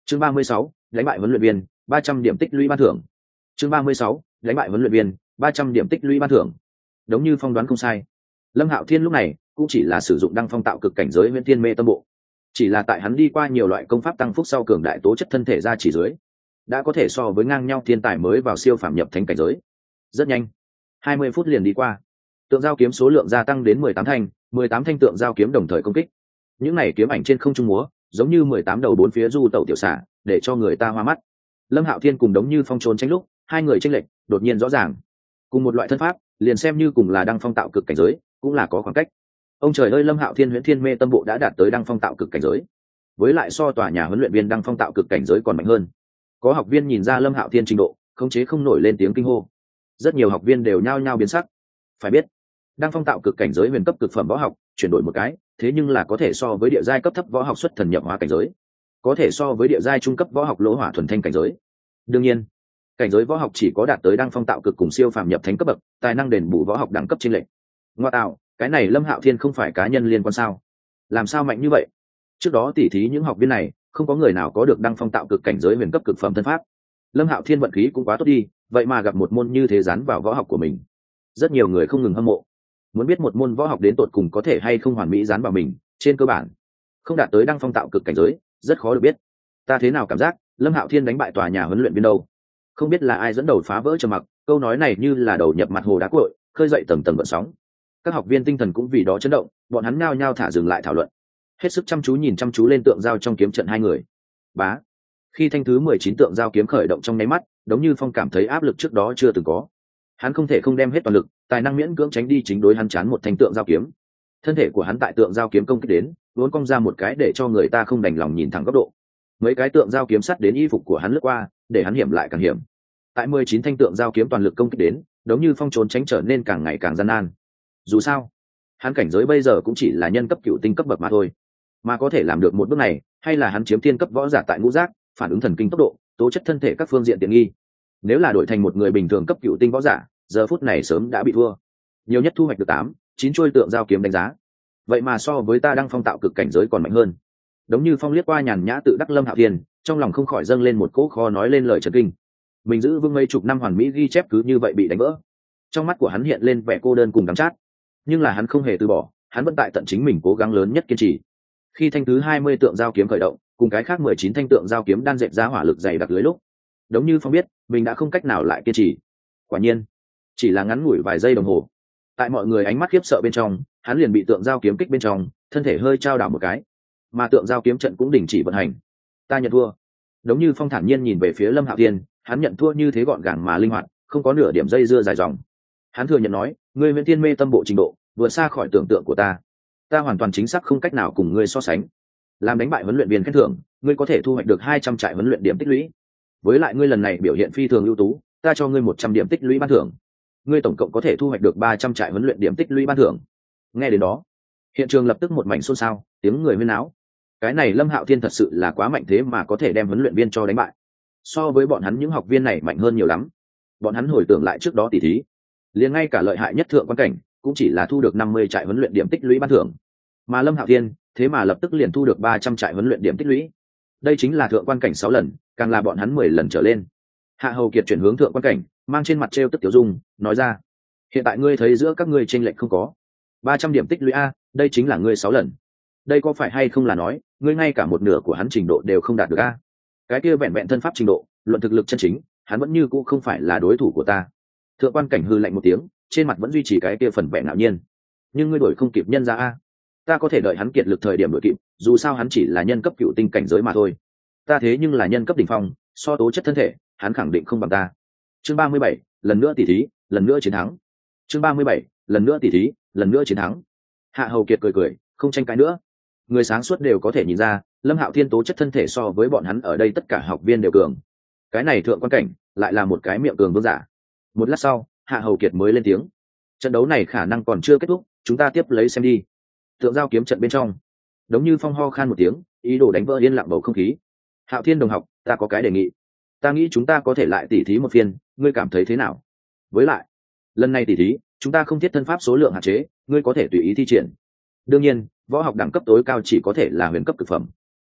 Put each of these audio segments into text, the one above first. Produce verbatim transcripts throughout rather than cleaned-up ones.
chương ba mươi sáu, đánh bại huấn luyện viên, ba trăm điểm tích lũy ban thưởng. chương ba mươi sáu, đánh bại huấn luyện viên, ba trăm điểm tích lũy ban thưởng. Đúng như phong đoán không sai, Lâm Hạo Thiên lúc này cũng chỉ là sử dụng đăng phong tạo cực cảnh giới Huyễn Thiên Mê Tâm Bộ, chỉ là tại hắn đi qua nhiều loại công pháp tăng phúc sau cường đại tố chất thân thể ra chỉ dưới, đã có thể so với ngang nhau thiên tài mới vào siêu phàm nhập thánh cảnh giới. Rất nhanh, hai mươi phút liền đi qua, tượng giao kiếm số lượng gia tăng đến mười tám thanh, mười tám thanh tượng giao kiếm đồng thời công kích. Những này kiếm ảnh trên không trung múa, giống như mười tám đầu bốn phía du tẩu tiểu xạ, để cho người ta hoa mắt. Lâm Hạo Thiên cùng Đống Như Phong trốn tránh lúc, hai người chênh lệch đột nhiên rõ ràng. Cùng một loại thân pháp, liền xem như cùng là đăng phong tạo cực cảnh giới, cũng là có khoảng cách. Ông trời ơi, Lâm Hạo Thiên Huyễn Thiên Mê Tâm Bộ đã đạt tới đăng phong tạo cực cảnh giới, với lại so tòa nhà huấn luyện viên đăng phong tạo cực cảnh giới còn mạnh hơn. Có học viên nhìn ra Lâm Hạo Thiên trình độ, khống chế không nổi lên tiếng kinh hô. Rất nhiều học viên đều nhao nhao biến sắc. Phải biết, đăng phong tạo cực cảnh giới huyền cấp cực phẩm võ học, chuyển đổi một cái, thế nhưng là có thể so với địa giai cấp thấp võ học xuất thần nhập hóa cảnh giới, có thể so với địa giai trung cấp võ học lỗ hỏa thuần thanh cảnh giới. Đương nhiên, cảnh giới võ học chỉ có đạt tới đăng phong tạo cực cùng siêu phàm nhập thánh cấp bậc, tài năng đền bù võ học đẳng cấp trên lệnh. Ngoa tạo, cái này Lâm Hạo Thiên không phải cá nhân liên quan sao? Làm sao mạnh như vậy? Trước đó tỉ thí những học viên này, không có người nào có được đăng phong tạo cực cảnh giới huyền cấp cực phẩm thân pháp. Lâm Hạo Thiên vận khí cũng quá tốt đi, vậy mà gặp một môn như thế dán vào võ học của mình. Rất nhiều người không ngừng hâm mộ, muốn biết một môn võ học đến tột cùng có thể hay không hoàn mỹ dán vào mình. Trên cơ bản, không đạt tới đăng phong tạo cực cảnh giới, rất khó được biết. Ta thế nào cảm giác Lâm Hạo Thiên đánh bại tòa nhà huấn luyện viên đâu? Không biết là ai dẫn đầu phá vỡ trầm mặc, câu nói này như là đầu nhập mặt hồ đá cội, khơi dậy tầng tầng gợn sóng. Các học viên tinh thần cũng vì đó chấn động, bọn hắn nhao nhao thả dừng lại thảo luận, hết sức chăm chú nhìn chăm chú lên tượng giao trong kiếm trận hai người. Bá, khi thanh thứ mười chín tượng giao kiếm khởi động trong nháy mắt, Đống Như Phong cảm thấy áp lực trước đó chưa từng có. Hắn không thể không đem hết toàn lực, tài năng miễn cưỡng tránh đi chính đối hắn chán một thanh tượng giao kiếm. Thân thể của hắn tại tượng giao kiếm công kích đến, vốn cong ra một cái để cho người ta không đành lòng nhìn thẳng góc độ. Mấy cái tượng giao kiếm sắt đến y phục của hắn lướt qua, để hắn hiểm lại càng hiểm. Tại mười chín thanh tượng giao kiếm toàn lực công kích đến, Đống Như Phong trốn tránh trở nên càng ngày càng gian nan. Dù sao, hắn cảnh giới bây giờ cũng chỉ là nhân cấp cựu tinh cấp bậc mà thôi, mà có thể làm được một bước này, hay là hắn chiếm thiên cấp võ giả tại ngũ giác, phản ứng thần kinh tốc độ, tố chất thân thể các phương diện tiện nghi. Nếu là đổi thành một người bình thường cấp cựu tinh võ giả, giờ phút này sớm đã bị thua. Nhiều nhất thu hoạch được tám, chín chuôi tượng giao kiếm đánh giá. Vậy mà so với ta đang phong tạo cực cảnh giới còn mạnh hơn. Đống Như Phong liếc qua nhàn nhã tự đắc Lâm Hạo Thiên, trong lòng không khỏi dâng lên một cỗ khó nói lên lời chấn kinh. Mình giữ vững mấy chục năm hoàn mỹ ghi chép cứ như vậy bị đánh vỡ. Trong mắt của hắn hiện lên vẻ cô đơn cùng đắng chát, nhưng là hắn không hề từ bỏ, hắn vẫn tại tận chính mình cố gắng lớn nhất kiên trì. Khi thanh thứ hai mươi tượng giao kiếm khởi động, cùng cái khác mười chín thanh tượng giao kiếm đan dệt ra hỏa lực dày đặc lưới lúc, Đống Như Phong biết mình đã không cách nào lại kiên trì. Quả nhiên, chỉ là ngắn ngủi vài giây đồng hồ, tại mọi người ánh mắt khiếp sợ bên trong, hắn liền bị tượng giao kiếm kích bên trong, thân thể hơi trao đảo một cái, mà tượng giao kiếm trận cũng đình chỉ vận hành. Ta nhận thua. Đống Như Phong thản nhiên nhìn về phía Lâm Hạo Thiên, hắn nhận thua như thế gọn gàng mà linh hoạt, không có nửa điểm dây dưa dài dòng. Hắn thừa nhận nói, ngươi Huyễn Thiên Mê Tâm Bộ trình độ vượt xa khỏi tưởng tượng của ta, ta hoàn toàn chính xác không cách nào cùng ngươi so sánh. Làm đánh bại huấn luyện viên khen thưởng, ngươi có thể thu hoạch được hai trăm trại huấn luyện điểm tích lũy. Với lại ngươi lần này biểu hiện phi thường ưu tú, ta cho ngươi một trăm điểm tích lũy ban thưởng. Ngươi tổng cộng có thể thu hoạch được ba trăm trại huấn luyện điểm tích lũy ban thưởng. Nghe đến đó, hiện trường lập tức một mảnh xôn xao, tiếng người huyên náo. Cái này Lâm Hạo Thiên thật sự là quá mạnh thế mà có thể đem huấn luyện viên cho đánh bại. So với bọn hắn những học viên này mạnh hơn nhiều lắm. Bọn hắn hồi tưởng lại trước đó tỉ thí, liền ngay cả lợi hại nhất thượng quan cảnh cũng chỉ là thu được năm mươi trại huấn luyện điểm tích lũy ban thưởng, mà Lâm Hạo Thiên thế mà lập tức liền thu được ba trăm trại huấn luyện điểm tích lũy. Đây chính là thượng quan cảnh sáu lần, càng là bọn hắn mười lần trở lên. Hạ Hầu Kiệt chuyển hướng thượng quan cảnh, mang trên mặt trêu tức tiểu dung, nói ra: hiện tại ngươi thấy giữa các ngươi chênh lệch không có ba trăm điểm tích lũy a, đây chính là ngươi sáu lần. Đây có phải hay không là nói ngươi ngay cả một nửa của hắn trình độ đều không đạt được a? Cái kia vẹn vẹn thân pháp trình độ, luận thực lực chân chính, hắn vẫn như cũ không phải là đối thủ của ta. Thượng quan cảnh hư lạnh một tiếng, trên mặt vẫn duy trì cái kia phần vẻ ngạo nhiên. Nhưng ngươi đổi không kịp nhân ra a, ta có thể đợi hắn kiệt lực thời điểm đổi kịp, dù sao hắn chỉ là nhân cấp cựu tinh cảnh giới mà thôi. Ta thế nhưng là nhân cấp đỉnh phong, so tố chất thân thể, hắn khẳng định không bằng ta. Chương ba mươi bảy, lần nữa tỷ thí, lần nữa chiến thắng. Chương ba mươi bảy, lần nữa tỷ thí, lần nữa chiến thắng. Hạ Hầu Kiệt cười cười, không tranh cãi nữa. Người sáng suốt đều có thể nhìn ra, Lâm Hạo Thiên tố chất thân thể so với bọn hắn ở đây tất cả học viên đều cường. Cái này thượng quan cảnh lại là một cái miệng cường vương giả. Một lát sau, Hạ Hầu Kiệt mới lên tiếng: trận đấu này khả năng còn chưa kết thúc, chúng ta tiếp lấy xem đi. Tượng giao kiếm trận bên trong, Đống Như Phong ho khan một tiếng, ý đồ đánh vỡ yên lặng bầu không khí. Hạo Thiên đồng học, ta có cái đề nghị. Ta nghĩ chúng ta có thể lại tỉ thí một phiên, ngươi cảm thấy thế nào? Với lại, lần này tỉ thí, chúng ta không thiết thân pháp số lượng hạn chế, ngươi có thể tùy ý thi triển. Đương nhiên, võ học đẳng cấp tối cao chỉ có thể là huyền cấp cực phẩm.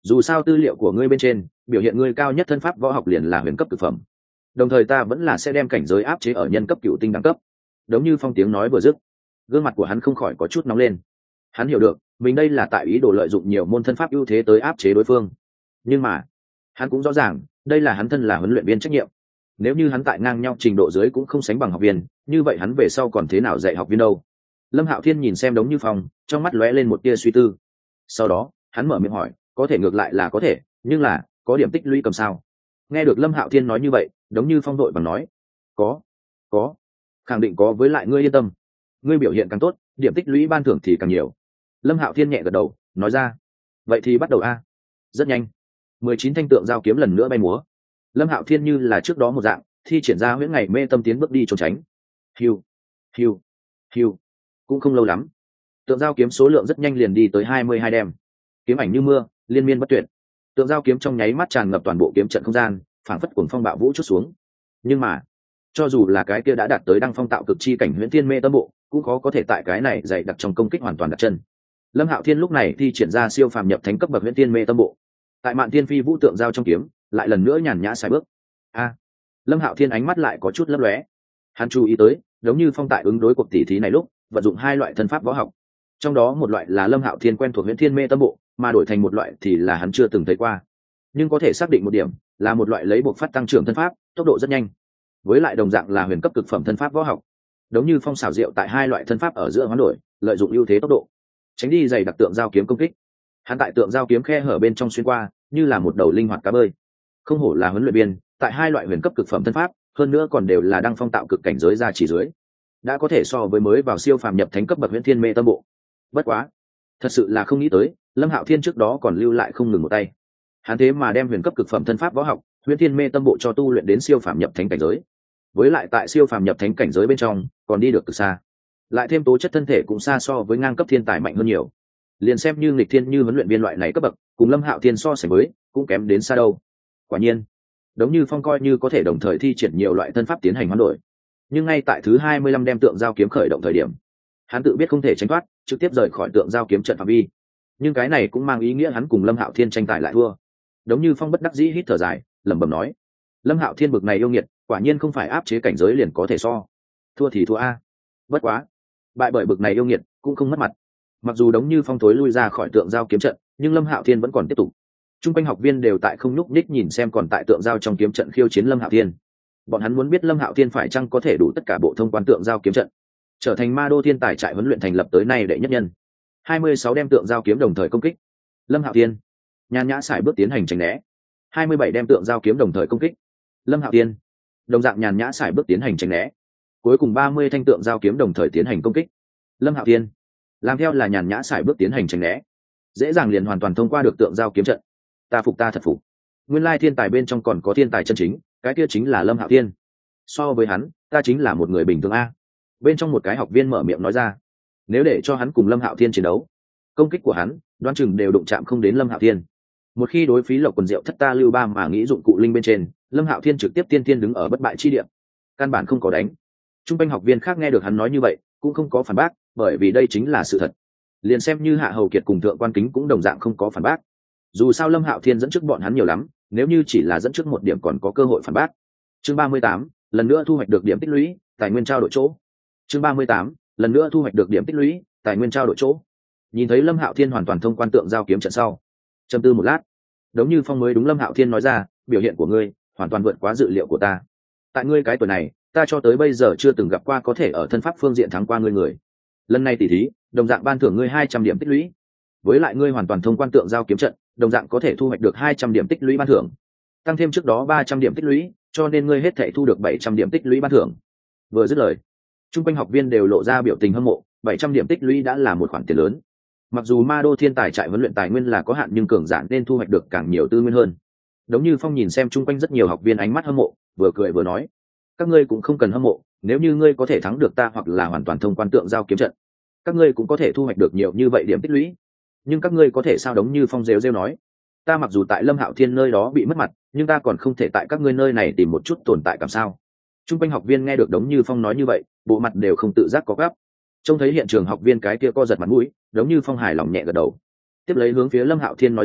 dù sao tư liệu của ngươi bên trên biểu hiện ngươi cao nhất thân pháp võ học liền là huyền cấp thực phẩm, đồng thời ta vẫn là sẽ đem cảnh giới áp chế ở nhân cấp cựu tinh đẳng cấp. Đống Như Phong tiếng nói vừa dứt, gương mặt của hắn không khỏi có chút nóng lên. Hắn hiểu được mình đây là tại ý đồ lợi dụng nhiều môn thân pháp ưu thế tới áp chế đối phương, nhưng mà hắn cũng rõ ràng đây là hắn thân là huấn luyện viên trách nhiệm. Nếu như hắn tại ngang nhau trình độ dưới cũng không sánh bằng học viên, như vậy hắn về sau còn thế nào dạy học viên đâu? Lâm Hạo Thiên nhìn xem Đống Như Phong, trong mắt lóe lên một tia suy tư. Sau đó hắn mở miệng hỏi, có thể ngược lại là có thể, nhưng là có điểm tích lũy cầm sao? Nghe được Lâm Hạo Thiên nói như vậy, Đống Như Phong đội bằng nói, có có khẳng định có, với lại ngươi yên tâm, ngươi biểu hiện càng tốt điểm tích lũy ban thưởng thì càng nhiều. Lâm Hạo Thiên nhẹ gật đầu nói ra, vậy thì bắt đầu a. Rất nhanh, mười chín thanh tượng giao kiếm lần nữa bay múa. Lâm Hạo Thiên như là trước đó một dạng thi triển ra huyễn ngày mê tâm tiến bước đi trốn tránh. Hiu hiu hiu, cũng không lâu lắm, tượng giao kiếm số lượng rất nhanh liền đi tới hai mươi hai đem, kiếm ảnh như mưa liên miên bất tuyệt. Tượng giao kiếm trong nháy mắt tràn ngập toàn bộ kiếm trận không gian, phảng phất cuồng phong bạo vũ chút xuống. Nhưng mà cho dù là cái kia đã đạt tới đăng phong tạo cực chi cảnh huyễn thiên mê tâm bộ, cũng khó có thể tại cái này dày đặc trong công kích hoàn toàn đặt chân. Lâm Hạo Thiên lúc này thi triển ra siêu phàm nhập thánh cấp bậc huyễn thiên mê tâm bộ, tại Mạn Thiên Phi vũ tượng giao trong kiếm lại lần nữa nhàn nhã xài bước. A, Lâm Hạo Thiên ánh mắt lại có chút lấp lóe. Hắn chú ý tới giống như Phong tại ứng đối cuộc tỷ thí này lúc vận dụng hai loại thân pháp võ học, trong đó một loại là Lâm Hạo Thiên quen thuộc huyễn thiên mê tâm bộ, mà đổi thành một loại thì là hắn chưa từng thấy qua, nhưng có thể xác định một điểm là một loại lấy buộc phát tăng trưởng thân pháp, tốc độ rất nhanh, với lại đồng dạng là huyền cấp cực phẩm thân pháp võ học. Giống như Phong xảo diệu tại hai loại thân pháp ở giữa hoán đổi, lợi dụng ưu thế tốc độ tránh đi dày đặc tượng giao kiếm công kích. Hắn tại tượng giao kiếm khe hở bên trong xuyên qua, như là một đầu linh hoạt cá bơi. Không hổ là huấn luyện viên, tại hai loại huyền cấp cực phẩm thân pháp, hơn nữa còn đều là đăng phong tạo cực cảnh giới ra chỉ dưới, đã có thể so với mới vào siêu phàm nhập thánh cấp bậc huyễn thiên mê tâm bộ. Bất quá, thật sự là không nghĩ tới, Lâm Hạo Thiên trước đó còn lưu lại không ngừng một tay. Hắn thế mà đem huyền cấp cực phẩm thân pháp võ học huyễn thiên mê tâm bộ cho tu luyện đến siêu phàm nhập thánh cảnh giới, với lại tại siêu phàm nhập thánh cảnh giới bên trong còn đi được cực xa, lại thêm tố chất thân thể cũng xa so với ngang cấp thiên tài mạnh hơn nhiều. Liền xem như nghịch thiên như huấn luyện viên loại này cấp bậc, cùng Lâm Hạo Thiên so sánh với cũng kém đến xa đâu. Quả nhiên, Đống Như Phong coi như có thể đồng thời thi triển nhiều loại thân pháp tiến hành hoán đổi, nhưng ngay tại thứ hai mươi lăm đem tượng giao kiếm khởi động thời điểm, hắn tự biết không thể tránh thoát, trực tiếp rời khỏi tượng giao kiếm trận phạm vi. Nhưng cái này cũng mang ý nghĩa hắn cùng Lâm Hạo Thiên tranh tài lại thua. Đống Như Phong bất đắc dĩ hít thở dài, lẩm bẩm nói, Lâm Hạo Thiên bực này yêu nghiệt, quả nhiên không phải áp chế cảnh giới liền có thể so. Thua thì thua a. Bất quá, bại bởi bực này yêu nghiệt cũng không mất mặt. Mặc dù Đống Như Phong thối lui ra khỏi tượng giao kiếm trận, nhưng Lâm Hạo Thiên vẫn còn tiếp tục. Trung quanh học viên đều tại không nhúc nhích nhìn xem còn tại tượng giao trong kiếm trận khiêu chiến Lâm Hạo Thiên. Bọn hắn muốn biết Lâm Hạo Thiên phải chăng có thể đủ tất cả bộ thông quan tượng giao kiếm trận, trở thành Ma Đô Thiên Tài trại huấn luyện thành lập tới nay đệ nhất nhân. hai mươi sáu đem tượng giao kiếm đồng thời công kích. Lâm Hạo Thiên nhàn nhã xài bước tiến hành tránh né. hai mươi bảy đem tượng giao kiếm đồng thời công kích. Lâm Hạo Thiên đồng dạng nhàn nhã xài bước tiến hành tránh né. Cuối cùng ba mươi thanh tượng giao kiếm đồng thời tiến hành công kích. Lâm Hạo Thiên làm theo là nhàn nhã xài bước tiến hành tránh né, dễ dàng liền hoàn toàn thông qua được tượng giao kiếm trận. Ta phục ta thật phục. Nguyên lai thiên tài bên trong còn có thiên tài chân chính, cái kia chính là Lâm Hạo Thiên. So với hắn, ta chính là một người bình thường a. Bên trong một cái học viên mở miệng nói ra, nếu để cho hắn cùng Lâm Hạo Thiên chiến đấu, công kích của hắn đoán chừng đều đụng chạm không đến Lâm Hạo Thiên. Một khi đối phí lộc quần rượu thất ta lưu ba mà nghĩ dụng cụ linh bên trên, Lâm Hạo Thiên trực tiếp tiên tiên đứng ở bất bại chi địa, căn bản không có đánh. Trung quanh học viên khác nghe được hắn nói như vậy cũng không có phản bác, bởi vì đây chính là sự thật. Liền xem như Hạ Hầu Kiệt cùng Thượng Quan Kính cũng đồng dạng không có phản bác. Dù sao Lâm Hạo Thiên dẫn trước bọn hắn nhiều lắm, nếu như chỉ là dẫn trước một điểm còn có cơ hội phản bác. Chương ba mươi tám, lần nữa thu hoạch được điểm tích lũy, tài nguyên trao đổi chỗ. Chương ba mươi tám, lần nữa thu hoạch được điểm tích lũy, tài nguyên trao đổi chỗ. Nhìn thấy Lâm Hạo Thiên hoàn toàn thông quan tượng giao kiếm trận sau, trầm tư một lát, Đống Như Phong mới đúng Lâm Hạo Thiên nói ra, biểu hiện của ngươi hoàn toàn vượt quá dự liệu của ta. Tại ngươi cái tuổi này, ta cho tới bây giờ chưa từng gặp qua có thể ở thân pháp phương diện thắng qua ngươi người. Lần này tỷ thí, đồng dạng ban thưởng ngươi hai trăm điểm tích lũy. Với lại ngươi hoàn toàn thông quan tượng giao kiếm trận, đồng dạng có thể thu hoạch được hai trăm điểm tích lũy ban thưởng. Tăng thêm trước đó ba trăm điểm tích lũy, cho nên ngươi hết thảy thu được bảy trăm điểm tích lũy ban thưởng. Vừa dứt lời, trung quanh học viên đều lộ ra biểu tình hâm mộ, bảy trăm điểm tích lũy đã là một khoản tiền lớn. Mặc dù Ma Đô Thiên Tài trại huấn luyện tài nguyên là có hạn, nhưng cường giả nên thu hoạch được càng nhiều tư nguyên hơn. Đống Như Phong nhìn xem trung quanh rất nhiều học viên ánh mắt hâm mộ, vừa cười vừa nói, các ngươi cũng không cần hâm mộ, nếu như ngươi có thể thắng được ta hoặc là hoàn toàn thông quan tượng giao kiếm trận, các ngươi cũng có thể thu hoạch được nhiều như vậy điểm tích lũy. Nhưng các ngươi có thể sao? Đống Như Phong rêu rêu nói, ta mặc dù tại Lâm Hạo Thiên nơi đó bị mất mặt, nhưng ta còn không thể tại các ngươi nơi này tìm một chút tồn tại cảm sao? Trung quanh học viên nghe được Đống Như Phong nói như vậy, bộ mặt đều không tự giác có gắp. Trông thấy hiện trường học viên cái kia co giật mặt mũi, Đống Như Phong hài lòng nhẹ gật đầu, tiếp lấy hướng phía Lâm Hạo Thiên nói ra,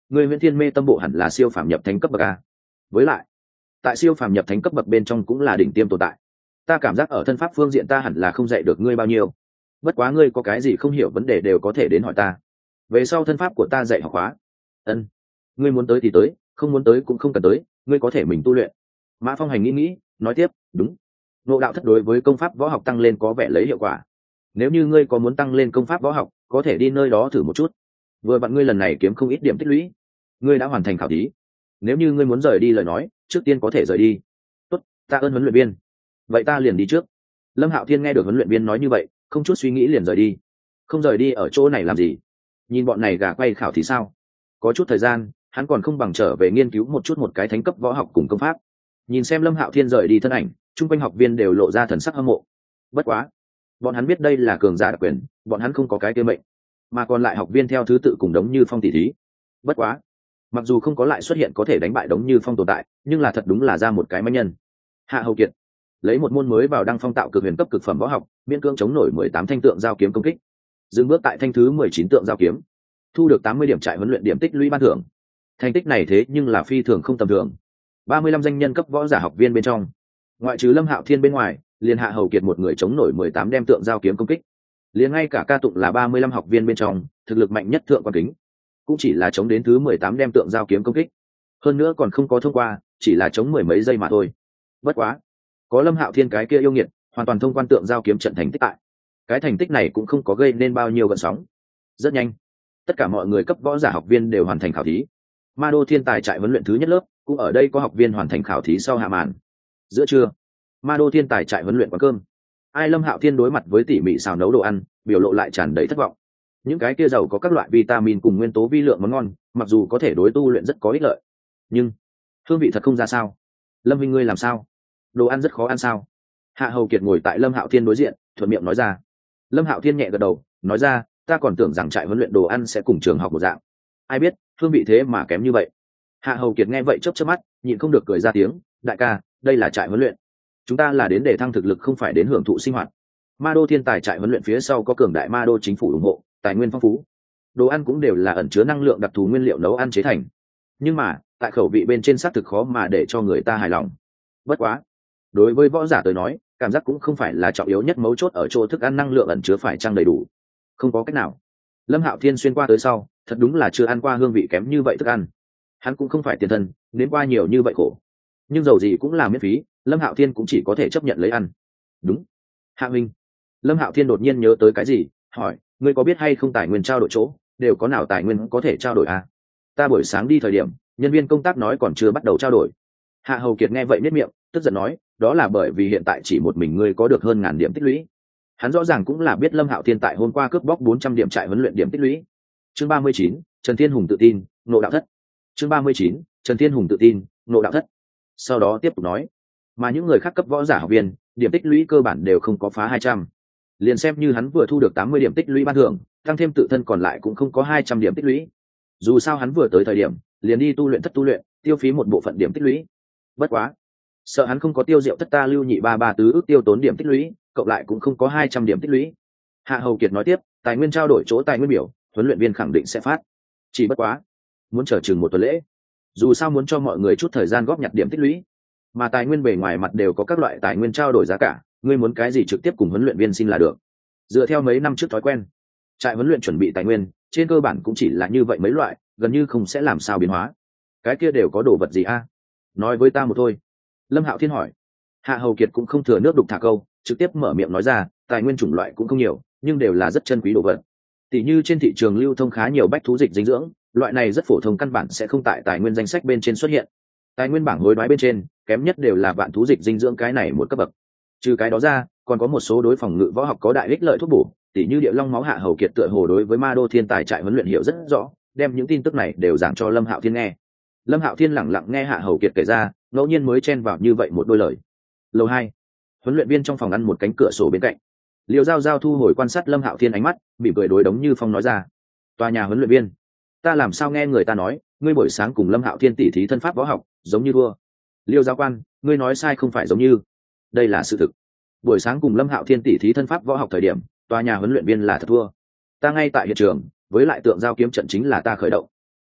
ngươi Huyễn Thiên Mê Tâm Bộ hẳn là siêu phàm nhập thánh cấp bậc a. Với lại, tại siêu phàm nhập thánh cấp bậc bên trong cũng là đỉnh tiêm tồn tại. Ta cảm giác ở thân pháp phương diện ta hẳn là không dạy được ngươi bao nhiêu. Bất quá ngươi có cái gì không hiểu vấn đề đều có thể đến hỏi ta. Về sau thân pháp của ta dạy học khóa. Ân, ngươi muốn tới thì tới, không muốn tới cũng không cần tới, ngươi có thể mình tu luyện. Mã Phong Hành nghĩ nghĩ, nói tiếp, đúng. Ngộ đạo thất đối với công pháp võ học tăng lên có vẻ lấy hiệu quả. Nếu như ngươi có muốn tăng lên công pháp võ học, có thể đi nơi đó thử một chút. Vừa vặn ngươi lần này kiếm không ít điểm tích lũy, ngươi đã hoàn thành khảo thí. Nếu như ngươi muốn rời đi lời nói, trước tiên có thể rời đi. Tốt, ta ơn huấn luyện viên. Vậy ta liền đi trước. Lâm Hạo Thiên nghe được huấn luyện viên nói như vậy, không chút suy nghĩ liền rời đi. Không rời đi ở chỗ này làm gì? Nhìn bọn này gà quay khảo thí sao? Có chút thời gian, hắn còn không bằng trở về nghiên cứu một chút một cái thánh cấp võ học cùng công pháp. Nhìn xem Lâm Hạo Thiên rời đi thân ảnh, chung quanh học viên đều lộ ra thần sắc hâm mộ. Bất quá, bọn hắn biết đây là cường giả đặc quyền, bọn hắn không có cái kia mệnh, mà còn lại học viên theo thứ tự cùng Đống Như Phong tỷ thí. Bất quá, mặc dù không có lại xuất hiện có thể đánh bại Đống Như Phong tồn tại, nhưng là thật đúng là ra một cái manh nhân. Hạ Hầu Kiệt lấy một môn mới vào đăng phong tạo cực huyền cấp cực phẩm võ học, miễn cưỡng chống nổi mười tám thanh tượng giao kiếm công kích, dừng bước tại thanh thứ mười chín tượng giao kiếm, thu được tám mươi điểm trại huấn luyện điểm tích lũy ban thưởng. Thành tích này thế nhưng là phi thường không tầm thường. ba mươi lăm danh nhân cấp võ giả học viên bên trong, ngoại trừ Lâm Hạo Thiên bên ngoài, liền Hạ Hầu Kiệt một người chống nổi mười tám đem tượng giao kiếm công kích. Liền ngay cả ca tụng là ba mươi lăm học viên bên trong, thực lực mạnh nhất thượng quan kính, cũng chỉ là chống đến thứ mười tám đem tượng giao kiếm công kích. Hơn nữa còn không có thông qua, chỉ là chống mười mấy giây mà thôi. Bất quá, có Lâm Hạo Thiên cái kia yêu nghiệt, hoàn toàn thông quan tượng giao kiếm trận thành tích tại. Cái thành tích này cũng không có gây nên bao nhiêu gợn sóng. Rất nhanh, tất cả mọi người cấp võ giả học viên đều hoàn thành khảo thí. Ma Đô Thiên Tài trại huấn luyện thứ nhất lớp, cũng ở đây có học viên hoàn thành khảo thí sau hạ màn. Giữa trưa, Ma Đô Thiên Tài trại huấn luyện quán cơm. Ai Lâm Hạo Thiên đối mặt với tỉ mỉ xào nấu đồ ăn, biểu lộ lại tràn đầy thất vọng. Những cái kia giàu có các loại vitamin cùng nguyên tố vi lượng món ngon, mặc dù có thể đối tu luyện rất có ích lợi, nhưng hương vị thật không ra sao. Lâm huynh ngươi làm sao? Đồ ăn rất khó ăn sao? Hạ Hầu Kiệt ngồi tại Lâm Hạo Thiên đối diện, thuận miệng nói ra. Lâm Hạo Thiên nhẹ gật đầu, nói ra, ta còn tưởng rằng trại huấn luyện đồ ăn sẽ cùng trường học một dạng, ai biết hương vị thế mà kém như vậy. Hạ Hầu Kiệt nghe vậy chớp chớp mắt, nhịn không được cười ra tiếng, đại ca, đây là trại huấn luyện, chúng ta là đến để thăng thực lực không phải đến hưởng thụ sinh hoạt. Ma Đô Thiên Tài trại huấn luyện phía sau có cường đại Ma Đô chính phủ ủng hộ, tài nguyên phong phú, đồ ăn cũng đều là ẩn chứa năng lượng đặc thù nguyên liệu nấu ăn chế thành, nhưng mà tại khẩu vị bên trên xác thực khó mà để cho người ta hài lòng. Bất quá, đối với võ giả tới nói, cảm giác cũng không phải là trọng yếu nhất, mấu chốt ở chỗ thức ăn năng lượng ẩn chứa phải chăng đầy đủ. Không có cách nào, Lâm Hạo Thiên xuyên qua tới sau, thật đúng là chưa ăn qua hương vị kém như vậy thức ăn. Hắn cũng không phải tiền thân, đến qua nhiều như vậy khổ, nhưng dầu gì cũng là miễn phí, Lâm Hạo Thiên cũng chỉ có thể chấp nhận lấy ăn. Đúng, Hạ Minh. Lâm Hạo Thiên đột nhiên nhớ tới cái gì, hỏi, ngươi có biết hay không tài nguyên trao đổi chỗ đều có nào tài nguyên có thể trao đổi à? Ta buổi sáng đi thời điểm, nhân viên công tác nói còn chưa bắt đầu trao đổi. Hạ Hầu Kiệt nghe vậy nhếch miệng, tức giận nói, đó là bởi vì hiện tại chỉ một mình ngươi có được hơn ngàn điểm tích lũy. Hắn rõ ràng cũng là biết Lâm Hạo Thiên tại hôm qua cướp bóc bốn trăm điểm trại huấn luyện điểm tích lũy. Chương ba mươi chín, Trần Thiên Hùng tự tin, ngộ đạo thất. Chương ba mươi chín, Trần Thiên Hùng tự tin, ngộ đạo thất. Sau đó tiếp tục nói, mà những người khác cấp võ giả học viên, điểm tích lũy cơ bản đều không có phá hai trăm. Liền xem như hắn vừa thu được tám mươi điểm tích lũy ban thưởng, tăng thêm tự thân còn lại cũng không có hai trăm điểm tích lũy. Dù sao hắn vừa tới thời điểm, liền đi tu luyện thất tu luyện, tiêu phí một bộ phận điểm tích lũy. Bất quá, sợ hắn không có tiêu diệu thất ta lưu nhị ba ba tứ ước tiêu tốn điểm tích lũy, cộng lại cũng không có hai trăm điểm tích lũy. Hạ Hầu Kiệt nói tiếp, tài nguyên trao đổi chỗ tài nguyên biểu, huấn luyện viên khẳng định sẽ phát. Chỉ bất quá, muốn chờ chừng một tuần lễ. Dù sao muốn cho mọi người chút thời gian góp nhặt điểm tích lũy, mà tài nguyên bề ngoài mặt đều có các loại tài nguyên trao đổi giá cả, ngươi muốn cái gì trực tiếp cùng huấn luyện viên xin là được. Dựa theo mấy năm trước thói quen, trại huấn luyện chuẩn bị tài nguyên, trên cơ bản cũng chỉ là như vậy mấy loại, gần như không sẽ làm sao biến hóa. Cái kia đều có đồ vật gì a? Nói với ta một thôi. Lâm Hạo Thiên hỏi. Hạ Hầu Kiệt cũng không thừa nước đục thả câu, trực tiếp mở miệng nói ra, tài nguyên chủng loại cũng không nhiều, nhưng đều là rất chân quý đồ vật. Tỷ như trên thị trường lưu thông khá nhiều bách thú dịch dinh dưỡng, loại này rất phổ thông, căn bản sẽ không tại tài nguyên danh sách bên trên xuất hiện. Tài nguyên bảng hối đoái bên trên, kém nhất đều là vạn thú dịch dinh dưỡng cái này một cấp bậc. Trừ cái đó ra, còn có một số đối phòng ngự võ học có đại ích lợi thuốc bổ, tỷ như địa long máu. Hạ Hầu Kiệt tựa hồ đối với Ma Đô Thiên Tài trại huấn luyện hiểu rất rõ, đem những tin tức này đều giảng cho Lâm Hạo Thiên nghe. Lâm Hạo Thiên lẳng lặng nghe Hạ Hầu Kiệt kể ra, ngẫu nhiên mới chen vào như vậy một đôi lời. Lầu hai, huấn luyện viên trong phòng ăn một cánh cửa sổ bên cạnh, Liêu Giao Giao thu hồi quan sát Lâm Hạo Thiên ánh mắt, mỉm cười đối Đống Như Phong nói ra, tòa nhà huấn luyện viên, ta làm sao nghe người ta nói ngươi buổi sáng cùng Lâm Hạo Thiên tỉ thí thân pháp võ học giống như đua. Liêu Giao Quan, ngươi nói sai không phải giống như, đây là sự thực. Buổi sáng cùng Lâm Hạo Thiên tỉ thí thân pháp võ học thời điểm, tòa nhà huấn luyện viên là thật thua. Ta ngay tại hiện trường, với lại tượng giao kiếm trận chính là ta khởi động.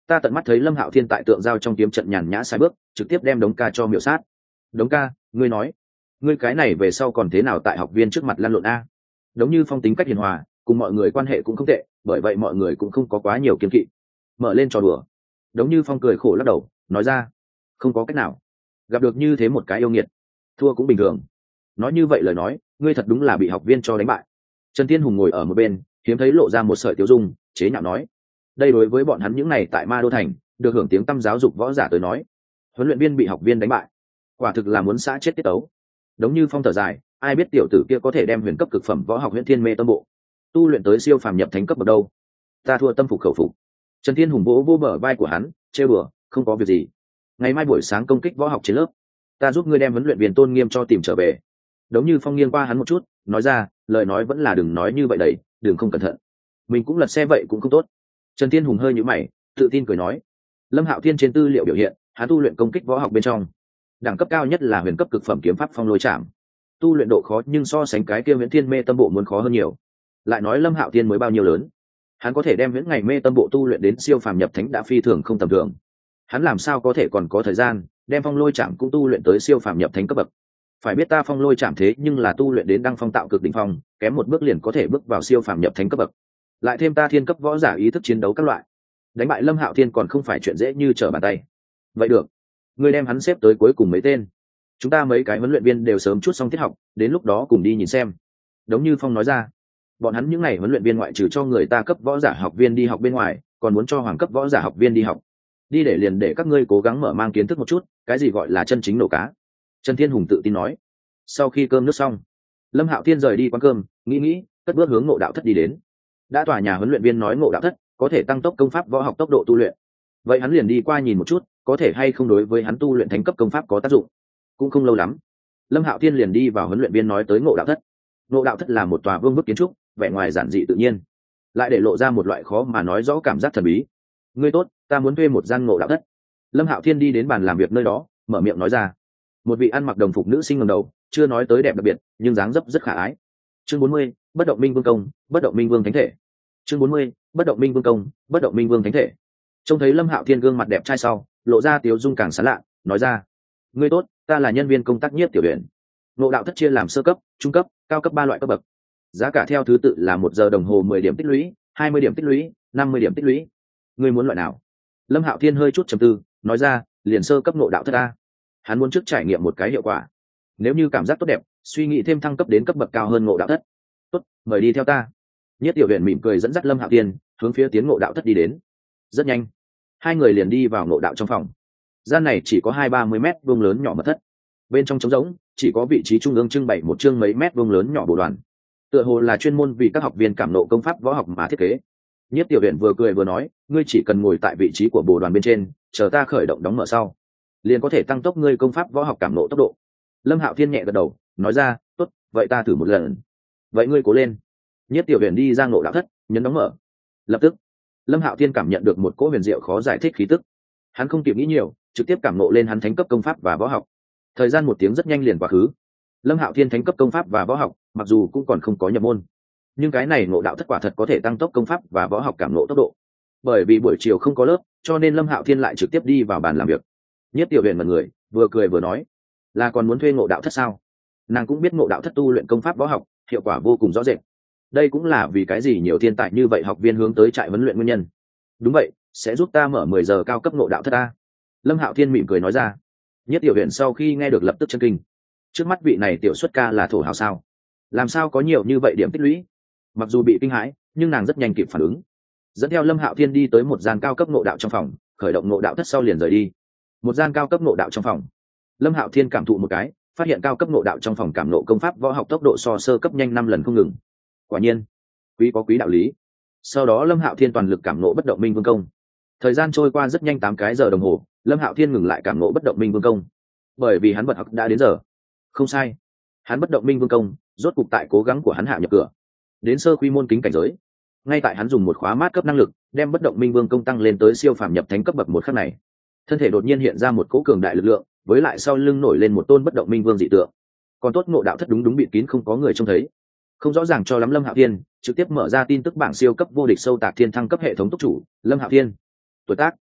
Ta tận mắt thấy Lâm Hạo Thiên tại tượng giao trong kiếm trận nhàn nhã sai bước, trực tiếp đem Đống ca cho miểu sát. Đống ca, ngươi nói, ngươi cái này về sau còn thế nào tại học viên trước mặt lăn lộn a? Đống Như Phong tính cách hiền hòa, cùng mọi người quan hệ cũng không tệ, bởi vậy mọi người cũng không có quá nhiều kiêng kỵ. Mở lên trò đùa. Đống Như Phong cười khổ lắc đầu, nói ra, không có cách nào, gặp được như thế một cái yêu nghiệt, thua cũng bình thường. Nói như vậy lời nói, ngươi thật đúng là bị học viên cho đánh bại. Trần Tiên Hùng ngồi ở một bên, hiếm thấy lộ ra một sợi tiêu dung, chế nhạo nói, đây đối với bọn hắn những này tại Ma Đô thành được hưởng tiếng tăm giáo dục võ giả tới nói, huấn luyện viên bị học viên đánh bại, quả thực là muốn xã chết tiết tấu. Đống Như Phong thở dài, ai biết tiểu tử kia có thể đem huyền cấp cực phẩm võ học Huyền Thiên Mê Tâm Bộ tu luyện tới siêu phàm nhập thánh cấp bậc đâu. Ta thua tâm phục khẩu phục. Trần Thiên Hùng vỗ vô bờ vai của hắn, trêu đùa, không có việc gì, ngày mai buổi sáng công kích võ học trên lớp, ta giúp ngươi đem huấn luyện viên tôn nghiêm cho tìm trở về. Đống Như Phong nghiêng qua hắn một chút, nói ra, lời nói vẫn là đừng nói như vậy đấy, đừng không cẩn thận, mình cũng lật xe vậy cũng không tốt. Trần Thiên Hùng hơi nhíu mày, tự tin cười nói, Lâm Hạo Thiên trên tư liệu biểu hiện, hắn tu luyện công kích võ học bên trong, đẳng cấp cao nhất là huyền cấp cực phẩm kiếm pháp Phong Lôi Trảm, tu luyện độ khó nhưng so sánh cái kia Huyền Thiên Mê Tâm Bộ muốn khó hơn nhiều. Lại nói Lâm Hạo Thiên mới bao nhiêu lớn, hắn có thể đem Huyền Ngày Mê Tâm Bộ tu luyện đến siêu phàm nhập thánh đã phi thường không tầm thường. Hắn làm sao có thể còn có thời gian đem Phong Lôi Trảm cũng tu luyện tới siêu phàm nhập thánh cấp bậc? Phải biết ta Phong Lôi Trảm thế nhưng là tu luyện đến đăng phong tạo cực đỉnh phong, kém một bước liền có thể bước vào siêu phàm nhập thánh cấp bậc. Lại thêm ta thiên cấp võ giả ý thức chiến đấu các loại, đánh bại Lâm Hạo Thiên còn không phải chuyện dễ như trở bàn tay. Vậy được, ngươi đem hắn xếp tới cuối cùng mấy tên, chúng ta mấy cái huấn luyện viên đều sớm chút xong tiết học, đến lúc đó cùng đi nhìn xem. Đống Như Phong nói ra, bọn hắn những ngày huấn luyện viên ngoại trừ cho người ta cấp võ giả học viên đi học bên ngoài, còn muốn cho hoàng cấp võ giả học viên đi học. Đi để liền để các ngươi cố gắng mở mang kiến thức một chút, cái gì gọi là chân chính nổ cá. Trần Thiên Hùng tự tin nói. Sau khi cơm nước xong, Lâm Hạo Thiên rời đi quán cơm, nghĩ nghĩ, cất bước hướng Ngộ Đạo Thất đi đến. Đã tòa nhà huấn luyện viên nói Ngộ Đạo Thất có thể tăng tốc công pháp võ học tốc độ tu luyện, vậy hắn liền đi qua nhìn một chút, có thể hay không đối với hắn tu luyện thánh cấp công pháp có tác dụng. Cũng không lâu lắm, Lâm Hạo Thiên liền đi vào huấn luyện viên nói tới Ngộ Đạo Thất. Ngộ Đạo Thất là một tòa vương bức kiến trúc, vẻ ngoài giản dị tự nhiên, lại để lộ ra một loại khó mà nói rõ cảm giác thần bí. Ngươi tốt, ta muốn thuê một gian Ngộ Đạo Thất. Lâm Hạo Thiên đi đến bàn làm việc nơi đó, mở miệng nói ra. Một vị ăn mặc đồng phục nữ sinh ngẩng đầu, chưa nói tới đẹp đặc biệt, nhưng dáng dấp rất khả ái. Chương bốn mươi, bất động minh vương công, bất động minh vương thánh thể. Chương bốn mươi, bất động minh vương công, bất động minh vương thánh thể. Trông thấy Lâm Hạo Thiên gương mặt đẹp trai sau, lộ ra tiếu dung càng sán lạ, nói ra: "Ngươi tốt, ta là nhân viên công tác Nhiếp Tiểu Uyển. Ngộ Đạo Thất chia làm sơ cấp, trung cấp, cao cấp ba loại cấp bậc. Giá cả theo thứ tự là một giờ đồng hồ mười điểm tích lũy, hai mươi điểm tích lũy, năm mươi điểm tích lũy. Ngươi muốn loại nào?" Lâm Hạo Thiên hơi chút trầm tư, nói ra: "Liền sơ cấp Ngộ Đạo Thất a." Hắn muốn trước trải nghiệm một cái hiệu quả, nếu như cảm giác tốt đẹp, suy nghĩ thêm thăng cấp đến cấp bậc cao hơn Ngộ Đạo Thất. "Tốt, mời đi theo ta." Nhiếp Tiểu Uyển mỉm cười dẫn dắt Lâm Hạo Thiên hướng phía tiến Ngộ Đạo Thất đi đến. Rất nhanh, hai người liền đi vào Ngộ Đạo trong phòng. Gian này chỉ có hai ba mươi mét vuông lớn nhỏ mật thất, bên trong trống rỗng, chỉ có vị trí trung ương trưng bày một chương mấy mét vuông lớn nhỏ bồ đoàn, tựa hồ là chuyên môn vì các học viên cảm nộ công pháp võ học mà thiết kế. Nhiếp Tiểu Uyển vừa cười vừa nói: "Ngươi chỉ cần ngồi tại vị trí của bồ đoàn bên trên, chờ ta khởi động đóng mở sau, liền có thể tăng tốc ngươi công pháp võ học cảm nộ tốc độ." Lâm Hạo Thiên nhẹ gật đầu, nói ra: "Tốt, vậy ta thử một lần." "Vậy ngươi cố lên." Nhiếp Tiểu Uyển đi ra Ngộ Đạo Thất, nhấn đóng mở. Lập tức, Lâm Hạo Thiên cảm nhận được một cỗ huyền diệu khó giải thích khí tức. Hắn không kịp nghĩ nhiều, trực tiếp cảm nộ lên hắn thánh cấp công pháp và võ học. Thời gian một tiếng rất nhanh liền quá khứ. Lâm Hạo Thiên thánh cấp công pháp và võ học, mặc dù cũng còn không có nhập môn, nhưng cái này Ngộ Đạo Thất quả thật có thể tăng tốc công pháp và võ học cảm nộ tốc độ. Bởi vì buổi chiều không có lớp, cho nên Lâm Hạo Thiên lại trực tiếp đi vào bàn làm việc. Nhất Tiểu Uyển mật người, vừa cười vừa nói: "Là còn muốn thuê Ngộ Đạo Thất sao?" Nàng cũng biết Ngộ Đạo Thất tu luyện công pháp võ học, hiệu quả vô cùng rõ rệt. Đây cũng là vì cái gì nhiều thiên tài như vậy học viên hướng tới trại huấn luyện nguyên nhân. "Đúng vậy, sẽ giúp ta mở mười giờ cao cấp Ngộ Đạo Thất ta." Lâm Hạo Thiên mỉm cười nói ra. Nhất Tiểu Uyển sau khi nghe được lập tức chấn kinh. Trước mắt vị này tiểu xuất ca là thổ hào sao? Làm sao có nhiều như vậy điểm tích lũy? Mặc dù bị kinh hãi, nhưng nàng rất nhanh kịp phản ứng. Dẫn theo Lâm Hạo Thiên đi tới một gian cao cấp ngộ đạo trong phòng, khởi động Ngộ Đạo Thất sau liền rời đi. Một gian cao cấp ngộ đạo trong phòng, Lâm Hạo Thiên cảm thụ một cái, phát hiện cao cấp ngộ đạo trong phòng cảm nộ công pháp võ học tốc độ so sơ cấp nhanh năm lần không ngừng. Quả nhiên, quý có quý đạo lý. Sau đó Lâm Hạo Thiên toàn lực cảm nộ bất động minh vương công. Thời gian trôi qua rất nhanh, tám cái giờ đồng hồ, Lâm Hạo Thiên ngừng lại cảm nộ bất động minh vương công, bởi vì hắn bật học đã đến giờ. Không sai, hắn bất động minh vương công rốt cục tại cố gắng của hắn hạ nhập cửa, đến sơ quy môn kính cảnh giới. Ngay tại hắn dùng một khóa mát cấp năng lực đem bất động minh vương công tăng lên tới siêu phàm nhập thánh cấp bậc một khắc này, thân thể đột nhiên hiện ra một cỗ cường đại lực lượng, với lại sau lưng nổi lên một tôn bất động minh vương dị tượng. Còn tốt Ngộ Đạo Thất đúng đúng bịt kín, không có người trông thấy, không rõ ràng cho lắm. Lâm Hạo Thiên trực tiếp mở ra tin tức bảng siêu cấp vô địch sâu tạc thiên thăng cấp hệ thống túc chủ Lâm Hạo Thiên, tuổi tác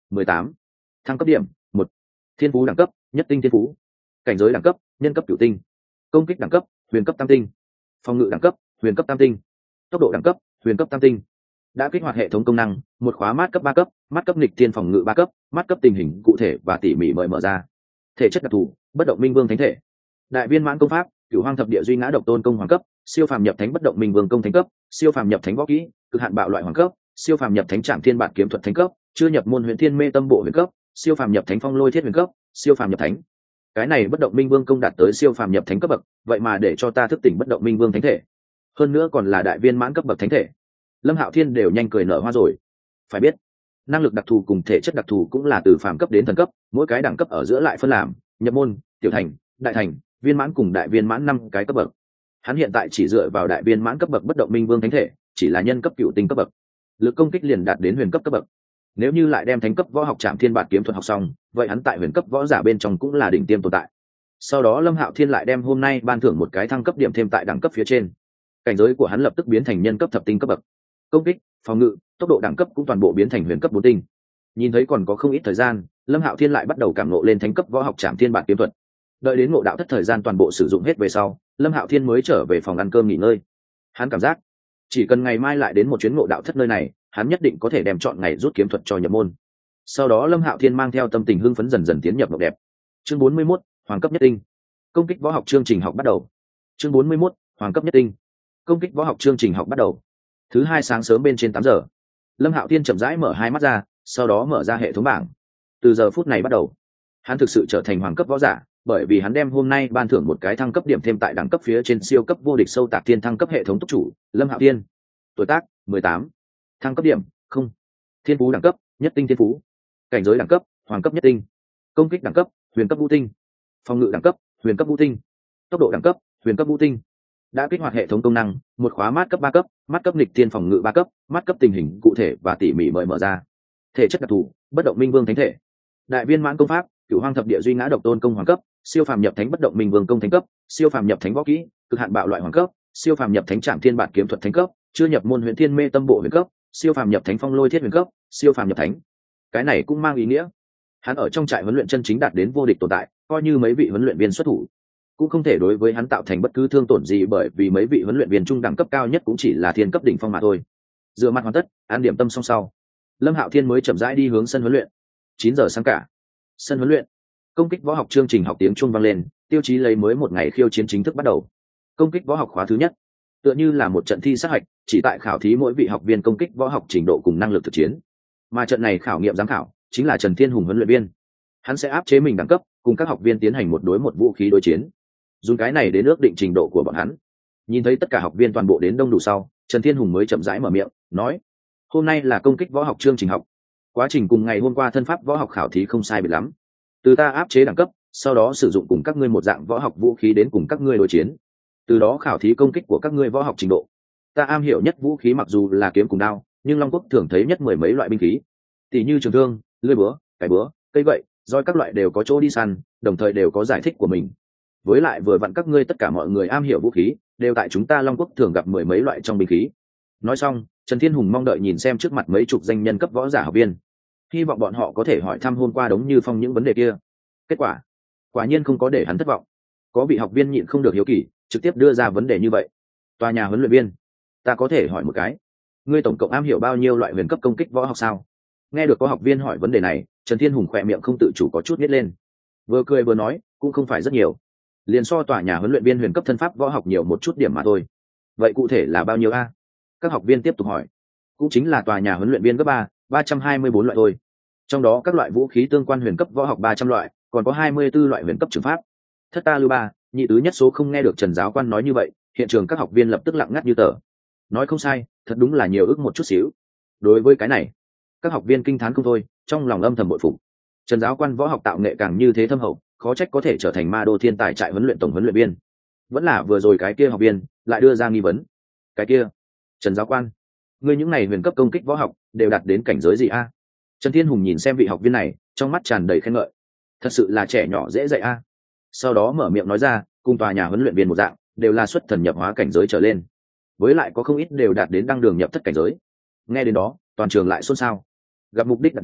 mười tám. Thăng cấp điểm một. Thiên phú đẳng cấp nhất tinh thiên phú. Cảnh giới đẳng cấp nhân cấp cửu tinh. Công kích đẳng cấp huyền cấp tam tinh. Phòng ngự đẳng cấp huyền cấp tam tinh. Tốc độ đẳng cấp huyền cấp tam tinh. Đã kích hoạt hệ thống công năng, một khóa mát cấp ba cấp, mát cấp nghịch thiên phòng ngự ba cấp, mát cấp tình hình cụ thể và tỉ mỉ mời mở ra. Thể chất đặc thù bất động minh vương thánh thể. Đại viên mãn công pháp cửu hoang thập địa duy ngã độc tôn công hoàng cấp, siêu phàm nhập thánh bất động minh vương công thánh cấp, siêu phàm nhập thánh võ kỹ cực hạn bạo loại hoàng cấp, siêu phàm nhập thánh trảm thiên bản kiếm thuật thánh cấp, chưa nhập môn huyền thiên mê tâm bộ huyền cấp, siêu phàm nhập thánh phong lôi thiết huyền cấp, siêu phàm nhập thánh. Cái này bất động minh vương công đạt tới siêu phàm nhập thánh cấp bậc, vậy mà để cho ta thức tỉnh bất động minh vương thánh thể, hơn nữa còn là đại viên mãn cấp bậc thánh thể. Lâm Hạo Thiên đều nhanh cười nở hoa rồi. Phải biết, năng lực đặc thù cùng thể chất đặc thù cũng là từ phàm cấp đến thần cấp, mỗi cái đẳng cấp ở giữa lại phân làm nhập môn, tiểu thành, đại thành, viên mãn cùng đại viên mãn năm cái cấp bậc. Hắn hiện tại chỉ dựa vào đại viên mãn cấp bậc bất động minh vương thánh thể, chỉ là nhân cấp cựu tinh cấp bậc, lực công kích liền đạt đến huyền cấp cấp bậc. Nếu như lại đem thánh cấp võ học trảm thiên bản kiếm thuật học xong, vậy hắn tại huyền cấp võ giả bên trong cũng là đỉnh tiêm tồn tại. Sau đó Lâm Hạo Thiên lại đem hôm nay ban thưởng một cái thăng cấp điểm thêm tại đẳng cấp phía trên, cảnh giới của hắn lập tức biến thành nhân cấp thập tinh cấp bậc, công kích, phòng ngự, tốc độ đẳng cấp cũng toàn bộ biến thành huyền cấp bốn tinh. Nhìn thấy còn có không ít thời gian, Lâm Hạo Thiên lại bắt đầu cảm ngộ lên thánh cấp võ học trảm thiên bản kiếm thuật. Đợi đến ngộ đạo thất thời gian toàn bộ sử dụng hết về sau, Lâm Hạo Thiên mới trở về phòng ăn cơm nghỉ ngơi. Hắn cảm giác chỉ cần ngày mai lại đến một chuyến ngộ đạo thất nơi này, hắn nhất định có thể đem chọn ngày rút kiếm thuật cho nhập môn. Sau đó Lâm Hạo Thiên mang theo tâm tình hưng phấn dần dần tiến nhập mộng đẹp. Chương bốn mươi mốt, hoàng cấp nhất tinh. Công kích võ học chương trình học bắt đầu. Chương bốn mươi mốt, hoàng cấp nhất tinh. Công kích võ học chương trình học bắt đầu. Thứ hai sáng sớm bên trên tám giờ, Lâm Hạo Thiên chậm rãi mở hai mắt ra, sau đó mở ra hệ thống bảng. Từ giờ phút này bắt đầu, hắn thực sự trở thành hoàng cấp võ giả, bởi vì hắn đem hôm nay ban thưởng một cái thăng cấp điểm thêm tại đẳng cấp phía trên siêu cấp vô địch sâu tạc thiên thăng cấp hệ thống túc chủ Lâm Hạo Thiên. Tuổi tác mười tám. Thăng cấp điểm không. Thiên phú đẳng cấp nhất tinh thiên phú. Cảnh giới đẳng cấp hoàng cấp nhất tinh. Công kích đẳng cấp huyền cấp vũ tinh. Phòng ngự đẳng cấp huyền cấp vũ tinh. Tốc độ đẳng cấp huyền cấp vũ tinh. Đã kích hoạt hệ thống công năng, một khóa mát cấp ba cấp, mát cấp nghịch thiên phòng ngự ba cấp, mát cấp tình hình cụ thể và tỉ mỉ mời mở ra. Thể chất đặc thù bất động minh vương thánh thể. Đại viên mãn công pháp cửu hoang thập địa duy ngã độc tôn công hoàng cấp, siêu phàm nhập thánh bất động minh vương công thánh cấp, siêu phàm nhập thánh võ kỹ cực hạn bạo loại hoàng cấp, siêu phàm nhập thánh trảm thiên bản kiếm thuật thánh cấp, chưa nhập môn huyền thiên mê tâm bộ huyền cấp, siêu phàm nhập thánh phong lôi thiết huyền cấp, siêu phàm nhập thánh. Cái này cũng mang ý nghĩa hắn ở trong trại huấn luyện chân chính đạt đến vô địch tồn tại, coi như mấy vị huấn luyện viên xuất thủ cũng không thể đối với hắn tạo thành bất cứ thương tổn gì, bởi vì mấy vị huấn luyện viên trung đẳng cấp cao nhất cũng chỉ là thiên cấp đỉnh phong mà thôi. Dựa mặt hoàn tất, ăn điểm tâm xong sau, Lâm Hạo Thiên mới chậm rãi đi hướng sân huấn luyện. Chín giờ sáng cả. Sân huấn luyện. Công kích võ học chương trình học tiếng chuông vang lên, tiêu chí lấy mới một ngày khiêu chiến chính thức bắt đầu. Công kích võ học khóa thứ nhất, tựa như là một trận thi sát hạch, chỉ tại khảo thí mỗi vị học viên công kích võ học trình độ cùng năng lực thực chiến. Mà trận này khảo nghiệm giám khảo chính là Trần Thiên Hùng huấn luyện viên. Hắn sẽ áp chế mình đẳng cấp, cùng các học viên tiến hành một đối một vũ khí đối chiến. Dùng cái này đến ước định trình độ của bọn hắn. Nhìn thấy tất cả học viên toàn bộ đến đông đủ sau, Trần Thiên Hùng mới chậm rãi mở miệng nói: hôm nay là công kích võ học chương trình học, quá trình cùng ngày hôm qua thân pháp võ học khảo thí không sai biệt lắm. Từ ta áp chế đẳng cấp, sau đó sử dụng cùng các ngươi một dạng võ học vũ khí đến cùng các ngươi đối chiến, từ đó khảo thí công kích của các ngươi võ học trình độ. Ta am hiểu nhất vũ khí mặc dù là kiếm cùng đao, nhưng Long Quốc thường thấy nhất mười mấy loại binh khí, tỷ như trường thương, lưỡi búa, cái búa, cây gậy, roi, các loại đều có chỗ đi săn, đồng thời đều có giải thích của mình. Với lại vừa vặn các ngươi tất cả mọi người am hiểu vũ khí, đều tại chúng ta Long Quốc thường gặp mười mấy loại trong binh khí. Nói xong, Trần Thiên Hùng mong đợi nhìn xem trước mặt mấy chục danh nhân cấp võ giả học viên, hy vọng bọn họ có thể hỏi thăm hôm qua Đống Như Phong những vấn đề kia. Kết quả quả nhiên không có để hắn thất vọng. Có vị học viên nhịn không được hiếu kỳ, trực tiếp đưa ra vấn đề như vậy: tòa nhà huấn luyện viên, ta có thể hỏi một cái, ngươi tổng cộng am hiểu bao nhiêu loại huyền cấp công kích võ học sao? Nghe được có học viên hỏi vấn đề này, Trần Thiên Hùng khỏe miệng không tự chủ có chút nhếch lên, vừa cười vừa nói: cũng không phải rất nhiều, liền so tòa nhà huấn luyện viên huyền cấp thân pháp võ học nhiều một chút điểm mà thôi. Vậy cụ thể là bao nhiêu a? Các học viên tiếp tục hỏi. Cũng chính là tòa nhà huấn luyện viên cấp ba, ba trăm hai mươi bốn loại thôi. Trong đó các loại vũ khí tương quan huyền cấp võ học ba trăm loại, còn có hai mươi b ố loại huyền cấp trường pháp. Thất ta lưu ba, nhị tứ nhất số không nghe được Trần giáo quan nói như vậy, hiện trường các học viên lập tức lặng ngắt như tờ. Nói không sai, thật đúng là nhiều ước một chút xíu. Đối với cái này, các học viên kinh thán không thôi, trong lòng âm thầm bội phục. Trần giáo quan võ học tạo nghệ càng như thế thâm hậu, khó trách có thể trở thành ma đô thiên tài trại huấn luyện tổng huấn luyện viên. Vẫn là vừa rồi cái kia học viên lại đưa ra nghi vấn. Cái kia, Trần giáo quan, ngươi những này huyền cấp công kích võ học đều đạt đến cảnh giới gì a? Trần Thiên Hùng nhìn xem vị học viên này, trong mắt tràn đầy khen ngợi. Thật sự là trẻ nhỏ dễ dạy a. Sau đó mở miệng nói ra, cùng tòa nhà huấn luyện viên một dạng, đều là xuất thần nhập hóa cảnh giới trở lên. Với lại có không ít đều đạt đến đăng đường nhập thất cảnh giới. Nghe đến đó, toàn trường lại xôn xao. Gặp mục đích đạt đến,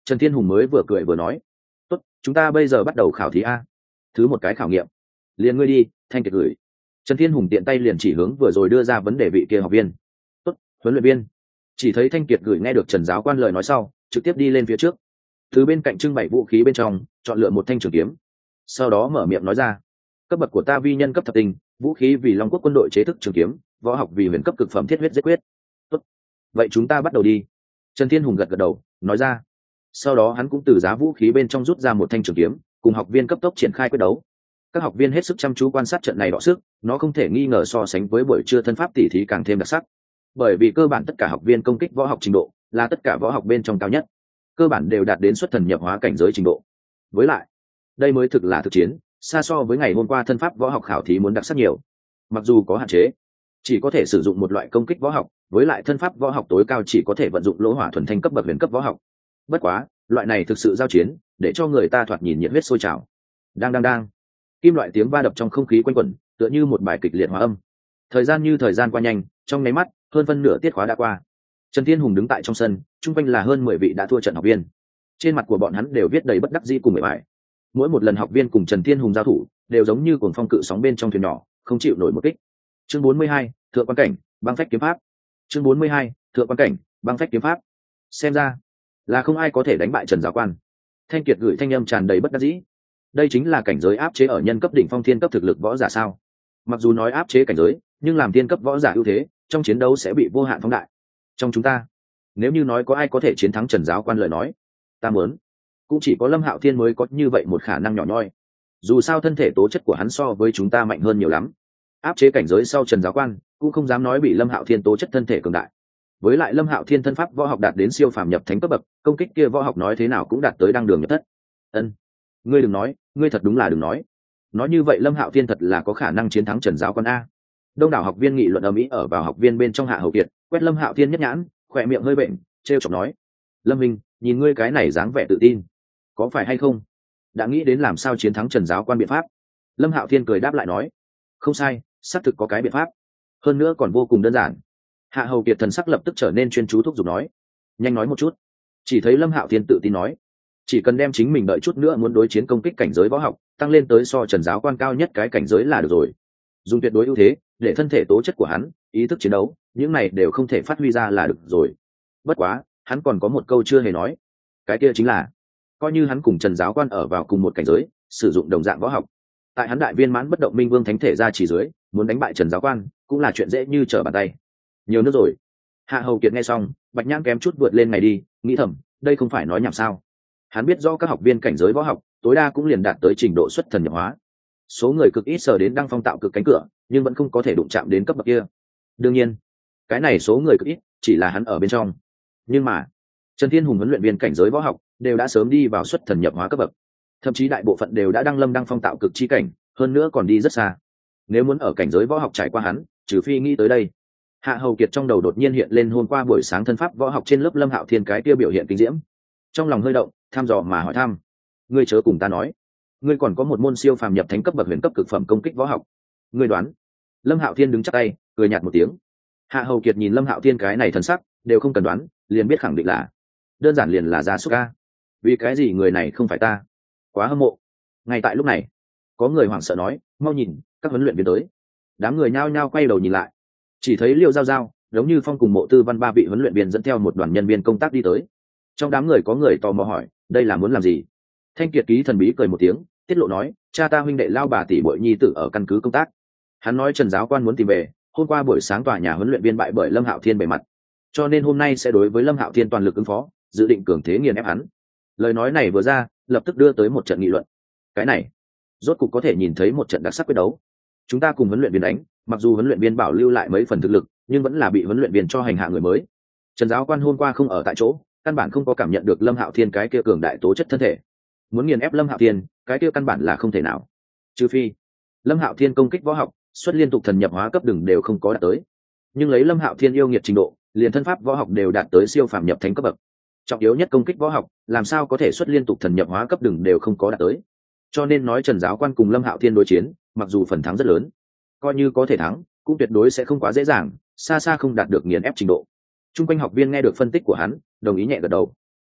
Trần Thiên Hùng mới vừa cười vừa nói, tốt, chúng ta bây giờ bắt đầu khảo thí a. Thứ một cái khảo nghiệm, liền ngươi đi. Thanh Kiệt gửi. Trần Thiên Hùng tiện tay liền chỉ hướng vừa rồi đưa ra vấn đề vị kia học viên. Tốt, huấn luyện viên. Chỉ thấy Thanh Kiệt gửi nghe được Trần giáo quan lời nói sau, trực tiếp đi lên phía trước, từ bên cạnh trưng bày vũ khí bên trong chọn lựa một thanh trường kiếm, sau đó mở miệng nói ra, cấp bậc của ta vi nhân cấp thập tinh, vũ khí vì Long Quốc quân đội chế thức trường kiếm, võ học vì huyền cấp cực phẩm thiết huyết giết quyết. Tốt, vậy chúng ta bắt đầu đi. Trần Thiên Hùng gật gật đầu nói ra, sau đó hắn cũng từ giá vũ khí bên trong rút ra một thanh trường kiếm, cùng học viên cấp tốc triển khai quyết đấu. Các học viên hết sức chăm chú quan sát trận này đọ sức, nó không thể nghi ngờ so sánh với buổi trưa thân pháp tỉ thí càng thêm đặc sắc, bởi vì cơ bản tất cả học viên công kích võ học trình độ là tất cả võ học bên trong cao nhất, cơ bản đều đạt đến xuất thần nhập hóa cảnh giới trình độ. Với lại đây mới thực là thực chiến, xa so với ngày hôm qua thân pháp võ học khảo thí muốn đặc sắc nhiều. Mặc dù có hạn chế, chỉ có thể sử dụng một loại công kích võ học, với lại thân pháp võ học tối cao chỉ có thể vận dụng lỗ hỏa thuần thanh cấp bậc huyền cấp võ học. Bất quá loại này thực sự giao chiến, để cho người ta thoạt nhìn nhiệt huyết sôi trào. Đang đang đang, kim loại tiếng va đập trong không khí quanh quẩn, tựa như một bài kịch liệt hóa âm. Thời gian như thời gian qua nhanh, trong nháy mắt hơn phân nửa tiết khóa đã qua. Trần Thiên Hùng đứng tại trong sân, chung quanh là hơn mười vị đã thua trận học viên. Trên mặt của bọn hắn đều viết đầy bất đắc dĩ cùng mệt mỏi. Mỗi một lần học viên cùng Trần Thiên Hùng giao thủ, đều giống như cuồng phong cự sóng bên trong thuyền nhỏ, không chịu nổi một kích. Chương bốn mươi hai, thượng quan cảnh, băng phách kiếm pháp. Chương bốn mươi hai, thượng quan cảnh, băng phách kiếm pháp. Xem ra là không ai có thể đánh bại Trần giáo quan. Thanh Kiệt gửi thanh âm tràn đầy bất đắc dĩ. Đây chính là cảnh giới áp chế ở nhân cấp đỉnh phong thiên cấp thực lực võ giả sao? Mặc dù nói áp chế cảnh giới, nhưng làm thiên cấp võ giả ưu thế, trong chiến đấu sẽ bị vô hạn phóng đại. Trong chúng ta, nếu như nói có ai có thể chiến thắng Trần giáo quan lời nói, ta muốn cũng chỉ có Lâm Hạo Thiên mới có như vậy một khả năng nhỏ nhoi. Dù sao thân thể tố chất của hắn so với chúng ta mạnh hơn nhiều lắm. Áp chế cảnh giới sau Trần giáo quan, cũng không dám nói bị Lâm Hạo Thiên tố chất thân thể cường đại. Với lại Lâm Hạo Thiên thân pháp võ học đạt đến siêu phàm nhập thánh cấp bậc, công kích kia võ học nói thế nào cũng đạt tới đăng đường nhập thất. Ân, ngươi đừng nói, ngươi thật đúng là đừng nói. Nói như vậy Lâm Hạo Thiên thật là có khả năng chiến thắng Trần giáo quan a. Đông đảo học viên nghị luận ầm ĩ ở vào học viên bên trong Hạ Hầu Kiệt, quét Lâm Hạo Thiên nhất nhãn, khỏe miệng hơi bệnh, trêu chọc nói: "Lâm Minh, nhìn ngươi cái này dáng vẻ tự tin, có phải hay không? Đã nghĩ đến làm sao chiến thắng Trần giáo quan biện pháp?" Lâm Hạo Thiên cười đáp lại nói: "Không sai, xác thực có cái biện pháp, hơn nữa còn vô cùng đơn giản." Hạ Hầu Kiệt thần sắc lập tức trở nên chuyên chú thúc giục nói: "Nhanh nói một chút." Chỉ thấy Lâm Hạo Thiên tự tin nói: "Chỉ cần đem chính mình đợi chút nữa muốn đối chiến công kích cảnh giới võ học, tăng lên tới so Trần giáo quan cao nhất cái cảnh giới là được rồi. Dùng tuyệt đối ưu thế, để thân thể tố chất của hắn, ý thức chiến đấu, những này đều không thể phát huy ra là được rồi. Bất quá, hắn còn có một câu chưa hề nói. Cái kia chính là, coi như hắn cùng Trần giáo quan ở vào cùng một cảnh giới, sử dụng đồng dạng võ học. Tại hắn đại viên mãn bất động minh vương thánh thể ra chỉ dưới, muốn đánh bại Trần giáo quan, cũng là chuyện dễ như trở bàn tay." Nhiều nước rồi. Hạ Hầu Kiệt nghe xong, bạch nhãn kém chút vượt lên này đi, nghĩ thầm, đây không phải nói nhảm sao? Hắn biết rõ các học viên cảnh giới võ học, tối đa cũng liền đạt tới trình độ xuất thần nhập hóa. Số người cực ít sở đến đăng phong tạo cực cánh cửa, nhưng vẫn không có thể đụng chạm đến cấp bậc kia. Đương nhiên, cái này số người cực ít, chỉ là hắn ở bên trong. Nhưng mà, Trần Thiên Hùng huấn luyện viên cảnh giới võ học đều đã sớm đi vào xuất thần nhập hóa cấp bậc, thậm chí đại bộ phận đều đã đăng lâm đăng phong tạo cực chi cảnh, hơn nữa còn đi rất xa. Nếu muốn ở cảnh giới võ học trải qua hắn, trừ phi nghĩ tới đây. Hạ Hầu Kiệt trong đầu đột nhiên hiện lên hôm qua buổi sáng thân pháp võ học trên lớp Lâm Hạo Thiên cái kia biểu hiện kinh diễm, trong lòng hơi động, tham dò mà hỏi thăm: "Ngươi chớ cùng ta nói, ngươi còn có một môn siêu phàm nhập thánh cấp bậc huyền cấp cực phẩm công kích võ học? Ngươi đoán?" Lâm Hạo Thiên đứng chắp tay, cười nhạt một tiếng. Hạ Hầu Kiệt nhìn Lâm Hạo Thiên cái này thần sắc, đều không cần đoán, liền biết khẳng định là, đơn giản liền là gia súc ca. Vì cái gì người này không phải ta? Quá hâm mộ. Ngay tại lúc này, có người hoảng sợ nói: "Mau nhìn, các huấn luyện viên tới." Đám người nhao nhao quay đầu nhìn lại, chỉ thấy Liêu Giao Giao, giống như Phong cùng Mộ Tư Văn ba vị huấn luyện viên dẫn theo một đoàn nhân viên công tác đi tới. Trong đám người có người tò mò hỏi: "Đây là muốn làm gì?" Thanh Kiệt ký thần bí cười một tiếng, tiết lộ nói: "Cha ta huynh đệ Lao bà tỷ muội nhi tử ở căn cứ công tác." Hắn nói Trần giáo quan muốn tìm về, hôm qua buổi sáng tòa nhà huấn luyện viên bại bởi Lâm Hạo Thiên bề mặt, cho nên hôm nay sẽ đối với Lâm Hạo Thiên toàn lực ứng phó, dự định cường thế nghiền ép hắn. Lời nói này vừa ra, lập tức đưa tới một trận nghị luận. Cái này, rốt cục có thể nhìn thấy một trận đặc sắc quyết đấu. Chúng ta cùng huấn luyện viên đánh, mặc dù huấn luyện viên bảo lưu lại mấy phần thực lực, nhưng vẫn là bị huấn luyện viên cho hành hạ người mới. Trần giáo quan hôm qua không ở tại chỗ, căn bản không có cảm nhận được Lâm Hạo Thiên cái kia cường đại tố chất thân thể. Muốn nghiền ép Lâm Hạo Thiên, cái kia căn bản là không thể nào. Trừ phi Lâm Hạo Thiên công kích võ học, xuất liên tục thần nhập hóa cấp đừng đều không có đạt tới. Nhưng lấy Lâm Hạo Thiên yêu nghiệt trình độ, liền thân pháp võ học đều đạt tới siêu phàm nhập thánh cấp bậc. Trọng yếu nhất công kích võ học, làm sao có thể xuất liên tục thần nhập hóa cấp đừng đều không có đạt tới. Cho nên nói Trần giáo quan cùng Lâm Hạo Thiên đối chiến, mặc dù phần thắng rất lớn, coi như có thể thắng, cũng tuyệt đối sẽ không quá dễ dàng, xa xa không đạt được nghiền ép trình độ. Trung quanh học viên nghe được phân tích của hắn, đồng ý nhẹ gật đầu.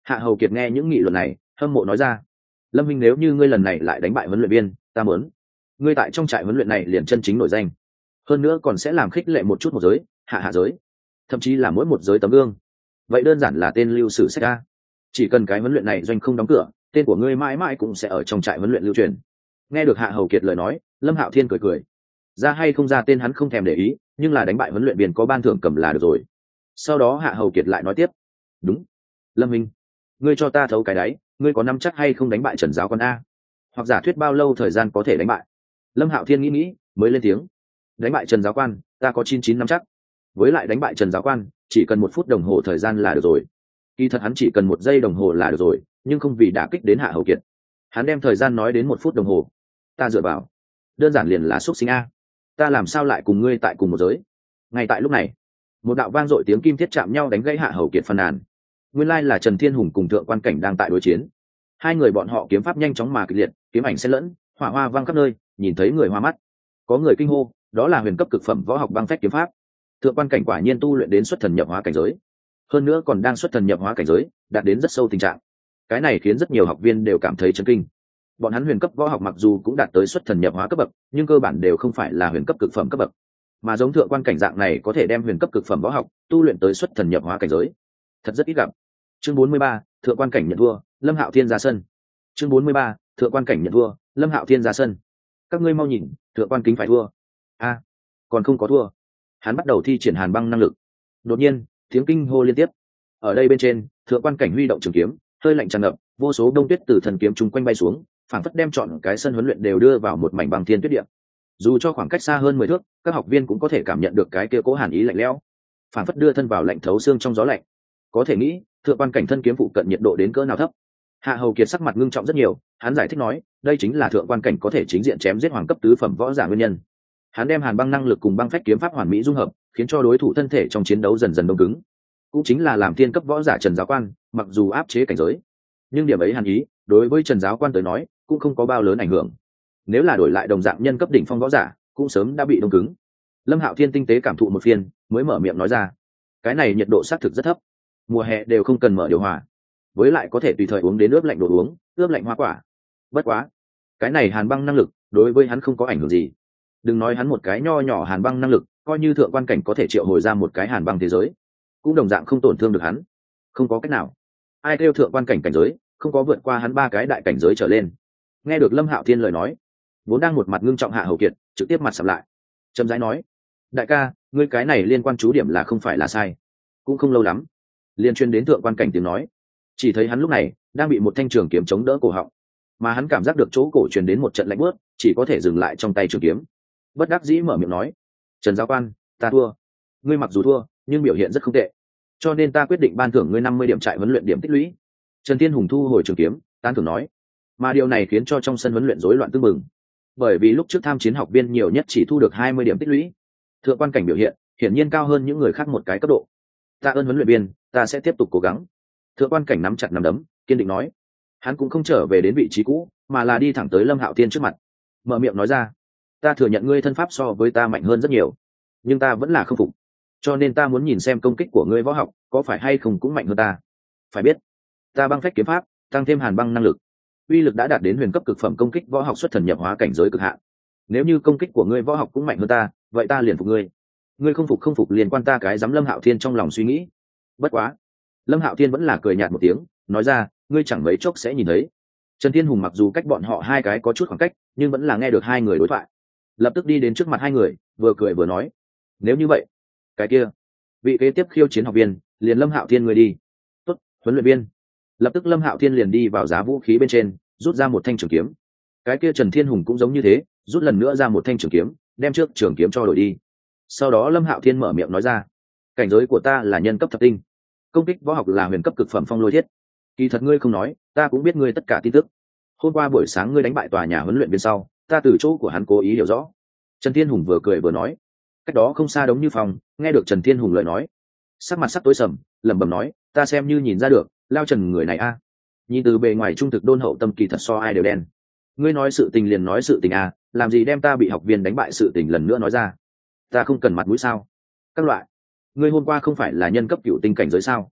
Hạ Hầu Kiệt nghe những nghị luận này hâm mộ nói ra, Lâm Minh, nếu như ngươi lần này lại đánh bại huấn luyện viên, ta muốn ngươi tại trong trại huấn luyện này liền chân chính nổi danh, hơn nữa còn sẽ làm khích lệ một chút một giới, hạ hạ giới, thậm chí là mỗi một giới tấm gương. Vậy đơn giản là tên lưu sử sách a. Chỉ cần cái huấn luyện này doanh không đóng cửa, tên của ngươi mãi mãi cũng sẽ ở trong trại huấn luyện lưu truyền. Nghe được Hạ Hầu Kiệt lời nói, Lâm Hạo Thiên cười cười, ra hay không ra tên hắn không thèm để ý, nhưng là đánh bại huấn luyện viên có ban thưởng cầm là được rồi. Sau đó Hạ Hầu Kiệt lại nói tiếp, đúng, Lâm Minh, ngươi cho ta thấu cái đáy, ngươi có nắm chắc hay không đánh bại Trần Giáo Quan a? Hoặc giả thuyết bao lâu thời gian có thể đánh bại? Lâm Hạo Thiên nghĩ nghĩ mới lên tiếng, đánh bại Trần Giáo Quan ta có chín chín nắm chắc, với lại đánh bại Trần Giáo Quan chỉ cần một phút đồng hồ thời gian là được rồi. Kỳ thật hắn chỉ cần một giây đồng hồ là được rồi, nhưng không vì đả kích đến Hạ Hầu Kiệt, hắn đem thời gian nói đến một phút đồng hồ. Ta dựa vào, đơn giản liền là xuất sinh a, ta làm sao lại cùng ngươi tại cùng một giới? Ngay tại lúc này, một đạo vang dội tiếng kim thiết chạm nhau đánh gãy Hạ Hầu Kiệt phàn nàn. Nguyên lai là Trần Thiên Hùng cùng Thượng Quan Cảnh đang tại đối chiến. Hai người bọn họ kiếm pháp nhanh chóng mà kịch liệt, kiếm ảnh xen lẫn, hỏa hoa vang khắp nơi, nhìn thấy người hoa mắt. Có người kinh hô, đó là huyền cấp cực phẩm võ học băng phách kiếm pháp. Thượng Quan Cảnh quả nhiên tu luyện đến xuất thần nhập hóa cảnh giới, hơn nữa còn đang xuất thần nhập hóa cảnh giới, đạt đến rất sâu tình trạng. Cái này khiến rất nhiều học viên đều cảm thấy chấn kinh. Bọn hắn huyền cấp võ học mặc dù cũng đạt tới xuất thần nhập hóa cấp bậc, nhưng cơ bản đều không phải là huyền cấp cực phẩm cấp bậc. Mà giống Thượng Quan Cảnh dạng này có thể đem huyền cấp cực phẩm võ học tu luyện tới xuất thần nhập hóa cảnh giới, thật rất ít gặp. Chương bốn mươi ba, Thượng Quan Cảnh nhận thua, Lâm Hạo Thiên ra sân. Chương bốn mươi ba, Thượng Quan Cảnh nhận thua, Lâm Hạo Thiên ra sân. Các ngươi mau nhìn, Thượng Quan Kính phải thua. A, còn không có thua. Hắn bắt đầu thi triển Hàn Băng năng lực. Đột nhiên, tiếng kinh hô liên tiếp. Ở đây bên trên, Thượng Quan Cảnh huy động trường kiếm, hơi lạnh tràn ngập, vô số đông tuyết từ thần kiếm chung quanh bay xuống, phảng phất đem trọn cái sân huấn luyện đều đưa vào một mảnh băng thiên tuyết địa. Dù cho khoảng cách xa hơn mười thước, các học viên cũng có thể cảm nhận được cái kia cố hàn ý lạnh lẽo, phảng phất đưa thân vào lạnh thấu xương trong gió lạnh. Có thể nghĩ, Thượng Quan Cảnh thân kiếm phụ cận nhiệt độ đến cỡ nào thấp. Hạ Hầu Kiệt sắc mặt ngưng trọng rất nhiều, hắn giải thích nói, đây chính là Thượng Quan Cảnh có thể chính diện chém giết hoàng cấp tứ phẩm võ giả nguyên nhân. Hắn đem Hàn Băng năng lực cùng băng phách kiếm pháp hoàn mỹ dung hợp, khiến cho đối thủ thân thể trong chiến đấu dần dần đông cứng. Cũng chính là làm thiên cấp võ giả Trần Giáo Quan, mặc dù áp chế cảnh giới, nhưng điểm ấy hàn ý, đối với Trần Giáo Quan tới nói, cũng không có bao lớn ảnh hưởng. Nếu là đổi lại đồng dạng nhân cấp đỉnh phong võ giả, cũng sớm đã bị đông cứng. Lâm Hạo Thiên tinh tế cảm thụ một phiên, mới mở miệng nói ra, cái này nhiệt độ xác thực rất thấp, mùa hè đều không cần mở điều hòa, với lại có thể tùy thời uống đến ướp lạnh đồ uống, ướp lạnh hoa quả. Bất quá, cái này Hàn Băng năng lực đối với hắn không có ảnh hưởng gì. Đừng nói hắn một cái nho nhỏ Hàn Băng năng lực, coi như Thượng Quan Cảnh có thể triệu hồi ra một cái Hàn Băng thế giới, cũng đồng dạng không tổn thương được hắn. Không có cách nào, ai kêu Thượng Quan Cảnh cảnh giới không có vượt qua hắn ba cái đại cảnh giới trở lên. Nghe được Lâm Hạo Thiên lời nói, vốn đang một mặt ngưng trọng Hạ Hầu Kiệt trực tiếp mặt sầm lại, chậm rãi nói, đại ca, ngươi cái này liên quan chú điểm là không phải là sai. Cũng không lâu lắm, liên chuyên đến Thượng Quan Cảnh tiếng nói, chỉ thấy hắn lúc này đang bị một thanh trường kiếm chống đỡ cổ họng, mà hắn cảm giác được chỗ cổ truyền đến một trận lạnh bớt, chỉ có thể dừng lại trong tay trường kiếm, bất đắc dĩ mở miệng nói, Trần Giáo Quan, ta thua. Ngươi mặc dù thua, nhưng biểu hiện rất không tệ, cho nên ta quyết định ban thưởng ngươi năm mươi điểm trại huấn luyện điểm tích lũy. Trần Thiên Hùng thu hồi trường kiếm, tán thưởng nói, mà điều này khiến cho trong sân huấn luyện rối loạn tương mừng, bởi vì lúc trước tham chiến học viên nhiều nhất chỉ thu được hai mươi điểm tích lũy. Thượng Quan Cảnh biểu hiện hiển nhiên cao hơn những người khác một cái cấp độ. Ta ơn huấn luyện viên, ta sẽ tiếp tục cố gắng. Thượng Quan Cảnh nắm chặt nắm đấm, kiên định nói. Hắn cũng không trở về đến vị trí cũ, mà là đi thẳng tới Lâm Hạo Thiên trước mặt, mở miệng nói ra, ta thừa nhận ngươi thân pháp so với ta mạnh hơn rất nhiều, nhưng ta vẫn là không phục, cho nên ta muốn nhìn xem công kích của ngươi võ học có phải hay không cũng mạnh hơn ta. Phải biết, ta băng phách kiếm pháp tăng thêm Hàn Băng năng lực, uy lực đã đạt đến huyền cấp cực phẩm công kích võ học xuất thần nhập hóa cảnh giới cực hạn. Nếu như công kích của ngươi võ học cũng mạnh hơn ta, vậy ta liền phục ngươi. Ngươi không phục không phục liền quan ta cái dám. Lâm Hạo Thiên trong lòng suy nghĩ. Bất quá, Lâm Hạo Thiên vẫn là cười nhạt một tiếng, nói ra, ngươi chẳng mấy chốc sẽ nhìn thấy. Trần Thiên Hùng mặc dù cách bọn họ hai cái có chút khoảng cách, nhưng vẫn là nghe được hai người đối thoại, lập tức đi đến trước mặt hai người, vừa cười vừa nói, nếu như vậy, cái kia, vị kế tiếp khiêu chiến học viên liền Lâm Hạo Thiên người đi. Tốt, huấn luyện viên. Lập tức Lâm Hạo Thiên liền đi vào giá vũ khí bên trên, rút ra một thanh trường kiếm. Cái kia Trần Thiên Hùng cũng giống như thế, rút lần nữa ra một thanh trường kiếm, đem trước trường kiếm cho đổi đi. Sau đó Lâm Hạo Thiên mở miệng nói ra, cảnh giới của ta là nhân cấp thập tinh, công kích võ học là huyền cấp cực phẩm phong lôi thiết. Kỳ thật ngươi không nói, ta cũng biết ngươi tất cả tin tức. Hôm qua buổi sáng ngươi đánh bại tòa nhà huấn luyện viên sau, ta từ chỗ của hắn cố ý hiểu rõ. Trần Thiên Hùng vừa cười vừa nói. Cách đó không xa Đống Như Phong nghe được Trần Thiên Hùng lời nói, sắc mặt sắc tối sầm, lẩm bẩm nói, ta xem như nhìn ra được, Lao Trần người này a, nhìn từ bề ngoài trung thực đôn hậu, tâm kỳ thật so ai đều đen. Ngươi nói sự tình liền nói sự tình a, làm gì đem ta bị học viên đánh bại sự tình lần nữa nói ra? Ta không cần mặt mũi sao? Các loại, ngươi hôm qua không phải là nhân cấp cựu tinh cảnh giới sao?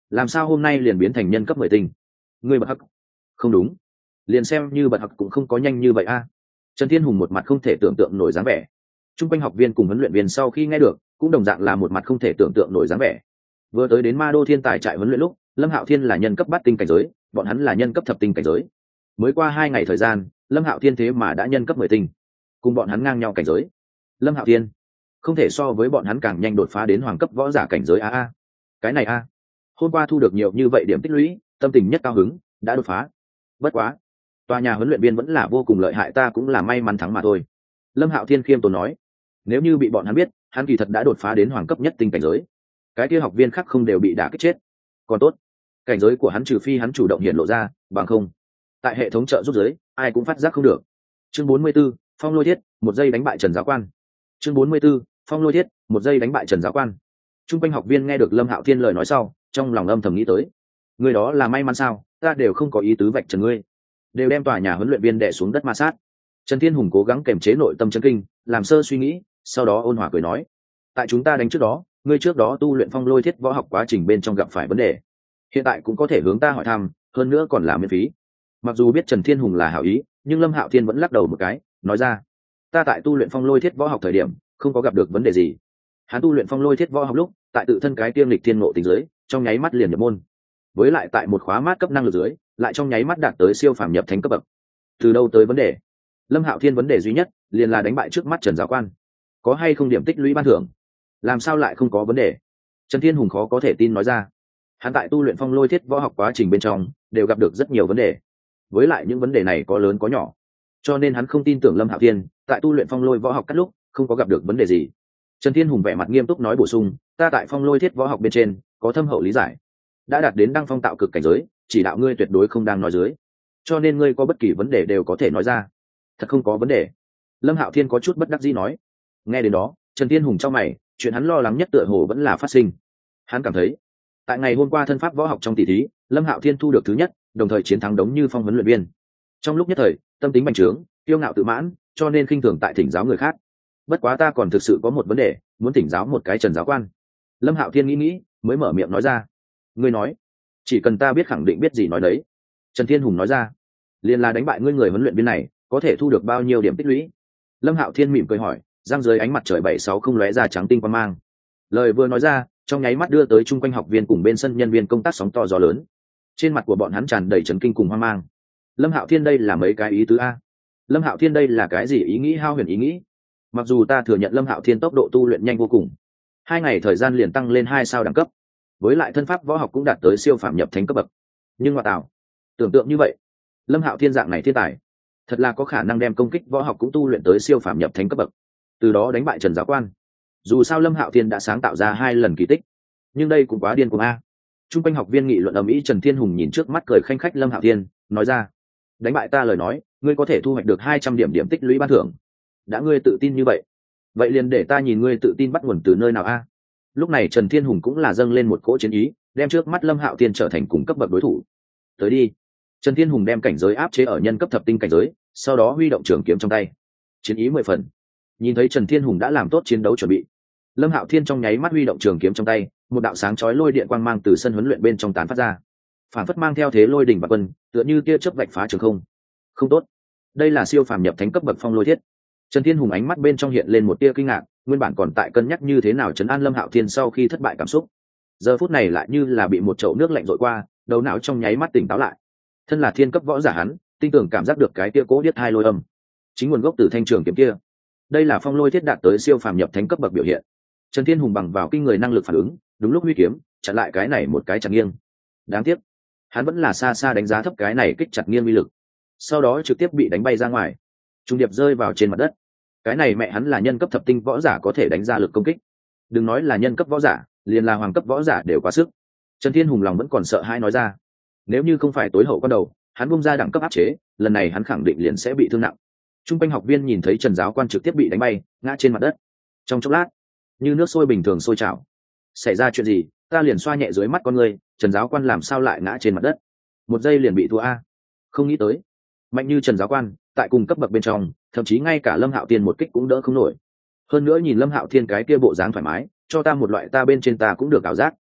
làm sao hôm nay liền biến thành nhân cấp mười tinh? Ngươi bật hắc? Không đúng, liền xem như bật hắc cũng không có nhanh như vậy a. Trần Thiên Hùng một mặt không thể tưởng tượng nổi dáng vẻ. Trung quanh học viên cùng huấn luyện viên sau khi nghe được cũng đồng dạng là một mặt không thể tưởng tượng nổi dáng vẻ. Vừa tới đến Ma Đô Thiên Tài trại huấn luyện lúc, Lâm Hạo Thiên là nhân cấp bát tinh cảnh giới, bọn hắn là nhân cấp thập tinh cảnh giới. Mới qua hai ngày thời gian, Lâm Hạo Thiên thế mà đã nhân cấp mười tinh, cùng bọn hắn ngang nhau cảnh giới. Lâm Hạo Thiên không thể so với bọn hắn càng nhanh đột phá đến hoàng cấp võ giả cảnh giới a a. Cái này a. Hôm qua thu được nhiều như vậy điểm tích lũy, tâm tình nhất cao hứng, đã đột phá. Bất quá, tòa nhà huấn luyện viên vẫn là vô cùng lợi hại, ta cũng là may mắn thắng mà thôi. Lâm Hạo Thiên khiêm tốn nói, nếu như bị bọn hắn biết, hắn kỳ thật đã đột phá đến hoàng cấp nhất tinh cảnh giới, cái kia học viên khác không đều bị đả kích chết. Còn tốt, cảnh giới của hắn trừ phi hắn chủ động hiện lộ ra, bằng không, tại hệ thống trợ giúp giới, ai cũng phát giác không được. Chương bốn mươi 44, Phong Lôi Thiết, một giây đánh bại Trần Giáo Quan. Chương bốn mươi 44, Phong Lôi Thiết, một giây đánh bại Trần Giáo Quan. Trung quanh học viên nghe được Lâm Hạo Thiên lời nói sau, trong lòng âm thầm nghĩ tới, người đó là may mắn sao, ta đều không có ý tứ vạch trần ngươi, đều đem tòa nhà huấn luyện viên đè xuống đất ma sát. Trần Thiên Hùng cố gắng kềm chế nội tâm chấn kinh, làm sơ suy nghĩ, sau đó ôn hòa cười nói, tại chúng ta đánh trước đó, ngươi trước đó tu luyện Phong Lôi Thiết võ học quá trình bên trong gặp phải vấn đề, hiện tại cũng có thể hướng ta hỏi thăm, hơn nữa còn là miễn phí. Mặc dù biết Trần Thiên Hùng là hảo ý, nhưng Lâm Hạo Thiên vẫn lắc đầu một cái, nói ra, ta tại tu luyện Phong Lôi Thiết võ học thời điểm không có gặp được vấn đề gì. Hắn tu luyện Phong Lôi Thiết võ học lúc, tại tự thân cái tiêm lịch thiên ngộ tình giới, trong nháy mắt liền nhập môn. Với lại tại một khóa mát cấp năng lực dưới, lại trong nháy mắt đạt tới siêu phàm nhập thánh cấp bậc. Từ đâu tới vấn đề? Lâm Hạo Thiên vấn đề duy nhất liền là đánh bại trước mắt Trần Giáo Quan. Có hay không điểm tích lũy ban thưởng? Làm sao lại không có vấn đề? Trần Thiên Hùng khó có thể tin nói ra. Hắn tại tu luyện Phong Lôi Thiết võ học quá trình bên trong đều gặp được rất nhiều vấn đề. Với lại những vấn đề này có lớn có nhỏ, cho nên hắn không tin tưởng Lâm Hạo Thiên tại tu luyện Phong Lôi võ học cắt lúc không có gặp được vấn đề gì. Trần Thiên Hùng vẻ mặt nghiêm túc nói bổ sung, ta tại Phong Lôi Thiết võ học bên trên có thâm hậu lý giải, đã đạt đến đăng phong tạo cực cảnh giới, chỉ đạo ngươi tuyệt đối không đang nói dưới, cho nên ngươi có bất kỳ vấn đề đều có thể nói ra. Thật không có vấn đề. Lâm Hạo Thiên có chút bất đắc dĩ nói. Nghe đến đó, Trần Thiên Hùng trong mày, chuyện hắn lo lắng nhất tựa hồ vẫn là phát sinh. Hắn cảm thấy, tại ngày hôm qua thân pháp võ học trong tỷ thí, Lâm Hạo Thiên thu được thứ nhất, đồng thời chiến thắng Đống Như Phong huấn luyện viên. Trong lúc nhất thời, tâm tính bành trướng, kiêu ngạo tự mãn, cho nên khinh thường tại thỉnh giáo người khác. Bất quá ta còn thực sự có một vấn đề, muốn thỉnh giáo một cái Trần Giáo Quan. Lâm Hạo Thiên nghĩ nghĩ, mới mở miệng nói ra. Ngươi nói, chỉ cần ta biết khẳng định biết gì nói đấy. Trần Thiên Hùng nói ra, liền là đánh bại ngươi người huấn luyện viên này, có thể thu được bao nhiêu điểm tích lũy? Lâm Hạo Thiên mỉm cười hỏi, giang dưới ánh mặt trời bảy sáu không lóe ra trắng tinh quang mang. Lời vừa nói ra, trong nháy mắt đưa tới chung quanh học viên cùng bên sân nhân viên công tác sóng to gió lớn. Trên mặt của bọn hắn tràn đầy chấn kinh cùng hoang mang. Lâm Hạo Thiên đây là mấy cái ý tứ a? Lâm Hạo Thiên đây là cái gì ý nghĩ hao huyền ý nghĩ? Mặc dù ta thừa nhận Lâm Hạo Thiên tốc độ tu luyện nhanh vô cùng, hai ngày thời gian liền tăng lên hai sao đẳng cấp, với lại thân pháp võ học cũng đạt tới siêu phàm nhập thánh cấp bậc. Nhưng mà tạo, tưởng tượng như vậy, Lâm Hạo Thiên dạng này thiên tài, thật là có khả năng đem công kích võ học cũng tu luyện tới siêu phàm nhập thánh cấp bậc, từ đó đánh bại Trần Giáo Quan. Dù sao Lâm Hạo Thiên đã sáng tạo ra hai lần kỳ tích, nhưng đây cũng quá điên cuồng a. Trung quanh học viên nghị luận ầm ĩ. Trần Thiên Hùng nhìn trước mắt cười khanh khách Lâm Hạo Thiên, nói ra, đánh bại ta lời nói, ngươi có thể thu hoạch được hai trăm điểm điểm tích lũy ban thưởng. Đã ngươi tự tin như vậy, vậy liền để ta nhìn ngươi tự tin bắt nguồn từ nơi nào a. Lúc này Trần Thiên Hùng cũng là dâng lên một cỗ chiến ý, đem trước mắt Lâm Hạo Thiên trở thành cùng cấp bậc đối thủ. Tới đi. Trần Thiên Hùng đem cảnh giới áp chế ở nhân cấp thập tinh cảnh giới, sau đó huy động trường kiếm trong tay, chiến ý mười phần. Nhìn thấy Trần Thiên Hùng đã làm tốt chiến đấu chuẩn bị, Lâm Hạo Thiên trong nháy mắt huy động trường kiếm trong tay, một đạo sáng chói lôi điện quang mang từ sân huấn luyện bên trong tán phát ra, phản phất mang theo thế lôi đỉnh và quân, tựa như tia chớp vạch phá trường không. Không tốt, đây là siêu phàm nhập thánh cấp bậc Phong Lôi Thiết. Trần Thiên Hùng ánh mắt bên trong hiện lên một tia kinh ngạc, nguyên bản còn tại cân nhắc như thế nào trấn an Lâm Hạo Thiên sau khi thất bại cảm xúc, giờ phút này lại như là bị một chậu nước lạnh dội qua, đầu não trong nháy mắt tỉnh táo lại. Thân là thiên cấp võ giả hắn, tin tưởng cảm giác được cái tia cố điếc hai lôi âm, chính nguồn gốc từ thanh trường kiếm kia. Đây là Phong Lôi Thiết đạt tới siêu phàm nhập thánh cấp bậc biểu hiện. Trần Thiên Hùng bằng vào kinh người năng lực phản ứng, đúng lúc huy kiếm chặn lại cái này một cái chặt nghiêng. Đáng tiếc, hắn vẫn là xa xa đánh giá thấp cái này kích chặt nghiêng uy lực, sau đó trực tiếp bị đánh bay ra ngoài, trung điệp rơi vào trên mặt đất. Cái này mẹ hắn là nhân cấp thập tinh võ giả có thể đánh ra lực công kích, đừng nói là nhân cấp võ giả, liền là hoàng cấp võ giả đều quá sức. Trần Thiên Hùng lòng vẫn còn sợ hãi nói ra, nếu như không phải tối hậu con đầu, hắn bung ra đẳng cấp áp chế, lần này hắn khẳng định liền sẽ bị thương nặng. Trung quanh học viên nhìn thấy Trần Giáo Quan trực tiếp bị đánh bay, ngã trên mặt đất. Trong chốc lát, như nước sôi bình thường sôi trào. Xảy ra chuyện gì? Ta liền xoa nhẹ dưới mắt con ngươi, Trần Giáo Quan làm sao lại ngã trên mặt đất? Một giây liền bị thua a. Không nghĩ tới, mạnh như Trần Giáo Quan, tại cùng cấp bậc bên trong, thậm chí ngay cả Lâm Hạo Thiên một kích cũng đỡ không nổi. Hơn nữa nhìn Lâm Hạo Thiên cái kia bộ dáng thoải mái, cho ta một loại ta bên trên ta cũng được ảo giác.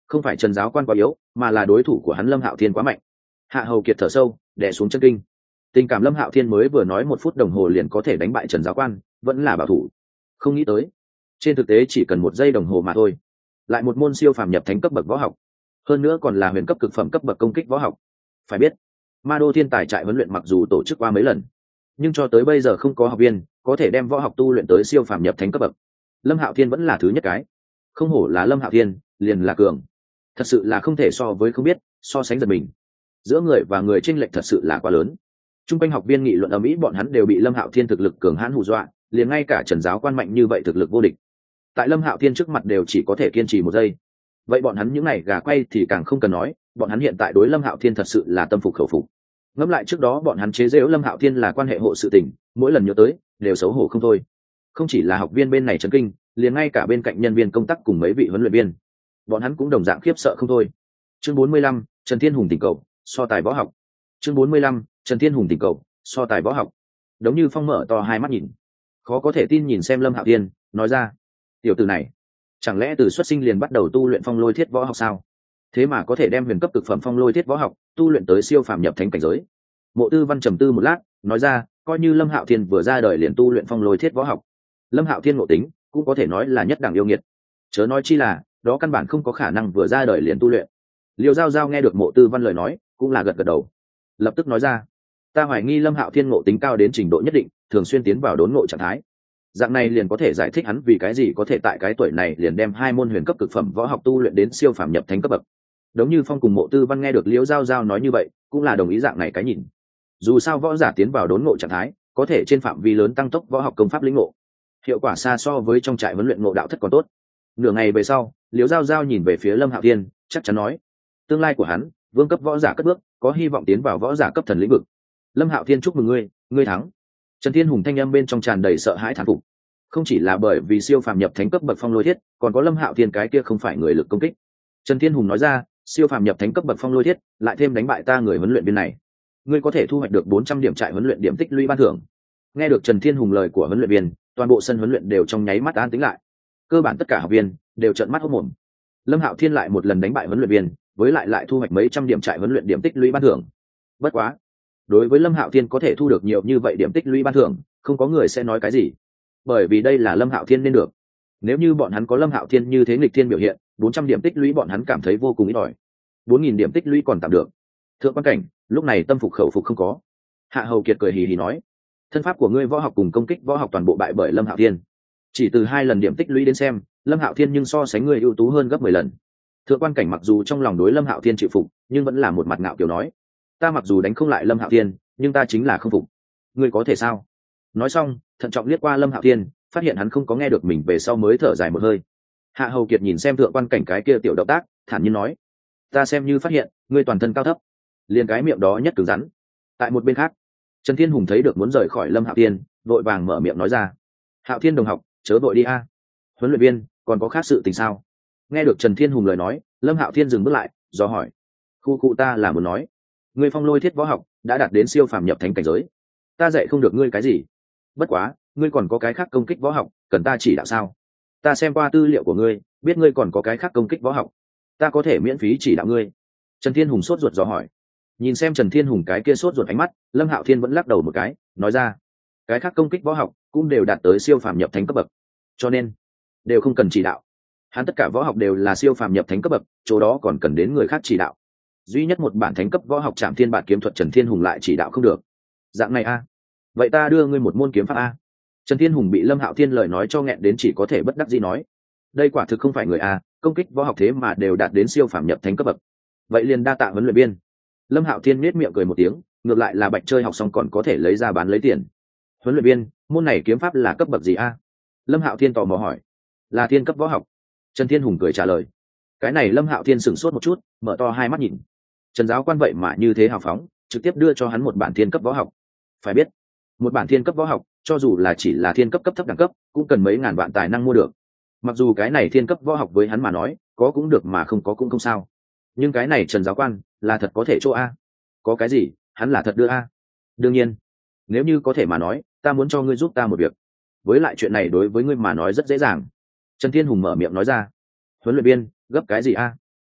Không phải Trần giáo quan quá yếu, mà là đối thủ của hắn Lâm Hạo Thiên quá mạnh. Hạ Hầu Kiệt thở sâu, đè xuống chân kinh. Tình cảm Lâm Hạo Thiên mới vừa nói một phút đồng hồ liền có thể đánh bại Trần giáo quan, vẫn là bảo thủ. Không nghĩ tới, trên thực tế chỉ cần một giây đồng hồ mà thôi. Lại một môn siêu phàm nhập thánh cấp bậc võ học, hơn nữa còn là huyền cấp cực phẩm cấp bậc công kích võ học. Phải biết, Ma Đô Thiên Tài trại huấn luyện mặc dù tổ chức qua mấy lần, nhưng cho tới bây giờ không có học viên có thể đem võ học tu luyện tới siêu phàm nhập thánh cấp bậc. Lâm Hạo Thiên vẫn là thứ nhất cái. Không hổ là Lâm Hạo Thiên, liền là cường. Thật sự là không thể so với không biết, so sánh giật mình. Giữa người và người chênh lệch thật sự là quá lớn. Trung quanh học viên nghị luận ầm ĩ, bọn hắn đều bị Lâm Hạo Thiên thực lực cường hãn hù dọa, liền ngay cả Trần giáo quan mạnh như vậy thực lực vô địch, tại Lâm Hạo Thiên trước mặt đều chỉ có thể kiên trì một giây. Vậy bọn hắn những này gà quay thì càng không cần nói, bọn hắn hiện tại đối Lâm Hạo Thiên thật sự là tâm phục khẩu phục. Ngẫm lại trước đó bọn hắn chế giễu Lâm Hạo Thiên là quan hệ hộ sự tình, mỗi lần nhớ tới đều xấu hổ không thôi. Không chỉ là học viên bên này chấn kinh, liền ngay cả bên cạnh nhân viên công tác cùng mấy vị huấn luyện viên, bọn hắn cũng đồng dạng khiếp sợ không thôi. Chương bốn mươi lăm, Trần Thiên Hùng tình cầu, so tài võ học. Chương bốn mươi lăm, Trần Thiên Hùng tình cầu, so tài võ học. Đống Như Phong mở to hai mắt nhìn, khó có thể tin nhìn xem Lâm Hạo Thiên, nói ra: "Tiểu tử này, chẳng lẽ từ xuất sinh liền bắt đầu tu luyện phong lôi thiết võ học sao? Thế mà có thể đem huyền cấp cực phẩm phong lôi thiết võ học tu luyện tới siêu phàm nhập thánh cảnh giới." Mộ Tư Văn trầm tư một lát, nói ra: "Coi như Lâm Hạo Thiên vừa ra đời liền tu luyện phong lôi thiết võ học, Lâm Hạo Thiên ngộ tính cũng có thể nói là nhất đẳng yêu nghiệt. Chớ nói chi là, đó căn bản không có khả năng vừa ra đời liền tu luyện." Liêu Giao Giao nghe được Mộ Tư Văn lời nói, cũng là gật gật đầu, lập tức nói ra: "Ta hoài nghi Lâm Hạo Thiên ngộ tính cao đến trình độ nhất định, thường xuyên tiến vào đốn ngộ trạng thái. Dạng này liền có thể giải thích hắn vì cái gì có thể tại cái tuổi này liền đem hai môn huyền cấp cực phẩm võ học tu luyện đến siêu phàm nhập thánh cấp bậc." Đống Như Phong cùng Mộ Tư Văn nghe được Liễu Giao Giao nói như vậy, cũng là đồng ý dạng này cái nhìn. Dù sao võ giả tiến vào đốn ngộ trạng thái, có thể trên phạm vi lớn tăng tốc võ học công pháp lĩnh ngộ, hiệu quả xa so với trong trại huấn luyện ngộ đạo thất còn tốt. Nửa ngày về sau, Liễu Giao Giao nhìn về phía Lâm Hạo Thiên, chắc chắn nói: "Tương lai của hắn, vương cấp võ giả cất bước, có hy vọng tiến vào võ giả cấp thần lĩnh vực." Lâm Hạo Thiên, chúc mừng ngươi, ngươi thắng. Trần Thiên Hùng thanh âm bên trong tràn đầy sợ hãi thán phục. Không chỉ là bởi vì siêu phàm nhập thánh cấp bậc phong lôi thiết, còn có Lâm Hạo Thiên cái kia không phải người lực công kích. Trần Thiên Hùng nói ra: "Siêu phàm nhập thánh cấp bậc phong lôi thiết, lại thêm đánh bại ta người huấn luyện viên này, ngươi có thể thu hoạch được bốn trăm điểm trại huấn luyện điểm tích lũy ban thưởng." Nghe được Trần Thiên Hùng lời của huấn luyện viên, toàn bộ sân huấn luyện đều trong nháy mắt an tĩnh lại. Cơ bản tất cả học viên đều trợn mắt hốt mồm. Lâm Hạo Thiên lại một lần đánh bại huấn luyện viên, với lại lại thu hoạch mấy trăm điểm trại huấn luyện điểm tích lũy ban thưởng. Bất quá, đối với Lâm Hạo Thiên có thể thu được nhiều như vậy điểm tích lũy ban thưởng, không có người sẽ nói cái gì, bởi vì đây là Lâm Hạo Thiên nên được. Nếu như bọn hắn có Lâm Hạo Thiên như thế nghịch thiên biểu hiện, bốn trăm điểm tích lũy bọn hắn cảm thấy vô cùng ít ỏi. bốn nghìn điểm tích lũy còn tạm được. Thượng quan cảnh lúc này tâm phục khẩu phục không có. Hạ Hầu Kiệt cười hì hì nói: "Thân pháp của ngươi võ học cùng công kích võ học toàn bộ bại bởi Lâm Hạo Thiên. Chỉ từ hai lần điểm tích lũy đến xem, Lâm Hạo Thiên nhưng so sánh ngươi ưu tú hơn gấp mười lần." Thượng quan cảnh mặc dù trong lòng đối Lâm Hạo Thiên chịu phục, nhưng vẫn là một mặt ngạo kiều nói: "Ta mặc dù đánh không lại Lâm Hạo Thiên, nhưng ta chính là không phục. Ngươi có thể sao?" Nói xong, thận trọng liếc qua Lâm Hạo Thiên, phát hiện hắn không có nghe được mình về sau mới thở dài một hơi. Hạ Hầu Kiệt nhìn xem thượng quan cảnh cái kia tiểu động tác, thản nhiên nói: "Ta xem như phát hiện, ngươi toàn thân cao thấp, liền cái miệng đó nhất cứng rắn." Tại một bên khác, Trần Thiên Hùng thấy được muốn rời khỏi Lâm Hạo Thiên, vội vàng mở miệng nói ra: "Hạo Thiên đồng học, chớ vội đi a. Huấn luyện viên, còn có khác sự tình sao?" Nghe được Trần Thiên Hùng lời nói, Lâm Hạo Thiên dừng bước lại, do hỏi: "Khu cụ ta là muốn nói, ngươi phong lôi thiết võ học đã đạt đến siêu phàm nhập thánh cảnh giới, ta dạy không được ngươi cái gì. Bất quá, ngươi còn có cái khác công kích võ học, cần ta chỉ đạo sao? Ta xem qua tư liệu của ngươi, biết ngươi còn có cái khác công kích võ học, ta có thể miễn phí chỉ đạo ngươi." Trần Thiên Hùng sốt ruột dò hỏi. Nhìn xem Trần Thiên Hùng cái kia sốt ruột ánh mắt, Lâm Hạo Thiên vẫn lắc đầu một cái, nói ra: "Cái khác công kích võ học cũng đều đạt tới siêu phàm nhập thánh cấp bậc, cho nên đều không cần chỉ đạo. Hắn tất cả võ học đều là siêu phàm nhập thánh cấp bậc, chỗ đó còn cần đến người khác chỉ đạo. Duy nhất một bản thánh cấp võ học Trảm Thiên Bản kiếm thuật Trần Thiên Hùng lại chỉ đạo không được. Dạng này a, vậy ta đưa ngươi một môn kiếm pháp a." Trần Thiên Hùng bị Lâm Hạo Thiên lời nói cho nghẹn đến chỉ có thể bất đắc dĩ nói: "Đây quả thực không phải người a, công kích võ học thế mà đều đạt đến siêu phàm nhập thánh cấp bậc. Vậy liền đa tạ huấn luyện viên." Lâm Hạo Thiên nhếch miệng cười một tiếng, ngược lại là bạch chơi học xong còn có thể lấy ra bán lấy tiền. "Huấn luyện viên, môn này kiếm pháp là cấp bậc gì a?" Lâm Hạo Thiên tò mò hỏi. "Là thiên cấp võ học." Trần Thiên Hùng cười trả lời. Cái này Lâm Hạo Thiên sửng sốt một chút, mở to hai mắt nhìn. Trần giáo quan vậy mà như thế hào phóng, trực tiếp đưa cho hắn một bản thiên cấp võ học. Phải biết, một bản thiên cấp võ học, cho dù là chỉ là thiên cấp cấp thấp đẳng cấp, cũng cần mấy ngàn vạn tài năng mua được. Mặc dù cái này thiên cấp võ học với hắn mà nói, có cũng được mà không có cũng không sao. Nhưng cái này Trần giáo quan, là thật có thể chỗ a. Có cái gì, hắn là thật đưa a. Đương nhiên, nếu như có thể mà nói, ta muốn cho ngươi giúp ta một việc. Với lại chuyện này đối với ngươi mà nói rất dễ dàng. Trần Thiên Hùng mở miệng nói ra. "Huấn luyện viên, gấp cái gì a?"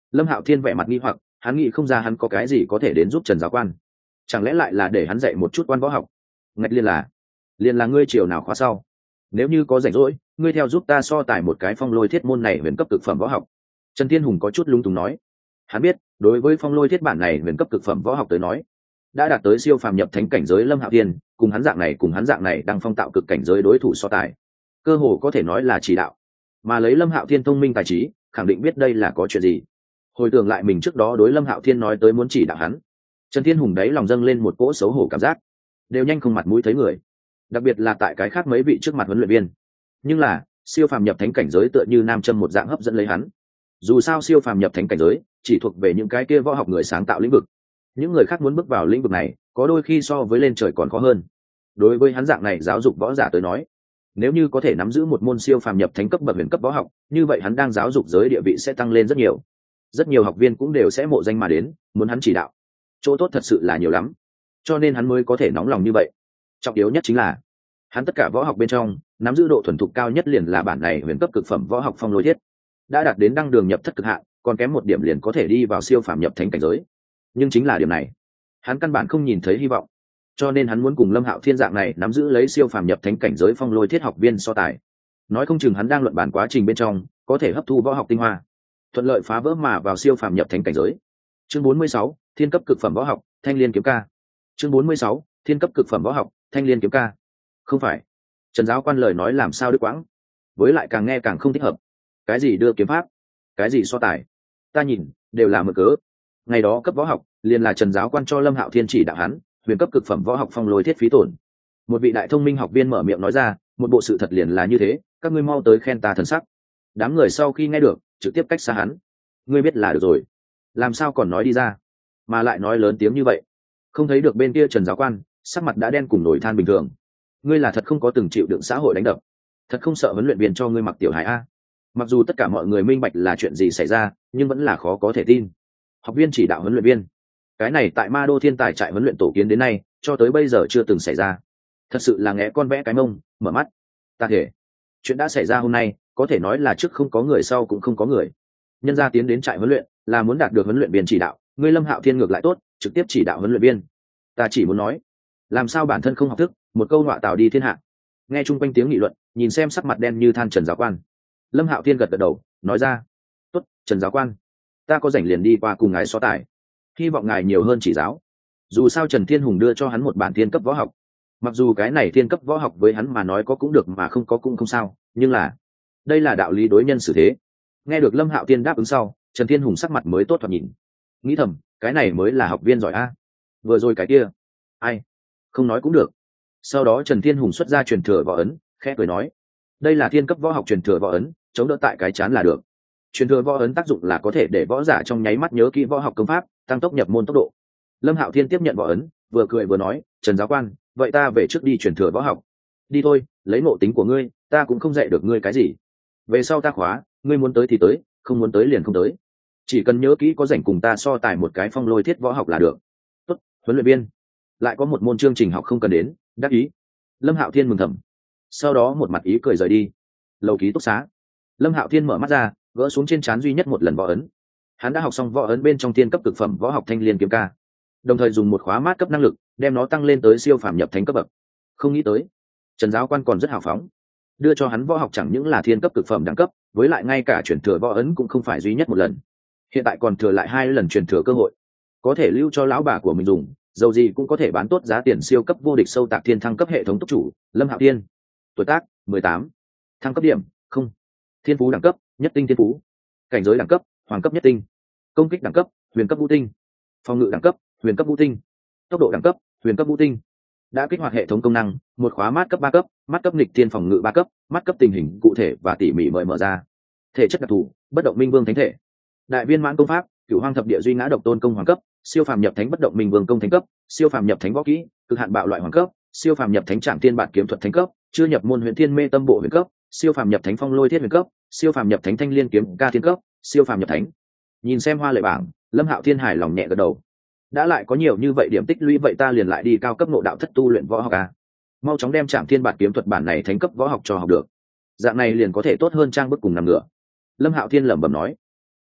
Lâm Hạo Thiên vẻ mặt nghi hoặc, hắn nghĩ không ra hắn có cái gì có thể đến giúp Trần giáo quan, chẳng lẽ lại là để hắn dạy một chút quan võ học. Ngạch liên là liên là ngươi chiều nào khóa sau, nếu như có rảnh rỗi ngươi theo giúp ta so tài một cái phong lôi thiết môn này huyền cấp cực phẩm võ học. Trần Thiên Hùng có chút lung túng nói, hắn biết đối với phong lôi thiết bản này huyền cấp cực phẩm võ học tới nói, đã đạt tới siêu phàm nhập thánh cảnh giới Lâm Hạo Thiên cùng hắn dạng này cùng hắn dạng này đang phong tạo cực cảnh giới đối thủ so tài, cơ hồ có thể nói là chỉ đạo, mà lấy Lâm Hạo Thiên thông minh tài trí khẳng định biết đây là có chuyện gì. Hồi tưởng lại mình trước đó đối Lâm Hạo Thiên nói tới muốn chỉ đạo hắn, Trần Thiên Hùng đấy lòng dâng lên một cỗ xấu hổ cảm giác, đều nhanh không mặt mũi thấy người, đặc biệt là tại cái khác mấy vị trước mặt huấn luyện viên. Nhưng là siêu phàm nhập thánh cảnh giới tựa như nam châm một dạng hấp dẫn lấy hắn. Dù sao siêu phàm nhập thánh cảnh giới chỉ thuộc về những cái kia võ học người sáng tạo lĩnh vực, những người khác muốn bước vào lĩnh vực này có đôi khi so với lên trời còn khó hơn. Đối với hắn dạng này giáo dục võ giả tới nói, nếu như có thể nắm giữ một môn siêu phàm nhập thánh cấp bậc huyền cấp võ học, như vậy hắn đang giáo dục giới địa vị sẽ tăng lên rất nhiều, rất nhiều học viên cũng đều sẽ mộ danh mà đến muốn hắn chỉ đạo. Chỗ tốt thật sự là nhiều lắm, cho nên hắn mới có thể nóng lòng như vậy. Trọng yếu nhất chính là hắn tất cả võ học bên trong nắm giữ độ thuần thục cao nhất liền là bản này huyền cấp cực phẩm võ học phong lôi thiết, đã đạt đến đăng đường nhập thất cực hạn, còn kém một điểm liền có thể đi vào siêu phàm nhập thánh cảnh giới. Nhưng chính là điểm này hắn căn bản không nhìn thấy hy vọng, cho nên hắn muốn cùng Lâm Hạo Thiên dạng này nắm giữ lấy siêu phàm nhập thánh cảnh giới phong lôi thiết học viên so tài. Nói không chừng hắn đang luận bàn quá trình bên trong có thể hấp thu võ học tinh hoa, thuận lợi phá vỡ mà vào siêu phàm nhập thánh cảnh giới. Chương bốn mươi sáu, thiên cấp cực phẩm võ học Thanh Liên kiếm ca. Chương bốn mươi sáu, thiên cấp cực phẩm võ học Thanh Liên kiếm ca. Không phải, Trần giáo quan lời nói làm sao đứt quãng, với lại càng nghe càng không thích hợp. Cái gì đưa kiếm pháp, cái gì so tài, ta nhìn đều là mượn cớ. Ngày đó cấp võ học liền là Trần giáo quan cho Lâm Hạo Thiên chỉ đạo hắn huyền cấp cực phẩm võ học phong lôi thiết phí tổn. Một vị đại thông minh học viên mở miệng nói ra, một bộ sự thật liền là như thế, các ngươi mau tới khen ta thần sắc. Đám người sau khi nghe được trực tiếp cách xa hắn. Ngươi biết là được rồi, làm sao còn nói đi ra, mà lại nói lớn tiếng như vậy. Không thấy được bên kia Trần giáo quan sắc mặt đã đen cùng nổi than bình thường. Ngươi là thật không có từng chịu đựng xã hội đánh đập, thật không sợ huấn luyện viên cho ngươi mặc tiểu hài a. Mặc dù tất cả mọi người minh bạch là chuyện gì xảy ra, nhưng vẫn là khó có thể tin. Học viên chỉ đạo huấn luyện viên, cái này tại Ma Đô Thiên Tài trại huấn luyện tổ kiến đến nay cho tới bây giờ chưa từng xảy ra. Thật sự là nghe con vẽ cái mông mở mắt. Ta thể chuyện đã xảy ra hôm nay có thể nói là trước không có người sau cũng không có người. Nhân gia tiến đến trại huấn luyện là muốn đạt được huấn luyện viên chỉ đạo, ngươi Lâm Hạo Thiên ngược lại tốt, trực tiếp chỉ đạo huấn luyện viên. Ta chỉ muốn nói, làm sao bản thân không học thức, một câu nọa tào đi thiên hạ. Nghe chung quanh tiếng nghị luận, nhìn xem sắc mặt đen như than Trần giáo quan, Lâm Hạo Thiên gật gật đầu nói ra, tốt Trần giáo quan, ta có rảnh liền đi qua cùng ngài so tài, hy vọng ngài nhiều hơn chỉ giáo. Dù sao Trần Thiên Hùng đưa cho hắn một bản thiên cấp võ học, mặc dù cái này thiên cấp võ học với hắn mà nói có cũng được mà không có cũng không sao, nhưng là đây là đạo lý đối nhân xử thế. Nghe được Lâm Hạo Thiên đáp ứng sau, Trần Thiên Hùng sắc mặt mới tốt thoạt nhìn, nghĩ thầm cái này mới là học viên giỏi a. Vừa rồi cái kia ai không nói cũng được. Sau đó Trần Thiên Hùng xuất ra truyền thừa võ ấn, khẽ cười nói, đây là thiên cấp võ học truyền thừa võ ấn, chống đỡ tại cái chán là được. Truyền thừa võ ấn tác dụng là có thể để võ giả trong nháy mắt nhớ kỹ võ học công pháp, tăng tốc nhập môn tốc độ. Lâm Hạo Thiên tiếp nhận võ ấn, vừa cười vừa nói, Trần giáo quan, vậy ta về trước đi truyền thừa võ học. Đi thôi, lấy ngộ tính của ngươi, ta cũng không dạy được ngươi cái gì. Về sau ta khóa, ngươi muốn tới thì tới, không muốn tới liền không tới. Chỉ cần nhớ kỹ có rảnh cùng ta so tài một cái phong lôi thiết võ học là được. Tốt, huấn luyện viên. Lại có một môn chương trình học không cần đến, đắc ý. Lâm Hạo Thiên mừng thầm. Sau đó một mặt ý cười rời đi. Lầu ký túc xá. Lâm Hạo Thiên mở mắt ra, gỡ xuống trên trán duy nhất một lần võ ấn. Hắn đã học xong võ ấn bên trong thiên cấp cực phẩm võ học Thanh Liên kiếm ca, đồng thời dùng một khóa mát cấp năng lực đem nó tăng lên tới siêu phàm nhập thánh cấp bậc. Không nghĩ tới Trần giáo quan còn rất hào phóng, đưa cho hắn võ học chẳng những là thiên cấp cực phẩm đẳng cấp, với lại ngay cả chuyển thừa võ ấn cũng không phải duy nhất một lần, hiện tại còn thừa lại hai lần chuyển thừa cơ hội, có thể lưu cho lão bà của mình dùng, dầu gì cũng có thể bán tốt giá tiền siêu cấp vô địch sâu tạc thiên thăng cấp hệ thống túc chủ. Lâm Hạo Thiên, tuổi tác mười tám, thăng cấp điểm không, thiên phú đẳng cấp nhất tinh thiên phú, cảnh giới đẳng cấp hoàng cấp nhất tinh, công kích đẳng cấp huyền cấp vũ tinh, phòng ngự đẳng cấp huyền cấp vũ tinh, tốc độ đẳng cấp huyền cấp vũ tinh. Đã kích hoạt hệ thống công năng, một khóa mát cấp ba cấp, mắt cấp nghịch thiên phòng ngự ba cấp, mắt cấp tình hình cụ thể và tỉ mỉ mời mở ra. Thể chất đặc thù, bất động minh vương thánh thể. Đại viên mãn công pháp, cửu hoang thập địa duy ngã độc tôn công hoàng cấp, siêu phàm nhập thánh bất động minh vương công thánh cấp, siêu phàm nhập thánh võ kỹ, cực hạn bạo loại hoàng cấp, siêu phàm nhập thánh trảm thiên bản kiếm thuật thánh cấp, chưa nhập môn huyền thiên mê tâm bộ huyền cấp, siêu phàm nhập thánh phong lôi thiết huyền cấp, siêu phàm nhập thánh thanh liên kiếm ca thiên cấp, siêu phàm nhập thánh. Nhìn xem hoa lệ bảng, Lâm Hạo Thiên hài lòng nhẹ gật đầu. Đã lại có nhiều như vậy điểm tích lũy, vậy ta liền lại đi cao cấp ngộ đạo thất tu luyện võ học à? Mau chóng đem trảm thiên bản kiếm thuật bản này thánh cấp võ học cho học được, dạng này liền có thể tốt hơn trang bức cùng nằm ngửa. Lâm Hạo Thiên lẩm bẩm nói.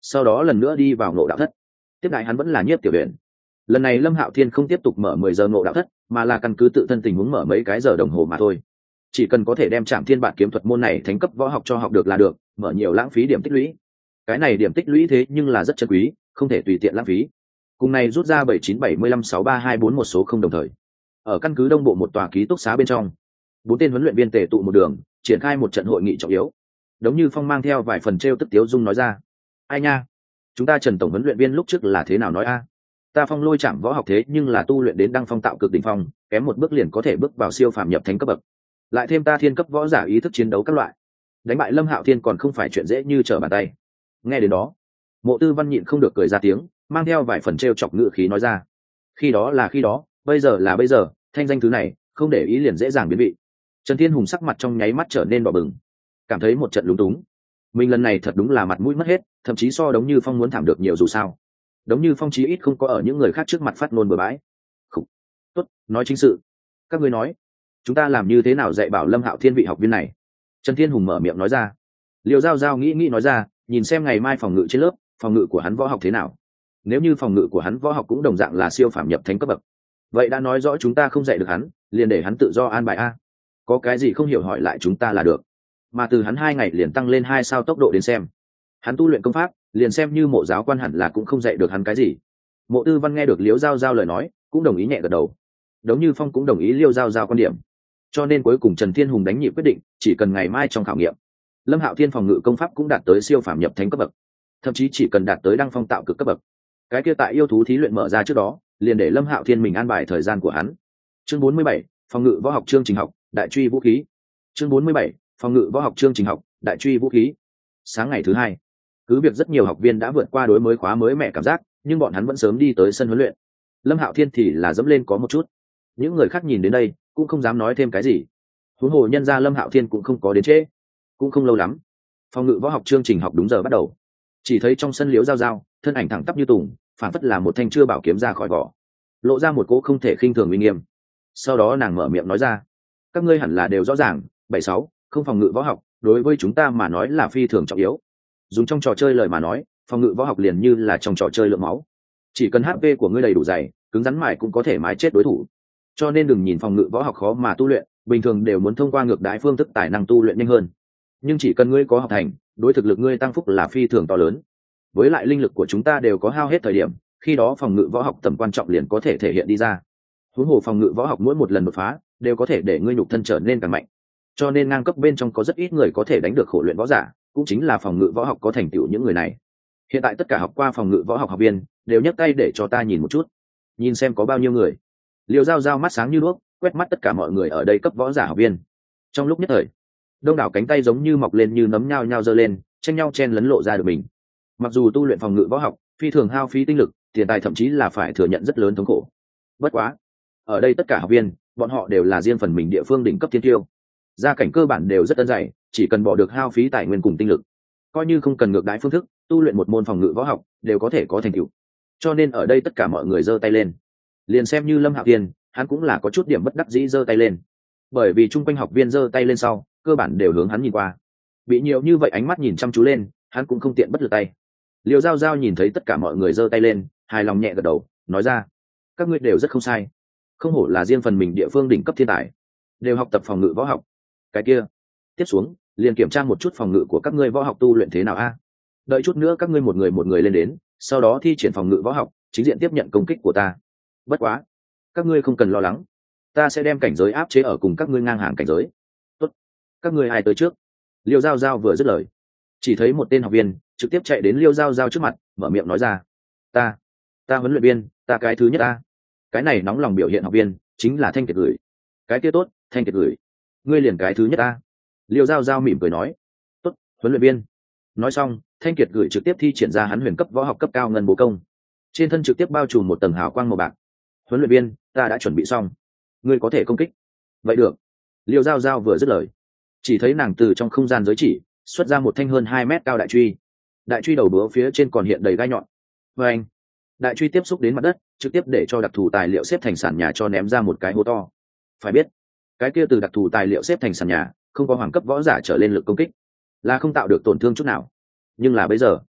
sau đó lần nữa đi vào ngộ đạo thất. Tiếp đại hắn vẫn là Nhiếp Tiểu Huyền. Lần này Lâm Hạo Thiên không tiếp tục mở mười giờ ngộ đạo thất, mà là căn cứ tự thân tình huống mở mấy cái giờ đồng hồ mà thôi. Chỉ cần có thể đem Trảm Thiên Bản kiếm thuật môn này thánh cấp võ học cho học được là được, mở nhiều lãng phí điểm tích lũy. Cái này điểm tích lũy thế nhưng là rất chân quý, không thể tùy tiện lãng phí. Cùng này rút ra bảy chín bảy lăm sáu ba hai bốn một số không đồng thời. Ở căn cứ Đông Bộ một tòa ký túc xá bên trong, bốn tên huấn luyện viên tề tụ một đường, triển khai một trận hội nghị trọng yếu. Đống Như Phong mang theo vài phần trêu tức tiếu dung nói ra: "Ai nha, chúng ta Trần tổng huấn luyện viên lúc trước là thế nào nói a? Ta Phong Lôi Trảm võ học thế nhưng là tu luyện đến đăng phong tạo cực đỉnh phong, kém một bước liền có thể bước vào siêu phàm nhập thánh cấp bậc. Lại thêm ta thiên cấp võ giả ý thức chiến đấu các loại, đánh bại Lâm Hạo Thiên còn không phải chuyện dễ như trở bàn tay." Nghe đến đó, Mộ Tư Văn nhịn không được cười ra tiếng, mang theo vài phần trêu chọc ngữ khí nói ra: "Khi đó là khi đó, bây giờ là bây giờ, thanh danh thứ này, không để ý liền dễ dàng biến vị." Trần Thiên Hùng sắc mặt trong nháy mắt trở nên đỏ bừng, cảm thấy một trận lúng túng. Mình lần này thật đúng là mặt mũi mất hết, thậm chí so Đống Như Phong muốn thảm được nhiều dù sao. Đống Như Phong chí ít không có ở những người khác trước mặt phát ngôn bừa bãi. Khủ. Tốt, nói chính sự. Các ngươi nói, chúng ta làm như thế nào dạy bảo Lâm Hạo Thiên vị học viên này? Trần Thiên Hùng mở miệng nói ra. Liêu Giao Giao nghĩ nghĩ nói ra, nhìn xem ngày mai phòng ngự trên lớp, phòng ngự của hắn võ học thế nào. Nếu như phòng ngự của hắn võ học cũng đồng dạng là siêu phàm nhập thánh cấp bậc, vậy đã nói rõ chúng ta không dạy được hắn, liền để hắn tự do an bài a. Có cái gì không hiểu hỏi lại chúng ta là được. Mà từ hắn hai ngày liền tăng lên hai sao tốc độ đến xem, hắn tu luyện công pháp liền xem như mộ giáo quan hẳn là cũng không dạy được hắn cái gì. Mộ Tư Văn nghe được Liễu Giao Giao lời nói, cũng đồng ý nhẹ gật đầu. Đống Như Phong cũng đồng ý Liễu Giao Giao quan điểm. Cho nên cuối cùng Trần Thiên Hùng đánh nhị quyết định, chỉ cần ngày mai trong khảo nghiệm, Lâm Hạo Thiên phòng ngự công pháp cũng đạt tới siêu phàm nhập thánh cấp bậc, thậm chí chỉ cần đạt tới đăng phong tạo cực cấp bậc. Cái kia tại yêu thú thí luyện mở ra trước đó, liền để Lâm Hạo Thiên mình an bài thời gian của hắn. Chương bốn mươi bảy, phòng ngự võ học chương trình học, đại truy vũ khí. Chương bốn mươi bảy, phòng ngự võ học chương trình học, đại truy vũ khí. Sáng ngày thứ hai, cứ việc rất nhiều học viên đã vượt qua đối mới khóa mới mẻ cảm giác, nhưng bọn hắn vẫn sớm đi tới sân huấn luyện. Lâm Hạo Thiên thì là dẫm lên có một chút. Những người khác nhìn đến đây cũng không dám nói thêm cái gì. Huống hồ nhân gia Lâm Hạo Thiên cũng không có đến trễ, cũng không lâu lắm. Phòng ngự võ học chương trình học đúng giờ bắt đầu. Chỉ thấy trong sân Liễu Giao Giao, thân ảnh thẳng tắp như tùng, phản phất là một thanh chưa bảo kiếm ra khỏi vỏ, lộ ra một cỗ không thể khinh thường uy nghiêm. Sau đó nàng mở miệng nói ra: "Các ngươi hẳn là đều rõ ràng, bảy sáu, không phòng ngự võ học, đối với chúng ta mà nói là phi thường trọng yếu. Dùng trong trò chơi lời mà nói, phòng ngự võ học liền như là trong trò chơi lượng máu. Chỉ cần hát pê của ngươi đầy đủ dày, cứng rắn mài cũng có thể mái chết đối thủ. Cho nên đừng nhìn phòng ngự võ học khó mà tu luyện, bình thường đều muốn thông qua ngược đãi phương thức tài năng tu luyện nhanh hơn. Nhưng chỉ cần ngươi có học thành, đối thực lực ngươi tăng phúc là phi thường to lớn. Với lại linh lực của chúng ta đều có hao hết thời điểm, khi đó phòng ngự võ học tầm quan trọng liền có thể thể hiện đi ra. Huống hồ phòng ngự võ học mỗi một lần đột phá, đều có thể để ngươi nhục thân trở nên càng mạnh. Cho nên ngang cấp bên trong có rất ít người có thể đánh được khổ luyện võ giả, cũng chính là phòng ngự võ học có thành tựu những người này. Hiện tại tất cả học qua phòng ngự võ học học viên đều nhấc tay để cho ta nhìn một chút, nhìn xem có bao nhiêu người." Liêu Giao Giao mắt sáng như đuốc, quét mắt tất cả mọi người ở đây cấp võ giả học viên. Trong lúc nhất thời, đông đảo cánh tay giống như mọc lên như nấm nhao nhao giơ lên, tranh nhau chen lấn lộ ra được mình. Mặc dù tu luyện phòng ngự võ học phi thường hao phí tinh lực, tiền tài thậm chí là phải thừa nhận rất lớn thống khổ. Bất quá, ở đây tất cả học viên, bọn họ đều là riêng phần mình địa phương đỉnh cấp thiên tiêu. Gia cảnh cơ bản đều rất đơn giản, chỉ cần bỏ được hao phí tài nguyên cùng tinh lực, coi như không cần ngược đãi phương thức, tu luyện một môn phòng ngự võ học đều có thể có thành tựu. Cho nên ở đây tất cả mọi người giơ tay lên. Liền xem như Lâm Hạo Thiên, hắn cũng là có chút điểm bất đắc dĩ giơ tay lên. Bởi vì chung quanh học viên giơ tay lên sau, cơ bản đều hướng hắn nhìn qua. Bị nhiều như vậy ánh mắt nhìn chăm chú lên, hắn cũng không tiện bất lực tay. Liêu Giao Giao nhìn thấy tất cả mọi người giơ tay lên, hài lòng nhẹ gật đầu, nói ra: "Các ngươi đều rất không sai, không hổ là riêng phần mình địa phương đỉnh cấp thiên tài, đều học tập phòng ngự võ học. Cái kia, tiếp xuống liền kiểm tra một chút phòng ngự của các ngươi võ học tu luyện thế nào a. Đợi chút nữa các ngươi một người một người lên đến, sau đó thi triển phòng ngự võ học, chính diện tiếp nhận công kích của ta. Bất quá, các ngươi không cần lo lắng, ta sẽ đem cảnh giới áp chế ở cùng các ngươi ngang hàng cảnh giới. Tốt, các ngươi ai tới trước?" Liêu Giao Giao vừa dứt lời, chỉ thấy một tên học viên trực tiếp chạy đến Liêu Giao Giao trước mặt, mở miệng nói ra: "Ta, ta huấn luyện viên, ta cái thứ nhất a." Cái này nóng lòng biểu hiện học viên chính là Thanh Kiệt Gửi. "Cái kia tốt, Thanh Kiệt Gửi, ngươi liền cái thứ nhất a." Liêu Giao Giao mỉm cười nói: "Tốt, huấn luyện viên." Nói xong, Thanh Kiệt Gửi trực tiếp thi triển ra hắn huyền cấp võ học cấp cao ngân bố công, trên thân trực tiếp bao trùm một tầng hào quang màu bạc. "Huấn luyện viên, ta đã chuẩn bị xong, ngươi có thể công kích." "Vậy được." Liêu Giao Giao vừa dứt lời, chỉ thấy nàng từ trong không gian giới chỉ xuất ra một thanh hơn hai mét cao đại truy. Đại truy đầu búa phía trên còn hiện đầy gai nhọn. Và anh, đại truy tiếp xúc đến mặt đất, trực tiếp để cho đặc thù tài liệu xếp thành sàn nhà cho ném ra một cái hố to. Phải biết, cái kia từ đặc thù tài liệu xếp thành sàn nhà, không có hoàng cấp võ giả trở lên lực công kích, là không tạo được tổn thương chút nào. Nhưng là bây giờ,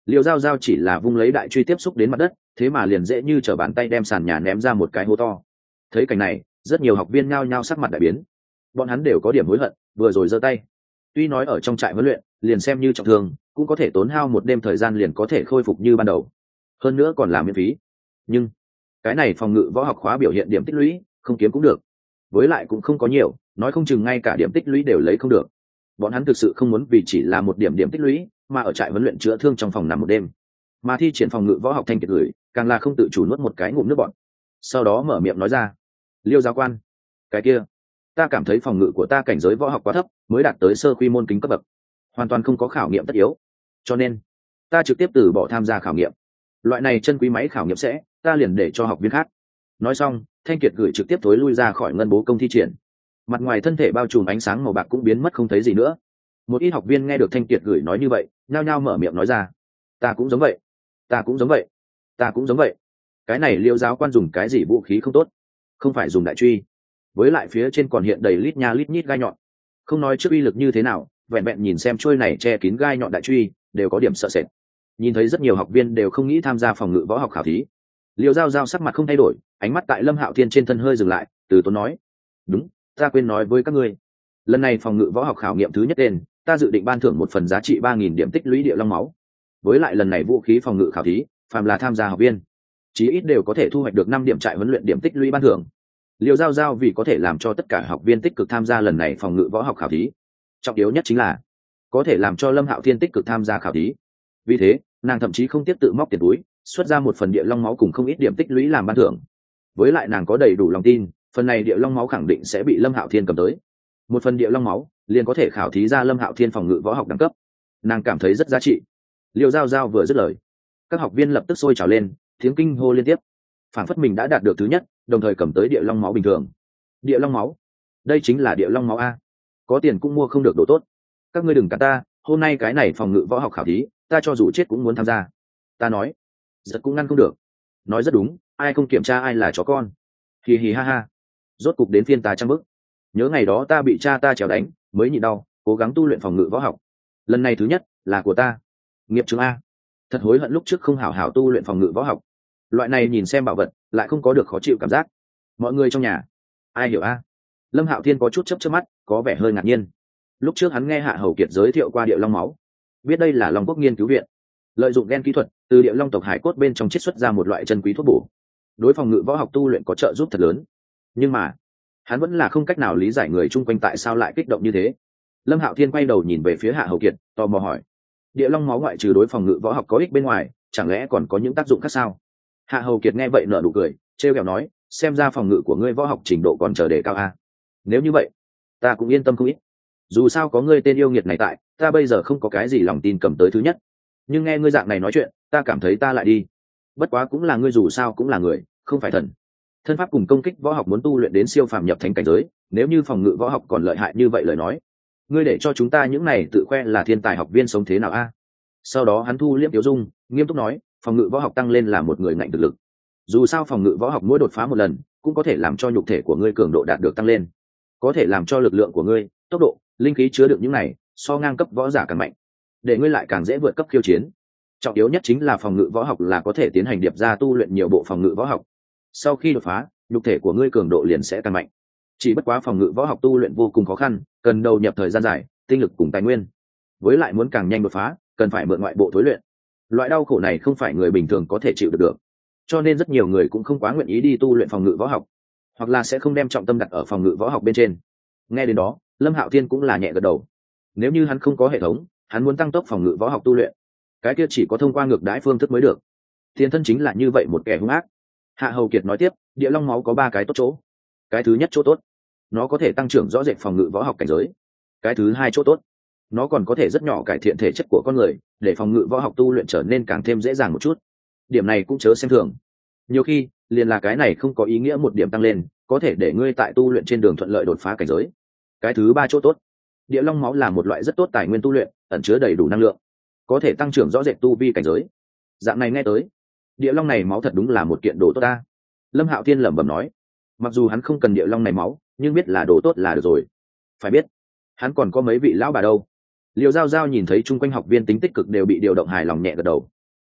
Liêu Giao Giao chỉ là vung lấy đại truy tiếp xúc đến mặt đất, thế mà liền dễ như trở bàn tay đem sàn nhà ném ra một cái hố to. Thấy cảnh này, rất nhiều học viên nhao nhao sắc mặt đại biến. Bọn hắn đều có điểm hối hận, vừa rồi giơ tay. Tuy nói ở trong trại huấn luyện, liền xem như trọng thương, cũng có thể tốn hao một đêm thời gian liền có thể khôi phục như ban đầu. Hơn nữa còn làm miễn phí. Nhưng cái này phòng ngự võ học khóa biểu hiện điểm tích lũy, không kiếm cũng được. Với lại cũng không có nhiều, nói không chừng ngay cả điểm tích lũy đều lấy không được. Bọn hắn thực sự không muốn vì chỉ là một điểm điểm tích lũy, mà ở trại huấn luyện chữa thương trong phòng nằm một đêm. Mà thi triển phòng ngự võ học Thanh Kiệt gửi, càng là không tự chủ nuốt một cái ngụm nước bọt. Sau đó mở miệng nói ra: "Liêu giáo quan, cái kia, ta cảm thấy phòng ngự của ta cảnh giới võ học quá thấp, mới đạt tới sơ quy môn kính cấp bậc, hoàn toàn không có khảo nghiệm tất yếu, cho nên ta trực tiếp từ bỏ tham gia khảo nghiệm. Loại này chân quý máy khảo nghiệm sẽ, ta liền để cho học viên khác." Nói xong, Thanh Kiệt gửi trực tiếp thối lui ra khỏi ngân bố công thi triển. Mặt ngoài thân thể bao trùm ánh sáng màu bạc cũng biến mất không thấy gì nữa. Một ít học viên nghe được Thanh Kiệt gửi nói như vậy, nhao nhao mở miệng nói ra: "Ta cũng giống vậy, ta cũng giống vậy, ta cũng giống vậy. Cái này Liêu giáo quan dùng cái gì vũ khí không tốt? Không phải dùng đại truy, với lại phía trên còn hiện đầy lít nha lít nhít gai nhọn. Không nói trước uy lực như thế nào, vẹn vẹn nhìn xem trôi này che kín gai nhọn đại truy, đều có điểm sợ sệt." Nhìn thấy rất nhiều học viên đều không nghĩ tham gia phòng ngự võ học khảo thí. Liêu Giao Giao sắc mặt không thay đổi, ánh mắt tại Lâm Hạo Thiên trên thân hơi dừng lại, từ tốn nói: "Đúng, ta quên nói với các ngươi, lần này phòng ngự võ học khảo nghiệm thứ nhất tên, ta dự định ban thưởng một phần giá trị ba nghìn điểm tích lũy địa long máu. Với lại lần này vũ khí phòng ngự khảo thí, phàm là tham gia học viên, chí ít đều có thể thu hoạch được năm điểm trại huấn luyện điểm tích lũy ban thưởng." Liêu Giao Giao vì có thể làm cho tất cả học viên tích cực tham gia lần này phòng ngự võ học khảo thí, trọng yếu nhất chính là có thể làm cho Lâm Hạo Thiên tích cực tham gia khảo thí. Vì thế, nàng thậm chí không tiếp tự móc tiền túi, xuất ra một phần địa long máu cùng không ít điểm tích lũy làm ban thưởng. Với lại nàng có đầy đủ lòng tin, phần này địa long máu khẳng định sẽ bị Lâm Hạo Thiên cầm tới. Một phần địa long máu liền có thể khảo thí ra Lâm Hạo Thiên phòng ngự võ học đẳng cấp. Nàng cảm thấy rất giá trị. Liêu Giao Giao vừa dứt lời, các học viên lập tức sôi trào lên, tiếng kinh hô liên tiếp, phảng phất mình đã đạt được thứ nhất, đồng thời cầm tới địa long máu bình thường. Địa long máu, đây chính là địa long máu a, có tiền cũng mua không được đồ tốt. Các ngươi đừng cản ta, hôm nay cái này phòng ngự võ học khảo thí, ta cho dù chết cũng muốn tham gia. Ta nói, giật cũng ngăn không được. Nói rất đúng, ai không kiểm tra ai là chó con. Hì hì ha ha, rốt cục đến phiên ta trăng bức. Nhớ ngày đó ta bị cha ta trèo đánh, mới nhịn đau, cố gắng tu luyện phòng ngự võ học. Lần này thứ nhất là của ta. Nghiệp chứng a, thật hối hận lúc trước không hảo hảo tu luyện phòng ngự võ học. Loại này nhìn xem bảo vật, lại không có được khó chịu cảm giác. Mọi người trong nhà, ai hiểu a? Lâm Hạo Thiên có chút chớp chớp mắt, có vẻ hơi ngạc nhiên. Lúc trước hắn nghe Hạ Hầu Kiệt giới thiệu qua địa long máu, biết đây là Long Quốc nghiên cứu viện, lợi dụng gen kỹ thuật từ địa long tộc hải cốt bên trong chiết xuất ra một loại chân quý thuốc bổ, đối phòng ngự võ học tu luyện có trợ giúp thật lớn. Nhưng mà hắn vẫn là không cách nào lý giải người chung quanh tại sao lại kích động như thế. Lâm Hạo Thiên quay đầu nhìn về phía Hạ Hầu Kiệt, tò mò hỏi: địa long máu ngoại trừ đối phòng ngự võ học có ích bên ngoài, chẳng lẽ còn có những tác dụng khác sao? Hạ Hầu Kiệt nghe vậy nở nụ cười, trêu ghẹo nói: xem ra phòng ngự của ngươi võ học trình độ còn chờ đề cao a. Nếu như vậy, ta cũng yên tâm không ít. Dù sao có ngươi tên yêu nghiệt này tại, ta bây giờ không có cái gì lòng tin cầm tới thứ nhất. Nhưng nghe ngươi dạng này nói chuyện, ta cảm thấy ta lại đi. Bất quá cũng là ngươi, dù sao cũng là người, không phải thần. Thân pháp cùng công kích võ học muốn tu luyện đến siêu phàm nhập thánh cảnh giới, nếu như phòng ngự võ học còn lợi hại như vậy lời nói, ngươi để cho chúng ta những này tự khoe là thiên tài học viên sống thế nào a? Sau đó hắn thu liễm tiểu dung, nghiêm túc nói: phòng ngự võ học tăng lên là một người ngạnh thực lực. Dù sao phòng ngự võ học mỗi đột phá một lần, cũng có thể làm cho nhục thể của ngươi cường độ đạt được tăng lên, có thể làm cho lực lượng của ngươi, tốc độ, linh khí chứa đựng những này so ngang cấp võ giả càng mạnh, để ngươi lại càng dễ vượt cấp khiêu chiến. Trọng yếu nhất chính là phòng ngự võ học là có thể tiến hành điệp ra tu luyện nhiều bộ phòng ngự võ học. Sau khi đột phá, nhục thể của ngươi cường độ liền sẽ càng mạnh. Chỉ bất quá phòng ngự võ học tu luyện vô cùng khó khăn, cần đầu nhập thời gian dài, tinh lực cùng tài nguyên. Với lại muốn càng nhanh đột phá, cần phải mượn ngoại bộ thối luyện. Loại đau khổ này không phải người bình thường có thể chịu được được. Cho nên rất nhiều người cũng không quá nguyện ý đi tu luyện phòng ngự võ học, hoặc là sẽ không đem trọng tâm đặt ở phòng ngự võ học bên trên. Nghe đến đó, Lâm Hạo Thiên cũng là nhẹ gật đầu. Nếu như hắn không có hệ thống, hắn muốn tăng tốc phòng ngự võ học tu luyện, cái kia chỉ có thông qua ngược đãi phương thức mới được. Thiên thân chính là như vậy một kẻ hung ác. Hạ Hầu Kiệt nói tiếp: địa long máu có ba cái tốt chỗ. Cái thứ nhất chỗ tốt, nó có thể tăng trưởng rõ rệt phòng ngự võ học cảnh giới. Cái thứ hai chỗ tốt, nó còn có thể rất nhỏ cải thiện thể chất của con người, để phòng ngự võ học tu luyện trở nên càng thêm dễ dàng một chút. Điểm này cũng chớ xem thường. Nhiều khi liền là cái này không có ý nghĩa một điểm tăng lên, có thể để ngươi tại tu luyện trên đường thuận lợi đột phá cảnh giới. Cái thứ ba chỗ tốt, địa long máu là một loại rất tốt tài nguyên tu luyện, ẩn chứa đầy đủ năng lượng, có thể tăng trưởng rõ rệt tu vi cảnh giới. Dạng này nghe tới, địa long này máu thật đúng là một kiện đồ tốt ta. Lâm Hạo Thiên lẩm bẩm nói. Mặc dù hắn không cần địa long này máu, nhưng biết là đồ tốt là được rồi. Phải biết, hắn còn có mấy vị lão bà đâu. Liêu Giao Giao nhìn thấy chung quanh học viên tính tích cực đều bị điều động, hài lòng nhẹ gật đầu,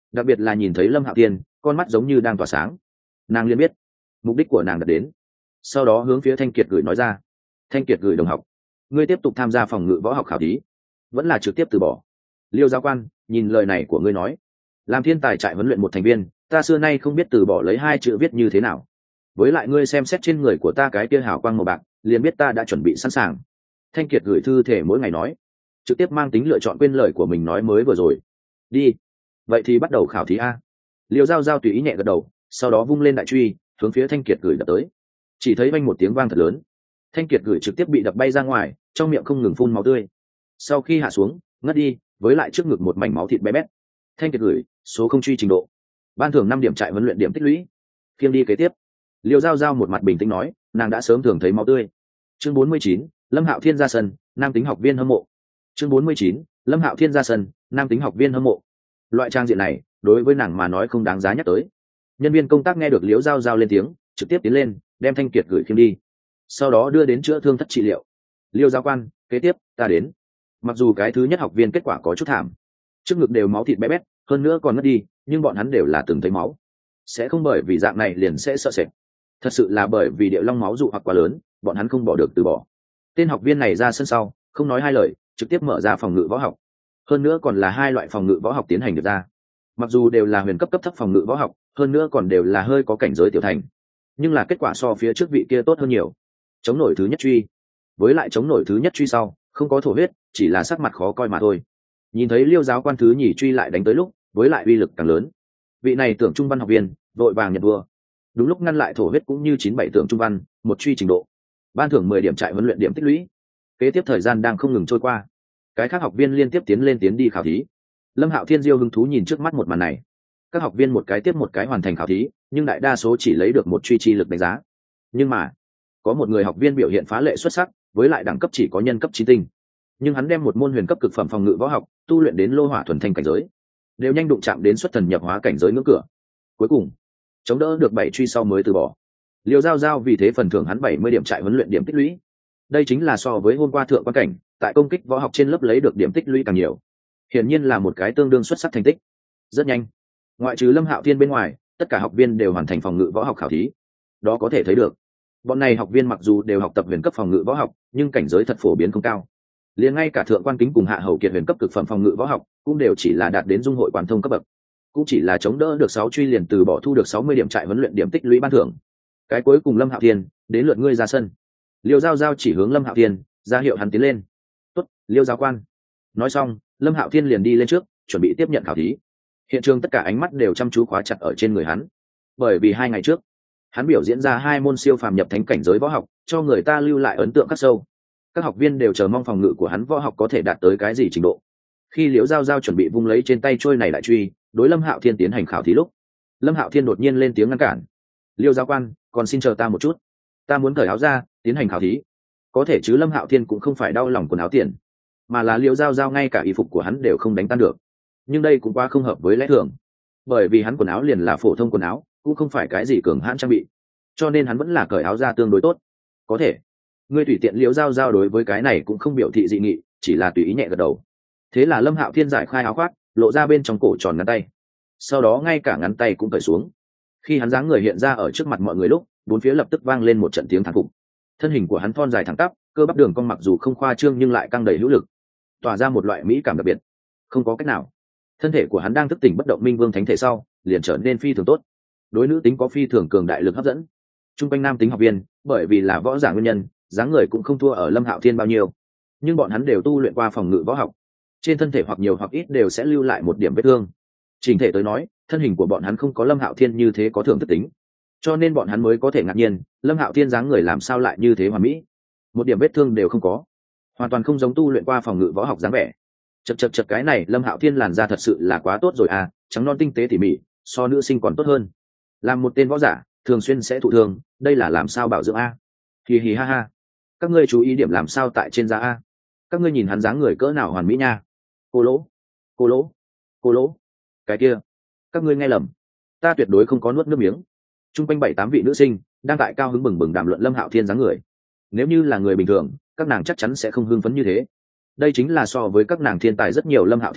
đặc biệt là nhìn thấy Lâm Hạo Thiên, con mắt giống như đang tỏa sáng. Nàng liền biết mục đích của nàng đã đến. Sau đó hướng phía Thanh Kiệt gửi nói ra: Thanh Kiệt gửi đồng học, ngươi tiếp tục tham gia phòng ngự võ học khảo thí vẫn là trực tiếp từ bỏ? Liêu giáo quan, nhìn lời này của ngươi nói, làm thiên tài trại huấn luyện một thành viên, ta xưa nay không biết từ bỏ lấy hai chữ viết như thế nào. Với lại ngươi xem xét trên người của ta cái kia hào quang màu bạc, liền biết ta đã chuẩn bị sẵn sàng. Thanh Kiệt gửi thư thể mỗi ngày nói, trực tiếp mang tính lựa chọn quên lời của mình nói mới vừa rồi. Đi, vậy thì bắt đầu khảo thí a. Liêu Giao Giao tùy ý nhẹ gật đầu, sau đó vung lên đại truy hướng phía Thanh Kiệt gửi đập tới. Chỉ thấy vang một tiếng vang thật lớn, Thanh Kiệt gửi trực tiếp bị đập bay ra ngoài, trong miệng không ngừng phun máu tươi. Sau khi hạ xuống, ngất đi, với lại trước ngực một mảnh máu thịt bé bét. Thanh Kiệt gửi số không truy trình độ, ban thưởng năm điểm trại huấn luyện điểm tích lũy. Kiêm đi kế tiếp. Liêu Giao Giao một mặt bình tĩnh nói, nàng đã sớm thường thấy máu tươi. Chương bốn mươi chín, Lâm Hạo Thiên ra sân, nam tính học viên hâm mộ. Chương bốn mươi chín, Lâm Hạo Thiên ra sân, nam tính học viên hâm mộ. Loại trang diện này, đối với nàng mà nói không đáng giá nhắc tới. Nhân viên công tác nghe được Liêu Giao Giao lên tiếng, trực tiếp tiến lên, đem Thanh Kiệt gửi khiêng đi, sau đó đưa đến chữa thương thất trị liệu. Liêu giáo quan, kế tiếp ta đến. Mặc dù cái thứ nhất học viên kết quả có chút thảm, trước ngực đều máu thịt bé bét, hơn nữa còn mất đi, nhưng bọn hắn đều là từng thấy máu, sẽ không bởi vì dạng này liền sẽ sợ sệt. Thật sự là bởi vì điệu long máu dụ hoặc quá lớn, bọn hắn không bỏ được từ bỏ. Tên học viên này ra sân sau, không nói hai lời, trực tiếp mở ra phòng ngự võ học. Hơn nữa còn là hai loại phòng ngự võ học tiến hành được ra. Mặc dù đều là huyền cấp cấp thấp phòng ngự võ học, hơn nữa còn đều là hơi có cảnh giới tiểu thành, nhưng là kết quả so phía trước vị kia tốt hơn nhiều. Chống nổi thứ nhất truy, với lại chống nổi thứ nhất truy sau không có thổ huyết, chỉ là sắc mặt khó coi mà thôi. Nhìn thấy Liêu giáo quan thứ nhì truy lại đánh tới lúc, với lại uy lực càng lớn, vị này tưởng trung văn học viên vội vàng nhận vua, đúng lúc ngăn lại thổ huyết cũng như chín bảy tưởng trung văn, một truy trình độ, ban thưởng mười điểm trại huấn luyện điểm tích lũy. Kế tiếp thời gian đang không ngừng trôi qua, cái khác học viên liên tiếp tiến lên tiến đi khảo thí. Lâm Hạo Thiên diêu hứng thú nhìn trước mắt một màn này. Các học viên một cái tiếp một cái hoàn thành khảo thí, nhưng đại đa số chỉ lấy được một truy chi lực đánh giá. Nhưng mà có một người học viên biểu hiện phá lệ xuất sắc, với lại đẳng cấp chỉ có nhân cấp chín tinh, nhưng hắn đem một môn huyền cấp cực phẩm phòng ngự võ học tu luyện đến lô hỏa thuần thanh cảnh giới, đều nhanh đụng chạm đến xuất thần nhập hóa cảnh giới ngưỡng cửa. Cuối cùng chống đỡ được bảy truy sau mới từ bỏ. Liêu Giao Giao vì thế phần thưởng hắn bảy mươi điểm trại huấn luyện điểm tích lũy. Đây chính là so với hôm qua thượng quan cảnh tại công kích võ học trên lớp lấy được điểm tích lũy càng nhiều, hiển nhiên là một cái tương đương xuất sắc thành tích. Rất nhanh, ngoại trừ Lâm Hạo Thiên bên ngoài, tất cả học viên đều hoàn thành phòng ngự võ học khảo thí. Đó có thể thấy được, bọn này học viên mặc dù đều học tập huyền cấp phòng ngự võ học, nhưng cảnh giới thật phổ biến không cao. Liền ngay cả thượng quan kính cùng hạ hầu kiệt huyền cấp cực phẩm phòng ngự võ học cũng đều chỉ là đạt đến dung hội quán thông cấp bậc, cũng chỉ là chống đỡ được sáu truy liền từ bỏ thu được sáu mươi điểm trại huấn luyện điểm tích lũy ban thưởng. Cái cuối cùng Lâm Hạo Thiên, đến lượt ngươi ra sân. Liêu Giao Giao chỉ hướng Lâm Hạo Thiên, ra hiệu hắn tiến lên. Tốt, Liêu giáo quan. Nói xong, Lâm Hạo Thiên liền đi lên trước, chuẩn bị tiếp nhận khảo thí. Hiện trường tất cả ánh mắt đều chăm chú khóa chặt ở trên người hắn, bởi vì hai ngày trước hắn biểu diễn ra hai môn siêu phàm nhập thánh cảnh giới võ học, cho người ta lưu lại ấn tượng khắc sâu. Các học viên đều chờ mong phòng ngự của hắn võ học có thể đạt tới cái gì trình độ. Khi Liễu Giao Giao chuẩn bị vung lấy trên tay trôi này lại truy đối Lâm Hạo Thiên tiến hành khảo thí lúc, Lâm Hạo Thiên đột nhiên lên tiếng ngăn cản. Liêu giáo quan, còn xin chờ ta một chút, ta muốn cởi áo ra tiến hành khảo thí. Có thể chứ Lâm Hạo Thiên cũng không phải đau lòng quần áo tiền, mà là Liễu Giao Giao ngay cả y phục của hắn đều không đánh tan được. Nhưng đây cũng quá không hợp với lẽ thường, bởi vì hắn quần áo liền là phổ thông quần áo, cũng không phải cái gì cường hãn trang bị, cho nên hắn vẫn là cởi áo ra tương đối tốt. Có thể ngươi tùy tiện. Liễu Giao Giao đối với cái này cũng không biểu thị dị nghị, chỉ là tùy ý nhẹ gật đầu. Thế là Lâm Hạo Thiên giải khai áo khoác, lộ ra bên trong cổ tròn ngắn tay, sau đó ngay cả ngắn tay cũng cởi xuống. Khi hắn dáng người hiện ra ở trước mặt mọi người lúc, bốn phía lập tức vang lên một trận tiếng thán phục. Thân hình của hắn thon dài thẳng tắp, cơ bắp đường cong mặc dù không khoa trương nhưng lại căng đầy hữu lực, tỏa ra một loại mỹ cảm đặc biệt. Không có cách nào, thân thể của hắn đang thức tỉnh bất động minh vương thánh thể sau liền trở nên phi thường tốt, đối nữ tính có phi thường cường đại lực hấp dẫn. Trung quanh nam tính học viên bởi vì là võ giả nguyên nhân, dáng người cũng không thua ở Lâm Hạo Thiên bao nhiêu, nhưng bọn hắn đều tu luyện qua phòng ngự võ học, trên thân thể hoặc nhiều hoặc ít đều sẽ lưu lại một điểm vết thương. Trình thể tới nói, thân hình của bọn hắn không có Lâm Hạo Thiên như thế có thưởng thức tính, cho nên bọn hắn mới có thể ngạc nhiên Lâm Hạo Thiên dáng người làm sao lại như thế hoàn mỹ, một điểm vết thương đều không có, hoàn toàn không giống tu luyện qua phòng ngự võ học dáng vẻ. Chật chật chật, cái này Lâm Hạo Thiên làn da thật sự là quá tốt rồi à, trắng non tinh tế tỉ mỉ, so nữ sinh còn tốt hơn. Làm một tên võ giả thường xuyên sẽ thụ thương, đây là làm sao bảo dưỡng a? Hì hì ha ha, các ngươi chú ý điểm làm sao tại trên da a? Các ngươi nhìn hắn dáng người cỡ nào hoàn mỹ nha. Cô lỗ, cô lỗ, cô lỗ, cái kia, các ngươi nghe lầm, ta tuyệt đối không có nuốt nước miếng. Trung quanh bảy tám vị nữ sinh đang tại cao hứng bừng bừng đàm luận Lâm Hạo Thiên dáng người. Nếu như là người bình thường, các nàng chắc chắn sẽ không hưng phấn như thế. Đây chính là so với các nàng thiên tài rất nhiều Lâm Hạo Thiên a,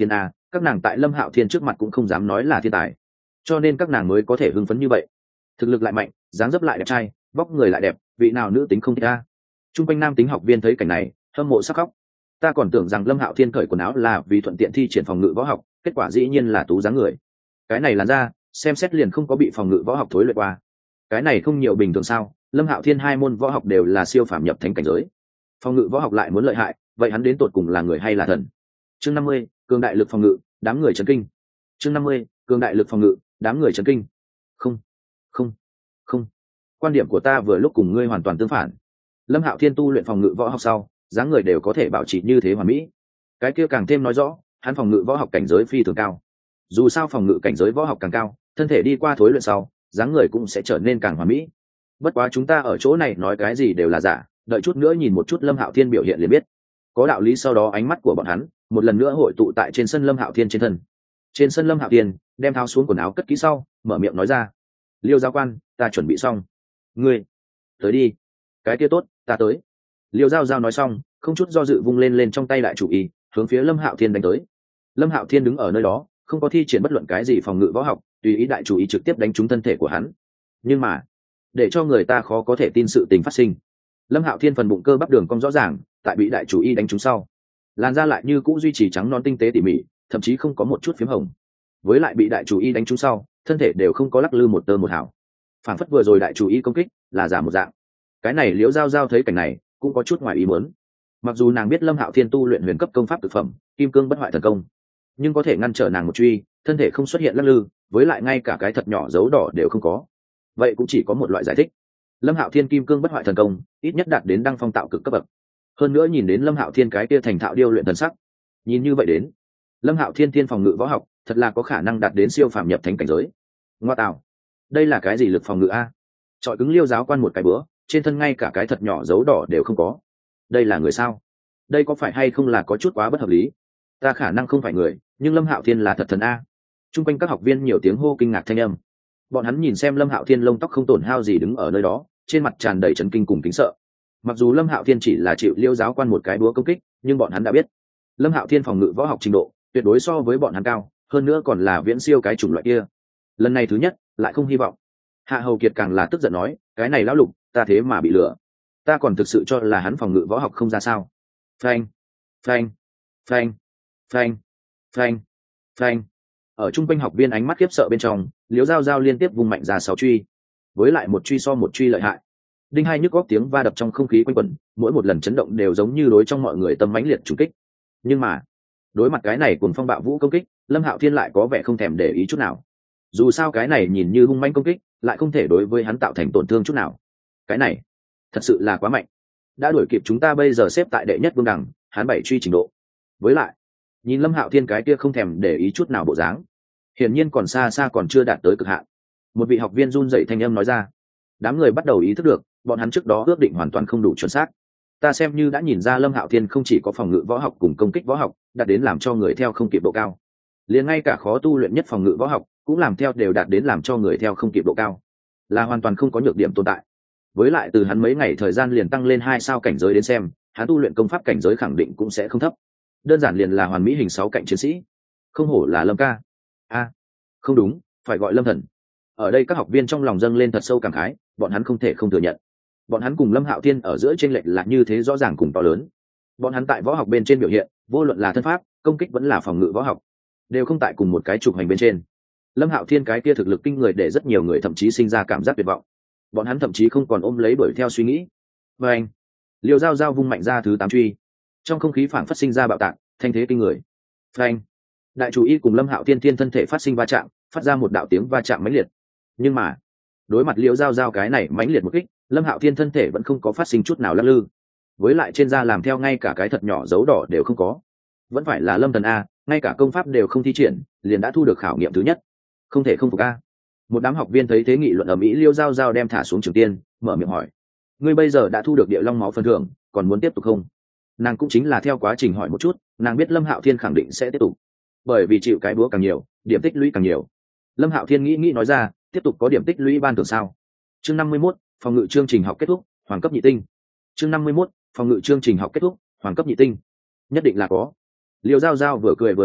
các nàng tại Lâm Hạo Thiên trước mặt cũng không dám nói là thiên tài, cho nên các nàng mới có thể hưng phấn như vậy. Thực lực lại mạnh, dáng dấp lại đẹp trai, vóc người lại đẹp, vị nào nữ tính không thích a? Trung quanh nam tính học viên thấy cảnh này hâm mộ sắc khóc. Ta còn tưởng rằng Lâm Hạo Thiên cởi quần áo là vì thuận tiện thi triển phòng ngự võ học, kết quả dĩ nhiên là tú dáng người. Cái này làn ra xem xét liền không có bị phòng ngự võ học thối luyện qua. Cái này không nhiều bình thường sao? Lâm Hạo Thiên hai môn võ học đều là siêu phàm nhập thánh cảnh giới, phòng ngự võ học lại muốn lợi hại, vậy hắn đến tột cùng là người hay là thần? Chương năm mươi, cường đại lực phòng ngự, đám người chấn kinh. Chương năm mươi, cường đại lực phòng ngự, đám người chấn kinh. Không, không, không. Quan điểm của ta vừa lúc cùng ngươi hoàn toàn tương phản. Lâm Hạo Thiên tu luyện phòng ngự võ học sau, dáng người đều có thể bảo trì như thế hoàn mỹ. Cái kia càng thêm nói rõ, hắn phòng ngự võ học cảnh giới phi thường cao. Dù sao phòng ngự cảnh giới võ học càng cao, thân thể đi qua thối luyện sau, dáng người cũng sẽ trở nên càng hoàn mỹ. Bất quá chúng ta ở chỗ này nói cái gì đều là giả, đợi chút nữa nhìn một chút Lâm Hạo Thiên biểu hiện liền biết. Có đạo lý. Sau đó ánh mắt của bọn hắn một lần nữa hội tụ tại trên sân Lâm Hạo Thiên trên thân. Trên sân Lâm Hạo Thiên đem tháo xuống quần áo cất kỹ sau, mở miệng nói ra: Liêu giáo quan, ta chuẩn bị xong. Ngươi tới đi. Cái kia tốt, ta tới. Liêu giao giao nói xong, không chút do dự vung lên lên trong tay đại chủ y, hướng phía Lâm Hạo Thiên đánh tới. Lâm Hạo Thiên đứng ở nơi đó, không có thi triển bất luận cái gì phòng ngự võ học, tùy ý đại chủ y trực tiếp đánh trúng thân thể của hắn. Nhưng mà để cho người ta khó có thể tin sự tình phát sinh. Lâm Hạo Thiên phần bụng cơ bắp đường cong rõ ràng, tại bị đại chủ y đánh trúng sau, làn da lại như cũ duy trì trắng non tinh tế tỉ mỉ, thậm chí không có một chút phím hồng. Với lại bị đại chủ y đánh trúng sau, thân thể đều không có lắc lư một tơ một hào, phản phất vừa rồi đại chủ y công kích là giả một dạng. Cái này Liễu Giao Giao thấy cảnh này cũng có chút ngoài ý muốn. Mặc dù nàng biết Lâm Hạo Thiên tu luyện huyền cấp công pháp cực phẩm Kim Cương Bất Hoại Thần Công, nhưng có thể ngăn trở nàng một truy, thân thể không xuất hiện lắc lư, với lại ngay cả cái thật nhỏ dấu đỏ đều không có. Vậy cũng chỉ có một loại giải thích: Lâm Hạo Thiên Kim Cương Bất Hoại Thần Công ít nhất đạt đến đăng phong tạo cực cấp bậc. Hơn nữa nhìn đến Lâm Hạo Thiên cái kia thành thạo điêu luyện thần sắc, nhìn như vậy đến, Lâm Hạo Thiên thiên phòng ngự võ học thật là có khả năng đạt đến siêu phàm nhập thánh cảnh giới. Ngoa tạo, đây là cái gì lực phòng ngự a? Trọi cứng Liêu giáo quan một cái bữa, trên thân ngay cả cái thật nhỏ dấu đỏ đều không có. Đây là người sao? Đây có phải hay không là có chút quá bất hợp lý? Ta khả năng không phải người, nhưng Lâm Hạo Thiên là thật thần a. Trung quanh các học viên nhiều tiếng hô kinh ngạc thanh âm. Bọn hắn nhìn xem Lâm Hạo Thiên lông tóc không tổn hao gì đứng ở nơi đó, trên mặt tràn đầy chấn kinh cùng kính sợ. Mặc dù Lâm Hạo Thiên chỉ là chịu Liêu giáo quan một cái búa công kích, nhưng bọn hắn đã biết Lâm Hạo Thiên phòng ngự võ học trình độ tuyệt đối so với bọn hắn cao, hơn nữa còn là viễn siêu cái chủng loại kia. Lần này thứ nhất lại không hy vọng. Hạ Hầu Kiệt càng là tức giận nói: cái này lão lục, ta thế mà bị lừa, ta còn thực sự cho là hắn phòng ngự võ học không ra sao. Phanh, phanh, phanh, phanh, phanh, phanh. Ở trung quanh học viên ánh mắt khiếp sợ bên trong, Liễu Giao Giao liên tiếp vung mạnh ra sáu truy, với lại một truy so một truy lợi hại. Đinh hai nhức góc tiếng va đập trong không khí quanh quẩn, mỗi một lần chấn động đều giống như đối trong mọi người tâm mãnh liệt trùng kích. Nhưng mà đối mặt cái này cùng phong bạo vũ công kích, Lâm Hạo Thiên lại có vẻ không thèm để ý chút nào. Dù sao cái này nhìn như hung manh công kích, lại không thể đối với hắn tạo thành tổn thương chút nào. Cái này thật sự là quá mạnh, đã đuổi kịp chúng ta bây giờ xếp tại đệ nhất vương đẳng, hắn bảy truy trình độ. Với lại nhìn Lâm Hạo Thiên cái kia không thèm để ý chút nào bộ dáng, hiển nhiên còn xa xa còn chưa đạt tới cực hạn. Một vị học viên run rẩy thanh âm nói ra. Đám người bắt đầu ý thức được, bọn hắn trước đó ước định hoàn toàn không đủ chuẩn xác. Ta xem như đã nhìn ra Lâm Hạo Thiên không chỉ có phòng ngự võ học cùng công kích võ học đạt đến làm cho người theo không kịp độ cao, liền ngay cả khó tu luyện nhất phòng ngự võ học cũng làm theo đều đạt đến làm cho người theo không kịp độ cao, là hoàn toàn không có nhược điểm tồn tại. Với lại từ hắn mấy ngày thời gian liền tăng lên hai sao cảnh giới đến xem, hắn tu luyện công pháp cảnh giới khẳng định cũng sẽ không thấp. Đơn giản liền là hoàn mỹ hình sáu cạnh chiến sĩ. Không hổ là Lâm ca. A, không đúng, phải gọi Lâm thần. Ở đây các học viên trong lòng dâng lên thật sâu cảm khái, bọn hắn không thể không thừa nhận, bọn hắn cùng Lâm Hạo Thiên ở giữa chênh lệch là như thế rõ ràng cùng to lớn. Bọn hắn tại võ học bên trên biểu hiện, vô luận là thân pháp, công kích vẫn là phòng ngự võ học, đều không tại cùng một cái trục hành bên trên. Lâm Hạo Thiên cái kia thực lực kinh người để rất nhiều người thậm chí sinh ra cảm giác tuyệt vọng. Bọn hắn thậm chí không còn ôm lấy đuổi theo suy nghĩ. Và anh, Liêu Giao Giao vung mạnh ra thứ tám truy, trong không khí phảng phất sinh ra bạo tạc, thanh thế kinh người. Phanh, đại chủ y cùng Lâm Hạo Thiên thiên thân thể phát sinh va chạm, phát ra một đạo tiếng va chạm mãnh liệt. Nhưng mà đối mặt Liêu Giao Giao cái này mãnh liệt một kích, Lâm Hạo Thiên thân thể vẫn không có phát sinh chút nào lắc lư, với lại trên da làm theo ngay cả cái thật nhỏ dấu đỏ đều không có. Vẫn phải là Lâm thần a, ngay cả công pháp đều không thi triển, liền đã thu được khảo nghiệm thứ nhất, không thể không phục a. Một đám học viên thấy thế nghị luận ở mỹ. Liêu Giao Giao đem thả xuống trường tiên, mở miệng hỏi: ngươi bây giờ đã thu được địa long máu phần thưởng, còn muốn tiếp tục không? Nàng cũng chính là theo quá trình hỏi một chút, nàng biết Lâm Hạo Thiên khẳng định sẽ tiếp tục, bởi vì chịu cái búa càng nhiều, điểm tích lũy càng nhiều. Lâm Hạo Thiên nghĩ nghĩ nói ra: tiếp tục có điểm tích lũy ban thưởng sao? Chương năm mươi mốt, phòng ngự chương trình học kết thúc, hoàng cấp nhị tinh. Chương năm mươi mốt, phòng ngự chương trình học kết thúc, hoàng cấp nhị tinh. Nhất định là có. Liêu Giao Giao vừa cười vừa nói,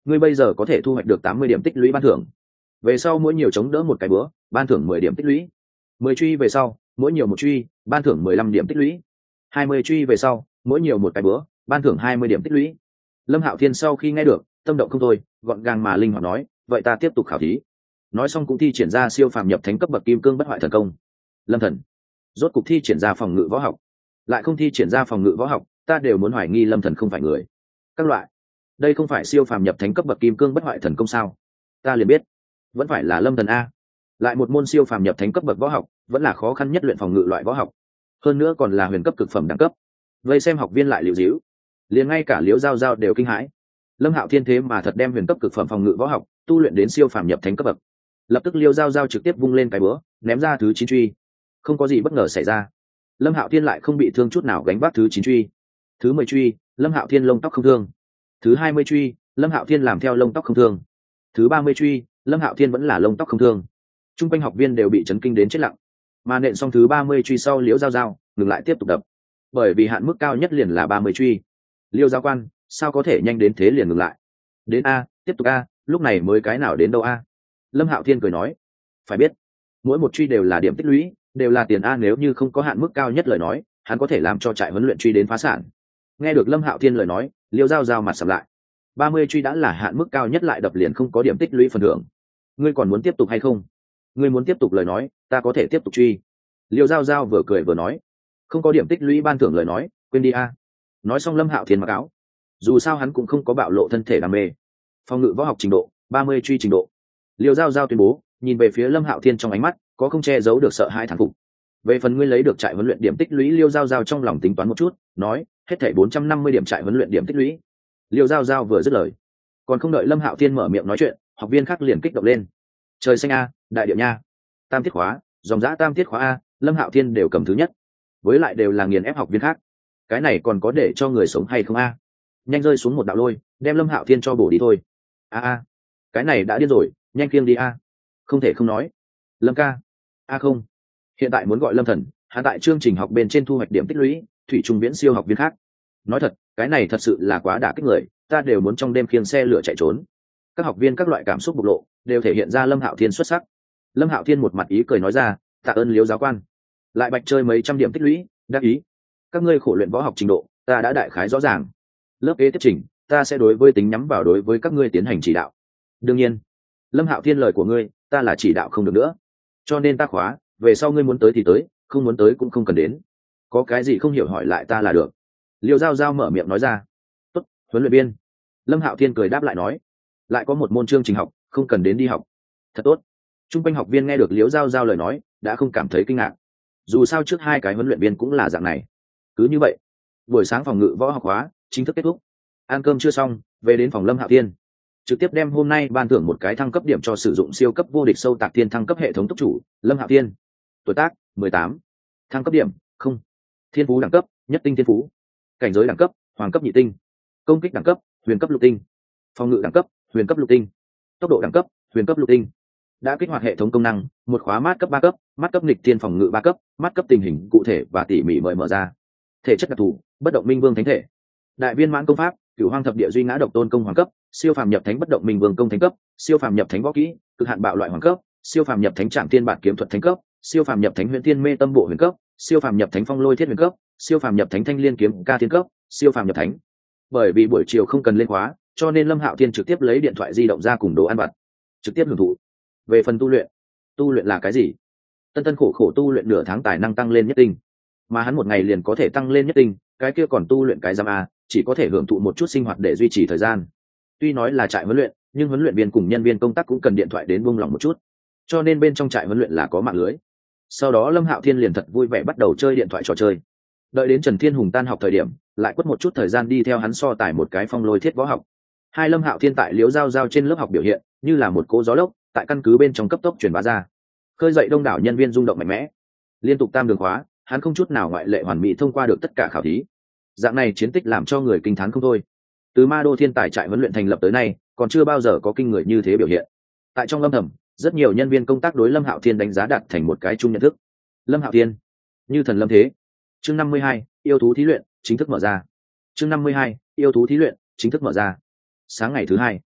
ngươi bây giờ có thể thu hoạch được tám mươi điểm tích lũy ban thưởng. Về sau mỗi nhiều chống đỡ một cái bữa, ban thưởng mười điểm tích lũy. Mười truy về sau, mỗi nhiều một truy, ban thưởng mười lăm điểm tích lũy. Hai mươi truy về sau, mỗi nhiều một cái bữa, ban thưởng hai mươi điểm tích lũy. Lâm Hạo Thiên sau khi nghe được, tâm động không thôi, gọn gàng mà linh hoạt nói, vậy ta tiếp tục khảo thí. Nói xong cũng thi triển ra siêu phàm nhập thánh cấp bậc kim cương bất hoại thần công. Lâm Thần, rốt cục thi triển ra phòng ngự võ học, lại không thi triển ra phòng ngự võ học, ta đều muốn hoài nghi Lâm Thần không phải người. Các loại, đây không phải siêu phàm nhập thánh cấp bậc kim cương bất hoại thần công sao? Ta liền biết, vẫn phải là Lâm Thần a. Lại một môn siêu phàm nhập thánh cấp bậc võ học, vẫn là khó khăn nhất luyện phòng ngự loại võ học, hơn nữa còn là huyền cấp cực phẩm đẳng cấp. Vây xem học viên lại liễu díu, liền ngay cả Liễu Giao Giao đều kinh hãi. Lâm Hạo Thiên thế mà thật đem huyền cấp cực phẩm phòng ngự võ học tu luyện đến siêu phàm nhập thánh cấp bậc. Lập tức Liễu Giao Giao trực tiếp vung lên cái búa, ném ra thứ chín truy. Không có gì bất ngờ xảy ra, Lâm Hạo Thiên lại không bị thương chút nào gánh vác thứ chín truy. Thứ mười truy, Lâm Hạo Thiên lông tóc không thương. Thứ hai mươi truy, Lâm Hạo Thiên làm theo lông tóc không thương. Thứ ba mươi truy, Lâm Hạo Thiên vẫn là lông tóc không thương. Trung quanh học viên đều bị chấn kinh đến chết lặng. Mà nện xong thứ ba mươi truy sau, Liễu Giao Giao ngừng lại tiếp tục đập, bởi vì hạn mức cao nhất liền là ba mươi truy. Liêu giáo quan, sao có thể nhanh đến thế liền ngừng lại? Đến a, tiếp tục a, lúc này mới cái nào đến đâu a? Lâm Hạo Thiên cười nói, phải biết, mỗi một truy đều là điểm tích lũy, đều là tiền a, nếu như không có hạn mức cao nhất lời nói, hắn có thể làm cho trại huấn luyện truy đến phá sản. Nghe được Lâm Hạo Thiên lời nói, Liêu Giao Giao mặt sầm lại. ba mươi truy đã là hạn mức cao nhất, lại đập liền không có điểm tích lũy phần thưởng. Ngươi còn muốn tiếp tục hay không? Ngươi muốn tiếp tục lời nói, ta có thể tiếp tục truy. Liêu Giao Giao vừa cười vừa nói, không có điểm tích lũy ban thưởng lời nói, quên đi a. Nói xong Lâm Hạo Thiên mặc áo, dù sao hắn cũng không có bạo lộ thân thể đam mê. Phòng ngự võ học trình độ ba mươi truy trình độ. Liêu Giao Giao tuyên bố, nhìn về phía Lâm Hạo Thiên trong ánh mắt có không che giấu được sợ hãi thán phục. Về phần ngươi lấy được trại huấn luyện điểm tích lũy, Liêu Giao Giao trong lòng tính toán một chút, nói, hết thảy bốn trăm năm mươi điểm trại huấn luyện điểm tích lũy. Liêu Giao Giao vừa dứt lời, còn không đợi Lâm Hạo Thiên mở miệng nói chuyện, học viên khác liền kích động lên. Trời xanh a, đại điệu nha, tam tiết khóa, dòng dã tam tiết khóa a, Lâm Hạo Thiên đều cầm thứ nhất, với lại đều là nghiền ép học viên khác. Cái này còn có để cho người sống hay không a? Nhanh rơi xuống một đạo lôi, đem Lâm Hạo Thiên cho bổ đi thôi. A a, cái này đã điên rồi, nhanh kiêng đi a. Không thể không nói. Lâm ca. A không, hiện tại muốn gọi Lâm Thần, hắn tại chương trình học bên trên thu hoạch điểm tích lũy, thủy trung viễn siêu học viên khác. Nói thật, cái này thật sự là quá đả kích người, ta đều muốn trong đêm khiêng xe lửa chạy trốn. Các học viên các loại cảm xúc bộc lộ, đều thể hiện ra Lâm Hạo Thiên xuất sắc. Lâm Hạo Thiên một mặt ý cười nói ra, tạ ơn Liễu giáo quan. Lại bạch chơi mấy trăm điểm tích lũy, đắc ý. Các ngươi khổ luyện võ học trình độ, ta đã đại khái rõ ràng. Lớp kế tiếp trình, ta sẽ đối với tính nhắm vào đối với các ngươi tiến hành chỉ đạo. Đương nhiên, Lâm Hạo Thiên lời của ngươi, ta là chỉ đạo không được nữa. Cho nên ta khóa, về sau ngươi muốn tới thì tới, không muốn tới cũng không cần đến. Có cái gì không hiểu hỏi lại ta là được. Liêu Giao Giao mở miệng nói ra. Tốt, huấn luyện viên. Lâm Hạo Thiên cười đáp lại nói. Lại có một môn chương trình học, không cần đến đi học. Thật tốt. Trung quanh học viên nghe được Liêu Giao Giao lời nói, đã không cảm thấy kinh ngạc. Dù sao trước hai cái huấn luyện viên cũng là dạng này. Cứ như vậy, buổi sáng phòng ngự võ học hóa chính thức kết thúc. Ăn cơm chưa xong, về đến phòng Lâm Hạo Thiên, trực tiếp đem hôm nay ban thưởng một cái thăng cấp điểm cho sử dụng siêu cấp vô địch sâu tạc thiên thăng cấp hệ thống tốc chủ Lâm Hạo Thiên. Tuổi tác mười tám, thăng cấp điểm không, thiên phú đẳng cấp nhất tinh thiên phú, cảnh giới đẳng cấp hoàng cấp nhị tinh, công kích đẳng cấp huyền cấp lục tinh, phòng ngự đẳng cấp huyền cấp lục tinh, tốc độ đẳng cấp huyền cấp lục tinh. Đã kích hoạt hệ thống công năng, một khóa mát cấp ba cấp, mát cấp nghịch thiên phòng ngự ba cấp, mát cấp tình hình cụ thể và tỉ mỉ mời mở ra. Thể chất đặc thù, bất động minh vương thánh thể. Đại viên mãn công pháp, cửu hoang thập địa duy ngã độc tôn công hoàng cấp, siêu phàm nhập thánh bất động minh vương công thánh cấp, siêu phàm nhập thánh võ kỹ, cực hạn bạo loại hoàng cấp, siêu phàm nhập thánh trảm thiên bản kiếm thuật thánh cấp, siêu phàm nhập thánh huyền thiên mê tâm bộ huyền cấp, siêu phàm nhập thánh phong lôi thiết huyền cấp, siêu phàm nhập thánh thanh liên kiếm ca thiên cấp, siêu phàm nhập thánh. Bởi vì buổi chiều không cần lên khóa, cho nên Lâm Hạo Thiên trực tiếp lấy điện thoại di động ra cùng đồ ăn vặt, trực tiếp hưởng thụ. Về phần tu luyện, tu luyện là cái gì? Tân tân khổ khổ tu luyện nửa tháng tài năng tăng lên nhất tinh, mà hắn một ngày liền có thể tăng lên nhất tinh, cái kia còn tu luyện cái giam a, chỉ có thể hưởng thụ một chút sinh hoạt để duy trì thời gian. Tuy nói là trại huấn luyện, nhưng huấn luyện viên cùng nhân viên công tác cũng cần điện thoại đến buông lỏng một chút, cho nên bên trong trại huấn luyện là có mạng lưới. Sau đó Lâm Hạo Thiên liền thật vui vẻ bắt đầu chơi điện thoại trò chơi. Đợi đến Trần Thiên Hùng tan học thời điểm, lại quất một chút thời gian đi theo hắn so tải một cái phong lôi thiết võ học. Hai Lâm Hạo Thiên tại Liễu Giao Giao trên lớp học biểu hiện như là một cỗ gió lốc, tại căn cứ bên trong cấp tốc truyền bá ra, khơi dậy đông đảo nhân viên rung động mạnh mẽ. Liên tục tam đường khóa, hắn không chút nào ngoại lệ hoàn mỹ thông qua được tất cả khảo thí. Dạng này chiến tích làm cho người kinh thán không thôi. Từ Ma Đô Thiên Tài trại huấn luyện thành lập tới nay, còn chưa bao giờ có kinh người như thế biểu hiện. Tại trong âm thầm, rất nhiều nhân viên công tác đối Lâm Hạo Thiên đánh giá đạt thành một cái chung nhận thức. Lâm Hạo Thiên, như thần lâm thế. Chương năm mươi hai, yêu thú thí luyện chính thức mở ra. Chương năm mươi hai, yêu thú thí luyện chính thức mở ra. Sáng ngày thứ hai,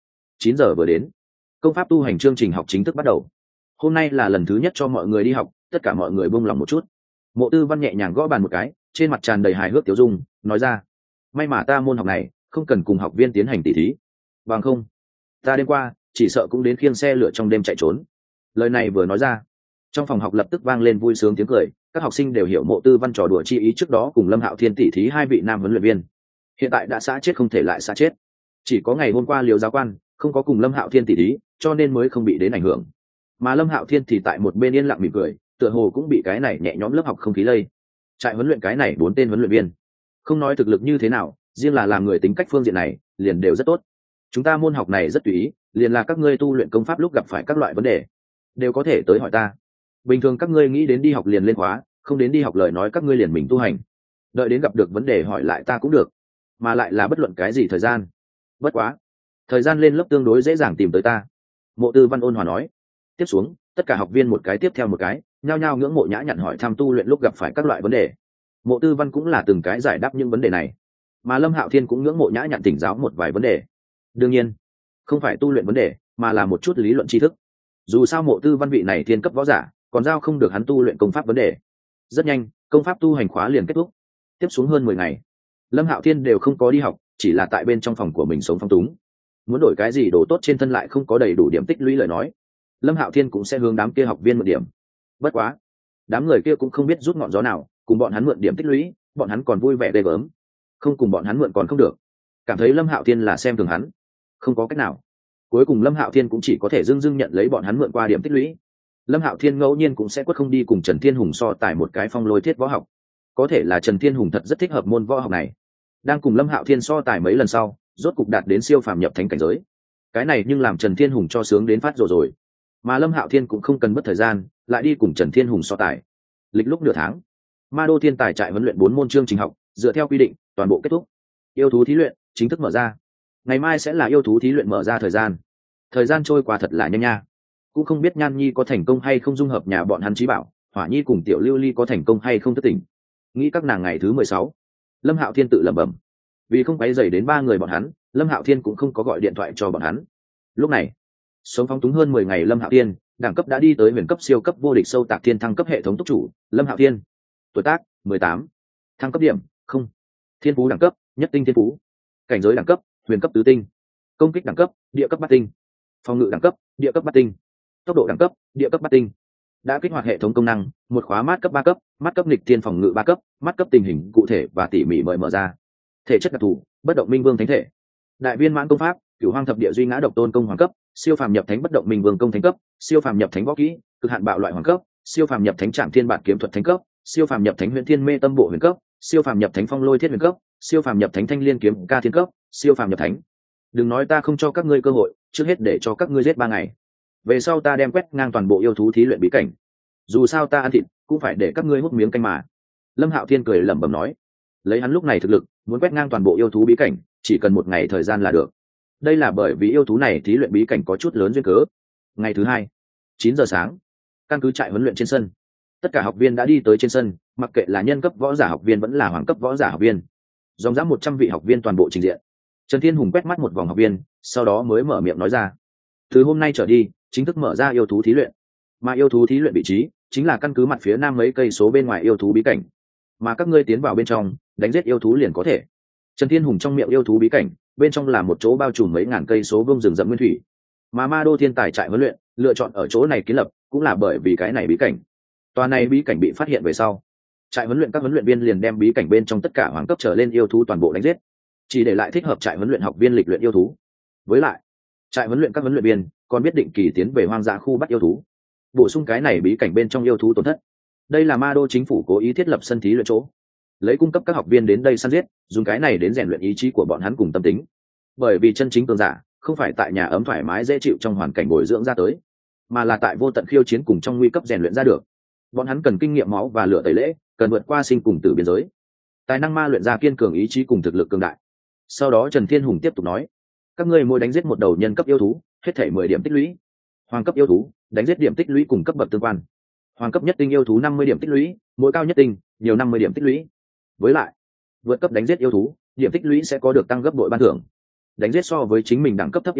chín giờ vừa đến, công pháp tu hành chương trình học chính thức bắt đầu. Hôm nay là lần thứ nhất cho mọi người đi học, tất cả mọi người buông lòng một chút. Mộ Tư Văn nhẹ nhàng gõ bàn một cái, trên mặt tràn đầy hài hước tiểu dung, nói ra: may mà ta môn học này không cần cùng học viên tiến hành tỉ thí, bằng không ta đêm qua chỉ sợ cũng đến khiêng xe lửa trong đêm chạy trốn. Lời này vừa nói ra, trong phòng học lập tức vang lên vui sướng tiếng cười. Các học sinh đều hiểu Mộ Tư Văn trò đùa chi ý trước đó cùng Lâm Hạo Thiên tỉ thí hai vị nam huấn luyện viên, hiện tại đã xã chết không thể lại xã chết. Chỉ có ngày hôm qua Liêu giáo quan không có cùng Lâm Hạo Thiên tỉ thí, cho nên mới không bị đến ảnh hưởng. Mà Lâm Hạo Thiên thì tại một bên yên lặng mỉm cười, tựa hồ cũng bị cái này nhẹ nhõm lớp học không khí lây. Trại huấn luyện cái này bốn tên huấn luyện viên, không nói thực lực như thế nào, riêng là làm người tính cách phương diện này liền đều rất tốt. Chúng ta môn học này rất tùy ý, liền là các ngươi tu luyện công pháp lúc gặp phải các loại vấn đề đều có thể tới hỏi ta. Bình thường các ngươi nghĩ đến đi học liền lên khóa, không đến đi học lời nói các ngươi liền mình tu hành, đợi đến gặp được vấn đề hỏi lại ta cũng được, mà lại là bất luận cái gì thời gian. Bất quá thời gian lên lớp tương đối dễ dàng tìm tới ta. Mộ Tư Văn ôn hòa nói. Tiếp xuống tất cả học viên một cái tiếp theo một cái nhao nhao ngưỡng mộ nhã nhặn hỏi thăm tu luyện lúc gặp phải các loại vấn đề. Mộ Tư Văn cũng là từng cái giải đáp những vấn đề này, mà Lâm Hạo Thiên cũng ngưỡng mộ nhã nhặn thỉnh giáo một vài vấn đề. Đương nhiên không phải tu luyện vấn đề, mà là một chút lý luận tri thức. Dù sao Mộ Tư Văn vị này thiên cấp võ giả còn giao không được hắn tu luyện công pháp vấn đề. Rất nhanh công pháp tu hành khóa liền kết thúc. Tiếp xuống hơn mười ngày Lâm Hạo Thiên đều không có đi học, chỉ là tại bên trong phòng của mình sống phong túng. Muốn đổi cái gì đồ tốt trên thân lại không có đầy đủ điểm tích lũy lời nói, Lâm Hạo Thiên cũng sẽ hướng đám kia học viên mượn điểm. Bất quá đám người kia cũng không biết rút ngọn gió nào, cùng bọn hắn mượn điểm tích lũy, bọn hắn còn vui vẻ ghê gớm. Không cùng bọn hắn mượn còn không được, cảm thấy Lâm Hạo Thiên là xem thường hắn, không có cách nào. Cuối cùng Lâm Hạo Thiên cũng chỉ có thể dưng dưng nhận lấy bọn hắn mượn qua điểm tích lũy. Lâm Hạo Thiên ngẫu nhiên cũng sẽ quất không đi cùng Trần Thiên Hùng so tài một cái phong lôi thiết võ học. Có thể là Trần Thiên Hùng thật rất thích hợp môn võ học này. Đang cùng Lâm Hạo Thiên so tài mấy lần sau, rốt cục đạt đến siêu phàm nhập thánh cảnh giới. Cái này nhưng làm Trần Thiên Hùng cho sướng đến phát rồi rồi. Mà Lâm Hạo Thiên cũng không cần mất thời gian, lại đi cùng Trần Thiên Hùng so tài. Lịch lúc nửa tháng, Ma Đô Thiên Tài trại huấn luyện bốn môn chương trình học, dựa theo quy định, toàn bộ kết thúc. Yêu thú thí luyện chính thức mở ra. Ngày mai sẽ là yêu thú thí luyện mở ra thời gian. Thời gian trôi qua thật là nhanh nha. Cũng không biết Nhan Nhi có thành công hay không dung hợp nhà bọn hắn Chí Bảo, Hỏa Nhi cùng Tiểu Lưu Ly có thành công hay không thức tỉnh. Nghĩ các nàng ngày thứ mười sáu, Lâm Hạo Thiên tự lẩm bẩm. Vì không quấy rầy đến ba người bọn hắn, Lâm Hạo Thiên cũng không có gọi điện thoại cho bọn hắn. Lúc này, sống phóng túng hơn mười ngày Lâm Hạo Thiên, đẳng cấp đã đi tới huyền cấp siêu cấp vô địch sâu tạc thiên thăng cấp hệ thống túc chủ. Lâm Hạo Thiên, tuổi tác mười tám, thăng cấp điểm không, thiên phú đẳng cấp nhất tinh thiên phú, cảnh giới đẳng cấp huyền cấp tứ tinh, công kích đẳng cấp địa cấp bát tinh, phòng ngự đẳng cấp địa cấp bát tinh, tốc độ đẳng cấp địa cấp bát tinh. Đã kích hoạt hệ thống công năng, một khóa mát cấp ba cấp, mát cấp nghịch thiên phòng ngự ba cấp, mát cấp tình hình cụ thể và tỉ mỉ mời mở ra. Thể chất đặc thù, bất động minh vương thánh thể. Đại viên mãn công pháp, cửu hoang thập địa duy ngã độc tôn công hoàng cấp, siêu phàm nhập thánh bất động minh vương công thánh cấp, siêu phàm nhập thánh võ kỹ, cực hạn bạo loại hoàng cấp, siêu phàm nhập thánh trảm thiên bản kiếm thuật thánh cấp, siêu phàm nhập thánh huyền thiên mê tâm bộ huyền cấp, siêu phàm nhập thánh phong lôi thiết huyền cấp, siêu phàm nhập thánh thanh liên kiếm ca thiên cấp, siêu phàm nhập thánh. Đừng nói ta không cho các ngươi cơ hội, trước hết để cho các ngươi giết ba ngày, về sau ta đem quét ngang toàn bộ yêu thú thí luyện bí cảnh. Dù sao ta ăn thịt cũng phải để các ngươi hút miếng canh mà. Lâm Hạo Thiên cười lẩm bẩm nói, lấy hắn lúc này thực lực, muốn quét ngang toàn bộ yêu thú bí cảnh chỉ cần một ngày thời gian là được. Đây là bởi vì yêu thú này thí luyện bí cảnh có chút lớn duyên cớ. Ngày thứ hai, chín giờ sáng, căn cứ trại huấn luyện trên sân, tất cả học viên đã đi tới trên sân, mặc kệ là nhân cấp võ giả học viên vẫn là hoàng cấp võ giả học viên, dòng dã một trăm vị học viên toàn bộ trình diện. Trần Thiên Hùng quét mắt một vòng học viên, sau đó mới mở miệng nói ra, từ hôm nay trở đi chính thức mở ra yêu thú thí luyện. Mà yêu thú thí luyện vị trí chính là căn cứ mặt phía nam mấy cây số bên ngoài yêu thú bí cảnh, mà các ngươi tiến vào bên trong đánh giết yêu thú liền có thể. Trần Thiên Hùng trong miệng yêu thú bí cảnh bên trong là một chỗ bao trùm mấy ngàn cây số vuông rừng rậm nguyên thủy, mà Ma Đô Thiên Tài trại huấn luyện lựa chọn ở chỗ này kiến lập cũng là bởi vì cái này bí cảnh. Tòa này bí cảnh bị phát hiện về sau, trại huấn luyện các huấn luyện viên liền đem bí cảnh bên trong tất cả hoàng cấp trở lên yêu thú toàn bộ đánh giết, chỉ để lại thích hợp trại huấn luyện học viên lịch luyện yêu thú. Với lại, trại huấn luyện các huấn luyện viên còn biết định kỳ tiến về hoang dã khu bắt yêu thú, bổ sung cái này bí cảnh bên trong yêu thú tổn thất. Đây là Ma Đô chính phủ cố ý thiết lập sân thí luyện chỗ, lấy cung cấp các học viên đến đây săn giết, dùng cái này đến rèn luyện ý chí của bọn hắn cùng tâm tính. Bởi vì chân chính cường giả không phải tại nhà ấm thoải mái dễ chịu trong hoàn cảnh bồi dưỡng ra tới, mà là tại vô tận khiêu chiến cùng trong nguy cấp rèn luyện ra được. Bọn hắn cần kinh nghiệm máu và lửa tẩy lễ, cần vượt qua sinh cùng tử biên giới, tài năng ma luyện ra kiên cường ý chí cùng thực lực cường đại. Sau đó Trần Thiên Hùng tiếp tục nói, các ngươi mỗi đánh giết một đầu nhân cấp yêu thú hết thể mười điểm tích lũy, hoàng cấp yêu thú đánh giết điểm tích lũy cùng cấp bậc tương quan, hoàng cấp nhất tinh yêu thú năm mươi điểm tích lũy, mỗi cao nhất tinh nhiều năm mươi điểm tích lũy. Với lại vượt cấp đánh giết yêu thú điểm tích lũy sẽ có được tăng gấp bội ban thưởng, đánh giết so với chính mình đẳng cấp thấp yêu thú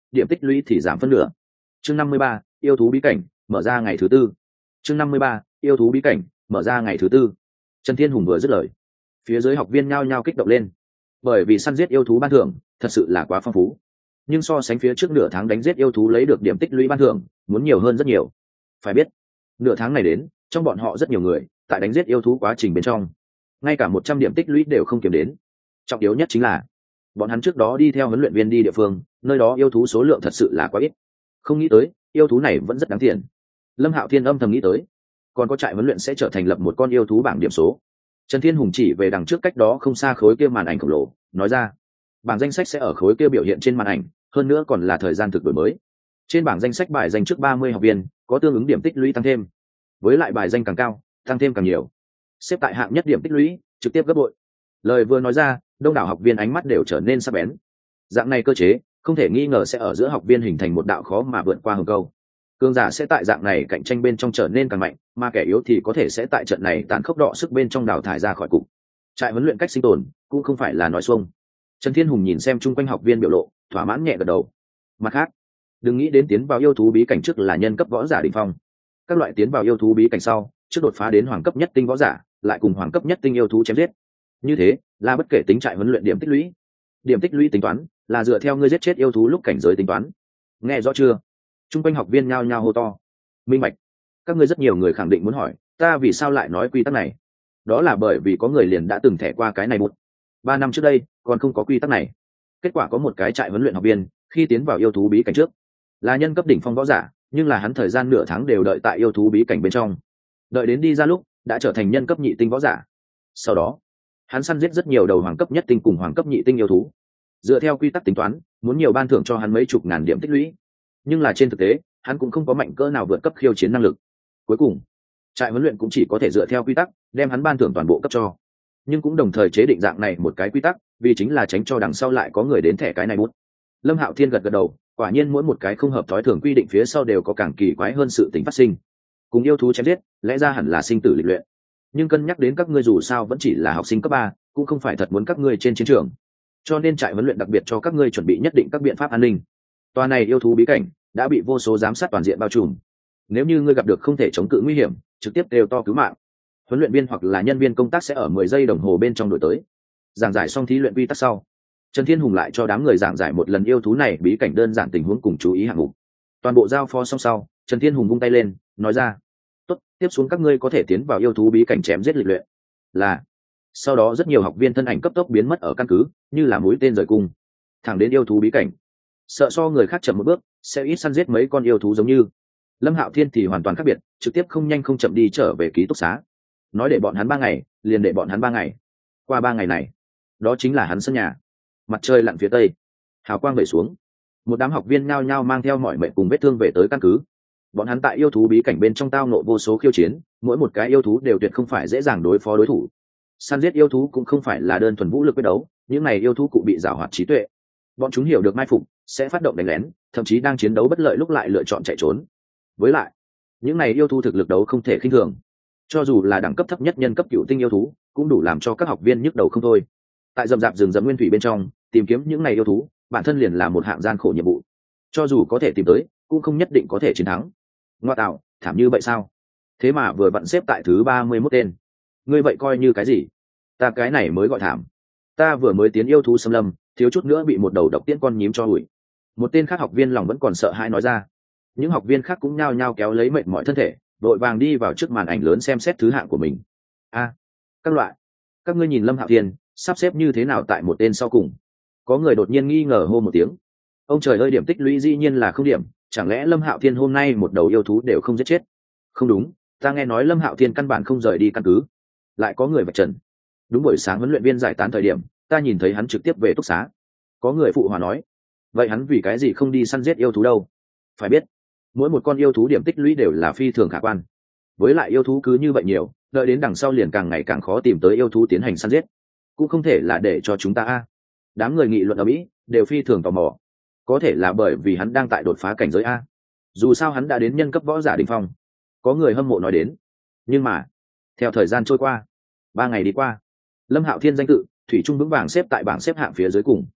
điểm tích lũy thì giảm phân nửa. Chương năm mươi ba, yêu thú bí cảnh mở ra ngày thứ tư. Chương năm mươi ba, yêu thú bí cảnh mở ra ngày thứ tư. Trần Thiên Hùng vừa dứt lời, phía dưới học viên nhao nhao kích động lên, bởi vì săn giết yêu thú ban thưởng thật sự là quá phong phú, nhưng so sánh phía trước nửa tháng đánh giết yêu thú lấy được điểm tích lũy ban thưởng muốn nhiều hơn rất nhiều. Phải biết, nửa tháng này đến, trong bọn họ rất nhiều người tại đánh giết yêu thú quá trình bên trong ngay cả một trăm điểm tích lũy đều không kiếm đến. Trọng yếu nhất chính là bọn hắn trước đó đi theo huấn luyện viên đi địa phương, nơi đó yêu thú số lượng thật sự là quá ít, không nghĩ tới yêu thú này vẫn rất đáng tiền. Lâm Hạo Thiên âm thầm nghĩ tới, còn có trại huấn luyện sẽ trở thành lập một con yêu thú bảng điểm số. Trần Thiên Hùng chỉ về đằng trước cách đó không xa khối kia màn ảnh khổng lồ, nói ra, bảng danh sách sẽ ở khối kia biểu hiện trên màn ảnh, hơn nữa còn là thời gian thực đổi mới. Trên bảng danh sách bài danh trước ba mươi học viên có tương ứng điểm tích lũy tăng thêm, với lại bài danh càng cao tăng thêm càng nhiều, xếp tại hạng nhất điểm tích lũy trực tiếp gấp bội. Lời vừa nói ra, đông đảo học viên ánh mắt đều trở nên sắc bén. Dạng này cơ chế không thể nghi ngờ sẽ ở giữa học viên hình thành một đạo khó mà vượt qua hừng câu. Cường giả sẽ tại dạng này cạnh tranh bên trong trở nên càng mạnh, mà kẻ yếu thì có thể sẽ tại trận này tàn khốc đọ sức bên trong đào thải ra khỏi cục. Trại huấn luyện cách sinh tồn cũng không phải là nói xuông. Trần Thiên Hùng nhìn xem chung quanh học viên biểu lộ, thỏa mãn nhẹ gật đầu. Mặt khác, đừng nghĩ đến tiến vào yêu thú bí cảnh trước là nhân cấp võ giả đỉnh phong. Các loại tiến vào yêu thú bí cảnh sau, trước đột phá đến hoàng cấp nhất tinh võ giả, lại cùng hoàng cấp nhất tinh yêu thú chém giết. Như thế, là bất kể tính trại huấn luyện điểm tích lũy. Điểm tích lũy tính toán là dựa theo ngươi giết chết yêu thú lúc cảnh giới tính toán. Nghe rõ chưa? Trung quanh học viên nhao nhao hô to. Minh bạch. Các ngươi rất nhiều người khẳng định muốn hỏi, ta vì sao lại nói quy tắc này? Đó là bởi vì có người liền đã từng thẻ qua cái này một ba năm trước đây, còn không có quy tắc này. Kết quả có một cái trại huấn luyện học viên, khi tiến vào yêu thú bí cảnh trước, là nhân cấp đỉnh phong võ giả, nhưng là hắn thời gian nửa tháng đều đợi tại yêu thú bí cảnh bên trong. Đợi đến đi ra lúc, đã trở thành nhân cấp nhị tinh võ giả. Sau đó, hắn săn giết rất nhiều đầu hoàng cấp nhất tinh cùng hoàng cấp nhị tinh yêu thú. Dựa theo quy tắc tính toán, muốn nhiều ban thưởng cho hắn mấy chục ngàn điểm tích lũy. Nhưng là trên thực tế, hắn cũng không có mạnh cỡ nào vượt cấp khiêu chiến năng lực. Cuối cùng, trại huấn luyện cũng chỉ có thể dựa theo quy tắc, đem hắn ban thưởng toàn bộ cấp cho. Nhưng cũng đồng thời chế định dạng này một cái quy tắc, vì chính là tránh cho đằng sau lại có người đến thẻ cái này bút. Lâm Hạo Thiên gật gật đầu, quả nhiên mỗi một cái không hợp thói thường quy định phía sau đều có càng kỳ quái hơn sự tình phát sinh. Cùng yêu thú chém giết, lẽ ra hẳn là sinh tử lịch luyện. Nhưng cân nhắc đến các ngươi dù sao vẫn chỉ là học sinh cấp ba, cũng không phải thật muốn các ngươi trên chiến trường. Cho nên trại huấn luyện đặc biệt cho các ngươi chuẩn bị nhất định các biện pháp an ninh. Tòa này yêu thú bí cảnh đã bị vô số giám sát toàn diện bao trùm. Nếu như ngươi gặp được không thể chống cự nguy hiểm, trực tiếp đều to cứu mạng. Huấn luyện viên hoặc là nhân viên công tác sẽ ở mười giây đồng hồ bên trong đổi tới. Giảng giải xong thí luyện quy tắc sau, Trần Thiên Hùng lại cho đám người giảng giải một lần yêu thú này bí cảnh đơn giản tình huống cùng chú ý hạng mục. Toàn bộ giao phó xong sau, Trần Thiên Hùng vung tay lên, nói ra: "Tốt, tiếp xuống các ngươi có thể tiến vào yêu thú bí cảnh chém giết lịch luyện." Là. Sau đó rất nhiều học viên thân ảnh cấp tốc biến mất ở căn cứ, như là mũi tên rời cung, thẳng đến yêu thú bí cảnh. Sợ so người khác chậm một bước, sẽ ít săn giết mấy con yêu thú giống như. Lâm Hạo Thiên thì hoàn toàn khác biệt, trực tiếp không nhanh không chậm đi trở về ký túc xá. Nói để bọn hắn ba ngày, liền để bọn hắn ba ngày. Qua ba ngày này, đó chính là hắn sân nhà. Mặt trời lặn phía tây, hào quang về xuống, một đám học viên nhao nhao mang theo mọi mệnh cùng vết thương về tới căn cứ. Bọn hắn tại yêu thú bí cảnh bên trong tao nộ vô số khiêu chiến, mỗi một cái yêu thú đều tuyệt không phải dễ dàng đối phó đối thủ. Săn giết yêu thú cũng không phải là đơn thuần vũ lực quyết đấu, những này yêu thú cụ bị giảo hoạt trí tuệ. Bọn chúng hiểu được mai phục, sẽ phát động đánh lén, thậm chí đang chiến đấu bất lợi lúc lại lựa chọn chạy trốn. Với lại, những này yêu thú thực lực đấu không thể khinh thường. Cho dù là đẳng cấp thấp nhất nhân cấp cựu tinh yêu thú, cũng đủ làm cho các học viên nhức đầu không thôi. Tại rậm rạp rừng rậm nguyên thủy bên trong, tìm kiếm những này yêu thú, bản thân liền là một hạng gian khổ nhiệm vụ. Cho dù có thể tìm tới, cũng không nhất định có thể chiến thắng. Ngoa tạo, thảm như vậy sao? Thế mà vừa vặn xếp tại thứ ba mươi mốt tên. Ngươi vậy coi như cái gì? Ta cái này mới gọi thảm. Ta vừa mới tiến yêu thú xâm lâm, thiếu chút nữa bị một đầu độc tiễn con nhím cho hủi. Một tên khác học viên lòng vẫn còn sợ hãi nói ra. Những học viên khác cũng nhao nhao kéo lấy mệt mỏi thân thể, vội vàng đi vào trước màn ảnh lớn xem xét thứ hạng của mình. A, các loại, các ngươi nhìn Lâm Hạo Thiên sắp xếp như thế nào tại một tên sau cùng? Có người đột nhiên nghi ngờ hô một tiếng. Ông trời ơi, điểm tích lũy dĩ nhiên là không điểm, chẳng lẽ Lâm Hạo Thiên hôm nay một đầu yêu thú đều không giết chết? Không đúng, ta nghe nói Lâm Hạo Thiên căn bản không rời đi căn cứ. Lại có người vạch trần. Đúng buổi sáng huấn luyện viên giải tán thời điểm, ta nhìn thấy hắn trực tiếp về túc xá. Có người phụ hòa nói, vậy hắn vì cái gì không đi săn giết yêu thú đâu? Phải biết, mỗi một con yêu thú điểm tích lũy đều là phi thường khả quan. Với lại yêu thú cứ như vậy nhiều, đợi đến đằng sau liền càng ngày càng khó tìm tới yêu thú tiến hành săn giết. Cũng không thể là để cho chúng ta a. Đám người nghị luận ở Mỹ đều phi thường tò mò. Có thể là bởi vì hắn đang tại đột phá cảnh giới a. Dù sao hắn đã đến nhân cấp võ giả đỉnh phong. Có người hâm mộ nói đến. Nhưng mà, theo thời gian trôi qua, ba ngày đi qua, Lâm Hạo Thiên danh tự thủy chung vững vàng xếp tại bảng xếp hạng phía dưới cùng.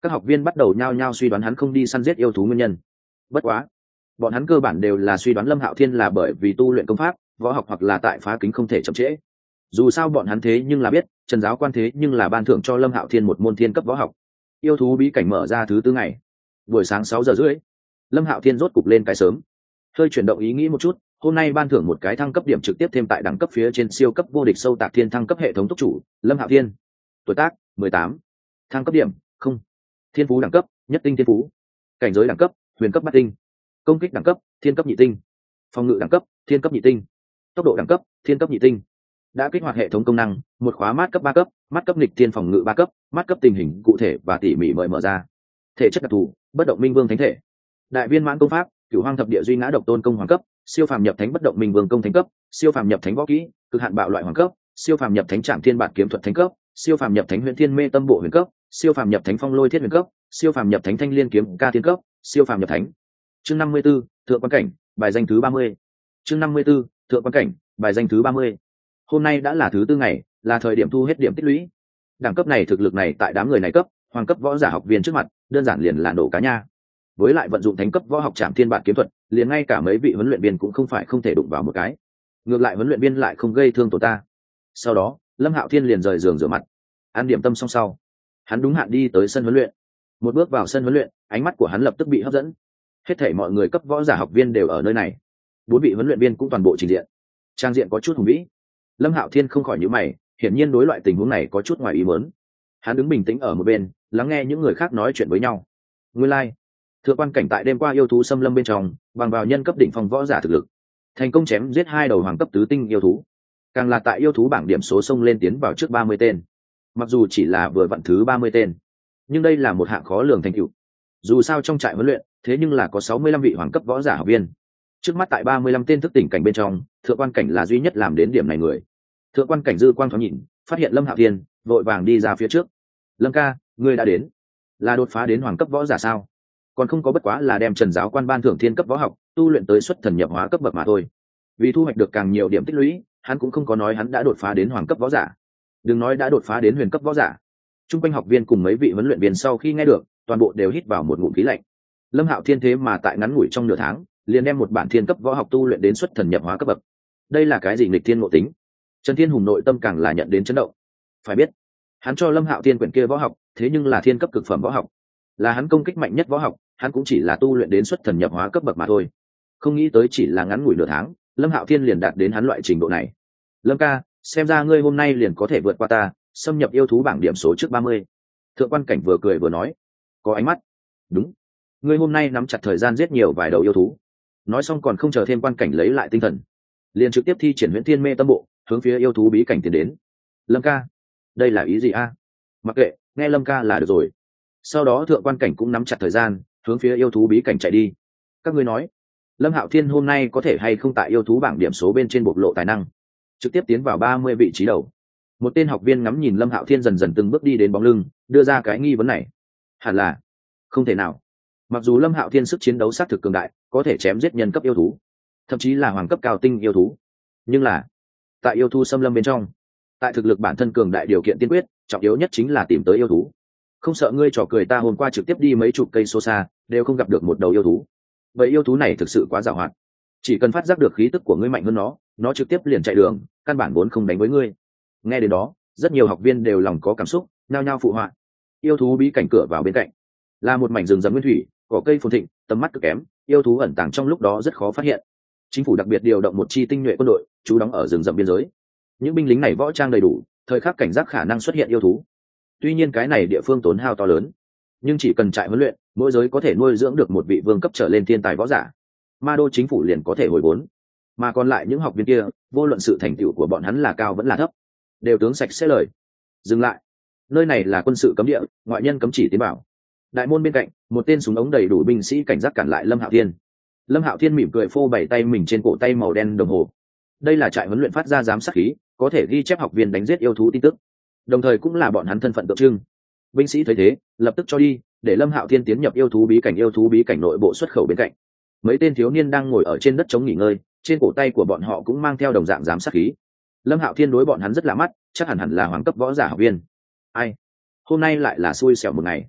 các học viên bắt đầu nhao nhao suy đoán hắn không đi săn giết yêu thú nguyên nhân. Bất quá bọn hắn cơ bản đều là suy đoán Lâm Hạo Thiên là bởi vì tu luyện công pháp võ học hoặc là tại phá kính không thể chậm trễ. Dù sao bọn hắn thế nhưng là biết Trần giáo quan thế nhưng là ban thưởng cho Lâm Hạo Thiên một môn thiên cấp võ học. Yêu thú bí cảnh mở ra thứ tư ngày buổi sáng sáu giờ rưỡi, Lâm Hạo Thiên rốt cục lên cái sớm, hơi chuyển động ý nghĩ một chút. Hôm nay ban thưởng một cái thăng cấp điểm trực tiếp thêm tại đẳng cấp phía trên siêu cấp vô địch sâu tạc thiên thăng cấp hệ thống túc chủ Lâm Hạo Thiên. Tuổi tác mười tám, thăng cấp điểm không, thiên phú đẳng cấp nhất tinh thiên phú, cảnh giới đẳng cấp huyền cấp bát tinh, công kích đẳng cấp thiên cấp nhị tinh, phòng ngự đẳng cấp thiên cấp nhị tinh, tốc độ đẳng cấp thiên cấp nhị tinh. Đã kích hoạt hệ thống công năng một khóa mát cấp ba cấp, mắt cấp nghịch thiên phòng ngự ba cấp, mắt cấp tình hình cụ thể và tỉ mỉ mời mở ra. Thể chất đặc thù bất động minh vương thánh thể, đại viên mãn công pháp cửu hoang thập địa duy ngã độc tôn công hoàng cấp, siêu phàm nhập thánh bất động minh vương công thánh cấp, siêu phàm nhập thánh võ kỹ cực hạn bạo loại hoàng cấp, siêu phàm nhập thánh trạm thiên bản kiếm thuật thánh cấp, siêu phàm nhập thánh huyền thiên mê tâm bộ huyền cấp, siêu phàm nhập thánh phong lôi thiết huyền cấp, siêu phàm nhập thánh thanh liên kiếm ca thiên cấp, siêu phàm nhập thánh. Chương năm mươi 54, thượng quan cảnh, bài danh thứ ba mươi. Chương năm mươi 54, thượng quan cảnh, bài danh thứ ba mươi. Hôm nay đã là thứ tư ngày, là thời điểm thu hết điểm tích lũy. Đẳng cấp này thực lực này tại đám người này cấp hoàng cấp võ giả học viên trước mặt đơn giản liền là nổ cá nha. Với lại vận dụng thánh cấp võ học trảm thiên bản kiếm thuật, liền ngay cả mấy vị huấn luyện viên cũng không phải không thể đụng vào một cái. Ngược lại huấn luyện viên lại không gây thương tổn ta. Sau đó Lâm Hạo Thiên liền rời giường rửa mặt, ăn điểm tâm xong sau hắn đúng hạn đi tới sân huấn luyện. Một bước vào sân huấn luyện, ánh mắt của hắn lập tức bị hấp dẫn. Hết thảy mọi người cấp võ giả học viên đều ở nơi này, bốn vị huấn luyện viên cũng toàn bộ trình diện. Trang diện có chút hùng vĩ. Lâm Hạo Thiên không khỏi nhíu mày, hiển nhiên đối loại tình huống này có chút ngoài ý muốn. Hắn đứng bình tĩnh ở một bên, lắng nghe những người khác nói chuyện với nhau. Nguyên lai, like, thượng quan cảnh tại đêm qua yêu thú xâm lâm bên trong, bằng vào nhân cấp đỉnh phong võ giả thực lực, thành công chém giết hai đầu hoàng cấp tứ tinh yêu thú. Càng là tại yêu thú bảng điểm số xông lên tiến vào trước ba mươi tên. Mặc dù chỉ là vừa vặn thứ ba mươi tên, nhưng đây là một hạng khó lường thành tựu. Dù sao trong trại huấn luyện, thế nhưng là có sáu mươi lăm vị hoàng cấp võ giả học viên. Trước mắt tại ba mươi lăm tên thức tỉnh cảnh bên trong, thượng quan cảnh là duy nhất làm đến điểm này người. Thượng quan cảnh dư quang thoáng nhìn, phát hiện Lâm Hạo Thiên, vội vàng đi ra phía trước. Lâm ca, ngươi đã đến, là đột phá đến hoàng cấp võ giả sao? Còn không có, bất quá là đem Trần giáo quan ban thưởng thiên cấp võ học tu luyện tới xuất thần nhập hóa cấp bậc mà thôi. Vì thu hoạch được càng nhiều điểm tích lũy, hắn cũng không có nói hắn đã đột phá đến hoàng cấp võ giả. Đừng nói đã đột phá đến huyền cấp võ giả. Trung quanh học viên cùng mấy vị huấn luyện viên sau khi nghe được, toàn bộ đều hít vào một ngụm khí lạnh. Lâm Hạo Thiên thế mà tại ngắn ngủi trong nửa tháng, liền đem một bản thiên cấp võ học tu luyện đến xuất thần nhập hóa cấp bậc. Đây là cái gì nghịch thiên ngộ tính? Trần Thiên Hùng nội tâm càng là nhận đến chấn động. Phải biết, hắn cho Lâm Hạo Thiên quyển kia võ học, thế nhưng là thiên cấp cực phẩm võ học, là hắn công kích mạnh nhất võ học, hắn cũng chỉ là tu luyện đến xuất thần nhập hóa cấp bậc mà thôi. Không nghĩ tới chỉ là ngắn ngủi nửa tháng, Lâm Hạo Thiên liền đạt đến hắn loại trình độ này. Lâm ca, xem ra ngươi hôm nay liền có thể vượt qua ta, xâm nhập yêu thú bảng điểm số trước ba mươi. Thượng quan cảnh vừa cười vừa nói, có ánh mắt. Đúng, ngươi hôm nay nắm chặt thời gian giết nhiều vài đầu yêu thú. Nói xong còn không chờ thêm quan cảnh lấy lại tinh thần, liền trực tiếp thi triển huyễn thiên mê tâm bộ, hướng phía yêu thú bí cảnh tiến đến. Lâm ca, đây là ý gì a? Mặc kệ, nghe Lâm ca là được rồi. Sau đó thượng quan cảnh cũng nắm chặt thời gian, hướng phía yêu thú bí cảnh chạy đi. Các ngươi nói, Lâm Hạo Thiên hôm nay có thể hay không tại yêu thú bảng điểm số bên trên bộc lộ tài năng, trực tiếp tiến vào ba mươi vị trí đầu? Một tên học viên ngắm nhìn Lâm Hạo Thiên dần dần từng bước đi đến bóng lưng, đưa ra cái nghi vấn này. Hẳn là không thể nào. Mặc dù Lâm Hạo Thiên sức chiến đấu sát thực cường đại, có thể chém giết nhân cấp yêu thú, thậm chí là hoàng cấp cao tinh yêu thú, nhưng là tại yêu thú xâm lâm bên trong, tại thực lực bản thân cường đại điều kiện tiên quyết, trọng yếu nhất chính là tìm tới yêu thú. Không sợ ngươi trò cười ta hôm qua trực tiếp đi mấy chục cây số xa, đều không gặp được một đầu yêu thú. Vậy yêu thú này thực sự quá giàu hoạt, chỉ cần phát giác được khí tức của ngươi mạnh hơn nó, nó trực tiếp liền chạy đường, căn bản vốn không đánh với ngươi. Nghe đến đó, rất nhiều học viên đều lòng có cảm xúc, nhao nhao phụ họa. Yêu thú bí cảnh cửa vào bên cạnh là một mảnh rừng rậm nguyên thủy, cỏ cây phồn thịnh, tầm mắt cực kém, yêu thú ẩn tàng trong lúc đó rất khó phát hiện. Chính phủ đặc biệt điều động một chi tinh nhuệ quân đội trú đóng ở rừng rậm biên giới. Những binh lính này võ trang đầy đủ, thời khắc cảnh giác khả năng xuất hiện yêu thú. Tuy nhiên cái này địa phương tốn hao to lớn, nhưng chỉ cần trại huấn luyện, mỗi giới có thể nuôi dưỡng được một vị vương cấp trở lên thiên tài võ giả, ma đô chính phủ liền có thể hồi vốn. Mà còn lại những học viên kia, vô luận sự thành tựu của bọn hắn là cao vẫn là thấp, đều tướng sạch sẽ lời. Dừng lại, nơi này là quân sự cấm địa, ngoại nhân cấm chỉ tiến vào. Đại môn bên cạnh, một tên súng ống đầy đủ binh sĩ cảnh giác cản lại Lâm Hạo Thiên. Lâm Hạo Thiên mỉm cười phô bày tay mình trên cổ tay màu đen đồng hồ. Đây là trại huấn luyện phát ra giám sát khí, có thể ghi chép học viên đánh giết yêu thú tin tức, đồng thời cũng là bọn hắn thân phận tượng trưng. Binh sĩ thấy thế, lập tức cho đi, để Lâm Hạo Thiên tiến nhập yêu thú bí cảnh. Yêu thú bí cảnh nội bộ xuất khẩu bên cạnh, mấy tên thiếu niên đang ngồi ở trên đất trống nghỉ ngơi, trên cổ tay của bọn họ cũng mang theo đồng dạng giám sát khí. Lâm Hạo Thiên đối bọn hắn rất lạ mắt, chắc hẳn hẳn là hoàng cấp võ giả học viên. Ai, hôm nay lại là xui xẻo một ngày.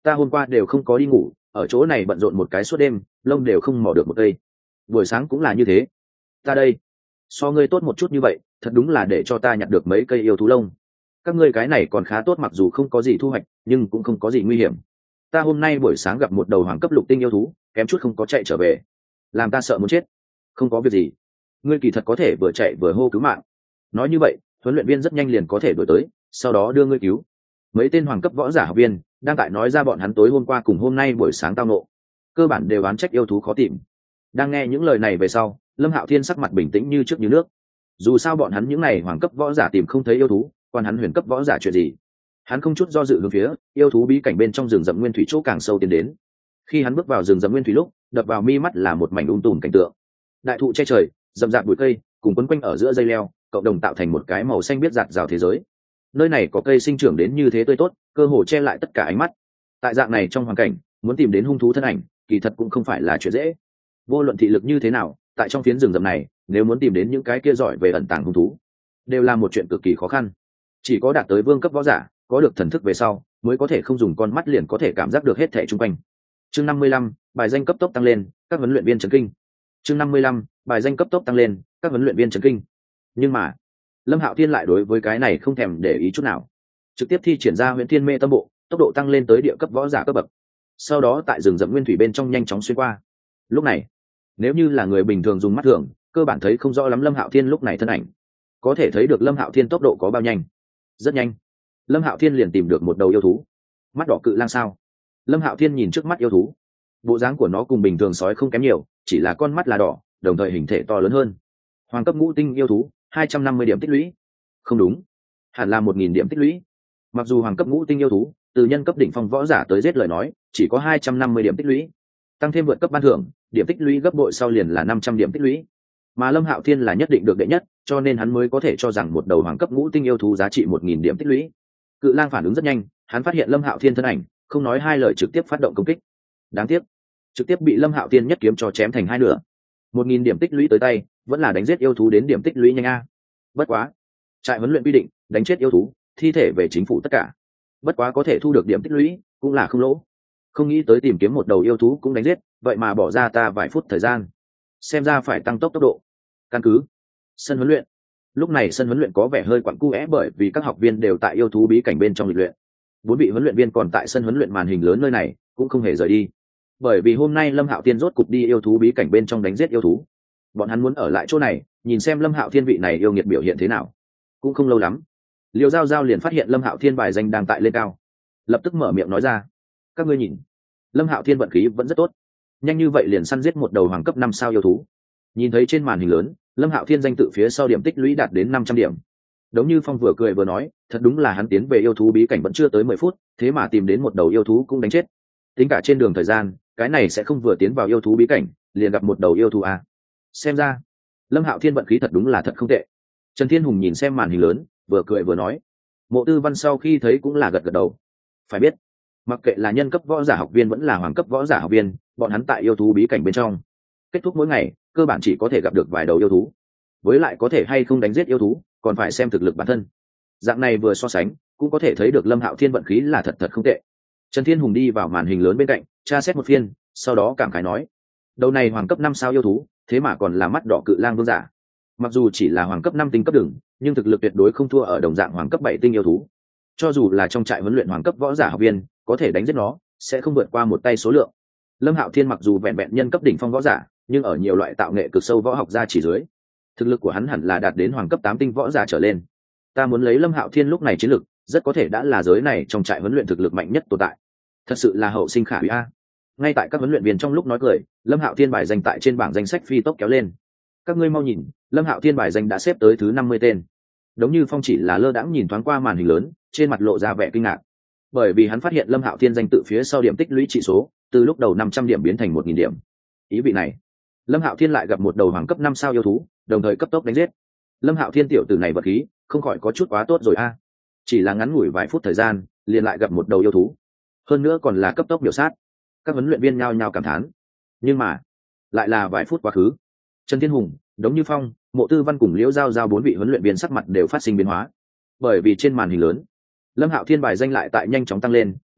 ta hôm qua đều không có đi ngủ, ở chỗ này bận rộn một cái suốt đêm, lông đều không mò được một cây. Buổi sáng cũng là như thế. Ta đây so ngươi tốt một chút như vậy, thật đúng là để cho ta nhặt được mấy cây yêu thú lông. Các ngươi cái này còn khá tốt, mặc dù không có gì thu hoạch nhưng cũng không có gì nguy hiểm. Ta hôm nay buổi sáng gặp một đầu hoàng cấp lục tinh yêu thú, kém chút không có chạy trở về, làm ta sợ muốn chết. Không có việc gì, ngươi kỳ thật có thể vừa chạy vừa hô cứu mạng. Nói như vậy huấn luyện viên rất nhanh liền có thể đuổi tới, sau đó đưa ngươi cứu. Mấy tên hoàng cấp võ giả học viên đang tại nói ra bọn hắn tối hôm qua cùng hôm nay buổi sáng tao nộ, cơ bản đều oán trách yêu thú khó tìm. Đang nghe những lời này về sau, Lâm Hạo Thiên sắc mặt bình tĩnh như trước như nước. Dù sao bọn hắn những n à y hoàng cấp võ giả tìm không thấy yêu thú, còn hắn huyền cấp võ giả chuyện gì. Hắn không chút do dự hướng phía yêu thú bí cảnh bên trong rừng rậm nguyên thủy chỗ càng sâu tiến đến. Khi hắn bước vào rừng rậm nguyên thủy lúc, đập vào mi mắt là một mảnh um tùm cảnh tượng. Đại thụ che trời, rậm rạp bụi cây cùng quấn quanh ở giữa dây leo, cộng đồng tạo thành một cái màu xanh biếc rạt rào thế giới. Nơi này có cây sinh trưởng đến như thế tươi tốt, cơ hồ che lại tất cả ánh mắt. Tại dạng này trong hoàn cảnh, muốn tìm đến hung thú thân ảnh kỳ thật cũng không phải là chuyện dễ. Vô luận thị lực như thế nào, tại trong phiến rừng rậm này, nếu muốn tìm đến những cái kia giỏi về ẩn tàng hung thú, đều là một chuyện cực kỳ khó khăn. Chỉ có đạt tới vương cấp võ giả, có được thần thức về sau, mới có thể không dùng con mắt liền có thể cảm giác được hết thảy xung quanh. Chương năm mươi lăm, bài danh cấp tốc tăng lên, các huấn luyện viên chấn kinh. Chương năm mươi lăm, bài danh cấp tốc tăng lên, các huấn luyện viên chấn kinh. Nhưng mà, Lâm Hạo Thiên lại đối với cái này không thèm để ý chút nào, trực tiếp thi triển ra Huyền Thiên Mê Tâm Bộ, tốc độ tăng lên tới địa cấp võ giả cấp bậc. Sau đó tại rừng rậm nguyên thủy bên trong nhanh chóng xuyên qua. Lúc này, nếu như là người bình thường dùng mắt thường, cơ bản thấy không rõ lắm Lâm Hạo Thiên lúc này thân ảnh. Có thể thấy được Lâm Hạo Thiên tốc độ có bao nhanh. Rất nhanh, Lâm Hạo Thiên liền tìm được một đầu yêu thú. Mắt đỏ cự lang sao? Lâm Hạo Thiên nhìn trước mắt yêu thú, bộ dáng của nó cùng bình thường sói không kém nhiều, chỉ là con mắt là đỏ, đồng thời hình thể to lớn hơn. Hoàng cấp ngũ tinh yêu thú, hai trăm năm mươi điểm tích lũy. Không đúng, hẳn là một nghìn điểm tích lũy. Mặc dù hoàng cấp ngũ tinh yêu thú, từ nhân cấp đỉnh phong võ giả tới giết lời nói, chỉ có hai trăm năm mươi điểm tích lũy. Tăng thêm vượt cấp ban thưởng, điểm tích lũy gấp bội sau liền là năm trăm điểm tích lũy. Mà Lâm Hạo Thiên là nhất định được đệ nhất, cho nên hắn mới có thể cho rằng một đầu hoàng cấp ngũ tinh yêu thú giá trị một nghìn điểm tích lũy. Cự lang phản ứng rất nhanh, hắn phát hiện Lâm Hạo Thiên thân ảnh, không nói hai lời trực tiếp phát động công kích. Đáng tiếc, trực tiếp bị Lâm Hạo Thiên nhất kiếm cho chém thành hai nửa. một nghìn điểm tích lũy tới tay, vẫn là đánh giết yêu thú đến điểm tích lũy nhanh a. Bất quá, trại huấn luyện quy định, đánh chết yêu thú, thi thể về chính phủ tất cả. Bất quá có thể thu được điểm tích lũy, cũng là không lỗ. Không nghĩ tới tìm kiếm một đầu yêu thú cũng đánh giết, vậy mà bỏ ra ta vài phút thời gian. Xem ra phải tăng tốc tốc độ. Căn cứ sân huấn luyện. Lúc này sân huấn luyện có vẻ hơi quặn cũ é bởi vì các học viên đều tại yêu thú bí cảnh bên trong lịch luyện. Bốn vị huấn luyện viên còn tại sân huấn luyện màn hình lớn nơi này, cũng không hề rời đi. Bởi vì hôm nay Lâm Hạo Thiên rốt cục đi yêu thú bí cảnh bên trong đánh giết yêu thú. Bọn hắn muốn ở lại chỗ này, nhìn xem Lâm Hạo Thiên vị này yêu nghiệt biểu hiện thế nào. Cũng không lâu lắm, Liêu Giao Giao liền phát hiện Lâm Hạo Thiên bài danh đang tại lên cao, lập tức mở miệng nói ra: "Các ngươi nhìn, Lâm Hạo Thiên vận khí vẫn rất tốt, nhanh như vậy liền săn giết một đầu hoàng cấp năm sao yêu thú." Nhìn thấy trên màn hình lớn, Lâm Hạo Thiên danh tự phía sau điểm tích lũy đạt đến năm trăm điểm. Đống Như Phong vừa cười vừa nói, thật đúng là hắn tiến về yêu thú bí cảnh vẫn chưa tới mười phút, thế mà tìm đến một đầu yêu thú cũng đánh chết. Tính cả trên đường thời gian, cái này sẽ không vừa tiến vào yêu thú bí cảnh, liền gặp một đầu yêu thú à. Xem ra, Lâm Hạo Thiên vận khí thật đúng là thật không tệ. Trần Thiên Hùng nhìn xem màn hình lớn, vừa cười vừa nói. Mộ Tư Văn sau khi thấy cũng là gật gật đầu. Phải biết, mặc kệ là nhân cấp võ giả học viên vẫn là hoàng cấp võ giả học viên, bọn hắn tại yêu thú bí cảnh bên trong, kết thúc mỗi ngày, cơ bản chỉ có thể gặp được vài đầu yêu thú. Với lại có thể hay không đánh giết yêu thú, còn phải xem thực lực bản thân. Dạng này vừa so sánh, cũng có thể thấy được Lâm Hạo Thiên vận khí là thật thật không tệ. Trần Thiên Hùng đi vào màn hình lớn bên cạnh, tra xét một phiên, sau đó cảm khái nói: đầu này hoàng cấp năm sao yêu thú, thế mà còn là mắt đỏ cự lang vương giả. Mặc dù chỉ là hoàng cấp năm tinh cấp đường, nhưng thực lực tuyệt đối không thua ở đồng dạng hoàng cấp bảy tinh yêu thú. Cho dù là trong trại huấn luyện hoàng cấp võ giả học viên, có thể đánh giết nó, sẽ không vượt qua một tay số lượng. Lâm Hạo Thiên mặc dù vẹn vẹn nhân cấp đỉnh phong võ giả, nhưng ở nhiều loại tạo nghệ cực sâu võ học gia chỉ dưới, thực lực của hắn hẳn là đạt đến hoàng cấp tám tinh võ giả trở lên. Ta muốn lấy Lâm Hạo Thiên lúc này chiến lực, rất có thể đã là giới này trong trại huấn luyện thực lực mạnh nhất tồn tại. Thật sự là hậu sinh khả úy a. Ngay tại các huấn luyện viên trong lúc nói cười, Lâm Hạo Thiên bài danh tại trên bảng danh sách phi tốc kéo lên. Các ngươi mau nhìn, Lâm Hạo Thiên bài danh đã xếp tới thứ năm mươi tên. Đống Như Phong chỉ là lơ đãng nhìn thoáng qua màn hình lớn, trên mặt lộ ra vẻ kinh ngạc, bởi vì hắn phát hiện Lâm Hạo Thiên danh tự phía sau điểm tích lũy trị số, từ lúc đầu năm trăm điểm biến thành một nghìn điểm. Ý vị này, Lâm Hạo Thiên lại gặp một đầu hoàng cấp năm sao yêu thú, đồng thời cấp tốc đánh giết. Lâm Hạo Thiên tiểu tử này vật khí, không khỏi có chút quá tốt rồi a. Chỉ là ngắn ngủi vài phút thời gian, liền lại gặp một đầu yêu thú, hơn nữa còn là cấp tốc biểu sát. Các huấn luyện viên nhao nhao cảm thán. Nhưng mà, lại là vài phút quá khứ, Trần Thiên Hùng, Đống Như Phong, Mộ Tư Văn cùng Liễu Giao Giao bốn vị huấn luyện viên sắc mặt đều phát sinh biến hóa, bởi vì trên màn hình lớn, Lâm Hạo Thiên bài danh lại tại nhanh chóng tăng lên,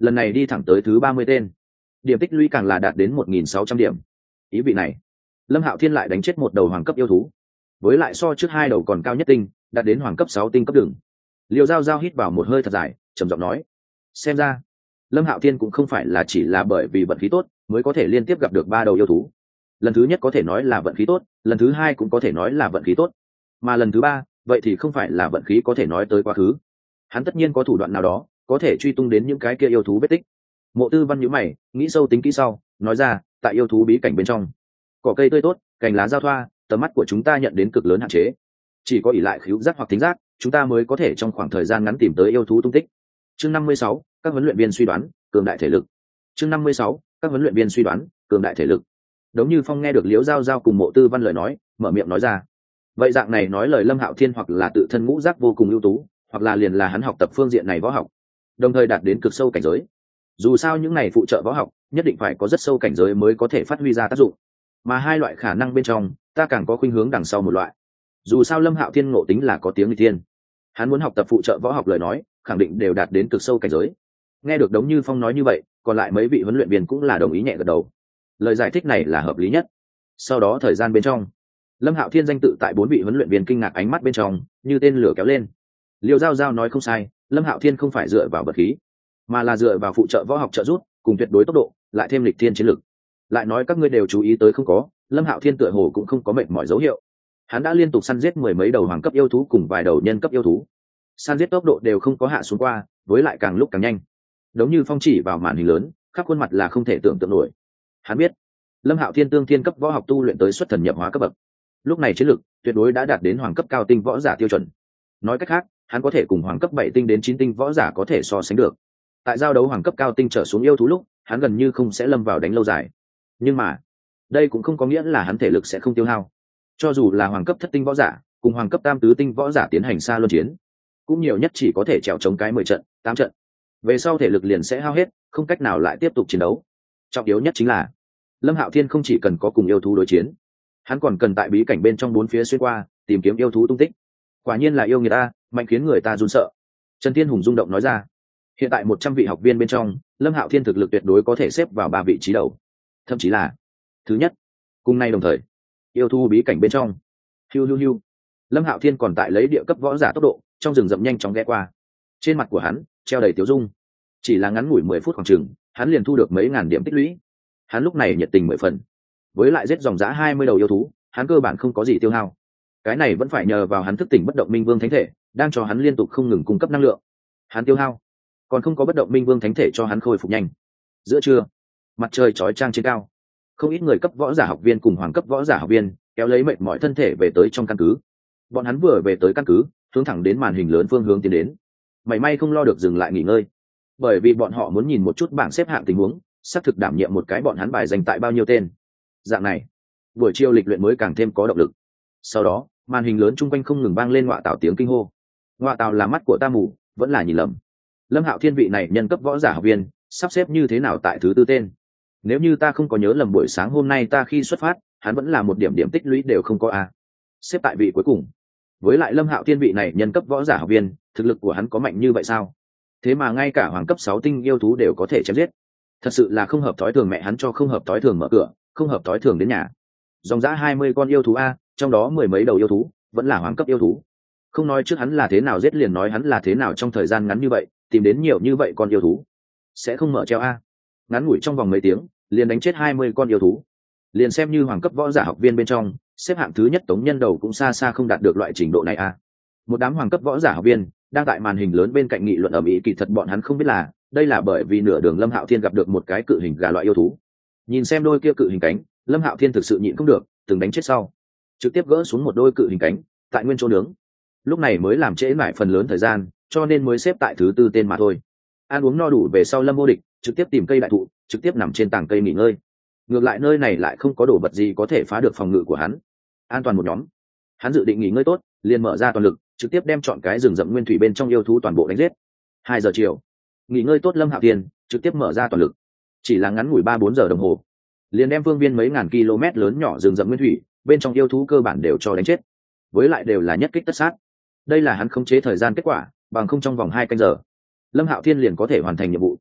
lần này đi thẳng tới thứ ba mươi tên, điểm tích lũy càng là đạt đến một nghìn sáu trăm điểm. Ý vị này, Lâm Hạo Thiên lại đánh chết một đầu hoàng cấp yêu thú, với lại so trước hai đầu còn cao nhất tinh, đạt đến hoàng cấp sáu tinh cấp đường. Liêu Giao Giao hít vào một hơi thật dài, trầm giọng nói: xem ra Lâm Hạo Thiên cũng không phải là chỉ là bởi vì vận khí tốt mới có thể liên tiếp gặp được ba đầu yêu thú. Lần thứ nhất có thể nói là vận khí tốt, lần thứ hai cũng có thể nói là vận khí tốt, mà lần thứ ba vậy thì không phải là vận khí có thể nói tới quá khứ. Hắn tất nhiên có thủ đoạn nào đó có thể truy tung đến những cái kia yêu thú vết tích. Mộ Tư Văn nhíu mày, nghĩ sâu tính kỹ sau, nói ra: tại yêu thú bí cảnh bên trong, cỏ cây tươi tốt, cành lá giao thoa, tầm mắt của chúng ta nhận đến cực lớn hạn chế, chỉ có ỷ lại khứu giác hoặc thính giác, chúng ta mới có thể trong khoảng thời gian ngắn tìm tới yêu thú tung tích. Chương năm mươi sáu, các huấn luyện viên suy đoán cường đại thể lực. Chương năm mươi sáu, các huấn luyện viên suy đoán cường đại thể lực. Đống Như Phong nghe được Liễu Giao Giao cùng Mộ Tư Văn lời nói, mở miệng nói ra: vậy dạng này nói lời Lâm Hạo Thiên hoặc là tự thân ngũ giác vô cùng ưu tú, hoặc là liền là hắn học tập phương diện này võ học, đồng thời đạt đến cực sâu cảnh giới. Dù sao những này phụ trợ võ học nhất định phải có rất sâu cảnh giới mới có thể phát huy ra tác dụng, mà hai loại khả năng bên trong ta càng có khuynh hướng đằng sau một loại. Dù sao Lâm Hạo Thiên ngộ tính là có tiếng nghịch thiên, hắn muốn học tập phụ trợ võ học lời nói khẳng định đều đạt đến cực sâu cảnh giới. Nghe được Đống Như Phong nói như vậy, còn lại mấy vị huấn luyện viên cũng là đồng ý nhẹ gật đầu. Lời giải thích này là hợp lý nhất. Sau đó thời gian bên trong, Lâm Hạo Thiên danh tự tại bốn vị huấn luyện viên kinh ngạc ánh mắt bên trong như tên lửa kéo lên. Liêu Giao Giao nói không sai, Lâm Hạo Thiên không phải dựa vào vật khí, mà là dựa vào phụ trợ võ học trợ giúp cùng tuyệt đối tốc độ, lại thêm lịch thiên chiến lực. Lại nói các ngươi đều chú ý tới không có, Lâm Hạo Thiên tựa hồ cũng không có mệt mỏi dấu hiệu. Hắn đã liên tục săn giết mười mấy đầu hoàng cấp yêu thú cùng vài đầu nhân cấp yêu thú, săn giết tốc độ đều không có hạ xuống qua, với lại càng lúc càng nhanh. Đống Như Phong chỉ vào màn hình lớn, khắp khuôn mặt là không thể tưởng tượng nổi. Hắn biết, Lâm Hạo Thiên tương thiên cấp võ học tu luyện tới xuất thần nhập hóa cấp bậc, lúc này chiến lực tuyệt đối đã đạt đến hoàng cấp cao tinh võ giả tiêu chuẩn. Nói cách khác, hắn có thể cùng hoàng cấp bảy tinh đến chín tinh võ giả có thể so sánh được. Tại giao đấu hoàng cấp cao tinh trở xuống yêu thú lúc, hắn gần như không sẽ lâm vào đánh lâu dài. Nhưng mà, đây cũng không có nghĩa là hắn thể lực sẽ không tiêu hao. Cho dù là hoàng cấp thất tinh võ giả cùng hoàng cấp tam tứ tinh võ giả tiến hành xa luân chiến, cũng nhiều nhất chỉ có thể trèo chống cái mười trận, tám trận. Về sau thể lực liền sẽ hao hết, không cách nào lại tiếp tục chiến đấu. Trọng yếu nhất chính là, Lâm Hạo Thiên không chỉ cần có cùng yêu thú đối chiến, hắn còn cần tại bí cảnh bên trong bốn phía xuyên qua, tìm kiếm yêu thú tung tích. Quả nhiên là yêu người ta, mạnh khiến người ta run sợ. Trần Thiên Hùng rung động nói ra. Hiện tại một trăm vị học viên bên trong, Lâm Hạo Thiên thực lực tuyệt đối có thể xếp vào ba vị trí đầu, thậm chí là thứ nhất. Cùng nay đồng thời, yêu thú bí cảnh bên trong, hiu hiu hiu, Lâm Hạo Thiên còn tại lấy địa cấp võ giả tốc độ, trong rừng rậm nhanh chóng ghé qua. Trên mặt của hắn treo đầy tiếu dung, chỉ là ngắn ngủi mười phút khoảng chừng, hắn liền thu được mấy ngàn điểm tích lũy. Hắn lúc này nhiệt tình mười phần, với lại giết dòng giá hai mươi đầu yêu thú, hắn cơ bản không có gì tiêu hao. Cái này vẫn phải nhờ vào hắn thức tỉnh bất động minh vương thánh thể, đang cho hắn liên tục không ngừng cung cấp năng lượng. Hắn tiêu hao, còn không có bất động minh vương thánh thể cho hắn khôi phục nhanh. Giữa trưa, mặt trời chói chang trên cao, không ít người cấp võ giả học viên cùng hoàng cấp võ giả học viên kéo lấy mệt mỏi thân thể về tới trong căn cứ. Bọn hắn vừa về tới căn cứ, hướng thẳng đến màn hình lớn phương hướng tiến đến, mảy may không lo được dừng lại nghỉ ngơi, bởi vì bọn họ muốn nhìn một chút bảng xếp hạng tình huống, xác thực đảm nhiệm một cái bọn hắn bài dành tại bao nhiêu tên. Dạng này, buổi chiều lịch luyện mới càng thêm có động lực. Sau đó, màn hình lớn chung quanh không ngừng vang lên ngọa tào tiếng kinh hô. Ngọa tào là mắt của ta mù, vẫn là nhìn lầm. Lâm Hạo Thiên vị này nhân cấp võ giả học viên, sắp xếp như thế nào tại thứ tư tên? Nếu như ta không có nhớ lầm buổi sáng hôm nay ta khi xuất phát, hắn vẫn là một điểm điểm tích lũy đều không có a. Xếp tại vị cuối cùng. Với lại Lâm Hạo Thiên vị này nhân cấp võ giả học viên, thực lực của hắn có mạnh như vậy sao? Thế mà ngay cả hoàng cấp sáu tinh yêu thú đều có thể chém giết. Thật sự là không hợp thói thường, mẹ hắn cho không hợp thói thường mở cửa, không hợp thói thường đến nhà. Dòng dã hai mươi con yêu thú a, trong đó mười mấy đầu yêu thú vẫn là hoàng cấp yêu thú. Không nói trước hắn là thế nào giết, liền nói hắn là thế nào trong thời gian ngắn như vậy tìm đến nhiều như vậy con yêu thú. Sẽ không mở treo a. Ngắn ngủi trong vòng mấy tiếng, liền đánh chết hai mươi con yêu thú. Liền xem như hoàng cấp võ giả học viên bên trong, xếp hạng thứ nhất Tống Nhân Đầu cũng xa xa không đạt được loại trình độ này a. Một đám hoàng cấp võ giả học viên đang tại màn hình lớn bên cạnh nghị luận ầm ĩ, kỳ thật bọn hắn không biết là, đây là bởi vì nửa đường Lâm Hạo Thiên gặp được một cái cự hình gà loại yêu thú. Nhìn xem đôi kia cự hình cánh, Lâm Hạo Thiên thực sự nhịn không được, từng đánh chết sau, trực tiếp gỡ xuống một đôi cự hình cánh, tại nguyên chỗ nướng. Lúc này mới làm trễ mãi phần lớn thời gian, cho nên mới xếp tại thứ tư tên mà thôi. Ăn uống no đủ về sau, Lâm Vô Địch trực tiếp tìm cây đại thụ, trực tiếp nằm trên tảng cây nghỉ ngơi. Ngược lại nơi này lại không có đồ vật gì có thể phá được phòng ngự của hắn, an toàn một nhóm. Hắn dự định nghỉ ngơi tốt, liền mở ra toàn lực, trực tiếp đem chọn cái rừng rậm nguyên thủy bên trong yêu thú toàn bộ đánh giết. Hai giờ chiều, nghỉ ngơi tốt Lâm Hạo Thiên trực tiếp mở ra toàn lực, chỉ là ngắn ngủi ba bốn giờ đồng hồ, liền đem phương viên mấy ngàn km lớn nhỏ rừng rậm nguyên thủy bên trong yêu thú cơ bản đều cho đánh chết, với lại đều là nhất kích tất sát. Đây là hắn khống chế thời gian kết quả, bằng không trong vòng hai canh giờ Lâm Hạo Thiên liền có thể hoàn thành nhiệm vụ.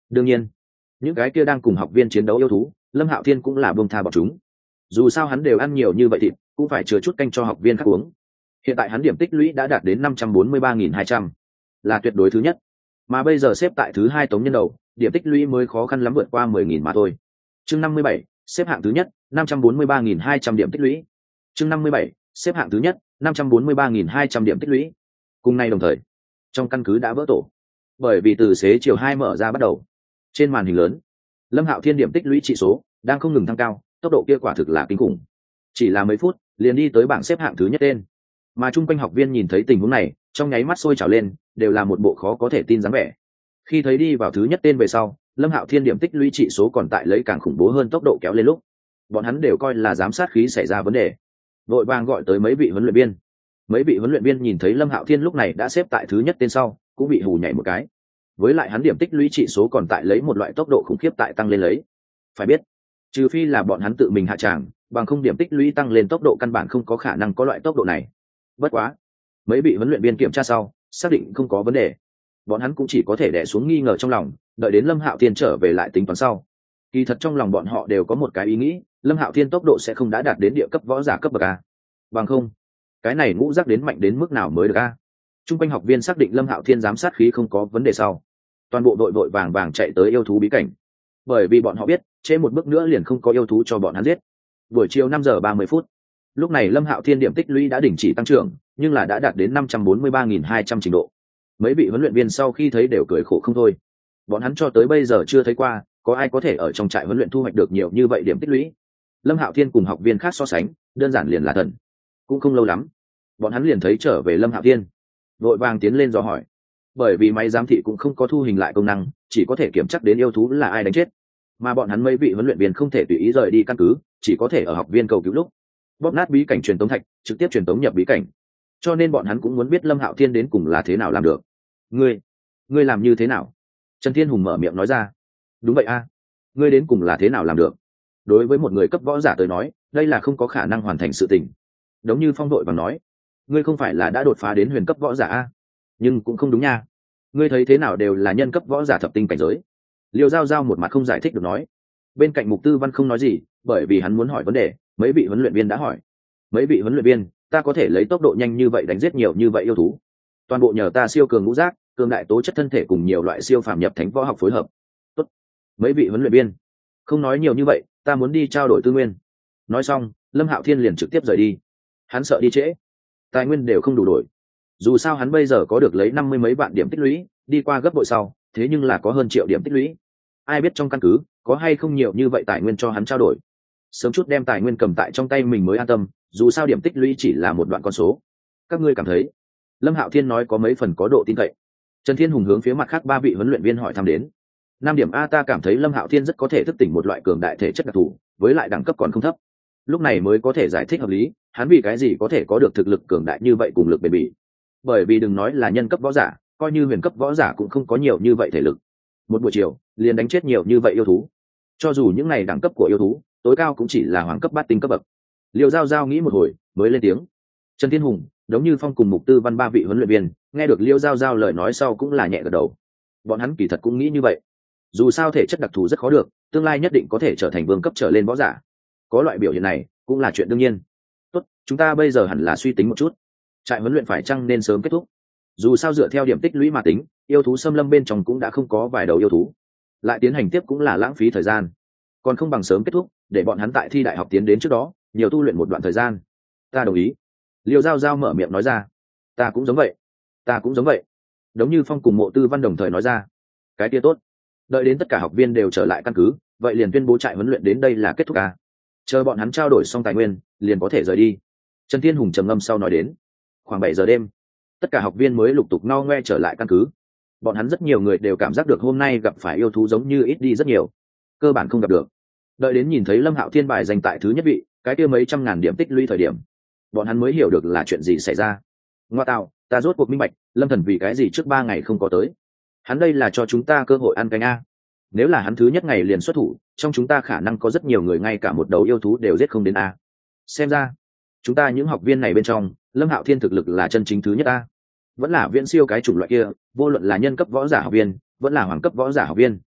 đương nhiên những cái kia đang cùng học viên chiến đấu yêu thú Lâm Hạo Thiên cũng là buông tha bọn chúng. Dù sao hắn đều ăn nhiều như vậy thịt, cũng phải chừa chút canh cho học viên khác uống. Hiện tại hắn điểm tích lũy đã đạt đến năm trăm bốn mươi ba nghìn hai trăm, là tuyệt đối thứ nhất. Mà bây giờ xếp tại thứ hai Tống Nhân Đầu, điểm tích lũy mới khó khăn lắm vượt qua mười nghìn mà thôi. Chương năm mươi bảy, xếp hạng thứ nhất, năm trăm bốn mươi ba nghìn hai trăm điểm tích lũy. Chương năm mươi bảy, xếp hạng thứ nhất, năm trăm bốn mươi ba nghìn hai trăm điểm tích lũy. Cùng nay đồng thời, trong căn cứ đã vỡ tổ. Bởi vì từ xế chiều hai mở ra bắt đầu, trên màn hình lớn, Lâm Hạo Thiên điểm tích lũy trị số đang không ngừng tăng cao, tốc độ kia quả thực là kinh khủng. Chỉ là mấy phút, liền đi tới bảng xếp hạng thứ nhất tên. Mà chung quanh học viên nhìn thấy tình huống này, trong nháy mắt sôi trào lên, đều là một bộ khó có thể tin dáng vẻ. Khi thấy đi vào thứ nhất tên về sau, Lâm Hạo Thiên điểm tích lũy trị số còn tại lấy càng khủng bố hơn tốc độ kéo lên lúc, bọn hắn đều coi là giám sát khí xảy ra vấn đề, vội vàng gọi tới mấy vị huấn luyện viên. Mấy vị huấn luyện viên nhìn thấy Lâm Hạo Thiên lúc này đã xếp tại thứ nhất tên sau, cũng bị hù nhảy một cái. Với lại hắn điểm tích lũy trị số còn tại lấy một loại tốc độ khủng khiếp tại tăng lên lấy. Phải biết, trừ phi là bọn hắn tự mình hạ tràng, bằng không điểm tích lũy tăng lên tốc độ căn bản không có khả năng có loại tốc độ này. Bất quá, mấy vị huấn luyện viên kiểm tra sau, xác định không có vấn đề. Bọn hắn cũng chỉ có thể đè xuống nghi ngờ trong lòng, đợi đến Lâm Hạo Thiên trở về lại tính toán sau. Kỳ thật trong lòng bọn họ đều có một cái ý nghĩ, Lâm Hạo Thiên tốc độ sẽ không đã đạt đến địa cấp võ giả cấp bậc a. Bằng không, cái này ngũ giác đến mạnh đến mức nào mới được a? Trung quanh học viên xác định Lâm Hạo Thiên giám sát khí không có vấn đề sau, toàn bộ đội vội vàng vàng chạy tới yêu thú bí cảnh. Bởi vì bọn họ biết, trễ một bước nữa liền không có yêu thú cho bọn hắn giết. Buổi chiều năm giờ ba mươi phút, lúc này Lâm Hạo Thiên điểm tích lũy đã đình chỉ tăng trưởng, nhưng là đã đạt đến năm trăm bốn mươi ba nghìn hai trăm trình độ. Mấy vị huấn luyện viên sau khi thấy đều cười khổ không thôi. Bọn hắn cho tới bây giờ chưa thấy qua có ai có thể ở trong trại huấn luyện thu hoạch được nhiều như vậy điểm tích lũy. Lâm Hạo Thiên cùng học viên khác so sánh, đơn giản liền là thần. Cũng không lâu lắm, bọn hắn liền thấy trở về Lâm Hạo Thiên, vội vàng tiến lên dò hỏi. Bởi vì máy giám thị cũng không có thu hình lại công năng, chỉ có thể kiểm chắc đến yêu thú là ai đánh chết. Mà bọn hắn mấy vị huấn luyện viên không thể tùy ý rời đi căn cứ, chỉ có thể ở học viên cầu cứu lúc bóp nát bí cảnh truyền tống thạch, trực tiếp truyền tống nhập bí cảnh. Cho nên bọn hắn cũng muốn biết Lâm Hạo Thiên đến cùng là thế nào làm được. Ngươi, ngươi làm như thế nào? Trần Thiên Hùng mở miệng nói ra. Đúng vậy a, ngươi đến cùng là thế nào làm được? Đối với một người cấp võ giả tới nói, đây là không có khả năng hoàn thành sự tình. Giống như Phong đội và nói, ngươi không phải là đã đột phá đến huyền cấp võ giả a? Nhưng cũng không đúng nha. Ngươi thấy thế nào đều là nhân cấp võ giả thập tinh cảnh giới. Liêu Giao Giao một mặt không giải thích được nói. Bên cạnh Mục Tư Văn không nói gì, bởi vì hắn muốn hỏi vấn đề, mấy vị huấn luyện viên đã hỏi. Mấy vị huấn luyện viên, ta có thể lấy tốc độ nhanh như vậy đánh giết nhiều như vậy yêu thú, toàn bộ nhờ ta siêu cường ngũ giác, cường đại tố chất thân thể cùng nhiều loại siêu phàm nhập thánh võ học phối hợp. Tốt. Mấy vị huấn luyện viên, không nói nhiều như vậy, ta muốn đi trao đổi tư nguyên. Nói xong, Lâm Hạo Thiên liền trực tiếp rời đi. Hắn sợ đi trễ, tài nguyên đều không đủ đổi. Dù sao hắn bây giờ có được lấy năm mươi mấy vạn điểm tích lũy, đi qua gấp bội sau, thế nhưng là có hơn triệu điểm tích lũy. Ai biết trong căn cứ có hay không nhiều như vậy tài nguyên cho hắn trao đổi. Sớm chút đem tài nguyên cầm tại trong tay mình mới an tâm, dù sao điểm tích lũy chỉ là một đoạn con số. Các ngươi cảm thấy Lâm Hạo Thiên nói có mấy phần có độ tin cậy? Trần Thiên Hùng hướng phía mặt khác ba vị huấn luyện viên hỏi thăm đến. Năm điểm a, ta cảm thấy Lâm Hạo Thiên rất có thể thức tỉnh một loại cường đại thể chất đặc thù, với lại đẳng cấp còn không thấp. Lúc này mới có thể giải thích hợp lý, hắn vì cái gì có thể có được thực lực cường đại như vậy cùng lực bền bỉ. Bởi vì đừng nói là nhân cấp võ giả, coi như huyền cấp võ giả cũng không có nhiều như vậy thể lực. Một buổi chiều, liền đánh chết nhiều như vậy yêu thú. Cho dù những này đẳng cấp của yêu thú, tối cao cũng chỉ là hoàng cấp bát tinh cấp bậc. Liêu Giao Giao nghĩ một hồi, mới lên tiếng. Trần Thiên Hùng, Đống Như Phong cùng Mục Tư Văn ba vị huấn luyện viên, nghe được Liêu Giao Giao lời nói sau cũng là nhẹ gật đầu. Bọn hắn kỳ thật cũng nghĩ như vậy. Dù sao thể chất đặc thù rất khó được, tương lai nhất định có thể trở thành vương cấp trở lên võ giả. Có loại biểu hiện này, cũng là chuyện đương nhiên. Tốt, chúng ta bây giờ hẳn là suy tính một chút. Trại huấn luyện phải chăng nên sớm kết thúc? Dù sao dựa theo điểm tích lũy mà tính, yêu thú xâm lâm bên trong cũng đã không có vài đầu yêu thú. Lại tiến hành tiếp cũng là lãng phí thời gian. Còn không bằng sớm kết thúc, để bọn hắn tại thi đại học tiến đến trước đó, nhiều tu luyện một đoạn thời gian. Ta đồng ý. Liêu Giao Giao mở miệng nói ra. Ta cũng giống vậy. Ta cũng giống vậy. Đống Như Phong cùng Mộ Tư Văn đồng thời nói ra. Cái kia tốt. Đợi đến tất cả học viên đều trở lại căn cứ, vậy liền tuyên bố trại huấn luyện đến đây là kết thúc à. Chờ bọn hắn trao đổi xong tài nguyên, liền có thể rời đi. Trần Thiên Hùng trầm ngâm sau nói đến. Khoảng bảy giờ đêm, tất cả học viên mới lục tục no ngoe trở lại căn cứ. Bọn hắn rất nhiều người đều cảm giác được hôm nay gặp phải yêu thú giống như ít đi rất nhiều. Cơ bản không gặp được. Đợi đến nhìn thấy Lâm Hạo Thiên bài giành tại thứ nhất vị, cái kia mấy trăm ngàn điểm tích lũy thời điểm, bọn hắn mới hiểu được là chuyện gì xảy ra. Ngoa tạo, ta rốt cuộc minh bạch, Lâm Thần vì cái gì trước ba ngày không có tới. Hắn đây là cho chúng ta cơ hội ăn canh a. Nếu là hắn thứ nhất ngày liền xuất thủ, trong chúng ta khả năng có rất nhiều người ngay cả một đầu yêu thú đều giết không đến a. Xem ra, chúng ta những học viên này bên trong, Lâm Hạo Thiên thực lực là chân chính thứ nhất a. Vẫn là viễn siêu cái chủng loại kia, vô luận là nhân cấp võ giả học viên, vẫn là hoàng cấp võ giả học viên.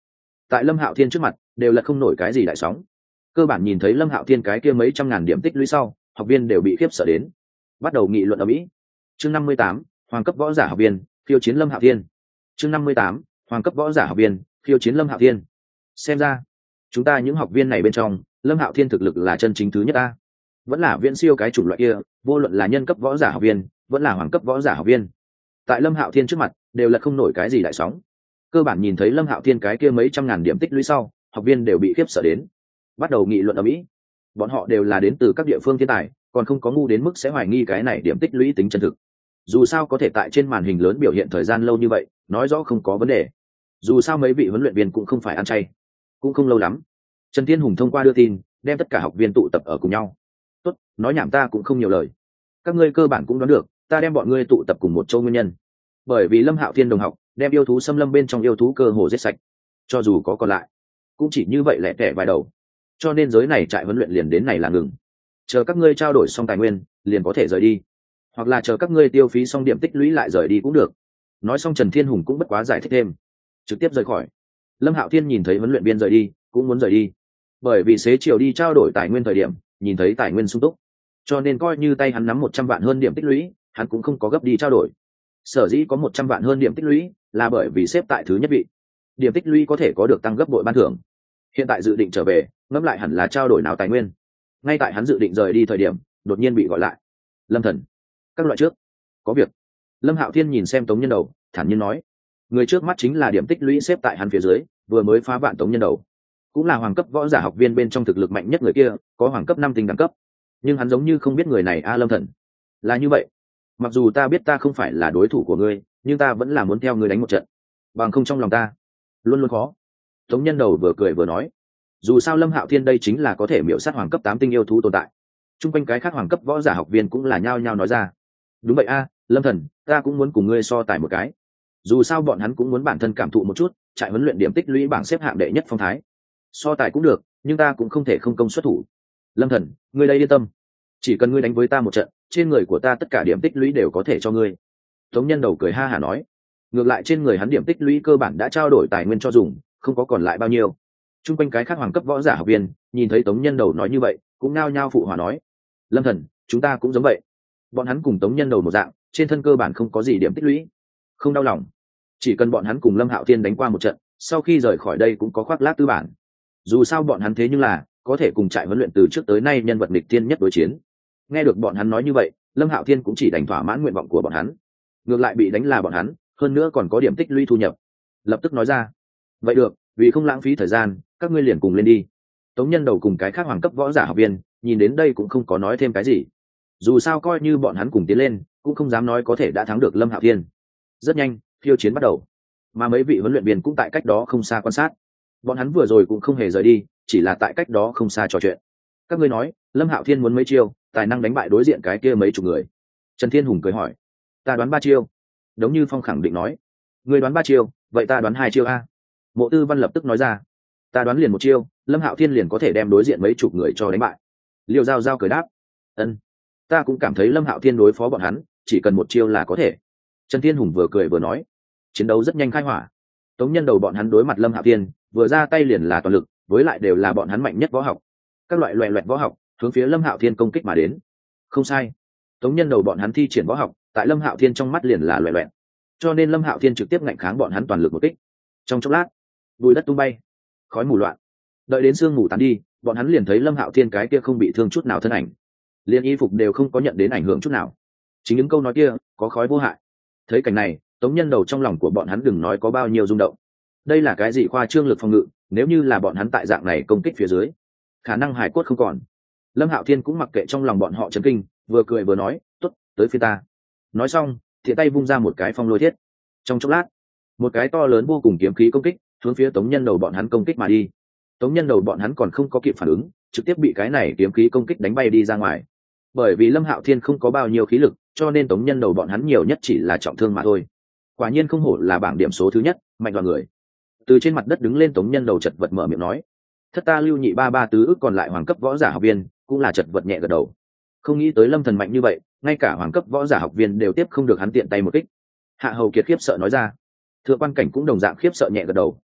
tại Lâm Hạo Thiên trước mặt đều là không nổi cái gì đại sóng. Cơ bản nhìn thấy Lâm Hạo Thiên cái kia mấy trăm ngàn điểm tích lũy sau, học viên đều bị khiếp sợ đến, bắt đầu nghị luận ở mỹ. Chương năm mươi tám, hoàng cấp võ giả học viên khiêu chiến Lâm Hạo Thiên. Chương năm mươi tám, hoàng cấp võ giả học viên khiêu chiến Lâm Hạo Thiên. Xem ra chúng ta những học viên này bên trong, Lâm Hạo Thiên thực lực là chân chính thứ nhất ta, vẫn là viễn siêu cái chủng loại kia, vô luận là nhân cấp võ giả học viên vẫn là hoàng cấp võ giả học viên, tại Lâm Hạo Thiên trước mặt đều là không nổi cái gì đại sóng. Cơ bản nhìn thấy Lâm Hạo Thiên cái kia mấy trăm ngàn điểm tích lũy sau, học viên đều bị khiếp sợ đến, bắt đầu nghị luận ở mỹ. Bọn họ đều là đến từ các địa phương thiên tài, còn không có ngu đến mức sẽ hoài nghi cái này điểm tích lũy tính chân thực. Dù sao có thể tại trên màn hình lớn biểu hiện thời gian lâu như vậy, nói rõ không có vấn đề. Dù sao mấy vị huấn luyện viên cũng không phải ăn chay, cũng không lâu lắm. Trần Thiên Hùng thông qua đưa tin, đem tất cả học viên tụ tập ở cùng nhau. Tốt, nói nhảm ta cũng không nhiều lời. Các ngươi cơ bản cũng đoán được, ta đem bọn ngươi tụ tập cùng một châu nguyên nhân. Bởi vì Lâm Hạo Thiên đồng học đem yêu thú xâm lâm bên trong yêu thú cơ hồ giết sạch, cho dù có còn lại, cũng chỉ như vậy lẻ tẻ vài đầu. Cho nên giới này trại huấn luyện liền đến này là ngừng. Chờ các ngươi trao đổi xong tài nguyên, liền có thể rời đi. Hoặc là chờ các ngươi tiêu phí xong điểm tích lũy lại rời đi cũng được. Nói xong Trần Thiên Hùng cũng bất quá giải thích thêm, trực tiếp rời khỏi. Lâm Hạo Thiên nhìn thấy huấn luyện viên rời đi, cũng muốn rời đi. Bởi vì xế chiều đi trao đổi tài nguyên thời điểm, nhìn thấy tài nguyên sung túc, cho nên coi như tay hắn nắm một trăm vạn hơn điểm tích lũy, hắn cũng không có gấp đi trao đổi. Sở dĩ có một trăm vạn hơn điểm tích lũy, là bởi vì xếp tại thứ nhất vị. Điểm tích lũy có thể có được tăng gấp bội ban thưởng. Hiện tại dự định trở về, ngẫm lại hẳn là trao đổi nào tài nguyên. Ngay tại hắn dự định rời đi thời điểm, đột nhiên bị gọi lại. Lâm Thần, các loại trước, có việc. Lâm Hạo Thiên nhìn xem Tống Nhân Đầu, thản nhiên nói, người trước mắt chính là điểm tích lũy xếp tại hắn phía dưới, vừa mới phá vạn Tống Nhân Đầu, cũng là hoàng cấp võ giả học viên bên trong thực lực mạnh nhất người kia, có hoàng cấp năm tinh đẳng cấp. Nhưng hắn giống như không biết người này a. Lâm Thần, là như vậy. Mặc dù ta biết ta không phải là đối thủ của ngươi, nhưng ta vẫn là muốn theo ngươi đánh một trận, bằng không trong lòng ta luôn luôn khó. Tống Nhân Đầu vừa cười vừa nói, dù sao Lâm Hạo Thiên đây chính là có thể miểu sát hoàng cấp tám tinh yêu thú tồn tại. Trung quanh cái khác hoàng cấp võ giả học viên cũng là nhao nhao nói ra, đúng vậy a, Lâm Thần, ta cũng muốn cùng ngươi so tài một cái. Dù sao bọn hắn cũng muốn bản thân cảm thụ một chút trại huấn luyện điểm tích lũy bảng xếp hạng đệ nhất phong thái. So tài cũng được, nhưng ta cũng không thể không công xuất thủ. Lâm Thần, ngươi đây yên tâm, chỉ cần ngươi đánh với ta một trận, trên người của ta tất cả điểm tích lũy đều có thể cho ngươi. Tống Nhân Đầu cười ha hả nói, ngược lại trên người hắn điểm tích lũy cơ bản đã trao đổi tài nguyên cho dùng, không có còn lại bao nhiêu. Trung quanh cái khác hoàng cấp võ giả học viên nhìn thấy Tống Nhân Đầu nói như vậy, cũng nao nhao phụ hòa nói, Lâm Thần, chúng ta cũng giống vậy. Bọn hắn cùng Tống Nhân Đầu một dạng, trên thân cơ bản không có gì điểm tích lũy, không đau lòng. Chỉ cần bọn hắn cùng Lâm Hạo Thiên đánh qua một trận, sau khi rời khỏi đây cũng có khoác lác tư bản. Dù sao bọn hắn thế nhưng là có thể cùng trại huấn luyện từ trước tới nay nhân vật nghịch thiên nhất đối chiến. Nghe được bọn hắn nói như vậy, Lâm Hạo Thiên cũng chỉ đành thỏa mãn nguyện vọng của bọn hắn. Ngược lại bị đánh là bọn hắn, hơn nữa còn có điểm tích lũy thu nhập. Lập tức nói ra, vậy được, vì không lãng phí thời gian, các ngươi liền cùng lên đi. Tống Nhân Đầu cùng cái khác hoàng cấp võ giả học viên nhìn đến đây cũng không có nói thêm cái gì. Dù sao coi như bọn hắn cùng tiến lên, cũng không dám nói có thể đã thắng được Lâm Hạo Thiên. Rất nhanh, khiêu chiến bắt đầu, mà mấy vị huấn luyện viên cũng tại cách đó không xa quan sát. Bọn hắn vừa rồi cũng không hề rời đi, chỉ là tại cách đó không xa trò chuyện. Các ngươi nói, Lâm Hạo Thiên muốn mấy chiêu tài năng đánh bại đối diện cái kia mấy chục người? Trần Thiên Hùng cười hỏi. Ta đoán ba chiêu. Đống Như Phong khẳng định nói. Ngươi đoán ba chiêu, vậy ta đoán hai chiêu a. Mộ Tư Văn lập tức nói ra. Ta đoán liền một chiêu, Lâm Hạo Thiên liền có thể đem đối diện mấy chục người cho đánh bại. Liêu Giao Giao cười đáp. Ân, ta cũng cảm thấy Lâm Hạo Thiên đối phó bọn hắn chỉ cần một chiêu là có thể. Trần Thiên Hùng vừa cười vừa nói. Chiến đấu rất nhanh khai hỏa. Tống Nhân Đầu bọn hắn đối mặt Lâm Hạo Thiên vừa ra tay liền là toàn lực, với lại đều là bọn hắn mạnh nhất võ học. Các loại loè loẹt võ học hướng phía Lâm Hạo Thiên công kích mà đến. Không sai, Tống Nhân Đầu bọn hắn thi triển võ học tại Lâm Hạo Thiên trong mắt liền là loè loẹt, cho nên Lâm Hạo Thiên trực tiếp ngạnh kháng bọn hắn toàn lực một kích. Trong chốc lát, bụi đất tung bay, khói mù loạn. Đợi đến sương mù tán đi, bọn hắn liền thấy Lâm Hạo Thiên cái kia không bị thương chút nào thân ảnh, liền y phục đều không có nhận đến ảnh hưởng chút nào. Chính những câu nói kia có khói vô hại. Thấy cảnh này, Tống Nhân Đầu trong lòng của bọn hắn đừng nói có bao nhiêu rung động. Đây là cái gì khoa trương lực phòng ngự, nếu như là bọn hắn tại dạng này công kích phía dưới, khả năng hải cốt không còn. Lâm Hạo Thiên cũng mặc kệ trong lòng bọn họ chấn kinh, vừa cười vừa nói, tốt, tới phía ta. Nói xong, thiện tay vung ra một cái phong lôi thiết. Trong chốc lát, một cái to lớn vô cùng kiếm khí công kích hướng phía Tống Nhân Đầu bọn hắn công kích mà đi. Tống Nhân Đầu bọn hắn còn không có kịp phản ứng, trực tiếp bị cái này kiếm khí công kích đánh bay đi ra ngoài. Bởi vì Lâm Hạo Thiên không có bao nhiêu khí lực, cho nên Tống Nhân Đầu bọn hắn nhiều nhất chỉ là trọng thương mà thôi. Quả nhiên không hổ là bảng điểm số thứ nhất, mạnh dọa người. Từ trên mặt đất đứng lên Tống Nhân Đầu chật vật mở miệng nói, thất ta lưu nhị ba ba tứ ức còn lại hoàng cấp võ giả học viên cũng là chật vật nhẹ gật đầu. Không nghĩ tới Lâm Thần mạnh như vậy, ngay cả hoàng cấp võ giả học viên đều tiếp không được hắn tiện tay một kích. Hạ Hầu Kiệt khiếp sợ nói ra. Thượng Quan Cảnh cũng đồng dạng khiếp sợ nhẹ gật đầu,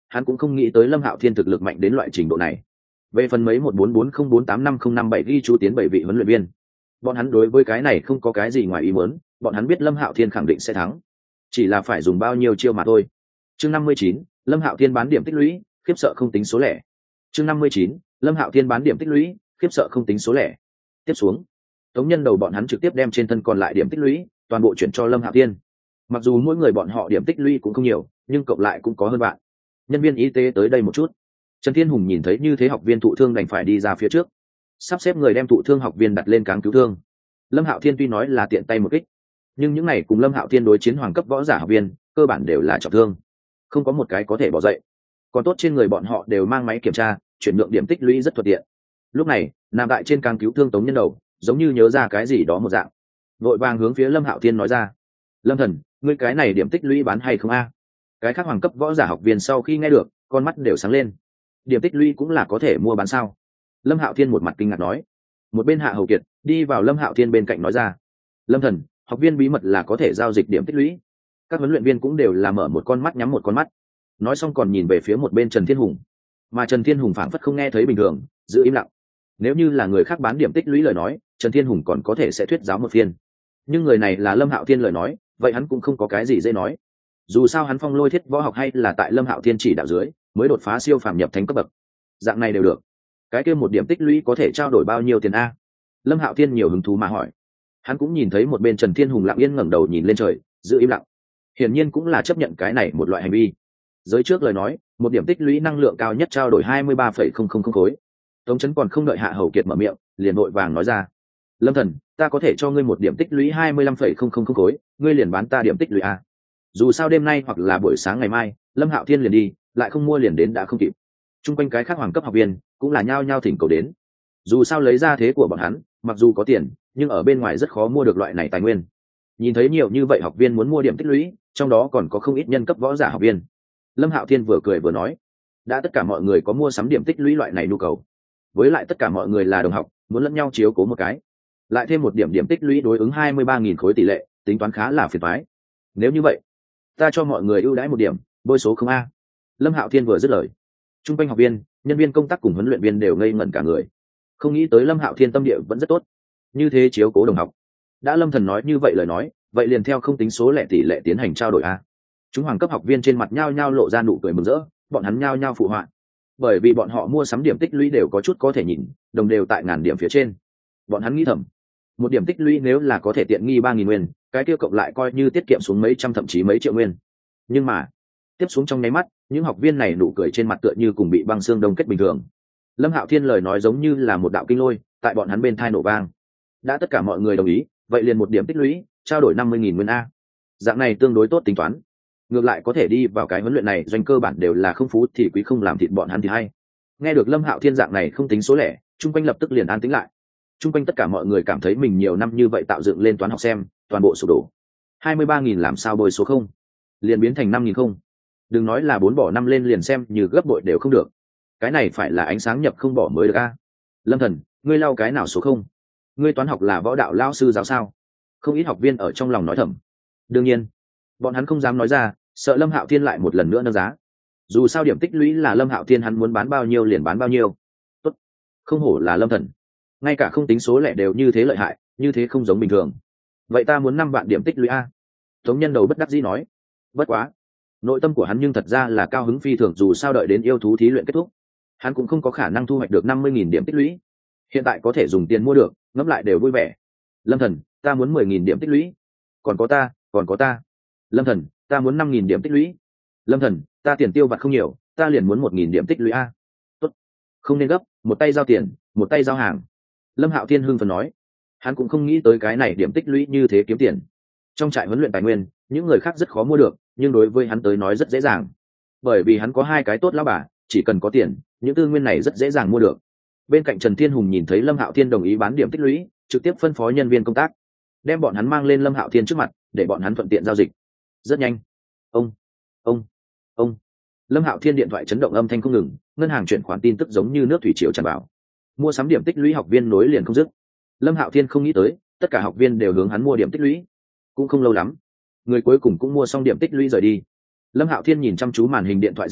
hắn cũng không nghĩ tới Lâm Hạo Thiên thực lực mạnh đến loại trình độ này. Về phần mấy một bốn bốn không bốn tám năm không năm bảy ghi chú tiến bảy vị huấn luyện viên, bọn hắn đối với cái này không có cái gì ngoài ý muốn, bọn hắn biết Lâm Hạo Thiên khẳng định sẽ thắng, chỉ là phải dùng bao nhiêu chiêu mà thôi. Chương năm mươi chín, Lâm Hạo Thiên bán điểm tích lũy, khiếp sợ không tính số lẻ. Chương năm mươi chín, Lâm Hạo Thiên bán điểm tích lũy, khiếp sợ không tính số lẻ. Tiếp xuống, Tống Nhân Đầu bọn hắn trực tiếp đem trên thân còn lại điểm tích lũy toàn bộ chuyển cho Lâm Hạo Thiên. Mặc dù mỗi người bọn họ điểm tích lũy cũng không nhiều, nhưng cộng lại cũng có hơn bạn. Nhân viên y tế tới đây một chút. Trần Thiên Hùng nhìn thấy như thế học viên thụ thương đành phải đi ra phía trước, sắp xếp người đem thụ thương học viên đặt lên cáng cứu thương. Lâm Hạo Thiên tuy nói là tiện tay một kích, nhưng những này cùng Lâm Hạo Thiên đối chiến hoàng cấp võ giả học viên cơ bản đều là trọng thương, không có một cái có thể bỏ dậy. Còn tốt trên người bọn họ đều mang máy kiểm tra, chuyển nhượng điểm tích lũy rất thuận tiện. Lúc này, nằm tại trên cáng cứu thương Tống Nhân Đầu giống như nhớ ra cái gì đó một dạng, vội vàng hướng phía Lâm Hạo Thiên nói ra: Lâm Thần, ngươi cái này điểm tích lũy bán hay không a? Cái khác hoàng cấp võ giả học viên sau khi nghe được, con mắt đều sáng lên. Điểm tích lũy cũng là có thể mua bán sao? Lâm Hạo Thiên một mặt kinh ngạc nói. Một bên Hạ Hầu Kiệt đi vào Lâm Hạo Thiên bên cạnh nói ra: Lâm Thần, học viên bí mật là có thể giao dịch điểm tích lũy. Các huấn luyện viên cũng đều là mở một con mắt nhắm một con mắt. Nói xong còn nhìn về phía một bên Trần Thiên Hùng, mà Trần Thiên Hùng phảng phất không nghe thấy bình thường, giữ im lặng. Nếu như là người khác bán điểm tích lũy lời nói, Trần Thiên Hùng còn có thể sẽ thuyết giáo một phiên, nhưng người này là Lâm Hạo Thiên lời nói, vậy hắn cũng không có cái gì dễ nói. Dù sao hắn phong lôi thiết võ học hay là tại Lâm Hạo Thiên chỉ đạo dưới mới đột phá siêu phàm nhập thánh cấp bậc, dạng này đều được. Cái kia một điểm tích lũy có thể trao đổi bao nhiêu tiền a? Lâm Hạo Thiên nhiều hứng thú mà hỏi. Hắn cũng nhìn thấy một bên Trần Thiên Hùng lặng yên ngẩng đầu nhìn lên trời, giữ im lặng, hiển nhiên cũng là chấp nhận cái này một loại hành vi. Giới trước lời nói, một điểm tích lũy năng lượng cao nhất trao đổi hai mươi ba phẩy không không không khối. Tống Chấn còn không đợi Hạ Hầu Kiệt mở miệng, liền vội vàng nói ra: Lâm Thần, ta có thể cho ngươi một điểm tích lũy hai mươi lăm phẩy không không không khối, ngươi liền bán ta điểm tích lũy a. Dù sao đêm nay hoặc là buổi sáng ngày mai, Lâm Hạo Thiên liền đi, lại không mua liền đến đã không kịp. Trung quanh cái khác hoàng cấp học viên cũng là nhao nhao thỉnh cầu đến. Dù sao lấy ra thế của bọn hắn, mặc dù có tiền, nhưng ở bên ngoài rất khó mua được loại này tài nguyên. Nhìn thấy nhiều như vậy học viên muốn mua điểm tích lũy, trong đó còn có không ít nhân cấp võ giả học viên. Lâm Hạo Thiên vừa cười vừa nói: đã tất cả mọi người có mua sắm điểm tích lũy loại này nhu cầu, với lại tất cả mọi người là đồng học, muốn lẫn nhau chiếu cố một cái, lại thêm một điểm điểm tích lũy đối ứng hai mươi ba nghìn khối tỷ lệ, tính toán khá là phiền toái. Nếu như vậy, ta cho mọi người ưu đãi một điểm, bôi số không a. Lâm Hạo Thiên vừa dứt lời, trung quanh học viên, nhân viên công tác cùng huấn luyện viên đều ngây ngẩn cả người. Không nghĩ tới Lâm Hạo Thiên tâm địa vẫn rất tốt, như thế chiếu cố đồng học. Đã Lâm Thần nói như vậy lời nói, vậy liền theo không tính số lẻ tỷ lệ tiến hành trao đổi a. Chúng hoàng cấp học viên trên mặt nhao nhao lộ ra nụ cười mừng rỡ, bọn hắn nhao nhao phụ họa, bởi vì bọn họ mua sắm điểm tích lũy đều có chút có thể nhìn, đồng đều tại ngàn điểm phía trên. Bọn hắn nghĩ thầm, một điểm tích lũy nếu là có thể tiện nghi ba nghìn nguyên, cái kia cộng lại coi như tiết kiệm xuống mấy trăm thậm chí mấy triệu nguyên. Nhưng mà tiếp xuống trong nháy mắt, những học viên này nụ cười trên mặt tựa như cùng bị băng xương đông kết bình thường. Lâm Hạo Thiên lời nói giống như là một đạo kinh lôi tại bọn hắn bên thai nổ vang. Đã tất cả mọi người đồng ý, vậy liền một điểm tích lũy trao đổi năm mươi nghìn nguyên a. Dạng này tương đối tốt tính toán, ngược lại có thể đi vào cái huấn luyện này, doanh cơ bản đều là không phú thì quý, không làm thịt bọn hắn thì hay. Nghe được Lâm Hạo Thiên dạng này không tính số lẻ, chung quanh lập tức liền an tĩnh lại. Chung quanh tất cả mọi người cảm thấy mình nhiều năm như vậy tạo dựng lên toán học xem, toàn bộ sụp đổ. hai mươi ba nghìn làm sao bồi số không, liền biến thành năm nghìn không. Đừng nói là bốn bỏ năm lên, liền xem như gấp bội đều không được. Cái này phải là ánh sáng nhập không bỏ mới được a. Lâm Thần, ngươi lau cái nào số không? Ngươi toán học là võ đạo lao sư giáo sao? Không ít học viên ở trong lòng nói thầm. Đương nhiên, bọn hắn không dám nói ra, sợ Lâm Hạo Thiên lại một lần nữa nâng giá. Dù sao điểm tích lũy là Lâm Hạo Thiên, hắn muốn bán bao nhiêu liền bán bao nhiêu. Tốt, không hổ là Lâm Thần, ngay cả không tính số lẻ đều như thế lợi hại, như thế không giống bình thường. Vậy ta muốn năm vạn điểm tích lũy a. Tống Nhân Đầu bất đắc dĩ nói. Bất quá, nội tâm của hắn nhưng thật ra là cao hứng phi thường, dù sao đợi đến yêu thú thí luyện kết thúc, hắn cũng không có khả năng thu hoạch được năm mươi nghìn điểm tích lũy. Hiện tại có thể dùng tiền mua được, ngẫm lại đều vui vẻ. Lâm Thần, ta muốn mười nghìn điểm tích lũy. Còn có ta, còn có ta. Lâm Thần, ta muốn năm nghìn điểm tích lũy. Lâm Thần, ta tiền tiêu vặt không nhiều, ta liền muốn một nghìn điểm tích lũy a. Tốt, không nên gấp, một tay giao tiền, một tay giao hàng. Lâm Hạo Thiên hưng phấn nói. Hắn cũng không nghĩ tới cái này điểm tích lũy như thế kiếm tiền. Trong trại huấn luyện tài nguyên, những người khác rất khó mua được, nhưng đối với hắn tới nói rất dễ dàng, bởi vì hắn có hai cái tốt lão bà, chỉ cần có tiền, những tư nguyên này rất dễ dàng mua được. Bên cạnh Trần Thiên Hùng nhìn thấy Lâm Hạo Thiên đồng ý bán điểm tích lũy, trực tiếp phân phó nhân viên công tác đem bọn hắn mang lên Lâm Hạo Thiên trước mặt, để bọn hắn thuận tiện giao dịch. Rất nhanh, ông ông ông Lâm Hạo Thiên điện thoại chấn động âm thanh không ngừng, ngân hàng chuyển khoản tin tức giống như nước thủy triều tràn vào. Mua sắm điểm tích lũy học viên nối liền không dứt. Lâm Hạo Thiên không nghĩ tới, tất cả học viên đều hướng hắn mua điểm tích lũy. Cũng không lâu lắm, người cuối cùng cũng mua xong điểm tích lũy rời đi. Lâm Hạo Thiên nhìn chăm chú màn hình điện thoại di động,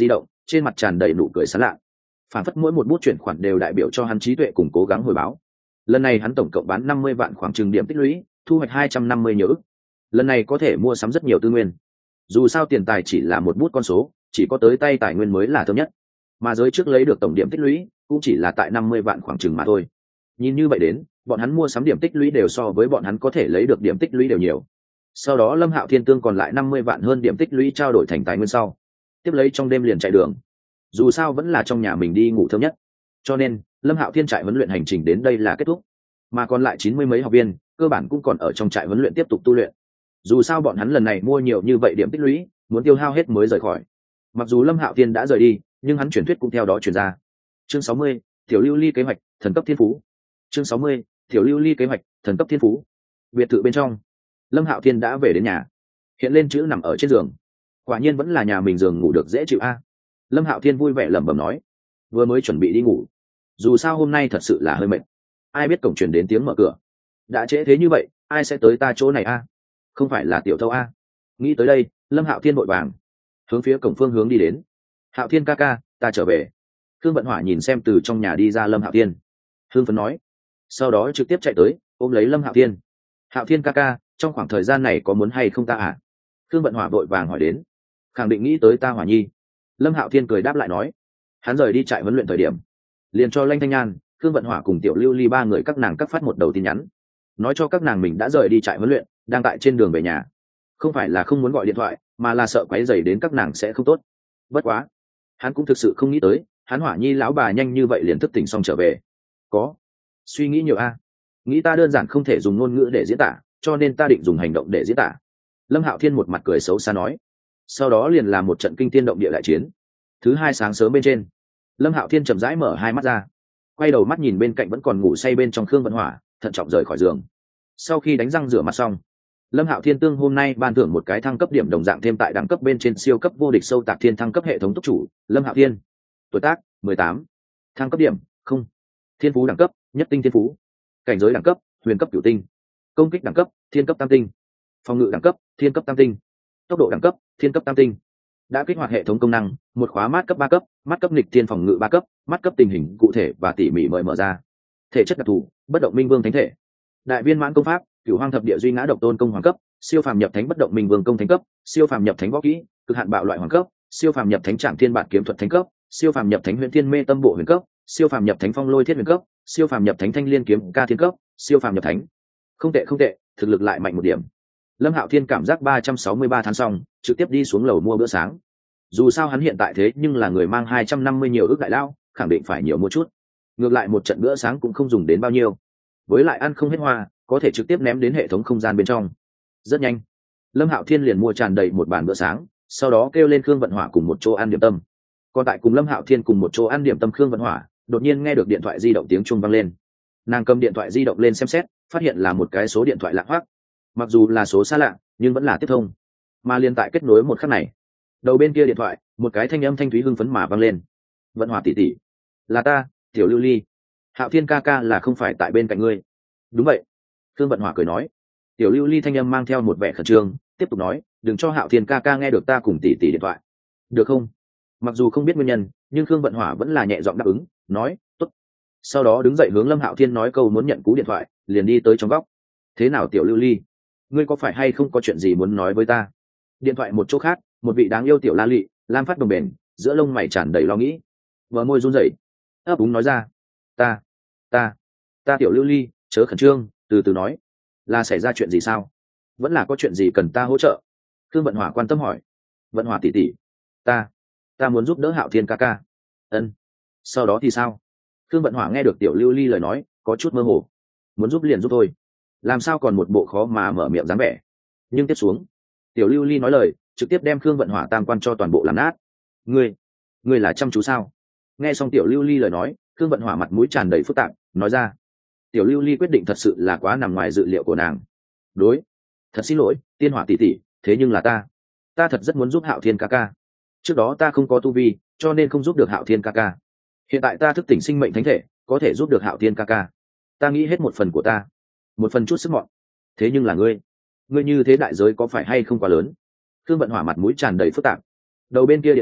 trên mặt tràn đầy nụ cười sán lạ. Phản phất mỗi một bút chuyển khoản đều đại biểu cho hắn trí tuệ cùng cố gắng hồi báo. Lần này hắn tổng cộng bán năm mươi vạn khoảng chừng điểm tích lũy, thu hoạch hai trăm năm mươi nhiều ức. Lần này có thể mua sắm rất nhiều tư nguyên. Dù sao tiền tài chỉ là một bút con số, chỉ có tới tay tài nguyên mới là thơm nhất. Mà giới trước lấy được tổng điểm tích lũy cũng chỉ là tại năm mươi vạn khoảng chừng mà thôi. Nhìn như vậy đến, bọn hắn mua sắm điểm tích lũy đều so với bọn hắn có thể lấy được điểm tích lũy đều nhiều. Sau đó Lâm Hạo Thiên tương còn lại năm mươi vạn hơn điểm tích lũy trao đổi thành tài nguyên sau, tiếp lấy trong đêm liền chạy đường. Dù sao vẫn là trong nhà mình đi ngủ thơm nhất, cho nên Lâm Hạo Thiên trại huấn luyện hành trình đến đây là kết thúc. Mà còn lại chín mươi mấy học viên cơ bản cũng còn ở trong trại huấn luyện tiếp tục tu luyện. Dù sao bọn hắn lần này mua nhiều như vậy điểm tích lũy, muốn tiêu hao hết mới rời khỏi. Mặc dù Lâm Hạo Thiên đã rời đi, nhưng hắn truyền thuyết cũng theo đó truyền ra. Chương sáu mươi, Tiểu Lưu Ly kế hoạch, thần cấp thiên phú. Chương sáu mươi, Tiểu Lưu Ly kế hoạch, thần cấp thiên phú. Biệt thự bên trong, Lâm Hạo Thiên đã về đến nhà, hiện lên chữ nằm ở trên giường. Quả nhiên vẫn là nhà mình giường ngủ được dễ chịu a. Lâm Hạo Thiên vui vẻ lẩm bẩm nói, vừa mới chuẩn bị đi ngủ. Dù sao hôm nay thật sự là hơi mệt. Ai biết cổng truyền đến tiếng mở cửa. Đã trễ thế như vậy, ai sẽ tới ta chỗ này a? Không phải là Tiểu Thâu a? Nghĩ tới đây, Lâm Hạo Thiên vội vàng hướng phía cổng phương hướng đi đến. Hạo Thiên ca ca, ta trở về. Khương Vận Hỏa nhìn xem từ trong nhà đi ra Lâm Hạo Thiên, hương phấn nói. Sau đó trực tiếp chạy tới ôm lấy Lâm Hạo Thiên. Hạo Thiên ca ca, trong khoảng thời gian này có muốn hay không ta à? Khương Vận Hỏa vội vàng hỏi đến. Khẳng định nghĩ tới ta Hỏa Nhi. Lâm Hạo Thiên cười đáp lại nói. Hắn rời đi trại huấn luyện thời điểm, liền cho Lanh Thanh Nhan, Khương Vận Hỏa cùng Tiểu Lưu Ly ba người các nàng các phát một đầu tin nhắn, nói cho các nàng mình đã rời đi trại huấn luyện, đang tại trên đường về nhà. Không phải là không muốn gọi điện thoại, mà là sợ quấy rầy đến các nàng sẽ không tốt. Bất quá, hắn cũng thực sự không nghĩ tới, hắn Hỏa Nhi lão bà nhanh như vậy liền thức tỉnh xong trở về. Có suy nghĩ nhiều a, nghĩ ta đơn giản không thể dùng ngôn ngữ để diễn tả, cho nên ta định dùng hành động để diễn tả. Lâm Hạo Thiên một mặt cười xấu xa nói. Sau đó liền làm một trận kinh thiên động địa đại chiến. Thứ hai sáng sớm bên trên, Lâm Hạo Thiên chậm rãi mở hai mắt ra, quay đầu mắt nhìn bên cạnh vẫn còn ngủ say bên trong Khương Vận Hỏa, thận trọng rời khỏi giường. Sau khi đánh răng rửa mặt xong, Lâm Hạo Thiên tương hôm nay ban thưởng một cái thăng cấp điểm đồng dạng thêm tại đẳng cấp bên trên siêu cấp vô địch sâu tạc thiên thăng cấp hệ thống túc chủ Lâm Hạo Thiên. Tuổi tác mười tám, thăng cấp điểm không, thiên phú đẳng cấp nhất tinh thiên phú, cảnh giới đẳng cấp huyền cấp cửu tinh, công kích đẳng cấp thiên cấp tam tinh, phòng ngự đẳng cấp thiên cấp tam tinh, tốc độ đẳng cấp thiên cấp tam tinh. Đã kích hoạt hệ thống công năng một khóa mát cấp ba cấp, mắt cấp nghịch thiên phòng ngự ba cấp, mắt cấp tình hình cụ thể và tỉ mỉ mời mở ra. Thể chất đặc thù bất động minh vương thánh thể, đại viên mãn công pháp cửu hoang thập địa duy ngã độc tôn công hoàng cấp, siêu phàm nhập thánh bất động minh vương công thánh cấp, siêu phàm nhập thánh võ kỹ cực hạn bạo loại hoàng cấp, siêu phàm nhập thánh trảm thiên bản kiếm thuật thánh cấp, siêu phàm nhập thánh huyền thiên mê tâm bộ huyền cấp, siêu phàm nhập thánh phong lôi thiết huyền cấp, siêu phàm nhập thánh thanh liên kiếm ca thiên cấp, siêu phàm nhập thánh. Không tệ không tệ, thực lực lại mạnh một điểm. Lâm Hạo Thiên cảm giác ba trăm sáu mươi ba tháng xong, trực tiếp đi xuống lầu mua bữa sáng. Dù sao hắn hiện tại thế nhưng là người mang hai trăm năm mươi nhiều ước đại lao, khẳng định phải nhiều mua chút. Ngược lại một trận bữa sáng cũng không dùng đến bao nhiêu. Với lại ăn không hết hoa, có thể trực tiếp ném đến hệ thống không gian bên trong. Rất nhanh, Lâm Hạo Thiên liền mua tràn đầy một bàn bữa sáng, sau đó kêu lên Khương Vận Hỏa cùng một chỗ ăn điểm tâm. Còn tại cùng Lâm Hạo Thiên cùng một chỗ ăn điểm tâm Khương Vận Hỏa, đột nhiên nghe được điện thoại di động tiếng chuông vang lên. Nàng cầm điện thoại di động lên xem xét, phát hiện là một cái số điện thoại lạ hoắc. Mặc dù là số xa lạ, nhưng vẫn là tiếp thông. Mà liên tại kết nối một khắc này, đầu bên kia điện thoại, một cái thanh âm thanh thúy hưng phấn mà vang lên. Vận Hỏa tỷ tỷ, là ta, Tiểu Lưu Ly. Hạo Thiên ca ca là không phải tại bên cạnh ngươi? Đúng vậy. Khương Vận Hỏa cười nói. Tiểu Lưu Ly thanh âm mang theo một vẻ khẩn trương, tiếp tục nói, đừng cho Hạo Thiên ca ca nghe được ta cùng tỷ tỷ điện thoại, được không? Mặc dù không biết nguyên nhân, nhưng Khương Vận Hỏa vẫn là nhẹ giọng đáp ứng, nói tốt. Sau đó đứng dậy hướng Lâm Hạo Thiên nói câu muốn nhận cú điện thoại, liền đi tới trong góc. Thế nào Tiểu Lưu Ly, ngươi có phải hay không có chuyện gì muốn nói với ta? Điện thoại một chỗ khác, một vị đáng yêu tiểu la lị, lam phát đồng bền, giữa lông mày tràn đầy lo nghĩ, vợ môi run rẩy, ấp úng nói ra, ta, ta, ta Tiểu Lưu Ly, chớ khẩn trương, từ từ nói, là xảy ra chuyện gì sao? Vẫn là có chuyện gì cần ta hỗ trợ? Khương Vận Hỏa quan tâm hỏi. Vận Hỏa tỷ tỷ, ta, ta muốn giúp đỡ Hạo Thiên ca ca. Ân. Sau đó thì sao? Khương Vận Hỏa nghe được Tiểu Lưu Ly lời nói, có chút mơ hồ. Muốn giúp liền giúp thôi, làm sao còn một bộ khó mà mở miệng dáng vẻ. Nhưng tiếp xuống, Tiểu Lưu Ly nói lời, trực tiếp đem Khương Vận Hỏa tam quan cho toàn bộ làm nát. Ngươi, ngươi là chăm chú sao? Nghe xong Tiểu Lưu Ly lời nói, Khương Vận Hỏa mặt mũi tràn đầy phức tạp, nói ra. Tiểu Lưu Ly quyết định thật sự là quá nằm ngoài dự liệu của nàng. Đối, thật xin lỗi, Tiên Hỏa tỷ tỷ, thế nhưng là ta, ta thật rất muốn giúp Hạo Thiên ca ca. Trước đó ta không có tu vi, cho nên không giúp được Hạo Thiên ca ca. Hiện tại ta thức tỉnh sinh mệnh thánh thể, có thể giúp được Hạo Thiên ca ca. Ta nghĩ hết một phần của ta, một phần chút sức mọn. Thế nhưng là ngươi, ngươi như thế đại giới có phải hay không quá lớn? Khương Vận Hỏa mặt mũi tràn đầy phức tạp. Đầu bên kia điện thoại,